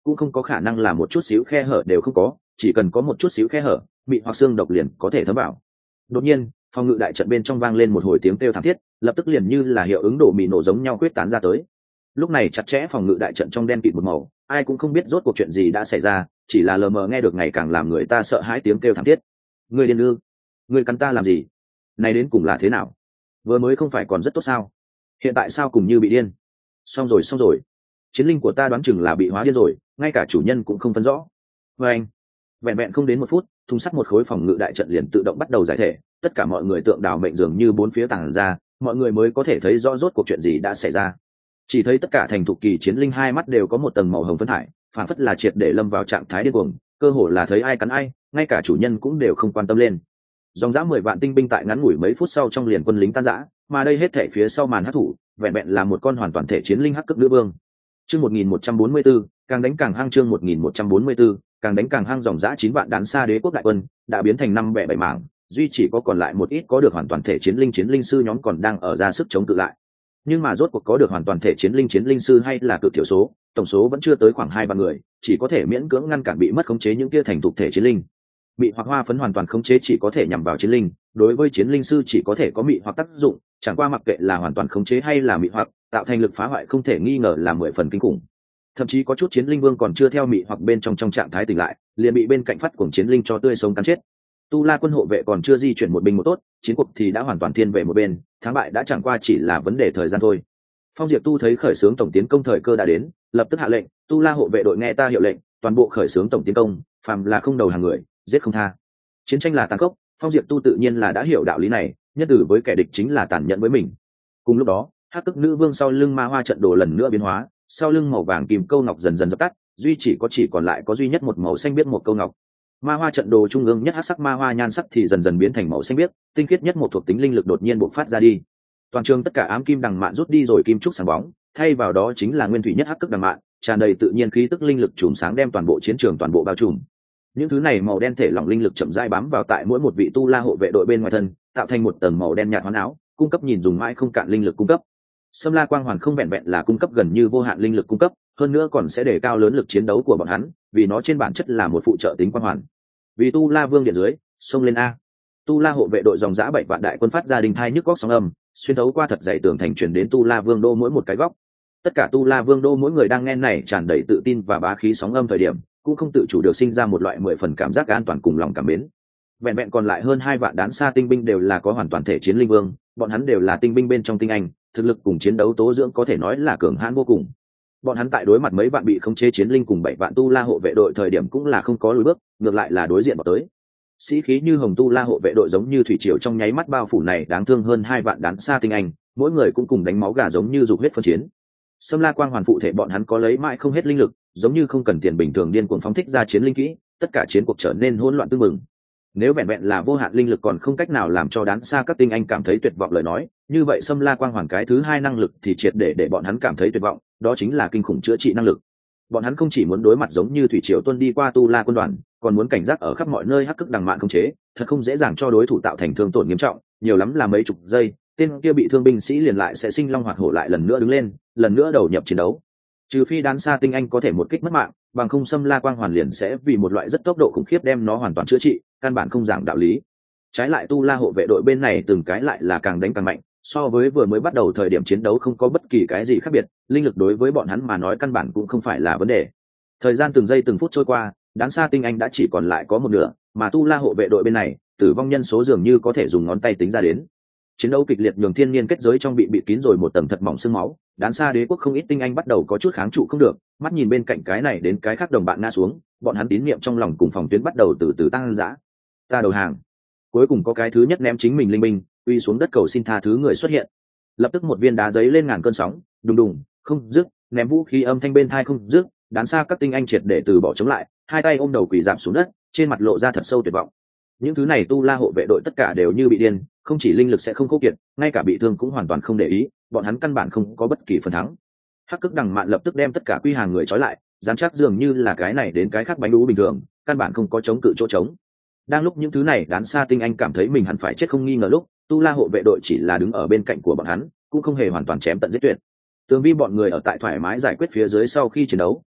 cũng không có khả năng là một chút xíu khe hở đều không có, chỉ cần có một chút xíu khe hở, bị hoặc xương độc liền có thể thấm vào. Đột nhiên, phòng ngự đại trận bên trong vang lên một hồi tiếng kêu thảm thiết, lập tức liền như là hiệu ứng đổ mì nổ giống nhau quyết tán ra tới. Lúc này chặt chẽ phòng ngự đại trận trong đen kịt một màu, ai cũng không biết rốt cuộc chuyện gì đã xảy ra, chỉ là lờ mờ nghe được ngày càng làm người ta sợ hãi tiếng kêu thảm thiết. Người điên ư? Người cắn ta làm gì? Này đến cùng là thế nào? Vừa mới không phải còn rất tốt sao? Hiện tại sao cùng như bị điên? Xong rồi, chiến linh của ta đoán chừng là bị hóa điên rồi, ngay cả chủ nhân cũng không phân rõ. Và anh, vẹn vẹn không đến một phút, thùng sắt một khối phòng ngự đại trận liền tự động bắt đầu giải thể, tất cả mọi người tượng đào mệnh dường như bốn phía tàng ra, mọi người mới có thể thấy rõ rốt cuộc chuyện gì đã xảy ra. Chỉ thấy tất cả thành thục kỳ chiến linh hai mắt đều có một tầng màu hồng phấn thải, phản phất là triệt để lâm vào trạng thái điên cuồng, cơ hồ là thấy ai cắn ai, ngay cả chủ nhân cũng đều không quan tâm lên. Dòng dã 10 vạn tinh binh tại ngắn ngủi mấy phút sau trong liền quân lính tan rã, mà đây hết thảy phía sau màn hắc thủ, vẹn vẹn là một con hoàn toàn thể chiến linh hắc cực nữ vương. Chương 1144, càng đánh càng hăng. Chương 1144, càng đánh càng hăng. Dòng dã 9 vạn đán xa đế quốc đại quân đã biến thành 5 bẻ 7 mảng, duy chỉ có còn lại một ít có được hoàn toàn thể chiến linh sư nhóm còn đang ở ra sức chống cự lại. Nhưng mà rốt cuộc có được hoàn toàn thể chiến linh sư hay là cực thiểu số, tổng số vẫn chưa tới khoảng 2 vạn người, chỉ có thể miễn cưỡng ngăn cản bị mất khống chế những kia thành thục thể chiến linh. Mị hoặc hoa phấn hoàn toàn khống chế chỉ có thể nhằm vào chiến linh, đối với chiến linh sư chỉ có thể có mị hoặc tác dụng, chẳng qua mặc kệ là hoàn toàn khống chế hay là mị hoặc, tạo thành lực phá hoại không thể nghi ngờ là 10 phần kinh khủng. Thậm chí có chút chiến linh vương còn chưa theo mị hoặc bên trong trạng thái tỉnh lại, liền bị bên cạnh phát cuồng chiến linh cho tươi sống cắn chết. Tu La quân hộ vệ còn chưa di chuyển một binh một tốt, chiến cuộc thì đã hoàn toàn thiên về một bên, thắng bại đã chẳng qua chỉ là vấn đề thời gian thôi. Phong Diệp Tu thấy khởi xướng tổng tiến công thời cơ đã đến, lập tức hạ lệnh, Tu La hộ vệ đội nghe ta hiệu lệnh, toàn bộ khởi xướng tổng tiến công, phàm là không đầu hàng người, giết không tha. Chiến tranh là tàn khốc, Phong Diệp Tu tự nhiên là đã hiểu đạo lý này, nhất tử với kẻ địch chính là tàn nhẫn với mình. Cùng lúc đó, hắc tức nữ vương sau lưng ma hoa trận đồ lần nữa biến hóa, sau lưng màu vàng kim câu ngọc dần dần dập tắt, chỉ còn lại có duy nhất một màu xanh biếc một câu ngọc. Ma hoa trận đồ trung ương nhất hắc sắc ma hoa nhan sắc thì dần dần biến thành màu xanh biếc, tinh khiết nhất một thuộc tính linh lực đột nhiên bộc phát ra đi. Toàn trường tất cả ám kim đằng mạn rút đi rồi kim trúc sáng bóng, thay vào đó chính là nguyên thủy nhất hắc tức đằng mạn, tràn đầy tự nhiên khí tức linh lực trùm sáng đem toàn bộ chiến trường toàn bộ bao trùm. Những thứ này màu đen thể lỏng linh lực chậm rãi bám vào tại mỗi một vị tu la hộ vệ đội bên ngoài thân, tạo thành một tầng màu đen nhạt hoán áo, cung cấp nhìn dùng mãi không cạn linh lực cung cấp. Sâm La Quang Hoàn không vẹn vẹn là cung cấp gần như vô hạn linh lực cung cấp, hơn nữa còn sẽ đề cao lớn lực chiến đấu của bọn hắn, vì nó trên bản chất là một phụ trợ tính quang hoàn. Vì Tu La Vương điện dưới, xông lên a. Tu La hộ vệ đội dòng dã 7 vạn đại quân phát ra đình thai nhức góc sóng âm, xuyên thấu qua thật dày tường thành truyền đến Tu La Vương đô mỗi một cái góc. Tất cả Tu La Vương đô mỗi người đang nghe này tràn đầy tự tin và bá khí sóng âm thời điểm, cũng không tự chủ được sinh ra một loại 10 phần cảm giác an toàn cùng lòng cảm mến. Vẹn vẹn còn lại hơn 2 vạn đán xa tinh binh đều là có hoàn toàn thể chiến linh vương, bọn hắn đều là tinh binh bên trong tinh anh, thực lực cùng chiến đấu tố dưỡng có thể nói là cường hãn vô cùng. Bọn hắn tại đối mặt mấy vạn bị khống chế chiến linh cùng 7 vạn tu la hộ vệ đội thời điểm cũng là không có lùi bước, ngược lại là đối diện vào tới. Sĩ khí như hồng tu la hộ vệ đội giống như thủy triều trong nháy mắt bao phủ này đáng thương hơn 2 vạn đán xa tinh anh, mỗi người cũng cùng đánh máu gà giống như dục huyết phân chiến. Sâm La Quang Hoàn phụ thể bọn hắn có lấy mãi không hết linh lực, giống như không cần tiền bình thường điên cuồng phóng thích ra chiến linh kỹ, tất cả chiến cuộc trở nên hỗn loạn tương mừng. Nếu vẹn vẹn là vô hạn linh lực còn không cách nào làm cho đán xa các tinh anh cảm thấy tuyệt vọng lời nói, như vậy Sâm La Quang Hoàn cái thứ hai năng lực thì triệt để bọn hắn cảm thấy tuyệt vọng, đó chính là kinh khủng chữa trị năng lực. Bọn hắn không chỉ muốn đối mặt giống như thủy triều tuân đi qua tu la quân đoàn, còn muốn cảnh giác ở khắp mọi nơi hắc cực đằng mạn không chế, thật không dễ dàng cho đối thủ tạo thành thương tổn nghiêm trọng, nhiều lắm là mấy chục giây, tên kia bị thương binh sĩ liền lại sẽ sinh long hoạt hổ lại lần nữa đứng lên, lần nữa đầu nhập chiến đấu. Trừ phi đán xa tinh anh có thể một kích mất mạng, bằng không Sâm La Quang Hoàn liền sẽ vì một loại rất tốc độ khủng khiếp đem nó hoàn toàn chữa trị, căn bản không giảng đạo lý. Trái lại tu la hộ vệ đội bên này từng cái lại là càng đánh càng mạnh, so với vừa mới bắt đầu thời điểm chiến đấu không có bất kỳ cái gì khác biệt, linh lực đối với bọn hắn mà nói căn bản cũng không phải là vấn đề. Thời gian từng giây từng phút trôi qua, đán xa tinh anh đã chỉ còn lại có một nửa, mà tu la hộ vệ đội bên này, tử vong nhân số dường như có thể dùng ngón tay tính ra đến. Chiến đấu kịch liệt nhường thiên niên kết giới trong bị bịt kín rồi một tầng thật mỏng sương máu, đán xa đế quốc không ít tinh anh bắt đầu có chút kháng trụ không được, mắt nhìn bên cạnh cái này đến cái khác đồng bạn ngã xuống, bọn hắn tín niệm trong lòng cùng phòng tuyến bắt đầu từ từ tăng dã. Ta đầu hàng. Cuối cùng có cái thứ nhất ném chính mình linh binh, uy xuống đất cầu xin tha thứ người xuất hiện. Lập tức một viên đá giấy lên ngàn cơn sóng, đùng đùng, không dứt, ném vũ khí âm thanh bên tai không dứt, đán xa các tinh anh triệt để từ bỏ chống lại, hai tay ôm đầu quỳ rạp xuống đất, trên mặt lộ ra thật sâu tuyệt vọng. Những thứ này tu la hộ vệ đội tất cả đều như bị điên, không chỉ linh lực sẽ không khô kiệt, ngay cả bị thương cũng hoàn toàn không để ý, bọn hắn căn bản không có bất kỳ phần thắng. Hắc cực đằng mạn lập tức đem tất cả quy hàng người trói lại, dám chắc dường như là cái này đến cái khác bánh đú bình thường, căn bản không có chống cự chỗ trống. Đang lúc những thứ này đán xa tinh anh cảm thấy mình hẳn phải chết không nghi ngờ lúc, tu la hộ vệ đội chỉ là đứng ở bên cạnh của bọn hắn, cũng không hề hoàn toàn chém tận giết tuyệt. Tường Vi bọn người ở tại thoải mái giải quyết phía dưới sau khi chiến đấu,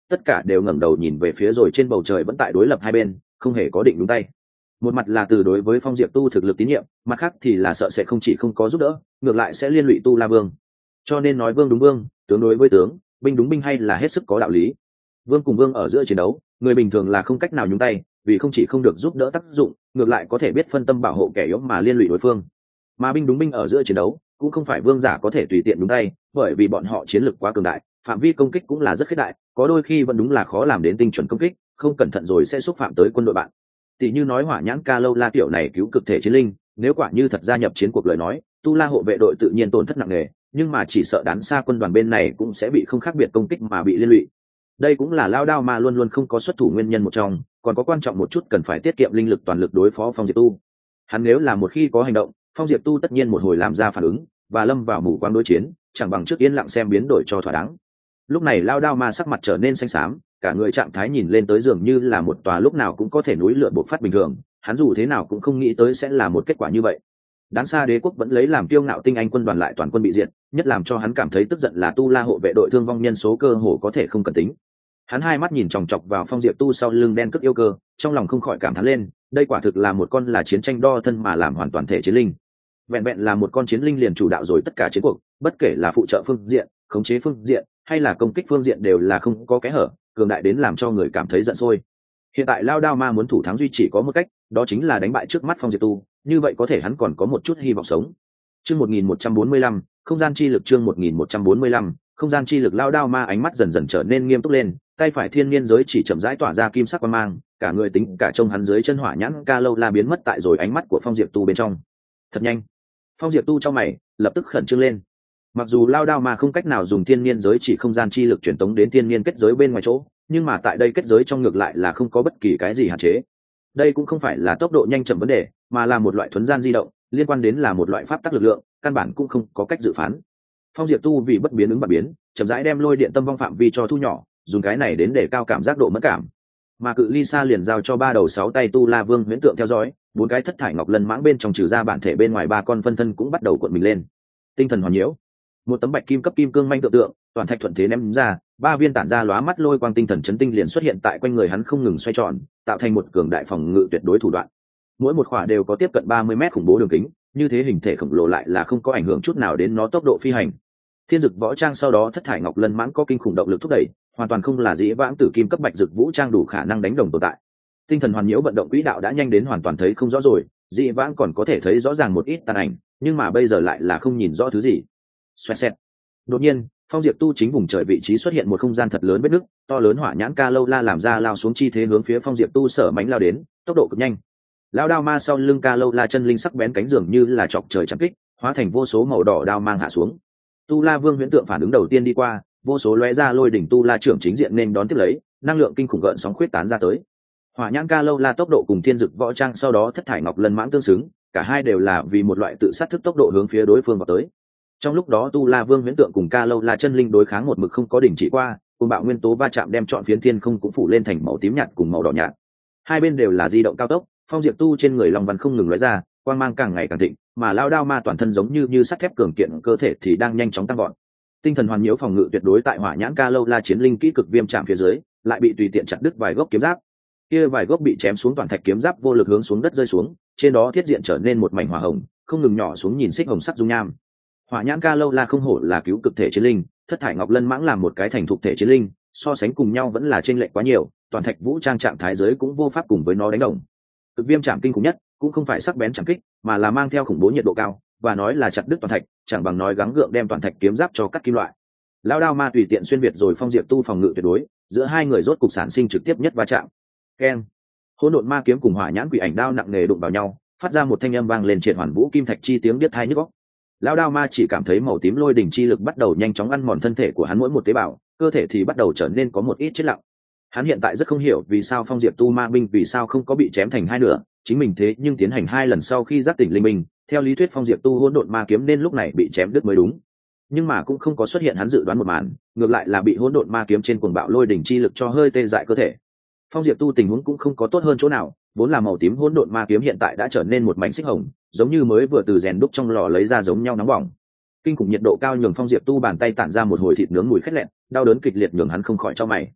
tất cả đều ngẩng đầu nhìn về phía rồi trên bầu trời vẫn tại đối lập hai bên không hề có định đúng tay. Một mặt là từ đối với Phong Diệp Tu thực lực tín nhiệm, mặt khác thì là sợ sẽ không chỉ không có giúp đỡ, ngược lại sẽ liên lụy Tu La Vương. Cho nên nói vương đúng vương, tướng đối với tướng, binh đúng binh hay là hết sức có đạo lý. Vương cùng vương ở giữa chiến đấu, người bình thường là không cách nào nhúng tay, vì không chỉ không được giúp đỡ tác dụng, ngược lại có thể biết phân tâm bảo hộ kẻ yếu mà liên lụy đối phương. Mà binh đúng binh ở giữa chiến đấu, cũng không phải vương giả có thể tùy tiện đúng tay, bởi vì bọn họ chiến lực quá cường đại, phạm vi công kích cũng là rất khuyết đại, có đôi khi vẫn đúng là khó làm đến tinh chuẩn công kích, không cẩn thận rồi sẽ xúc phạm tới quân đội bạn. Tỷ như nói Hỏa Nhãn Ca Lâu La tiểu này cứu cực thể chiến linh, nếu quả như thật gia nhập chiến cuộc lời nói, Tu La hộ vệ đội tự nhiên tổn thất nặng nề, nhưng mà chỉ sợ đán xa quân đoàn bên này cũng sẽ bị không khác biệt công kích mà bị liên lụy. Đây cũng là Lao Đao mà luôn luôn không có xuất thủ nguyên nhân một trong, còn có quan trọng một chút cần phải tiết kiệm linh lực toàn lực đối phó Phong Diệp Tu. Hắn nếu là một khi có hành động, Phong Diệp Tu tất nhiên một hồi làm ra phản ứng và lâm vào mù quáng đối chiến, chẳng bằng trước yên lặng xem biến đổi cho thỏa đáng. Lúc này Lao Đao ma sắc mặt trở nên xanh xám, cả người trạng thái nhìn lên tới dường như là một tòa lúc nào cũng có thể núi lửa bộc phát bình thường, hắn dù thế nào cũng không nghĩ tới sẽ là một kết quả như vậy. Đáng xa đế quốc vẫn lấy làm kiêu ngạo tinh anh quân đoàn lại toàn quân bị diệt, nhất làm cho hắn cảm thấy tức giận là Tu La hộ vệ đội thương vong nhân số cơ hồ có thể không cần tính. Hắn hai mắt nhìn chòng chọc vào Phong Diệp Tu sau lưng đen cức yêu cơ, trong lòng không khỏi cảm thán lên, đây quả thực là một con là chiến tranh đo thân mà làm hoàn toàn thể chiến linh. Vẹn vẹn là một con chiến linh liền chủ đạo rồi tất cả chiến cuộc, bất kể là phụ trợ phương diện, khống chế phương diện hay là công kích phương diện đều là không có kẽ hở, cường đại đến làm cho người cảm thấy giận sôi. Hiện tại Lao Đao Ma muốn thủ thắng duy chỉ có một cách, đó chính là đánh bại trước mắt Phong Diệp Tu, như vậy có thể hắn còn có một chút hy vọng sống. Chương 1145, không gian chi lực chương 1145, không gian chi lực. Lao Đao Ma ánh mắt dần dần trở nên nghiêm túc lên, tay phải thiên niên giới chỉ chậm rãi tỏa ra kim sắc quang mang, cả người tính cả trông hắn dưới chân Hỏa Nhãn Ca Lâu La biến mất tại rồi ánh mắt của Phong Diệp Tu bên trong. Thật nhanh. Phong Diệp Tu trong mày lập tức khẩn trương lên. Mặc dù Lao Đao Ma không cách nào dùng thiên niên giới chỉ không gian chi lực truyền tống đến thiên niên kết giới bên ngoài chỗ, nhưng mà tại đây kết giới trong ngược lại là không có bất kỳ cái gì hạn chế. Đây cũng không phải là tốc độ nhanh chậm vấn đề, mà là một loại thuấn gian di động, liên quan đến là một loại pháp tắc lực lượng, căn bản cũng không có cách dự phán. Phong Diệp Tu vì bất biến ứng và biến, chậm rãi đem lôi điện tâm vong phạm vi cho thu nhỏ, dùng cái này đến để cao cảm giác độ mẫn cảm. Mà cự ly xa liền giao cho ba đầu sáu tay Tu La Vương huyễn tượng theo dõi, bốn cái thất thải ngọc lân mãng bên trong trừ ra bản thể bên ngoài ba con phân thân cũng bắt đầu cuộn mình lên. Tinh thần hoàn nhiễu, một tấm bạch kim cấp kim cương manh tượng tượng, toàn thạch thuận thế ném ra, ba viên tản ra lóa mắt lôi quang tinh thần chấn tinh liền xuất hiện tại quanh người hắn không ngừng xoay tròn, tạo thành một cường đại phòng ngự tuyệt đối thủ đoạn. Mỗi một khỏa đều có tiếp cận 30 mét khủng bố đường kính, như thế hình thể khổng lồ lại là không có ảnh hưởng chút nào đến nó tốc độ phi hành. Thiên Dực Võ Trang sau đó thất thải ngọc lân mãng có kinh khủng động lực thúc đẩy, hoàn toàn không là dĩ vãng tử kim cấp bạch dực vũ trang đủ khả năng đánh đồng tồn tại. Tinh thần hoàn nhiễu vận động quỹ đạo đã nhanh đến hoàn toàn thấy không rõ rồi, dĩ vãng còn có thể thấy rõ ràng một ít tàn ảnh, nhưng mà bây giờ lại là không nhìn rõ thứ gì. Xoẹt xẹt. Đột nhiên, Phong Diệp Tu chính vùng trời vị trí xuất hiện một không gian thật lớn vết nứt, to lớn Hỏa Nhãn Ca Lâu La làm ra lao xuống chi thế hướng phía Phong Diệp Tu sở mãnh lao đến, tốc độ cực nhanh. Lao đao ma sau lưng Ca Lâu La chân linh sắc bén cánh dường như là chọc trời chém kích, hóa thành vô số màu đỏ đao mang hạ xuống. Tu La Vương huyễn tượng phản ứng đầu tiên đi qua, vô số lóe ra lôi đỉnh Tu La trưởng chính diện nên đón tiếp lấy, năng lượng kinh khủng gợn sóng khuyết tán ra tới. Hỏa Nhãn Ca Lâu La tốc độ cùng Thiên Dực Võ Trang sau đó thất thải ngọc lân mãng tương xứng, cả hai đều là vì một loại tự sát thức tốc độ hướng phía đối phương vào tới. Trong lúc đó Tu La Vương huyễn tượng cùng Ca Lâu La chân linh đối kháng một mực không có đình chỉ qua, cùng bạo nguyên tố va chạm đem trọn phiến thiên không cũng phủ lên thành màu tím nhạt cùng màu đỏ nhạt. Hai bên đều là di động cao tốc, Phong Diệp Tu trên người long văn không ngừng lóe ra, quang mang càng ngày càng thịnh, mà lao đao ma toàn thân giống như sắt thép cường kiện cơ thể thì đang nhanh chóng tăng gọn. Tinh thần hoàn nhiễu phòng ngự tuyệt đối tại Hỏa Nhãn Ca Lâu La chiến linh kỹ cực viêm chạm phía dưới, lại bị tùy tiện chặt đứt vài gốc kiếm giáp. Kia vài gốc bị chém xuống toàn thạch kiếm giáp vô lực hướng xuống đất rơi xuống, trên đó thiết diện trở nên một mảnh hỏa hồng, không ngừng nhỏ xuống nhìn xích hồng sắc dung nham. Hỏa Nhãn Ca Lâu La không hổ là cứu cực thể chiến linh, thất thải ngọc lân mãng làm một cái thành thục thể chiến linh, so sánh cùng nhau vẫn là chênh lệch quá nhiều, toàn thạch vũ trang trạng thái giới cũng vô pháp cùng với nó đánh đồng. Cực viêm chạm kinh khủng nhất, cũng không phải sắc bén chạm kích, mà là mang theo khủng bố nhiệt độ cao, và nói là chặt đứt toàn thạch, chẳng bằng nói gắng gượng đem toàn thạch kiếm giáp cho cắt kim loại. Lão đao ma tùy tiện xuyên việt rồi Phong Diệp Tu phòng ngự tuyệt đối, giữa hai người rốt cục sản sinh trực tiếp nhất va chạm. Keng. Hỗn độn ma kiếm cùng Hỏa Nhãn quỷ ảnh đao nặng nề đụng vào nhau, phát ra một thanh âm vang lên triệt hoàn vũ kim thạch chi tiếng biết tai nhức óc. Lão đao ma chỉ cảm thấy màu tím lôi đỉnh chi lực bắt đầu nhanh chóng ăn mòn thân thể của hắn mỗi một tế bào, cơ thể thì bắt đầu trở nên có một ít chết lặng. Hắn hiện tại rất không hiểu vì sao Phong Diệp Tu ma binh vì sao không có bị chém thành hai nửa, chính mình thế nhưng tiến hành hai lần sau khi giác tỉnh linh minh, theo lý thuyết Phong Diệp Tu hỗn độn ma kiếm nên lúc này bị chém đứt mới đúng. Nhưng mà cũng không có xuất hiện hắn dự đoán một màn, ngược lại là bị hỗn độn ma kiếm trên cuồng bạo lôi đỉnh chi lực cho hơi tê dại cơ thể. Phong Diệp Tu tình huống cũng không có tốt hơn chỗ nào, vốn là màu tím hỗn độn ma kiếm hiện tại đã trở nên một mảnh xích hồng, giống như mới vừa từ rèn đúc trong lò lấy ra giống nhau nóng bỏng. Kinh khủng nhiệt độ cao nhường Phong Diệp Tu bàn tay tản ra một hồi thịt nướng mùi khét lẹn, đau đớn kịch liệt nhường hắn không khỏi chau mày.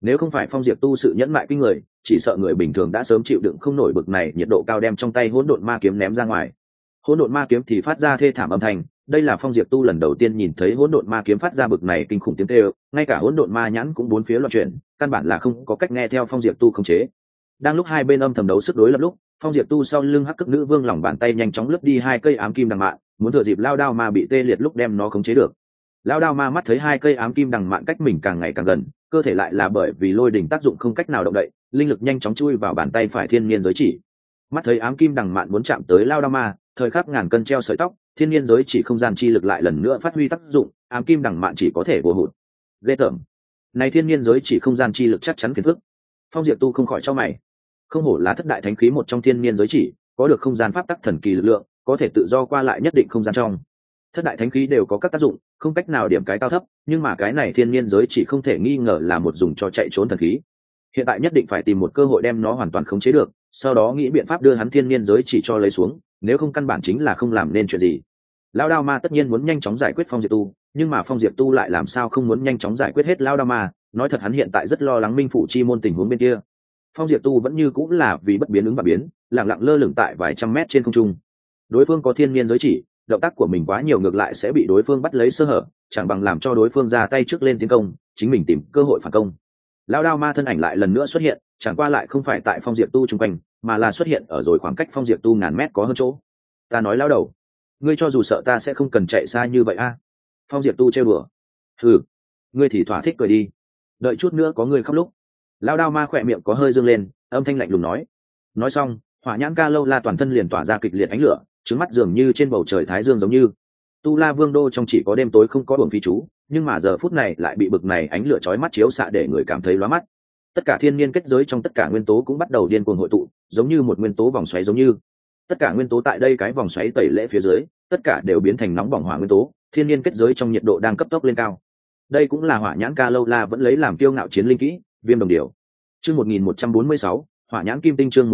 Nếu không phải Phong Diệp tu sự nhẫn mại kinh người, chỉ sợ người bình thường đã sớm chịu đựng không nổi bực này nhiệt độ cao, đem trong tay hỗn độn ma kiếm ném ra ngoài. Hỗn độn ma kiếm thì phát ra thê thảm âm thanh, đây là Phong Diệp tu lần đầu tiên nhìn thấy hỗn độn ma kiếm phát ra bực này kinh khủng tiếng kêu, ngay cả hỗn độn ma nhãn cũng bốn phía loạn chuyển, căn bản là không có cách nghe theo Phong Diệp tu khống chế. Đang lúc hai bên âm thầm đấu sức đối lập lúc, Phong Diệp tu sau lưng Hắc Cực Nữ Vương lòng bàn tay nhanh chóng lướt đi hai cây ám kim đằng mạn, muốn thừa dịp lao đao ma bị tê liệt lúc đem nó khống chế được. Lao đao ma mắt thấy hai cây ám kim đằng mạn cách mình càng ngày càng gần, cơ thể lại là bởi vì lôi đỉnh tác dụng không cách nào động đậy, linh lực nhanh chóng chui vào bàn tay phải thiên nhiên giới chỉ. Mắt thấy ám kim đằng mạn muốn chạm tới lao đao ma, thời khắc ngàn cân treo sợi tóc, thiên nhiên giới chỉ không gian chi lực lại lần nữa phát huy tác dụng, ám kim đằng mạn chỉ có thể vô hụt. Ghê tởm. Này thiên nhiên giới chỉ không gian chi lực chắc chắn phiền phức. Phong Diệp tu không khỏi chau mày. Không hổ là thất đại thánh khí một trong thiên nhiên giới chỉ, có được không gian pháp tắc thần kỳ lực lượng, có thể tự do qua lại nhất định không gian trong. Thất đại thánh khí đều có các tác dụng, không cách nào điểm cái cao thấp, nhưng mà cái này thiên nhiên giới chỉ không thể nghi ngờ là một dùng cho chạy trốn thần khí. Hiện tại nhất định phải tìm một cơ hội đem nó hoàn toàn khống chế được, sau đó nghĩ biện pháp đưa hắn thiên nhiên giới chỉ cho lấy xuống, nếu không căn bản chính là không làm nên chuyện gì. Lao đao ma tất nhiên muốn nhanh chóng giải quyết Phong Diệp tu, nhưng mà Phong Diệp tu lại làm sao không muốn nhanh chóng giải quyết hết Lao đao ma, nói thật hắn hiện tại rất lo lắng Minh Phủ chi môn tình huống bên kia. Phong Diệp tu vẫn như cũng là vì bất biến ứng và biến, lặng lặng lơ lửng tại vài trăm mét trên không trung. Đối phương có thiên nhiên giới chỉ, động tác của mình quá nhiều ngược lại sẽ bị đối phương bắt lấy sơ hở, chẳng bằng làm cho đối phương ra tay trước lên tiến công, chính mình tìm cơ hội phản công. Lao đao ma thân ảnh lại lần nữa xuất hiện, chẳng qua lại không phải tại Phong Diệp tu chung quanh, mà là xuất hiện ở rồi khoảng cách Phong Diệp tu ngàn mét có hơn chỗ. Ta nói lao đầu, ngươi cho dù sợ ta sẽ không cần chạy xa như vậy a? Phong Diệp tu trêu đùa. Ừ, ngươi thì thỏa thích cười đi, đợi chút nữa có ngươi khóc lúc. Lao đao ma khỏe miệng có hơi dương lên, âm thanh lạnh lùng nói. Nói xong, hỏa nhãn ca lâu la toàn thân liền tỏa ra kịch liệt ánh lửa, trứng mắt dường như trên bầu trời thái dương giống như. Tu La Vương đô trong chỉ có đêm tối không có buồng phi chú, nhưng mà giờ phút này lại bị bực này ánh lửa chói mắt chiếu xạ để người cảm thấy lóa mắt. Tất cả thiên nhiên kết giới trong tất cả nguyên tố cũng bắt đầu điên cuồng hội tụ, giống như một nguyên tố vòng xoáy giống như. Tất cả nguyên tố tại đây cái vòng xoáy tẩy lễ phía dưới, tất cả đều biến thành nóng bỏng hỏa nguyên tố, thiên nhiên kết giới trong nhiệt độ đang cấp tốc lên cao. Đây cũng là hỏa nhãn ca lâu la vẫn lấy làm kiêu ngạo chiến linh kỹ, Viêm Đồng Điểu. Chương 1146, hỏa nhãn kim tinh. Chương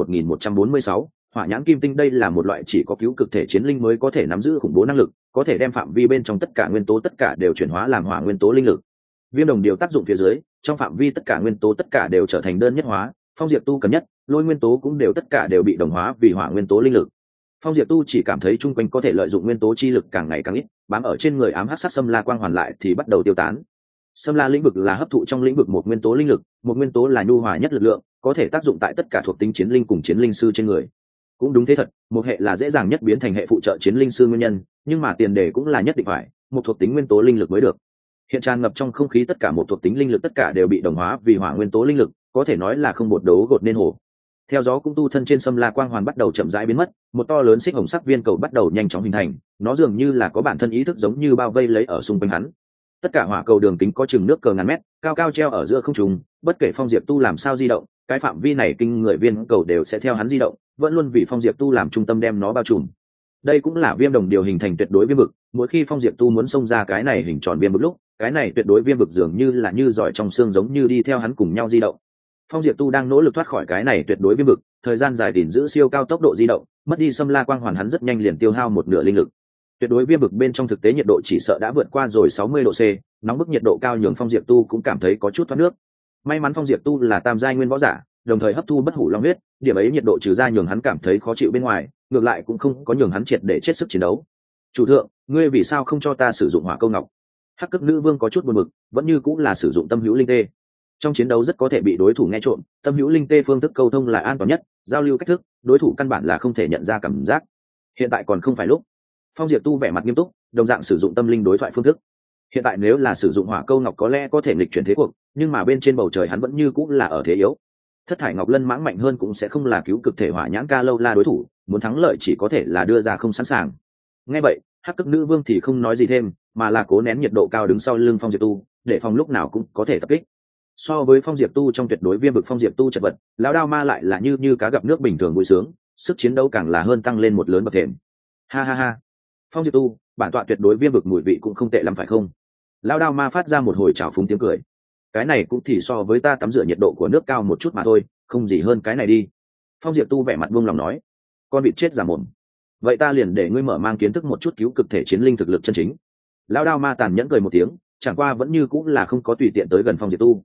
1146, hỏa nhãn kim tinh. Đây là một loại chỉ có cứu cực thể chiến linh mới có thể nắm giữ khủng bố năng lực, có thể đem phạm vi bên trong tất cả nguyên tố tất cả đều chuyển hóa làm hỏa nguyên tố linh lực. Viêm Đồng Điểu tác dụng phía dưới, trong phạm vi tất cả nguyên tố tất cả đều trở thành đơn nhất hóa, Phong Diệp tu cần nhất, lôi nguyên tố cũng đều tất cả đều bị đồng hóa vì hỏa nguyên tố linh lực. Phong Diệp tu chỉ cảm thấy chung quanh có thể lợi dụng nguyên tố chi lực càng ngày càng ít, bám ở trên người ám hắc sát xâm la quang hoàn lại thì bắt đầu tiêu tán. Xâm la lĩnh vực là hấp thụ trong lĩnh vực một nguyên tố linh lực, một nguyên tố là nhu hòa nhất lực lượng, có thể tác dụng tại tất cả thuộc tính chiến linh cùng chiến linh sư trên người. Cũng đúng thế thật, một hệ là dễ dàng nhất biến thành hệ phụ trợ chiến linh sư nguyên nhân, nhưng mà tiền đề cũng là nhất định phải một thuộc tính nguyên tố linh lực mới được. Hiện tràn ngập trong không khí tất cả một thuộc tính linh lực tất cả đều bị đồng hóa vì hỏa nguyên tố linh lực, có thể nói là không một đấu gột nên hổ. Theo gió cũng tu thân trên xâm la quang hoàn bắt đầu chậm rãi biến mất, một to lớn xích hồng sắc viên cầu bắt đầu nhanh chóng hình thành, nó dường như là có bản thân ý thức giống như bao vây lấy ở xung quanh hắn. Tất cả hỏa cầu đường kính có chừng nước cờ ngàn mét, cao cao treo ở giữa không trung, bất kể Phong Diệp tu làm sao di động, cái phạm vi này kinh người viên cầu đều sẽ theo hắn di động, vẫn luôn vì Phong Diệp tu làm trung tâm đem nó bao trùm. Đây cũng là viêm đồng điều hình thành tuyệt đối viêm vực, mỗi khi Phong Diệp tu muốn xông ra cái này hình tròn viêm vực lúc, cái này tuyệt đối viêm vực dường như là như giỏi trong xương giống như đi theo hắn cùng nhau di động. Phong Diệp tu đang nỗ lực thoát khỏi cái này tuyệt đối viêm vực, thời gian dài gìn giữ siêu cao tốc độ di động, mất đi xâm la quang hoàn hắn rất nhanh liền tiêu hao một nửa linh lực. Tuyệt đối viêm vực bên trong thực tế nhiệt độ chỉ sợ đã vượt qua rồi 60 độ C, nóng bức nhiệt độ cao nhường Phong Diệp tu cũng cảm thấy có chút thoát nước. May mắn Phong Diệp tu là tam giai nguyên võ giả, đồng thời hấp thu bất hủ long huyết, điểm ấy nhiệt độ trừ ra nhường hắn cảm thấy khó chịu bên ngoài, ngược lại cũng không có nhường hắn triệt để chết sức chiến đấu. Chủ thượng, ngươi vì sao không cho ta sử dụng hỏa câu ngọc? Hắc Cực Nữ Vương có chút buồn bực, vẫn như cũng là sử dụng tâm hữu linh tê. Trong chiến đấu rất có thể bị đối thủ nghe trộm, tâm hữu linh tê phương thức câu thông là an toàn nhất, giao lưu cách thức, đối thủ căn bản là không thể nhận ra cảm giác. Hiện tại còn không phải lúc. Phong Diệp tu vẻ mặt nghiêm túc, đồng dạng sử dụng tâm linh đối thoại phương thức. Hiện tại nếu là sử dụng hỏa câu ngọc có lẽ có thể nghịch chuyển thế cuộc, nhưng mà bên trên bầu trời hắn vẫn như cũng là ở thế yếu. Thất thải ngọc lân mãng mạnh hơn cũng sẽ không là cứu cực thể hỏa nhãn ca lâu la đối thủ, muốn thắng lợi chỉ có thể là đưa ra không sẵn sàng. Nghe vậy, Hắc Cực Nữ Vương thì không nói gì thêm, mà là cố nén nhiệt độ cao đứng sau lưng Phong Diệp tu, để phòng lúc nào cũng có thể tập kích. So với Phong Diệp tu trong tuyệt đối viêm vực Phong Diệp tu chật vật, lão đao ma lại là như cá gặp nước bình thường vui sướng, sức chiến đấu càng là hơn tăng lên một lớn bậc thềm. Ha ha ha, Phong Diệp tu, bản tọa tuyệt đối viêm vực mùi vị cũng không tệ lắm phải không? Lão đao ma phát ra một hồi trào phúng tiếng cười. Cái này cũng thì so với ta tắm rửa nhiệt độ của nước cao một chút mà thôi, không gì hơn cái này đi. Phong Diệp tu vẻ mặt buông lòng nói, con vịt chết giả mồm. Vậy ta liền để ngươi mở mang kiến thức một chút cứu cực thể chiến linh thực lực chân chính. Lão đao ma tàn nhẫn cười một tiếng, chẳng qua vẫn như cũng là không có tùy tiện tới gần Phong Diệp tu.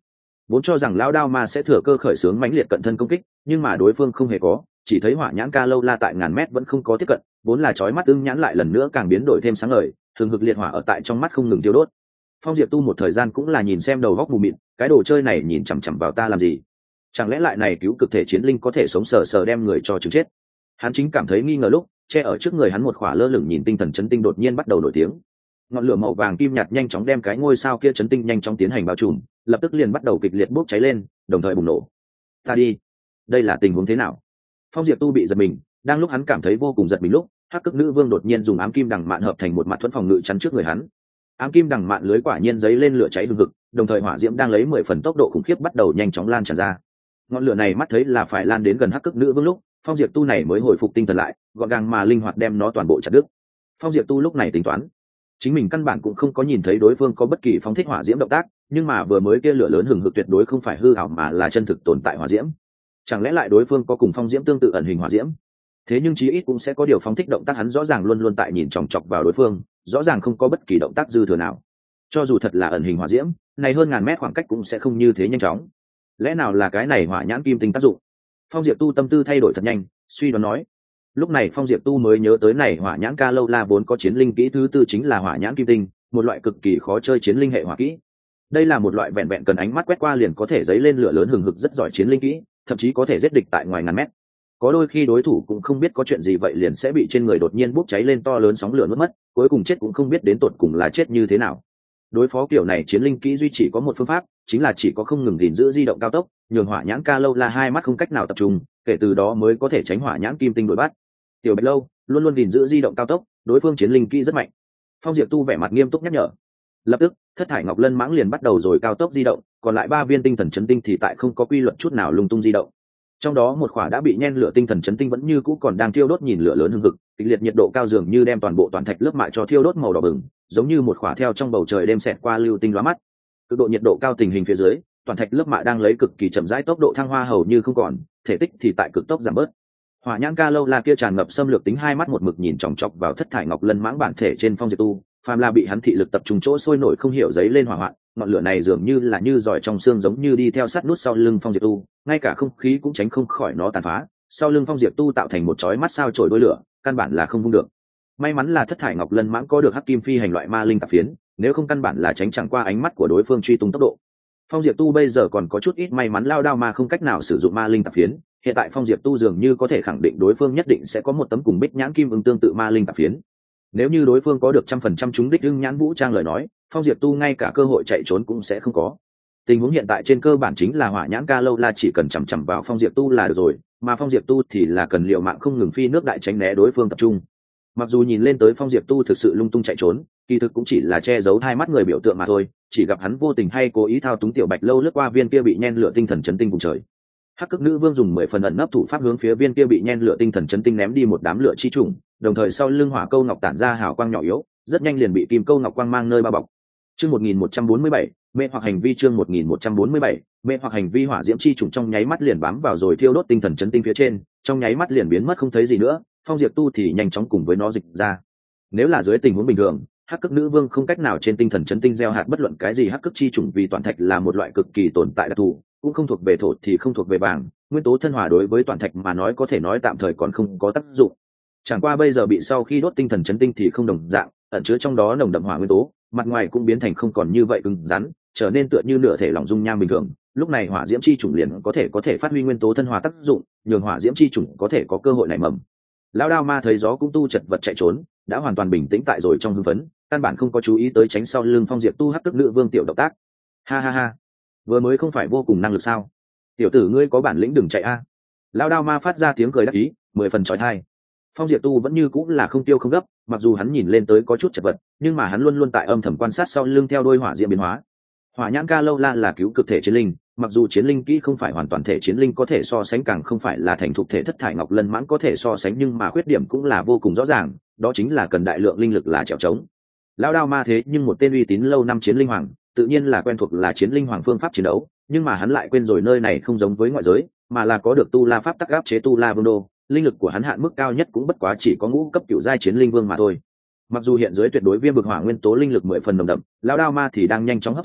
vốn cho rằng lao đao ma sẽ thừa cơ khởi xướng mãnh liệt cận thân công kích, nhưng mà đối phương không hề có, chỉ thấy hỏa nhãn ca lâu la tại ngàn mét vẫn không có tiếp cận, vốn là chói mắt ưng nhãn lại lần nữa càng biến đổi thêm sáng ngời, thường hực liệt hỏa ở tại trong mắt không ngừng tiêu đốt. Phong Diệp Tu một thời gian cũng là nhìn xem đầu góc mù mịt, cái đồ chơi này nhìn chằm chằm vào ta làm gì? Chẳng lẽ lại này cứu cực thể chiến linh có thể sống sờ sờ đem người cho chứng chết? Hắn chính cảm thấy nghi ngờ lúc, che ở trước người hắn một khỏa lơ lửng nhìn tinh thần chấn tinh đột nhiên bắt đầu nổi tiếng. Ngọn lửa màu vàng kim nhạt nhanh chóng đem cái ngôi sao kia chấn tinh nhanh chóng tiến hành bao trùm, lập tức liền bắt đầu kịch liệt bốc cháy lên, đồng thời bùng nổ. Ta đi, đây là tình huống thế nào? Phong Diệp Tu bị giật mình, đang lúc hắn cảm thấy vô cùng giật mình lúc, Hắc Cực Nữ Vương đột nhiên dùng ám kim đằng mạn hợp thành một mặt thuẫn phòng ngự chắn trước người hắn. Ám kim đằng mạn lưới quả nhiên giấy lên lửa cháy hừng hực, đồng thời hỏa diễm đang lấy 10 phần tốc độ khủng khiếp bắt đầu nhanh chóng lan tràn ra. Ngọn lửa này mắt thấy là phải lan đến gần Hắc Cực Nữ Vương lúc, Phong Diệp Tu này mới hồi phục tinh thần lại, gọn gàng mà linh hoạt đem nó toàn bộ chặt đứt. Phong Diệp Tu lúc này tính toán, chính mình căn bản cũng không có nhìn thấy đối phương có bất kỳ phóng thích hỏa diễm động tác, nhưng mà vừa mới kia lửa lớn hừng hực tuyệt đối không phải hư ảo mà là chân thực tồn tại hỏa diễm. Chẳng lẽ lại đối phương có cùng phong diễm tương tự ẩn hình hỏa diễm? Thế nhưng chí ít cũng sẽ có điều phóng thích động tác, hắn rõ ràng luôn luôn tại nhìn chòng chọc vào đối phương, rõ ràng không có bất kỳ động tác dư thừa nào. Cho dù thật là ẩn hình hỏa diễm, này hơn ngàn mét khoảng cách cũng sẽ không như thế nhanh chóng. Lẽ nào là cái này hỏa nhãn kim tinh tác dụng? Phong Diệp Tu tâm tư thay đổi thật nhanh, suy đoán nói. Lúc này Phong Diệp Tu mới nhớ tới này hỏa nhãn ca lâu la vốn có chiến linh kỹ thứ tư chính là hỏa nhãn kim tinh, một loại cực kỳ khó chơi chiến linh hệ hỏa kỹ. Đây là một loại vẹn vẹn cần ánh mắt quét qua liền có thể dấy lên lửa lớn hừng hực rất giỏi chiến linh kỹ, thậm chí có thể giết địch tại ngoài ngàn mét. Có đôi khi đối thủ cũng không biết có chuyện gì vậy liền sẽ bị trên người đột nhiên bốc cháy lên to lớn sóng lửa nuốt mất, cuối cùng chết cũng không biết đến tột cùng là chết như thế nào. Đối phó kiểu này chiến linh kỹ duy chỉ có một phương pháp, chính là chỉ có không ngừng gìn giữ di động cao tốc, nhường hỏa nhãn ca lâu la hai mắt không cách nào tập trung, kể từ đó mới có thể tránh hỏa nhãn kim tinh đuổi bắt. Tiểu Bạch Lâu luôn luôn gìn giữ di động cao tốc, đối phương chiến linh kỹ rất mạnh. Phong Diệp Tu vẻ mặt nghiêm túc nhắc nhở. Lập tức thất thải ngọc lân mãng liền bắt đầu rồi cao tốc di động, còn lại 3 viên tinh thần chấn tinh thì tại không có quy luật chút nào lung tung di động. Trong đó một khỏa đã bị nhen lửa tinh thần chấn tinh vẫn như cũ còn đang thiêu đốt, nhìn lửa lớn hừng hực, kịch liệt nhiệt độ cao dường như đem toàn bộ toàn thạch lớp mạ cho thiêu đốt màu đỏ bừng, giống như một khỏa theo trong bầu trời đêm xẹt qua lưu tinh lóa mắt. Cực độ nhiệt độ cao tình hình phía dưới, toàn thạch lớp mạ đang lấy cực kỳ chậm rãi tốc độ thăng hoa hầu như không còn, thể tích thì tại cực tốc giảm bớt. Hỏa nhãn ca lâu la kia tràn ngập xâm lược tính hai mắt một mực nhìn chòng chọc vào thất thải ngọc lân mãng bản thể trên Phong Diệp Tu, phàm là bị hắn thị lực tập trung chỗ sôi nổi không hiểu giấy lên hỏa hoạn, ngọn lửa này dường như là như giỏi trong xương, giống như đi theo sát nút sau lưng Phong Diệp Tu, ngay cả không khí cũng tránh không khỏi nó tàn phá. Sau lưng Phong Diệp Tu tạo thành một chói mắt sao chổi đôi lửa, căn bản là không vung được. May mắn là thất thải ngọc lân mãng có được hắc kim phi hành loại ma linh tạp phiến, nếu không căn bản là tránh chẳng qua ánh mắt của đối phương truy tung tốc độ. Phong Diệp Tu bây giờ còn có chút ít may mắn, lao đao mà không cách nào sử dụng ma linh tạp phiến. Hiện tại Phong Diệp Tu dường như có thể khẳng định đối phương nhất định sẽ có một tấm cùng bích nhãn kim ưng tương tự ma linh tạp phiến. Nếu như đối phương có được 100% trúng đích ưng nhãn vũ trang lời nói, Phong Diệp Tu ngay cả cơ hội chạy trốn cũng sẽ không có. Tình huống hiện tại trên cơ bản chính là hỏa nhãn ca lâu la chỉ cần chằm chằm vào Phong Diệp Tu là được rồi, mà Phong Diệp Tu thì là cần liều mạng không ngừng phi nước đại tránh né đối phương tập trung. Mặc dù nhìn lên tới Phong Diệp Tu thực sự lung tung chạy trốn, kỳ thực cũng chỉ là che giấu hai mắt người biểu tượng mà thôi, chỉ gặp hắn vô tình hay cố ý thao túng Tiểu Bạch Lâu lướt qua viên kia bị nhen lửa tinh thần chấn tinh vùng trời. Hắc Cực Nữ Vương dùng 10 phần ẩn nấp thủ pháp hướng phía viên kia bị nhen lửa tinh thần chấn tinh ném đi một đám lửa chi trùng, đồng thời sau lưng hỏa câu ngọc tản ra hào quang nhỏ yếu, rất nhanh liền bị kim câu ngọc quang mang nơi bao bọc. Chương 1147, mê hoặc hành vi. Chương 1147, mê hoặc hành vi. Hỏa diễm chi trùng trong nháy mắt liền bám vào rồi thiêu đốt tinh thần chấn tinh phía trên, trong nháy mắt liền biến mất không thấy gì nữa. Phong Diệp Tu thì nhanh chóng cùng với nó dịch ra. Nếu là dưới tình huống bình thường, Hắc Cực Nữ Vương không cách nào trên tinh thần chấn tinh gieo hạt bất luận cái gì hắc cực chi trùng, vì toàn thạch là một loại cực kỳ tồn tại đặc thù, cũng không thuộc về thổ thì không thuộc về vàng, nguyên tố thân hòa đối với toàn thạch mà nói có thể nói tạm thời còn không có tác dụng. Chẳng qua bây giờ bị sau khi đốt tinh thần chấn tinh thì không đồng dạng, ẩn chứa trong đó nồng đậm hỏa nguyên tố, mặt ngoài cũng biến thành không còn như vậy cứng rắn, trở nên tựa như nửa thể lỏng dung nham bình thường. Lúc này hỏa diễm chi trùng liền có thể phát huy nguyên tố thân hòa tác dụng, nhường hỏa diễm chi trùng có thể có cơ hội nảy mầm. Lão đao ma thấy gió cũng tu chật vật chạy trốn, đã hoàn toàn bình tĩnh tại rồi trong hưng phấn, căn bản không có chú ý tới tránh sau lưng Phong Diệp Tu Hắc Cực Nữ Vương tiểu động tác. Ha ha ha, vừa mới không phải vô cùng năng lực sao? Tiểu tử ngươi có bản lĩnh đừng chạy a. Lão đao ma phát ra tiếng cười đắc ý, 10 phần chói tai. Phong Diệp Tu vẫn như cũng là không tiêu không gấp, mặc dù hắn nhìn lên tới có chút chật vật, nhưng mà hắn luôn luôn tại âm thầm quan sát sau lưng theo đôi hỏa diễm biến hóa. Hỏa nhãn ca lâu la là cứu cực thể chiến linh, mặc dù chiến linh kỹ không phải hoàn toàn thể chiến linh có thể so sánh, càng không phải là thành thục thể thất thải ngọc lân mãng có thể so sánh, nhưng mà khuyết điểm cũng là vô cùng rõ ràng, đó chính là cần đại lượng linh lực là trèo trống. Lão đao ma thế nhưng một tên uy tín lâu năm chiến linh hoàng, tự nhiên là quen thuộc là chiến linh hoàng phương pháp chiến đấu, nhưng mà hắn lại quên rồi nơi này không giống với ngoại giới, mà là có được tu la pháp tắc áp chế tu la vương đô, linh lực của hắn hạn mức cao nhất cũng bất quá chỉ có ngũ cấp cửu giai chiến linh vương mà thôi. Mặc dù hiện dưới tuyệt đối viêm bực hỏa nguyên tố linh lực 10 phần nồng đậm, lão đao ma thì đang nhanh chóng hấp thu,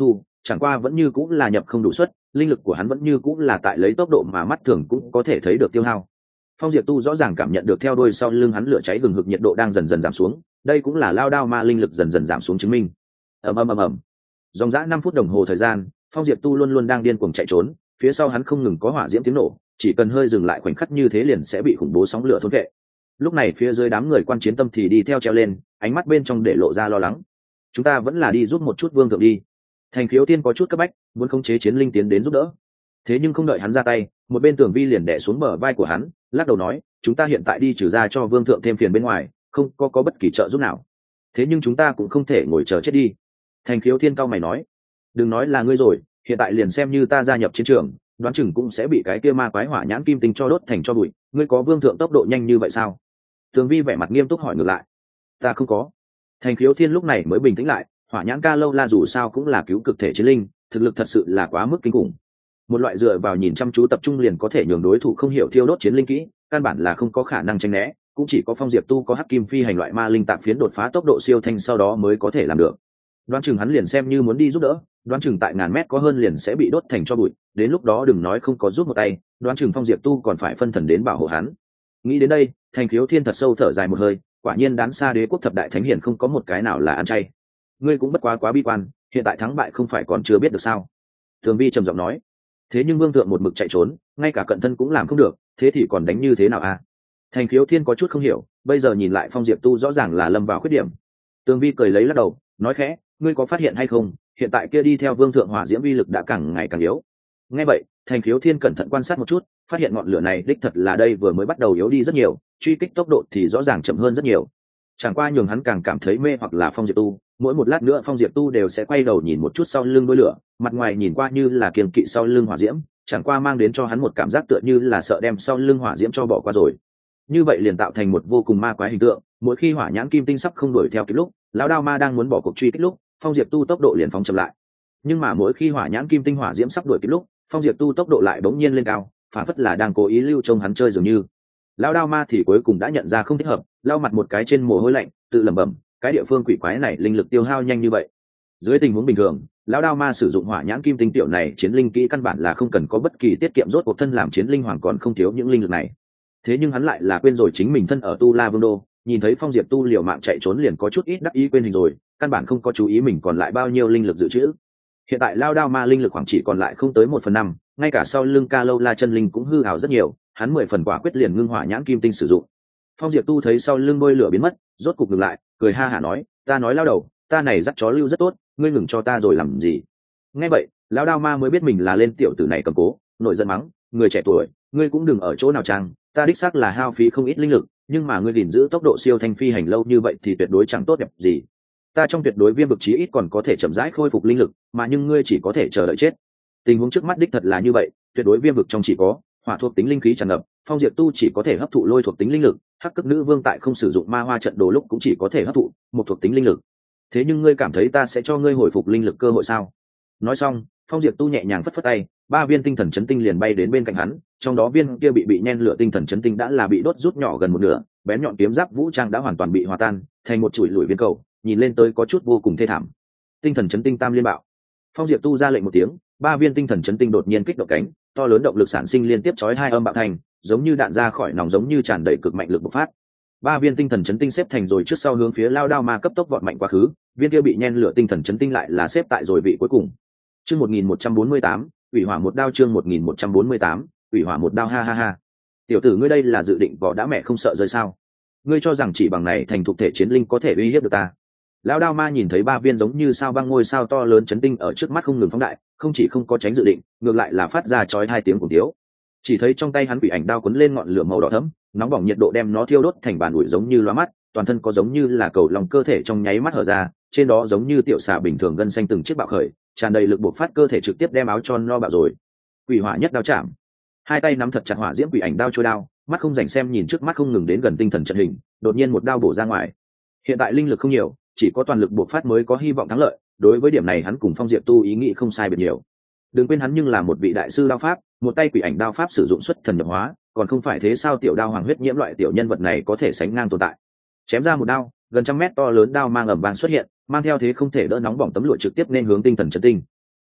chẳng qua vẫn như cũng là nhập không đủ suất, linh lực của hắn vẫn như cũng là tại lấy tốc độ mà mắt thường cũng có thể thấy được tiêu hao. Phong Diệp Tu rõ ràng cảm nhận được theo đuôi sau lưng hắn lửa cháy hừng hực nhiệt độ đang dần dần giảm xuống, đây cũng là lao đao ma linh lực dần dần giảm xuống chứng minh. Ầm. Dòng dã 5 phút đồng hồ thời gian, Phong Diệp Tu luôn luôn đang điên cuồng chạy trốn, phía sau hắn không ngừng có hỏa diễm tiếng nổ, chỉ cần hơi dừng lại khoảnh khắc như thế liền sẽ bị khủng bố sóng lửa thôn vệ. Lúc này phía dưới đám người quan chiến tâm thì đi theo treo lên, ánh mắt bên trong để lộ ra lo lắng. Chúng ta vẫn là đi giúp một chút Vương thượng đi. Thành Khiếu Thiên có chút cấp bách, muốn khống chế chiến linh tiến đến giúp đỡ. Thế nhưng không đợi hắn ra tay, một bên Tường Vi liền đè xuống bờ vai của hắn, lắc đầu nói, chúng ta hiện tại đi trừ ra cho Vương thượng thêm phiền bên ngoài, không có bất kỳ trợ giúp nào. Thế nhưng chúng ta cũng không thể ngồi chờ chết đi. Thành Khiếu Thiên cao mày nói, đừng nói là ngươi rồi, hiện tại liền xem như ta gia nhập chiến trường, đoán chừng cũng sẽ bị cái kia ma quái hỏa nhãn kim tinh cho đốt thành cho bụi. Ngươi có Vương thượng tốc độ nhanh như vậy sao? Tường Vi vẻ mặt nghiêm túc hỏi ngược lại. Ta không có. Thành Khiếu Thiên lúc này mới bình tĩnh lại, hỏa nhãn ca lâu la dù sao cũng là cứu cực thể chiến linh, thực lực thật sự là quá mức kinh khủng. Một loại dựa vào nhìn chăm chú tập trung liền có thể nhường đối thủ không hiểu thiêu đốt chiến linh kỹ, căn bản là không có khả năng tránh né, cũng chỉ có Phong Diệp Tu có hắc kim phi hành loại ma linh tạp phiến đột phá tốc độ siêu thanh sau đó mới có thể làm được. Đoán chừng hắn liền xem như muốn đi giúp đỡ, đoán chừng tại ngàn mét có hơn liền sẽ bị đốt thành cho bụi, đến lúc đó đừng nói không có giúp một tay, đoán chừng Phong Diệp Tu còn phải phân thần đến bảo hộ hắn. Nghĩ đến đây, Thành Khiếu Thiên thật sâu thở dài một hơi, quả nhiên đán xa đế quốc thập đại thánh hiển không có một cái nào là ăn chay. Ngươi cũng bất quá bi quan, hiện tại thắng bại không phải còn chưa biết được sao? Thường Vi trầm giọng nói. Thế nhưng Vương thượng một mực chạy trốn, ngay cả cận thân cũng làm không được, thế thì còn đánh như thế nào à? Thành Khiếu Thiên có chút không hiểu, bây giờ nhìn lại Phong Diệp Tu rõ ràng là lâm vào khuyết điểm. Tường Vi cười lấy lắc đầu, nói khẽ, ngươi có phát hiện hay không, hiện tại kia đi theo Vương thượng hỏa diễm uy lực đã càng ngày càng yếu. Nghe vậy, Thành Khiếu Thiên cẩn thận quan sát một chút, phát hiện ngọn lửa này đích thật là đây vừa mới bắt đầu yếu đi rất nhiều, truy kích tốc độ thì rõ ràng chậm hơn rất nhiều. Chẳng qua nhường hắn càng cảm thấy mê hoặc là Phong Diệp Tu, mỗi một lát nữa Phong Diệp Tu đều sẽ quay đầu nhìn một chút sau lưng đôi lửa, mặt ngoài nhìn qua như là kiêng kỵ sau lưng hỏa diễm, chẳng qua mang đến cho hắn một cảm giác tựa như là sợ đem sau lưng hỏa diễm cho bỏ qua rồi. Như vậy liền tạo thành một vô cùng ma quái hình tượng, mỗi khi hỏa nhãn kim tinh sắp không đuổi theo kịp lúc, lão đao ma đang muốn bỏ cuộc truy kích lúc, Phong Diệp Tu tốc độ liền phóng chậm lại. Nhưng mà mỗi khi hỏa nhãn kim tinh hỏa diễm sắp đuổi kịp lúc, Phong Diệp Tu tốc độ lại bỗng nhiên lên cao, phản phất là đang cố ý lưu trông hắn chơi dường như. Lão đao ma thì cuối cùng đã nhận ra không thích hợp, lau mặt một cái trên mồ hôi lạnh, tự lẩm bẩm, cái địa phương quỷ quái này linh lực tiêu hao nhanh như vậy. Dưới tình huống bình thường, lão đao ma sử dụng hỏa nhãn kim tinh tiểu này chiến linh kỹ căn bản là không cần có bất kỳ tiết kiệm, rốt cuộc thân làm chiến linh hoàng còn không thiếu những linh lực này. Thế nhưng hắn lại là quên rồi chính mình thân ở Tu La Vương đô, nhìn thấy Phong Diệp Tu liều mạng chạy trốn liền có chút ít đắc ý quên hình rồi, căn bản không có chú ý mình còn lại bao nhiêu linh lực dự trữ. Hiện tại lao đao ma linh lực khoảng chỉ còn lại không tới 1/5, ngay cả sau lưng ca lâu la chân linh cũng hư hào rất nhiều, hắn 10 phần quả quyết liền ngưng hỏa nhãn kim tinh sử dụng. Phong Diệp Tu thấy sau lưng bôi lửa biến mất, rốt cục ngừng lại, cười ha hả nói, ta nói lao đầu, ta này dắt chó lưu rất tốt, ngươi ngừng cho ta rồi làm gì? Nghe vậy, lão đao ma mới biết mình là lên tiểu tử này cầm cố, nổi giận mắng, người trẻ tuổi, ngươi cũng đừng ở chỗ nào trang, ta đích xác là hao phí không ít linh lực, nhưng mà ngươi gìn giữ tốc độ siêu thanh phi hành lâu như vậy thì tuyệt đối chẳng tốt đẹp gì. Ta trong tuyệt đối viêm vực chí ít còn có thể chậm rãi khôi phục linh lực, mà nhưng ngươi chỉ có thể chờ đợi chết. Tình huống trước mắt đích thật là như vậy, tuyệt đối viêm vực trong chỉ có hỏa thuộc tính linh khí tràn ngập, Phong Diệp Tu chỉ có thể hấp thụ lôi thuộc tính linh lực, hắc cực nữ vương tại không sử dụng ma hoa trận đồ lúc cũng chỉ có thể hấp thụ một thuộc tính linh lực. Thế nhưng ngươi cảm thấy ta sẽ cho ngươi hồi phục linh lực cơ hội sao? Nói xong, Phong Diệp Tu nhẹ nhàng phất phất tay, 3 viên tinh thần chấn tinh liền bay đến bên cạnh hắn, trong đó viên kia bị nhen lửa tinh thần chấn tinh đã là bị đốt rút nhỏ gần một nửa, bén nhọn kiếm giáp vũ trang đã hoàn toàn bị hòa tan thành một chuỗi lùi viên cầu, nhìn lên tới có chút vô cùng thê thảm. Tinh thần chấn tinh tam liên bạo. Phong Diệp Tu ra lệnh một tiếng, 3 viên tinh thần chấn tinh đột nhiên kích động cánh, to lớn động lực sản sinh liên tiếp chói hai âm bạo thành, giống như đạn ra khỏi nòng, giống như tràn đầy cực mạnh lực bộc phát. 3 viên tinh thần chấn tinh xếp thành rồi trước sau hướng phía lao đao ma cấp tốc vọt mạnh quá khứ, viên kia bị nhen lửa tinh thần chấn tinh lại là xếp tại rồi vị cuối cùng. Chương 1148, ủy hỏa một đao, chương 1148, ủy hỏa một đao, ha ha ha. Tiểu tử ngươi đây là dự định vỏ đã mẹ không sợ rơi sao? Ngươi cho rằng chỉ bằng này thành thuộc thể chiến linh có thể uy hiếp được ta? Lão đao ma nhìn thấy 3 viên giống như sao băng ngôi sao to lớn chấn tinh ở trước mắt không ngừng phóng đại, không chỉ không có tránh dự định, ngược lại là phát ra chói 2 tiếng cùng tiếu. Chỉ thấy trong tay hắn quỷ ảnh đao cuốn lên ngọn lửa màu đỏ thẫm, nóng bỏng nhiệt độ đem nó thiêu đốt thành bàn ủi giống như loa mắt, toàn thân có giống như là cầu lòng cơ thể trong nháy mắt hở ra, trên đó giống như tiểu xà bình thường gân xanh từng chiếc bạo khởi, tràn đầy lực bộc phát, cơ thể trực tiếp đem áo tròn no bạo rồi. Quỷ hỏa nhất đao chạm. Hai tay nắm thật chặt hỏa diễm quỷ ảnh đao trôi đao, mắt không rảnh xem nhìn trước mắt không ngừng đến gần tinh thần trận hình, đột nhiên một đao bổ ra ngoài. Hiện tại linh lực không nhiều, chỉ có toàn lực bộc phát mới có hy vọng thắng lợi, đối với điểm này hắn cùng Phong Diệp Tu ý nghĩ không sai biệt nhiều. Đừng quên hắn nhưng là một vị đại sư đao pháp, một tay quỷ ảnh đao pháp sử dụng xuất thần nhập hóa, còn không phải thế sao tiểu đao hoàng huyết nhiễm loại tiểu nhân vật này có thể sánh ngang tồn tại. Chém ra một đao, gần trăm mét to lớn đao mang ầm vang xuất hiện, mang theo thế không thể đỡ nóng bỏng tấm lụa trực tiếp nên hướng tinh thần chấn tinh.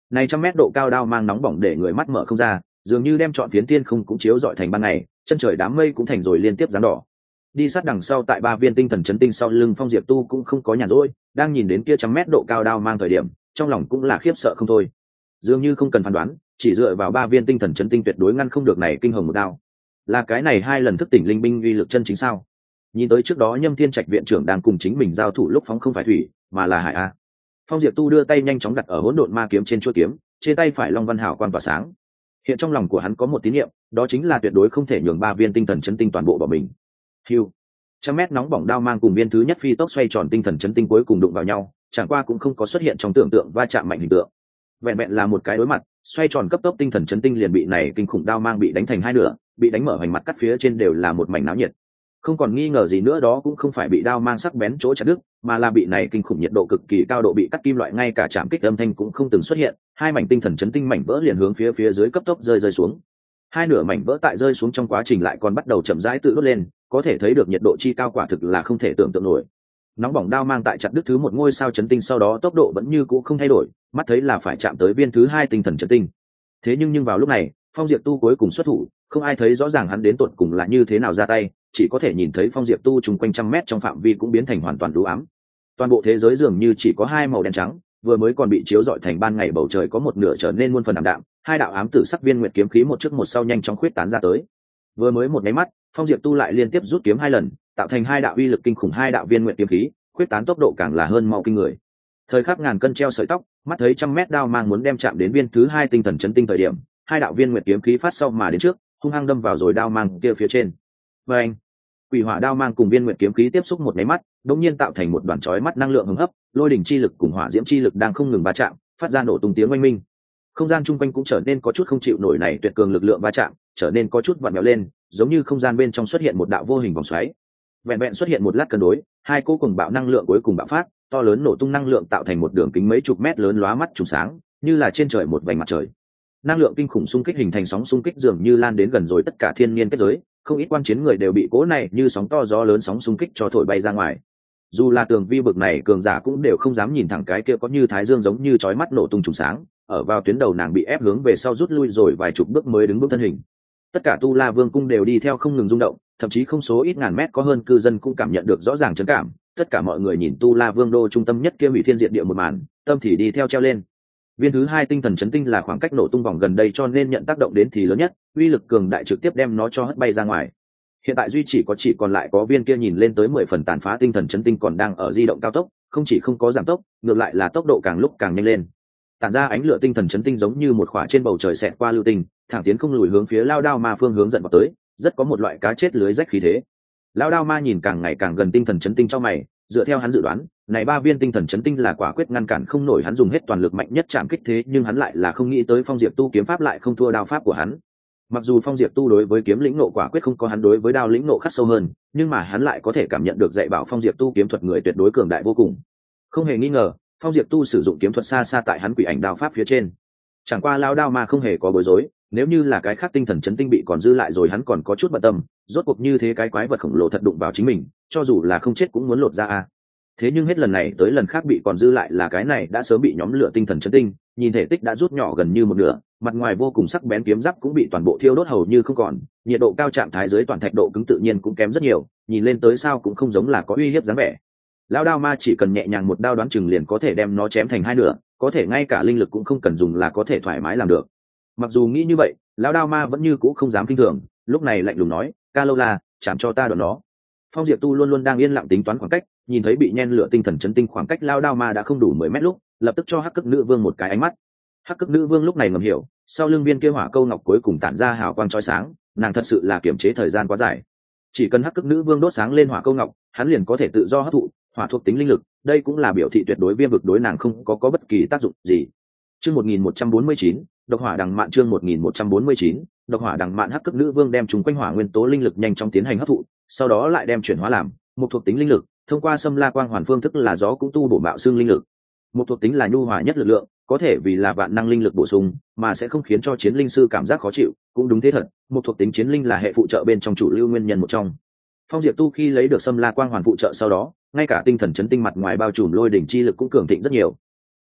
Này 100 mét độ cao đao mang nóng bỏng để người mắt mở không ra, dường như đem trọn phiến thiên không cũng chiếu rọi thành ban ngày, chân trời đám mây cũng thành rồi liên tiếp dáng đỏ. Đi sát đằng sau tại 3 viên tinh thần chấn tinh sau lưng Phong Diệp Tu cũng không có nhàn rỗi, đang nhìn đến kia 100 mét độ cao đao mang thời điểm, trong lòng cũng là khiếp sợ không thôi. Dường như không cần phán đoán, chỉ dựa vào 3 viên tinh thần chấn tinh tuyệt đối ngăn không được này kinh hồng một đao. Là cái này 2 lần thức tỉnh linh binh uy lực chân chính sao? Nhìn tới trước đó Nhâm Thiên Trạch viện trưởng đang cùng chính mình giao thủ lúc phóng không phải thủy, mà là hải a. Phong Diệp Tu đưa tay nhanh chóng đặt ở hỗn độn ma kiếm trên chuôi kiếm, trên tay phải long văn hào quang tỏa sáng. Hiện trong lòng của hắn có một tín niệm, đó chính là tuyệt đối không thể nhường 3 viên tinh thần chấn tinh toàn bộ bỏ mình. Hưu, 100 mét nóng bỏng đao mang cùng viên thứ nhất phi tốc xoay tròn tinh thần chấn tinh cuối cùng đụng vào nhau, chẳng qua cũng không có xuất hiện trong tưởng tượng va chạm mạnh hình tượng. Vẹn vẹn là một cái đối mặt, xoay tròn cấp tốc tinh thần chấn tinh liền bị này kinh khủng đao mang bị đánh thành hai nửa, bị đánh mở hoành mặt cắt phía trên đều là một mảnh náo nhiệt. Không còn nghi ngờ gì nữa, đó cũng không phải bị đao mang sắc bén chỗ chặt đứt, mà là bị này kinh khủng nhiệt độ cực kỳ cao độ bị cắt kim loại, ngay cả chạm kích âm thanh cũng không từng xuất hiện, hai mảnh tinh thần chấn tinh mảnh vỡ liền hướng phía dưới cấp tốc rơi xuống. Hai nửa mảnh vỡ tại rơi xuống trong quá trình lại còn bắt đầu chậm rãi tự đốt lên, có thể thấy được nhiệt độ chi cao quả thực là không thể tưởng tượng nổi. Nóng bỏng đao mang tại chặt đứt thứ một ngôi sao chấn tinh sau đó tốc độ vẫn như cũ không thay đổi, mắt thấy là phải chạm tới viên thứ hai tinh thần chấn tinh. Thế nhưng vào lúc này, Phong Diệp Tu cuối cùng xuất thủ, không ai thấy rõ ràng hắn đến tột cùng là như thế nào ra tay, chỉ có thể nhìn thấy Phong Diệp Tu chung quanh 100 mét trong phạm vi cũng biến thành hoàn toàn u ám. Toàn bộ thế giới dường như chỉ có hai màu đen trắng, vừa mới còn bị chiếu rọi thành ban ngày bầu trời có một nửa trở nên muôn phần ảm đạm, hai đạo ám tử sắc viên nguyệt kiếm khí một trước một sau nhanh chóng khuyết tán ra tới. Vừa mới một cái mắt, Phong Diệp Tu lại liên tiếp rút kiếm hai lần, tạo thành hai đạo uy lực kinh khủng hai đạo viên nguyệt kiếm khí, khuyết tán tốc độ càng là hơn mau kinh người. Thời khắc ngàn cân treo sợi tóc, mắt thấy 100 mét đao mang muốn đem chạm đến viên thứ hai tinh thần chấn tinh thời điểm, hai đạo viên nguyệt kiếm khí phát sau mà đến trước, hung hăng đâm vào rồi đao mang kia phía trên. Và anh, quỷ hỏa đao mang cùng viên nguyệt kiếm khí tiếp xúc một cái mắt, đột nhiên tạo thành một đoàn chói mắt năng lượng hứng hấp, lôi đỉnh chi lực cùng hỏa diễm chi lực đang không ngừng va chạm, phát ra nổ tung tiếng oanh minh. Không gian chung quanh cũng trở nên có chút không chịu nổi này tuyệt cường lực lượng va chạm, trở nên có chút vặn vẹo lên, giống như không gian bên trong xuất hiện một đạo vô hình vòng xoáy. Vẹn vẹn xuất hiện một lát cân đối, hai cỗ cùng bạo năng lượng cuối cùng bạo phát, to lớn nổ tung năng lượng tạo thành một đường kính mấy chục mét lớn lóa mắt trùng sáng, như là trên trời một vành mặt trời. Năng lượng kinh khủng xung kích hình thành sóng xung kích dường như lan đến gần rồi tất cả thiên nhiên kết giới, không ít quan chiến người đều bị cỗ này như sóng to gió lớn sóng xung kích cho thổi bay ra ngoài. Dù là tường vi bực này cường giả cũng đều không dám nhìn thẳng cái kia có như thái dương giống như chói mắt nổ tung trùng sáng, ở vào tuyến đầu nàng bị ép hướng về sau rút lui rồi vài chục bước mới đứng vững thân hình. Tất cả Tu La Vương cung đều đi theo không ngừng rung động, thậm chí không số ít ngàn mét có hơn cư dân cũng cảm nhận được rõ ràng chấn cảm. Tất cả mọi người nhìn Tu La Vương đô trung tâm nhất kia hủy thiên diệt địa một màn, tâm thì đi theo treo lên. Viên thứ hai tinh thần chấn tinh là khoảng cách nổ tung vòng gần đây cho nên nhận tác động đến thì lớn nhất, uy lực cường đại trực tiếp đem nó cho hất bay ra ngoài. Hiện tại duy chỉ còn lại có viên kia nhìn lên tới 10 phần tàn phá tinh thần chấn tinh còn đang ở di động cao tốc, không chỉ không có giảm tốc, ngược lại là tốc độ càng lúc càng nhanh lên. Tản ra ánh lửa tinh thần chấn tinh giống như một khỏa trên bầu trời xẹt qua lưu tinh, thẳng tiến không lùi hướng phía lao đao ma phương hướng dẫn vào tới, rất có một loại cá chết lưới rách khí thế. Lao đao ma nhìn càng ngày càng gần tinh thần chấn tinh cho mày, dựa theo hắn dự đoán, này 3 viên tinh thần chấn tinh là quả quyết ngăn cản không nổi hắn dùng hết toàn lực mạnh nhất chạm kích, thế nhưng hắn lại là không nghĩ tới Phong Diệp Tu kiếm pháp lại không thua đao pháp của hắn. Mặc dù Phong Diệp Tu đối với kiếm lĩnh nộ quả quyết không có hắn đối với đao lĩnh nộ khắc sâu hơn, nhưng mà hắn lại có thể cảm nhận được dạy bảo Phong Diệp Tu kiếm thuật người tuyệt đối cường đại vô cùng. Không hề nghi ngờ, Phong Diệp Tu sử dụng kiếm thuật xa xa tại hắn quỷ ảnh đao pháp phía trên. Chẳng qua lao đao mà không hề có bối rối, nếu như là cái khác tinh thần chấn tinh bị còn dư lại rồi hắn còn có chút bận tâm, rốt cuộc như thế cái quái vật khổng lồ thật đụng vào chính mình, cho dù là không chết cũng muốn lột ra a. Thế nhưng hết lần này tới lần khác bị còn dư lại là cái này đã sớm bị nhóm lửa tinh thần chấn tinh, nhìn thể tích đã rút nhỏ gần như một nửa, mặt ngoài vô cùng sắc bén kiếm giáp cũng bị toàn bộ thiêu đốt hầu như không còn, nhiệt độ cao trạng thái dưới toàn thạch độ cứng tự nhiên cũng kém rất nhiều, nhìn lên tới sao cũng không giống là có uy hiếp dáng vẻ. Lão đao ma chỉ cần nhẹ nhàng một đao đoán chừng liền có thể đem nó chém thành hai nửa, có thể ngay cả linh lực cũng không cần dùng là có thể thoải mái làm được. Mặc dù nghĩ như vậy, lão đao ma vẫn như cũ không dám kinh thường, lúc này lạnh lùng nói, "Ca lâu la, chạm cho ta đòn nó." Phong Diệp Tu luôn luôn đang yên lặng tính toán khoảng cách, nhìn thấy bị nhen lửa tinh thần chấn tinh khoảng cách lao đao ma đã không đủ 10 mét lúc, lập tức cho Hắc Cực Nữ Vương một cái ánh mắt. Hắc Cực Nữ Vương lúc này ngầm hiểu, sau lưng viên kia hỏa câu ngọc cuối cùng tản ra hào quang chói sáng, nàng thật sự là kiềm chế thời gian quá dài. Chỉ cần Hắc Cực Nữ Vương đốt sáng lên hỏa câu ngọc, hắn liền có thể tự do hấp thụ hỏa thuộc tính linh lực, đây cũng là biểu thị tuyệt đối viêm vực đối nàng không có bất kỳ tác dụng gì. Chương 1149, độc hỏa đằng mạn chương 1149, độc hỏa đằng mạn. Hắc Cực Nữ Vương đem chúng quanh hỏa nguyên tố linh lực nhanh chóng tiến hành hấp thụ, sau đó lại đem chuyển hóa làm một thuộc tính linh lực, thông qua xâm la quang hoàn phương thức là gió cũng tu bổ mạo xương linh lực. Một thuộc tính là nhu hòa nhất lực lượng, có thể vì là vạn năng linh lực bổ sung, mà sẽ không khiến cho chiến linh sư cảm giác khó chịu, cũng đúng thế thật, một thuộc tính chiến linh là hệ phụ trợ bên trong chủ lưu nguyên nhân một trong. Phong Diệp Tu khi lấy được xâm la quang hoàn phụ trợ sau đó, ngay cả tinh thần chấn tinh mặt ngoài bao trùm lôi đỉnh chi lực cũng cường thịnh rất nhiều.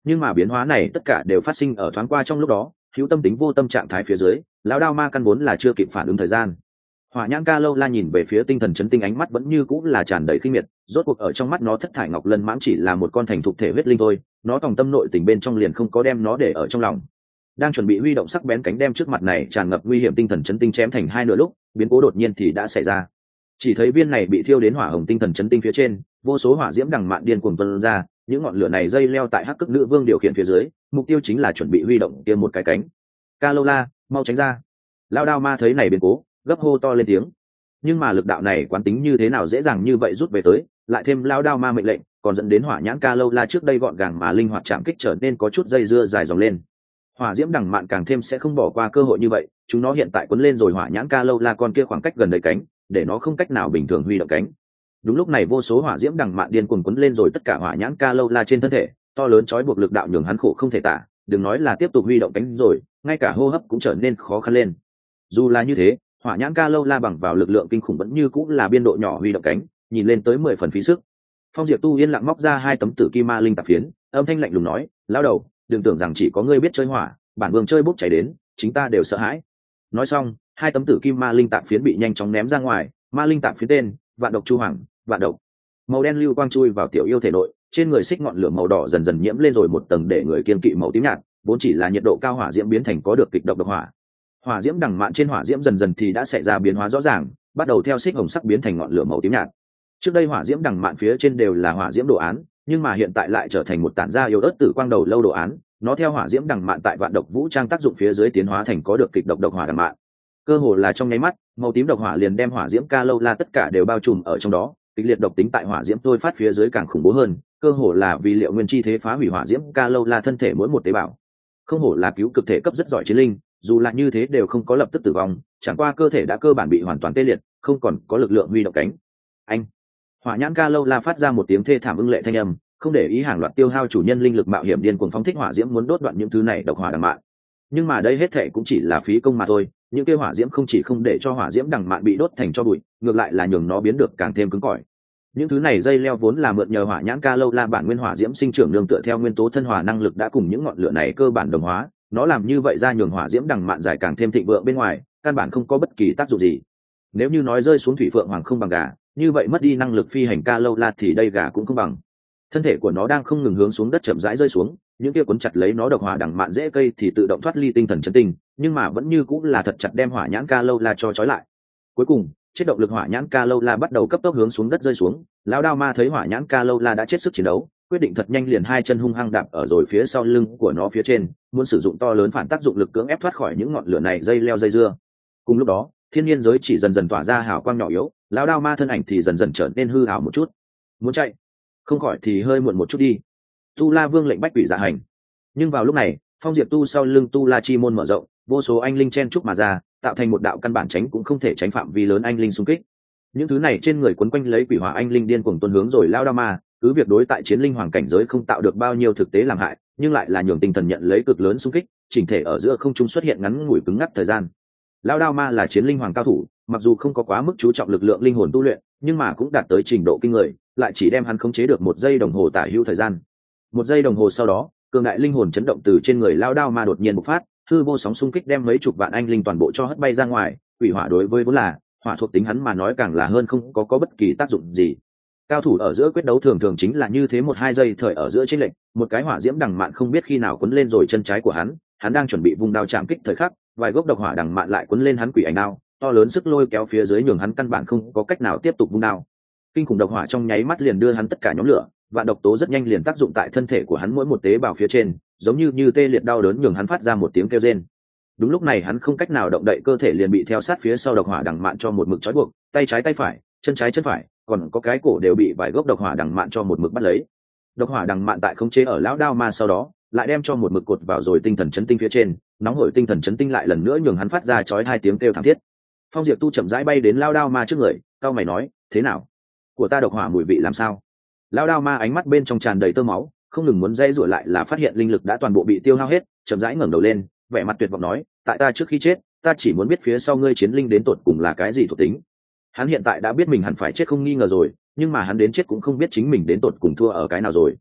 nhưng mà biến hóa này tất cả đều phát sinh ở thoáng qua trong lúc đó, hữu tâm tính vô tâm trạng thái phía dưới, lão đao ma căn vốn là chưa kịp phản ứng thời gian. Hỏa nhãn ca lâu la nhìn về phía tinh thần chấn tinh, ánh mắt vẫn như cũng là tràn đầy khinh miệt, rốt cuộc ở trong mắt nó thất thải ngọc lân mãng chỉ là một con thành thục thể huyết linh thôi, nó tòng tâm nội tình bên trong liền không có đem nó để ở trong lòng. Đang chuẩn bị huy động sắc bén cánh đem trước mặt này tràn ngập nguy hiểm tinh thần chấn tinh chém thành hai nửa lúc, biến cố đột nhiên thì đã xảy ra. Chỉ thấy viên này bị thiêu đến hỏa hồng tinh thần chấn tinh phía trên, vô số hỏa diễm đằng mạn điên cuồng tuôn ra, những ngọn lửa này dây leo tại hắc cức nữ vương điều khiển phía dưới, mục tiêu chính là chuẩn bị huy động kia một cái cánh. Ca lâu la, mau tránh ra! Lao đao ma thấy này biến cố, gấp hô to lên tiếng. Nhưng mà lực đạo này quán tính như thế nào dễ dàng như vậy rút về tới, lại thêm lao đao ma mệnh lệnh, còn dẫn đến hỏa nhãn ca lâu la trước đây gọn gàng mà linh hoạt chạm kích trở nên có chút dây dưa dài dòng lên. Hỏa diễm đằng mạn càng thêm sẽ không bỏ qua cơ hội như vậy, chúng nó hiện tại quấn lên rồi hỏa nhãn ca lâu la con kia khoảng cách gần đầy cánh, để nó không cách nào bình thường huy động cánh. Đúng lúc này vô số hỏa diễm đằng mạn điên cuồng quấn lên rồi tất cả hỏa nhãn ca lâu la trên thân thể, to lớn trói buộc lực đạo nhường hắn khổ không thể tả, đừng nói là tiếp tục huy động cánh rồi, ngay cả hô hấp cũng trở nên khó khăn lên. Dù là như thế, hỏa nhãn ca lâu la bằng vào lực lượng kinh khủng vẫn như cũng là biên độ nhỏ huy động cánh, nhìn lên tới 10 phần phí sức. Phong Diệp Tu yên lặng móc ra 2 tấm tử kim ma linh tạp phiến, âm thanh lạnh lùng nói, lão đầu, đừng tưởng rằng chỉ có ngươi biết chơi hỏa, bản vương chơi bốc cháy đến, chính ta đều sợ hãi. Nói xong, 2 tấm tử kim ma linh tạp phiến bị nhanh chóng ném ra ngoài, ma linh tạp phiến tên, Vạn độc chu hoàng, vạn độc. Màu đen lưu quang chui vào tiểu yêu thể nội, trên người xích ngọn lửa màu đỏ dần dần nhiễm lên rồi một tầng để người kiên kỵ màu tím nhạt, vốn chỉ là nhiệt độ cao hỏa diễm biến thành có được kịch độc độc hỏa. Hỏa diễm đằng mạn trên hỏa diễm dần dần thì đã xảy ra biến hóa rõ ràng, bắt đầu theo xích hồng sắc biến thành ngọn lửa màu tím nhạt. Trước đây hỏa diễm đằng mạn phía trên đều là hỏa diễm đồ án, nhưng mà hiện tại lại trở thành một tản ra yếu ớt tử quang đầu lâu đồ án, nó theo hỏa diễm đằng mạn tại vạn độc vũ trang tác dụng phía dưới tiến hóa thành có được kịch độc độc hỏa đằng mạn. Cơ hồ là trong nháy mắt, màu tím độc hỏa liền đem hỏa diễm ca lâu la tất cả đều bao trùm ở trong đó, kịch liệt độc tính tại hỏa diễm tôi phát phía dưới càng khủng bố hơn, cơ hồ là vì liệu nguyên chi thế phá hủy hỏa diễm ca lâu la thân thể mỗi một tế bào. Không hổ là cứu cực thể cấp rất giỏi chiến linh, dù là như thế đều không có lập tức tử vong, chẳng qua cơ thể đã cơ bản bị hoàn toàn tê liệt, không còn có lực lượng huy động cánh. Anh, hỏa nhãn ca lâu la phát ra một tiếng thê thảm ưng lệ thanh âm, không để ý hàng loạt tiêu hao chủ nhân linh lực mạo hiểm điên cuồng phóng thích hỏa diễm muốn đốt đoạn những thứ này độc hỏa đằng mạn. Nhưng mà đây hết thệ cũng chỉ là phí công mà thôi, những tiêu hỏa diễm không chỉ không để cho hỏa diễm đằng mạn bị đốt thành cho bụi, ngược lại là nhường nó biến được càng thêm cứng cỏi. Những thứ này dây leo vốn là mượn nhờ hỏa nhãn ca lâu la bản nguyên hỏa diễm sinh trưởng nương tựa theo nguyên tố thân hỏa năng lực đã cùng những ngọn lửa này cơ bản đồng hóa, nó làm như vậy ra nhường hỏa diễm đằng mạn dài càng thêm thịnh vượng bên ngoài, căn bản không có bất kỳ tác dụng gì. Nếu như nói rơi xuống thủy phượng hoàng không bằng gà, như vậy mất đi năng lực phi hành ca lâu la thì đây gà cũng không bằng. Thân thể của nó đang không ngừng hướng xuống đất chậm rãi rơi xuống, những kia cuốn chặt lấy nó độc hỏa đằng mạn dễ cây thì tự động thoát ly tinh thần chấn tinh, nhưng mà vẫn như cũng là thật chặt đem hỏa nhãn ca lâu la cho trói lại. Cuối cùng, chết động lực hỏa nhãn ca lâu la bắt đầu cấp tốc hướng xuống đất rơi xuống, lão đao ma thấy hỏa nhãn ca lâu la đã chết sức chiến đấu, quyết định thật nhanh liền 2 chân hung hăng đạp ở rồi phía sau lưng của nó phía trên, muốn sử dụng to lớn phản tác dụng lực cưỡng ép thoát khỏi những ngọn lửa này dây leo dây dưa. Cùng lúc đó, thiên nhiên giới chỉ dần dần tỏa ra hào quang nhỏ yếu, lão đao ma thân ảnh thì dần dần trở nên hư ảo một chút. Muốn chạy, không khỏi thì hơi muộn một chút đi. Tu La Vương lệnh bách quỷ dạ hành. Nhưng vào lúc này, Phong Diệp Tu sau lưng Tu La chi môn mở rộng, vô số anh linh chen chúc mà ra, tạo thành một đạo căn bản tránh cũng không thể tránh phạm vi lớn anh linh xung kích. Những thứ này trên người quấn quanh lấy quỷ hỏa anh linh điên cuồng tuôn hướng rồi lao đao ma, cứ việc đối tại chiến linh hoàng cảnh giới không tạo được bao nhiêu thực tế làm hại, nhưng lại là nhường tinh thần nhận lấy cực lớn xung kích, chỉnh thể ở giữa không trung xuất hiện ngắn ngủi cứng ngắc thời gian. Lao đao ma là chiến linh hoàng cao thủ, mặc dù không có quá mức chú trọng lực lượng linh hồn tu luyện, nhưng mà cũng đạt tới trình độ kinh người, lại chỉ đem hắn khống chế được 1 giây đồng hồ tả hữu thời gian. 1 giây đồng hồ sau đó, cường đại linh hồn chấn động từ trên người lao đao ma đột nhiên bộc phát, hư vô sóng xung kích đem mấy chục vạn anh linh toàn bộ cho hất bay ra ngoài. Quỷ hỏa đối với vốn là hỏa thuộc tính hắn mà nói càng là hơn không có bất kỳ tác dụng gì. Cao thủ ở giữa quyết đấu thường thường chính là như thế 1-2 giây thời ở giữa chênh lệch, một cái hỏa diễm đằng mạn không biết khi nào quấn lên rồi chân trái của hắn đang chuẩn bị vung đao chạm kích thời khắc, vài gốc độc hỏa đằng mạn lại quấn lên hắn quỷ ảnh đao, to lớn sức lôi kéo phía dưới nhường hắn căn bản không có cách nào tiếp tục vung đao. Kinh khủng độc hỏa trong nháy mắt liền đưa hắn tất cả nhóm lửa, vạn độc tố rất nhanh liền tác dụng tại thân thể của hắn mỗi một tế bào phía trên, giống như tê liệt đau đớn nhường hắn phát ra một tiếng kêu rên. Đúng lúc này hắn không cách nào động đậy cơ thể liền bị theo sát phía sau độc hỏa đằng mạn cho một mực trói buộc, tay trái tay phải, chân trái chân phải, còn có cái cổ đều bị vài gốc độc hỏa đằng mạn cho một mực bắt lấy. Độc hỏa đằng mạn tại khống chế ở lão đao ma sau đó, lại đem cho một mực cột vào rồi tinh thần chấn tinh phía trên, nóng hổi tinh thần chấn tinh lại lần nữa nhường hắn phát ra chói 2 tiếng kêu thảm thiết. Phong Diệp Tu chậm rãi bay đến lão đao ma trước người, cao mày nói, thế nào? Của ta độc hỏa mùi vị làm sao? Lão đao ma ánh mắt bên trong tràn đầy tơ máu, không ngừng muốn dây rủa lại là phát hiện linh lực đã toàn bộ bị tiêu hao hết, chậm rãi ngẩng đầu lên, vẻ mặt tuyệt vọng nói, tại ta trước khi chết, ta chỉ muốn biết phía sau ngươi chiến linh đến tột cùng là cái gì thuộc tính. Hắn hiện tại đã biết mình hẳn phải chết không nghi ngờ rồi, nhưng mà hắn đến chết cũng không biết chính mình đến tột cùng thua ở cái nào rồi.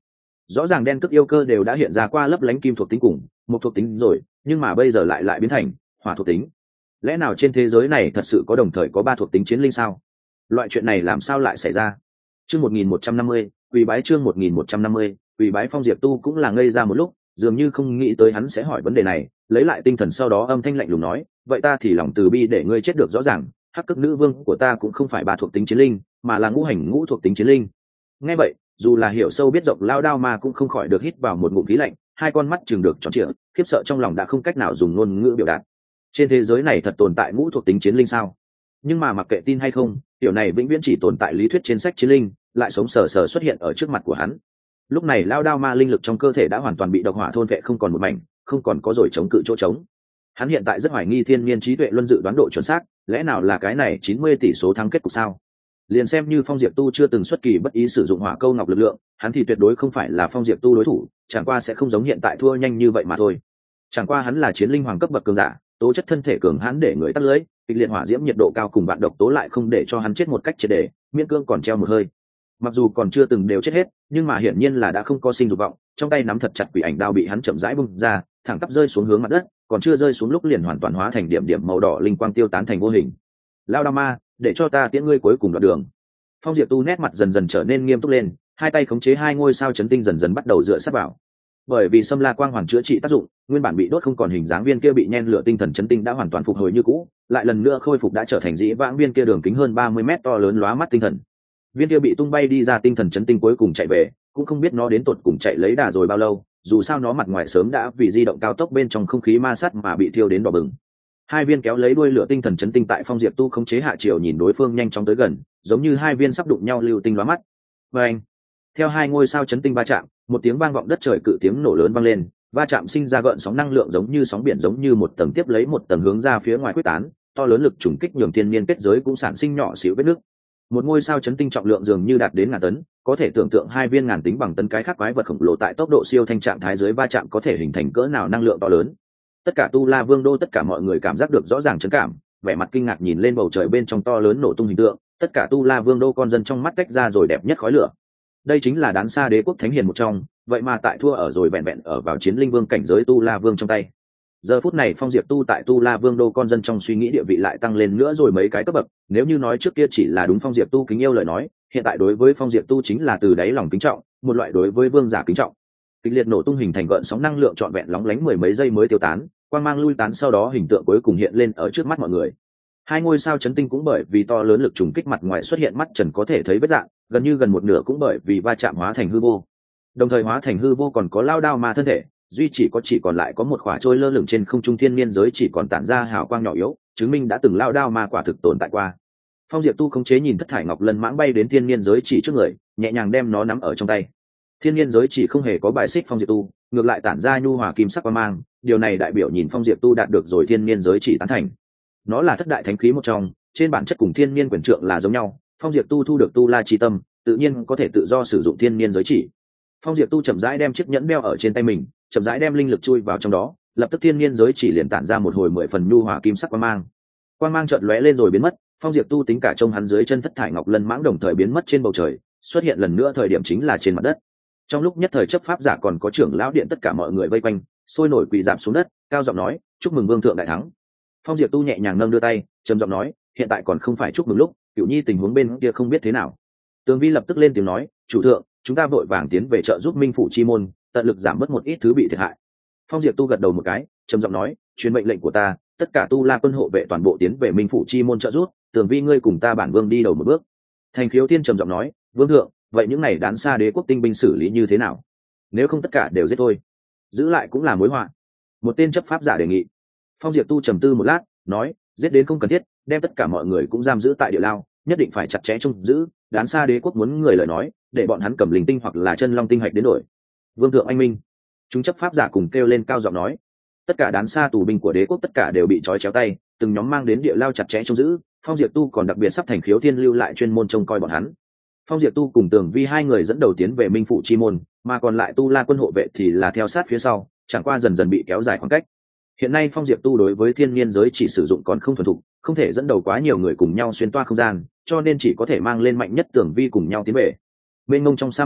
rõ ràng đen cước yêu cơ đều đã hiện ra qua lấp lánh kim thuộc tính cùng một thuộc tính rồi, nhưng mà bây giờ lại biến thành hỏa thuộc tính. Lẽ nào trên thế giới này thật sự có đồng thời có 3 thuộc tính chiến linh sao? Loại chuyện này làm sao lại xảy ra? Chương 1150, quỳ bái chương 1150, quỳ bái. Phong Diệp Tu cũng là ngây ra một lúc, dường như không nghĩ tới hắn sẽ hỏi vấn đề này, lấy lại tinh thần sau đó âm thanh lạnh lùng nói, vậy ta thì lòng từ bi để ngươi chết được rõ ràng, hắc cước nữ vương của ta cũng không phải 3 thuộc tính chiến linh, mà là ngũ hành ngũ thuộc tính chiến linh. Nghe vậy, dù là hiểu sâu biết rộng lao đao mà cũng không khỏi được hít vào một ngụm khí lạnh, hai con mắt chừng được tròn trịa, khiếp sợ trong lòng đã không cách nào dùng ngôn ngữ biểu đạt. Trên thế giới này thật tồn tại ngũ thuộc tính chiến linh sao? Nhưng mà mặc kệ tin hay không, điều này vĩnh viễn chỉ tồn tại lý thuyết trên sách chiến linh, lại sống sờ sờ xuất hiện ở trước mặt của hắn. Lúc này lao đao ma linh lực trong cơ thể đã hoàn toàn bị độc hỏa thôn vệ không còn một mảnh, không còn có rồi chống cự chỗ trống. Hắn hiện tại rất hoài nghi thiên niên trí tuệ luân dự đoán độ chuẩn xác, lẽ nào là cái này 90 tỷ số thắng kết cục sao? Liền xem như Phong Diệp Tu chưa từng xuất kỳ bất ý sử dụng hỏa câu ngọc lực lượng, hắn thì tuyệt đối không phải là Phong Diệp Tu đối thủ, chẳng qua sẽ không giống hiện tại thua nhanh như vậy mà thôi. Chẳng qua hắn là chiến linh hoàng cấp bậc cường giả, tố chất thân thể cường hãn để người tắt lưới, kịch liệt hỏa diễm nhiệt độ cao cùng bạn độc tố lại không để cho hắn chết một cách triệt để, miễn cưỡng còn treo một hơi. Mặc dù còn chưa từng đều chết hết, nhưng mà hiển nhiên là đã không có sinh dục vọng, trong tay nắm thật chặt quỷ ảnh đao bị hắn chậm rãi bung ra, thẳng tắp rơi xuống hướng mặt đất, còn chưa rơi xuống lúc liền hoàn toàn hóa thành điểm điểm màu đỏ linh quang tiêu tán thành vô hình. Lao đao ma, để cho ta tiễn ngươi cuối cùng đoạn đường. Phong Diệp Tu nét mặt dần dần trở nên nghiêm túc lên, hai tay khống chế 2 ngôi sao chấn tinh dần dần bắt đầu dựa sát vào. Bởi vì Sâm La Quang hoàn chữa trị tác dụng, nguyên bản bị đốt không còn hình dáng viên kia bị nhen lửa tinh thần chấn tinh đã hoàn toàn phục hồi như cũ, lại lần nữa khôi phục đã trở thành dĩ vãng viên kia đường kính hơn 30 mét to lớn lóa mắt tinh thần. Viên kia bị tung bay đi ra tinh thần chấn tinh cuối cùng chạy về, cũng không biết nó đến tột cùng chạy lấy đà rồi bao lâu, dù sao nó mặt ngoài sớm đã vì di động cao tốc bên trong không khí ma sát mà bị thiêu đến đỏ bừng. Hai viên kéo lấy đuôi lửa tinh thần chấn tinh tại Phong Diệp Tu khống chế hạ chiều nhìn đối phương nhanh chóng tới gần, giống như hai viên sắp đụng nhau lưu tinh lóa mắt. Và anh, theo 2 ngôi sao chấn tinh va chạm, một tiếng vang vọng đất trời cự tiếng nổ lớn vang lên, va chạm sinh ra gợn sóng năng lượng giống như sóng biển giống như một tầng tiếp lấy một tầng hướng ra phía ngoài quyết tán, to lớn lực trùng kích nhường thiên niên kết giới cũng sản sinh nhỏ xíu vết nứt. Một ngôi sao chấn tinh trọng lượng dường như đạt đến ngàn tấn, có thể tưởng tượng 2 viên ngàn tính bằng tấn cái khác quái vật khổng lồ tại tốc độ siêu thanh trạng thái dưới va chạm có thể hình thành cỡ nào năng lượng to lớn. Tất cả Tu La Vương đô tất cả mọi người cảm giác được rõ ràng chấn cảm, vẻ mặt kinh ngạc nhìn lên bầu trời bên trong to lớn nổ tung hình tượng, tất cả Tu La Vương đô con dân trong mắt tách ra rồi đẹp nhất khói lửa. Đây chính là Đán Sa Đế quốc thánh hiền một trong, vậy mà tại thua ở rồi vẹn vẹn ở vào chiến linh vương cảnh giới Tu La Vương trong tay. Giờ phút này Phong Diệp Tu tại Tu La Vương đô con dân trong suy nghĩ địa vị lại tăng lên nữa rồi mấy cái cấp bậc, nếu như nói trước kia chỉ là đúng Phong Diệp Tu kính yêu lời nói, hiện tại đối với Phong Diệp Tu chính là từ đáy lòng kính trọng, một loại đối với vương giả kính trọng. Kịch liệt nổ tung hình thành gợn sóng năng lượng trọn vẹn lóng lánh mười mấy giây mới tiêu tán, quang mang lui tán sau đó hình tượng cuối cùng hiện lên ở trước mắt mọi người. 2 ngôi sao chấn tinh cũng bởi vì to lớn lực trùng kích mặt ngoài xuất hiện mắt trần có thể thấy vết dạng, gần một nửa cũng bởi vì va chạm hóa thành hư vô. Đồng thời hóa thành hư vô còn có lao đao ma thân thể, duy chỉ còn lại có một khỏa trôi lơ lửng trên không trung thiên niên giới chỉ còn tản ra hào quang nhỏ yếu, chứng minh đã từng lao đao ma quả thực tồn tại qua. Phong Diệp Tu khống chế nhìn thất thải ngọc lân mãng bay đến thiên niên giới chỉ trước người, nhẹ nhàng đem nó nắm ở trong tay. Thiên niên giới chỉ không hề có bài xích Phong Diệp Tu, ngược lại tản ra nhu hòa kim sắc quang mang, điều này đại biểu nhìn Phong Diệp Tu đạt được rồi thiên niên giới chỉ tán thành. Nó là thất đại thánh khí một trong, trên bản chất cùng thiên niên quyền trượng là giống nhau. Phong Diệp Tu thu được Tu La chi tâm, tự nhiên có thể tự do sử dụng thiên niên giới chỉ. Phong Diệp Tu chậm rãi đem chiếc nhẫn đeo ở trên tay mình, chậm rãi đem linh lực chui vào trong đó, lập tức thiên niên giới chỉ liền tản ra một hồi 10 phần nhu hòa kim sắc quang mang. Quang mang chợt lóe lên rồi biến mất, Phong Diệp Tu tính cả trông hắn dưới chân thất thải ngọc lân mãng đồng thời biến mất trên bầu trời, xuất hiện lần nữa thời điểm chính là trên mặt đất. Trong lúc nhất thời chấp pháp giả còn có trưởng lão điện tất cả mọi người vây quanh, sôi nổi quỳ rạp xuống đất, cao giọng nói: "Chúc mừng vương thượng đại thắng." Phong Diệp Tu nhẹ nhàng nâng đưa tay, trầm giọng nói: "Hiện tại còn không phải chúc mừng lúc, Cửu Nhi tình huống bên kia không biết thế nào." Tường Vi lập tức lên tiếng nói: "Chủ thượng, chúng ta vội vàng tiến về trợ giúp Minh phủ chi môn, tận lực giảm bớt một ít thứ bị thiệt hại." Phong Diệp Tu gật đầu một cái, trầm giọng nói: "Truyền mệnh lệnh của ta, tất cả Tu La quân hộ vệ toàn bộ tiến về Minh phủ chi môn trợ giúp, Tường Vi ngươi cùng ta bản vương đi đầu một bước." Thành Khiếu Thiên trầm giọng nói: "Vương thượng, vậy những này Đán Sa Đế quốc tinh binh xử lý như thế nào? Nếu không tất cả đều giết thôi, giữ lại cũng là mối họa." Một tên chấp pháp giả đề nghị. Phong Diệp Tu trầm tư một lát, nói: "Giết đến không cần thiết, đem tất cả mọi người cũng giam giữ tại địa lao, nhất định phải chặt chẽ trông giữ. Đán Sa Đế quốc muốn người lời nói, để bọn hắn cầm linh tinh hoặc là chân long tinh hạch đến đổi." Vương thượng anh minh. Chúng chấp pháp giả cùng kêu lên cao giọng nói. Tất cả Đán Sa tù binh của đế quốc tất cả đều bị trói chéo tay, từng nhóm mang đến địa lao chặt chẽ trông giữ. Phong Diệp Tu còn đặc biệt sắp Thành Khiếu Thiên lưu lại chuyên môn trông coi bọn hắn. Phong Diệp Tu cùng Tường Vi hai người dẫn đầu tiến về Minh phủ chi môn, mà còn lại Tu La quân hộ vệ thì là theo sát phía sau, chẳng qua dần dần bị kéo dài khoảng cách. Hiện nay Phong Diệp Tu đối với thiên niên giới chỉ sử dụng còn không thuần thục, không thể dẫn đầu quá nhiều người cùng nhau xuyên toa không gian, cho nên chỉ có thể mang lên mạnh nhất Tường Vi cùng nhau tiến về. Mênh mông trong sa mạc,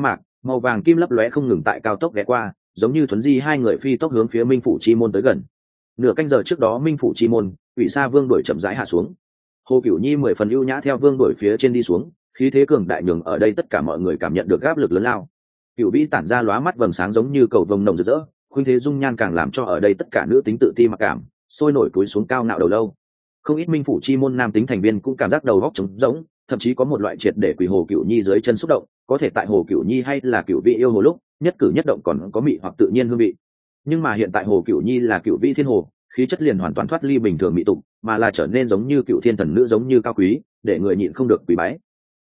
màu vàng kim lấp lóe không ngừng tại cao tốc ghé qua, giống như thuấn di hai người phi tốc hướng phía Minh phủ chi môn tới gần. Nửa canh giờ trước đó Minh phủ chi môn, Quỷ Sa Vương đuổi chậm rãi hạ xuống. Hồ Cửu Nhi 10 phần ưu nhã theo Vương đuổi phía trên đi xuống, khí thế cường đại nhường ở đây tất cả mọi người cảm nhận được áp lực lớn lao. Cửu vĩ tản ra lóa mắt vầng sáng giống như cầu vồng nồng rực rỡ, khuynh thế dung nhan càng làm cho ở đây tất cả nữ tính tự ti mặc cảm, sôi nổi cúi xuống cao ngạo đầu lâu. Không ít Minh phủ chi môn nam tính thành viên cũng cảm giác đầu óc trống rỗng, thậm chí có một loại triệt để quỳ Hồ Cửu Nhi dưới chân xúc động, có thể tại Hồ Cửu Nhi hay là Cửu Vĩ yêu hồ lúc, nhất cử nhất động còn có mị hoặc tự nhiên hương vị. Nhưng mà hiện tại Hồ Cửu Nhi là Cửu Vĩ thiên hồ, khí chất liền hoàn toàn thoát ly bình thường mỹ tục, mà là trở nên giống như cựu thiên thần nữ giống như cao quý, để người nhịn không được quỳ bái.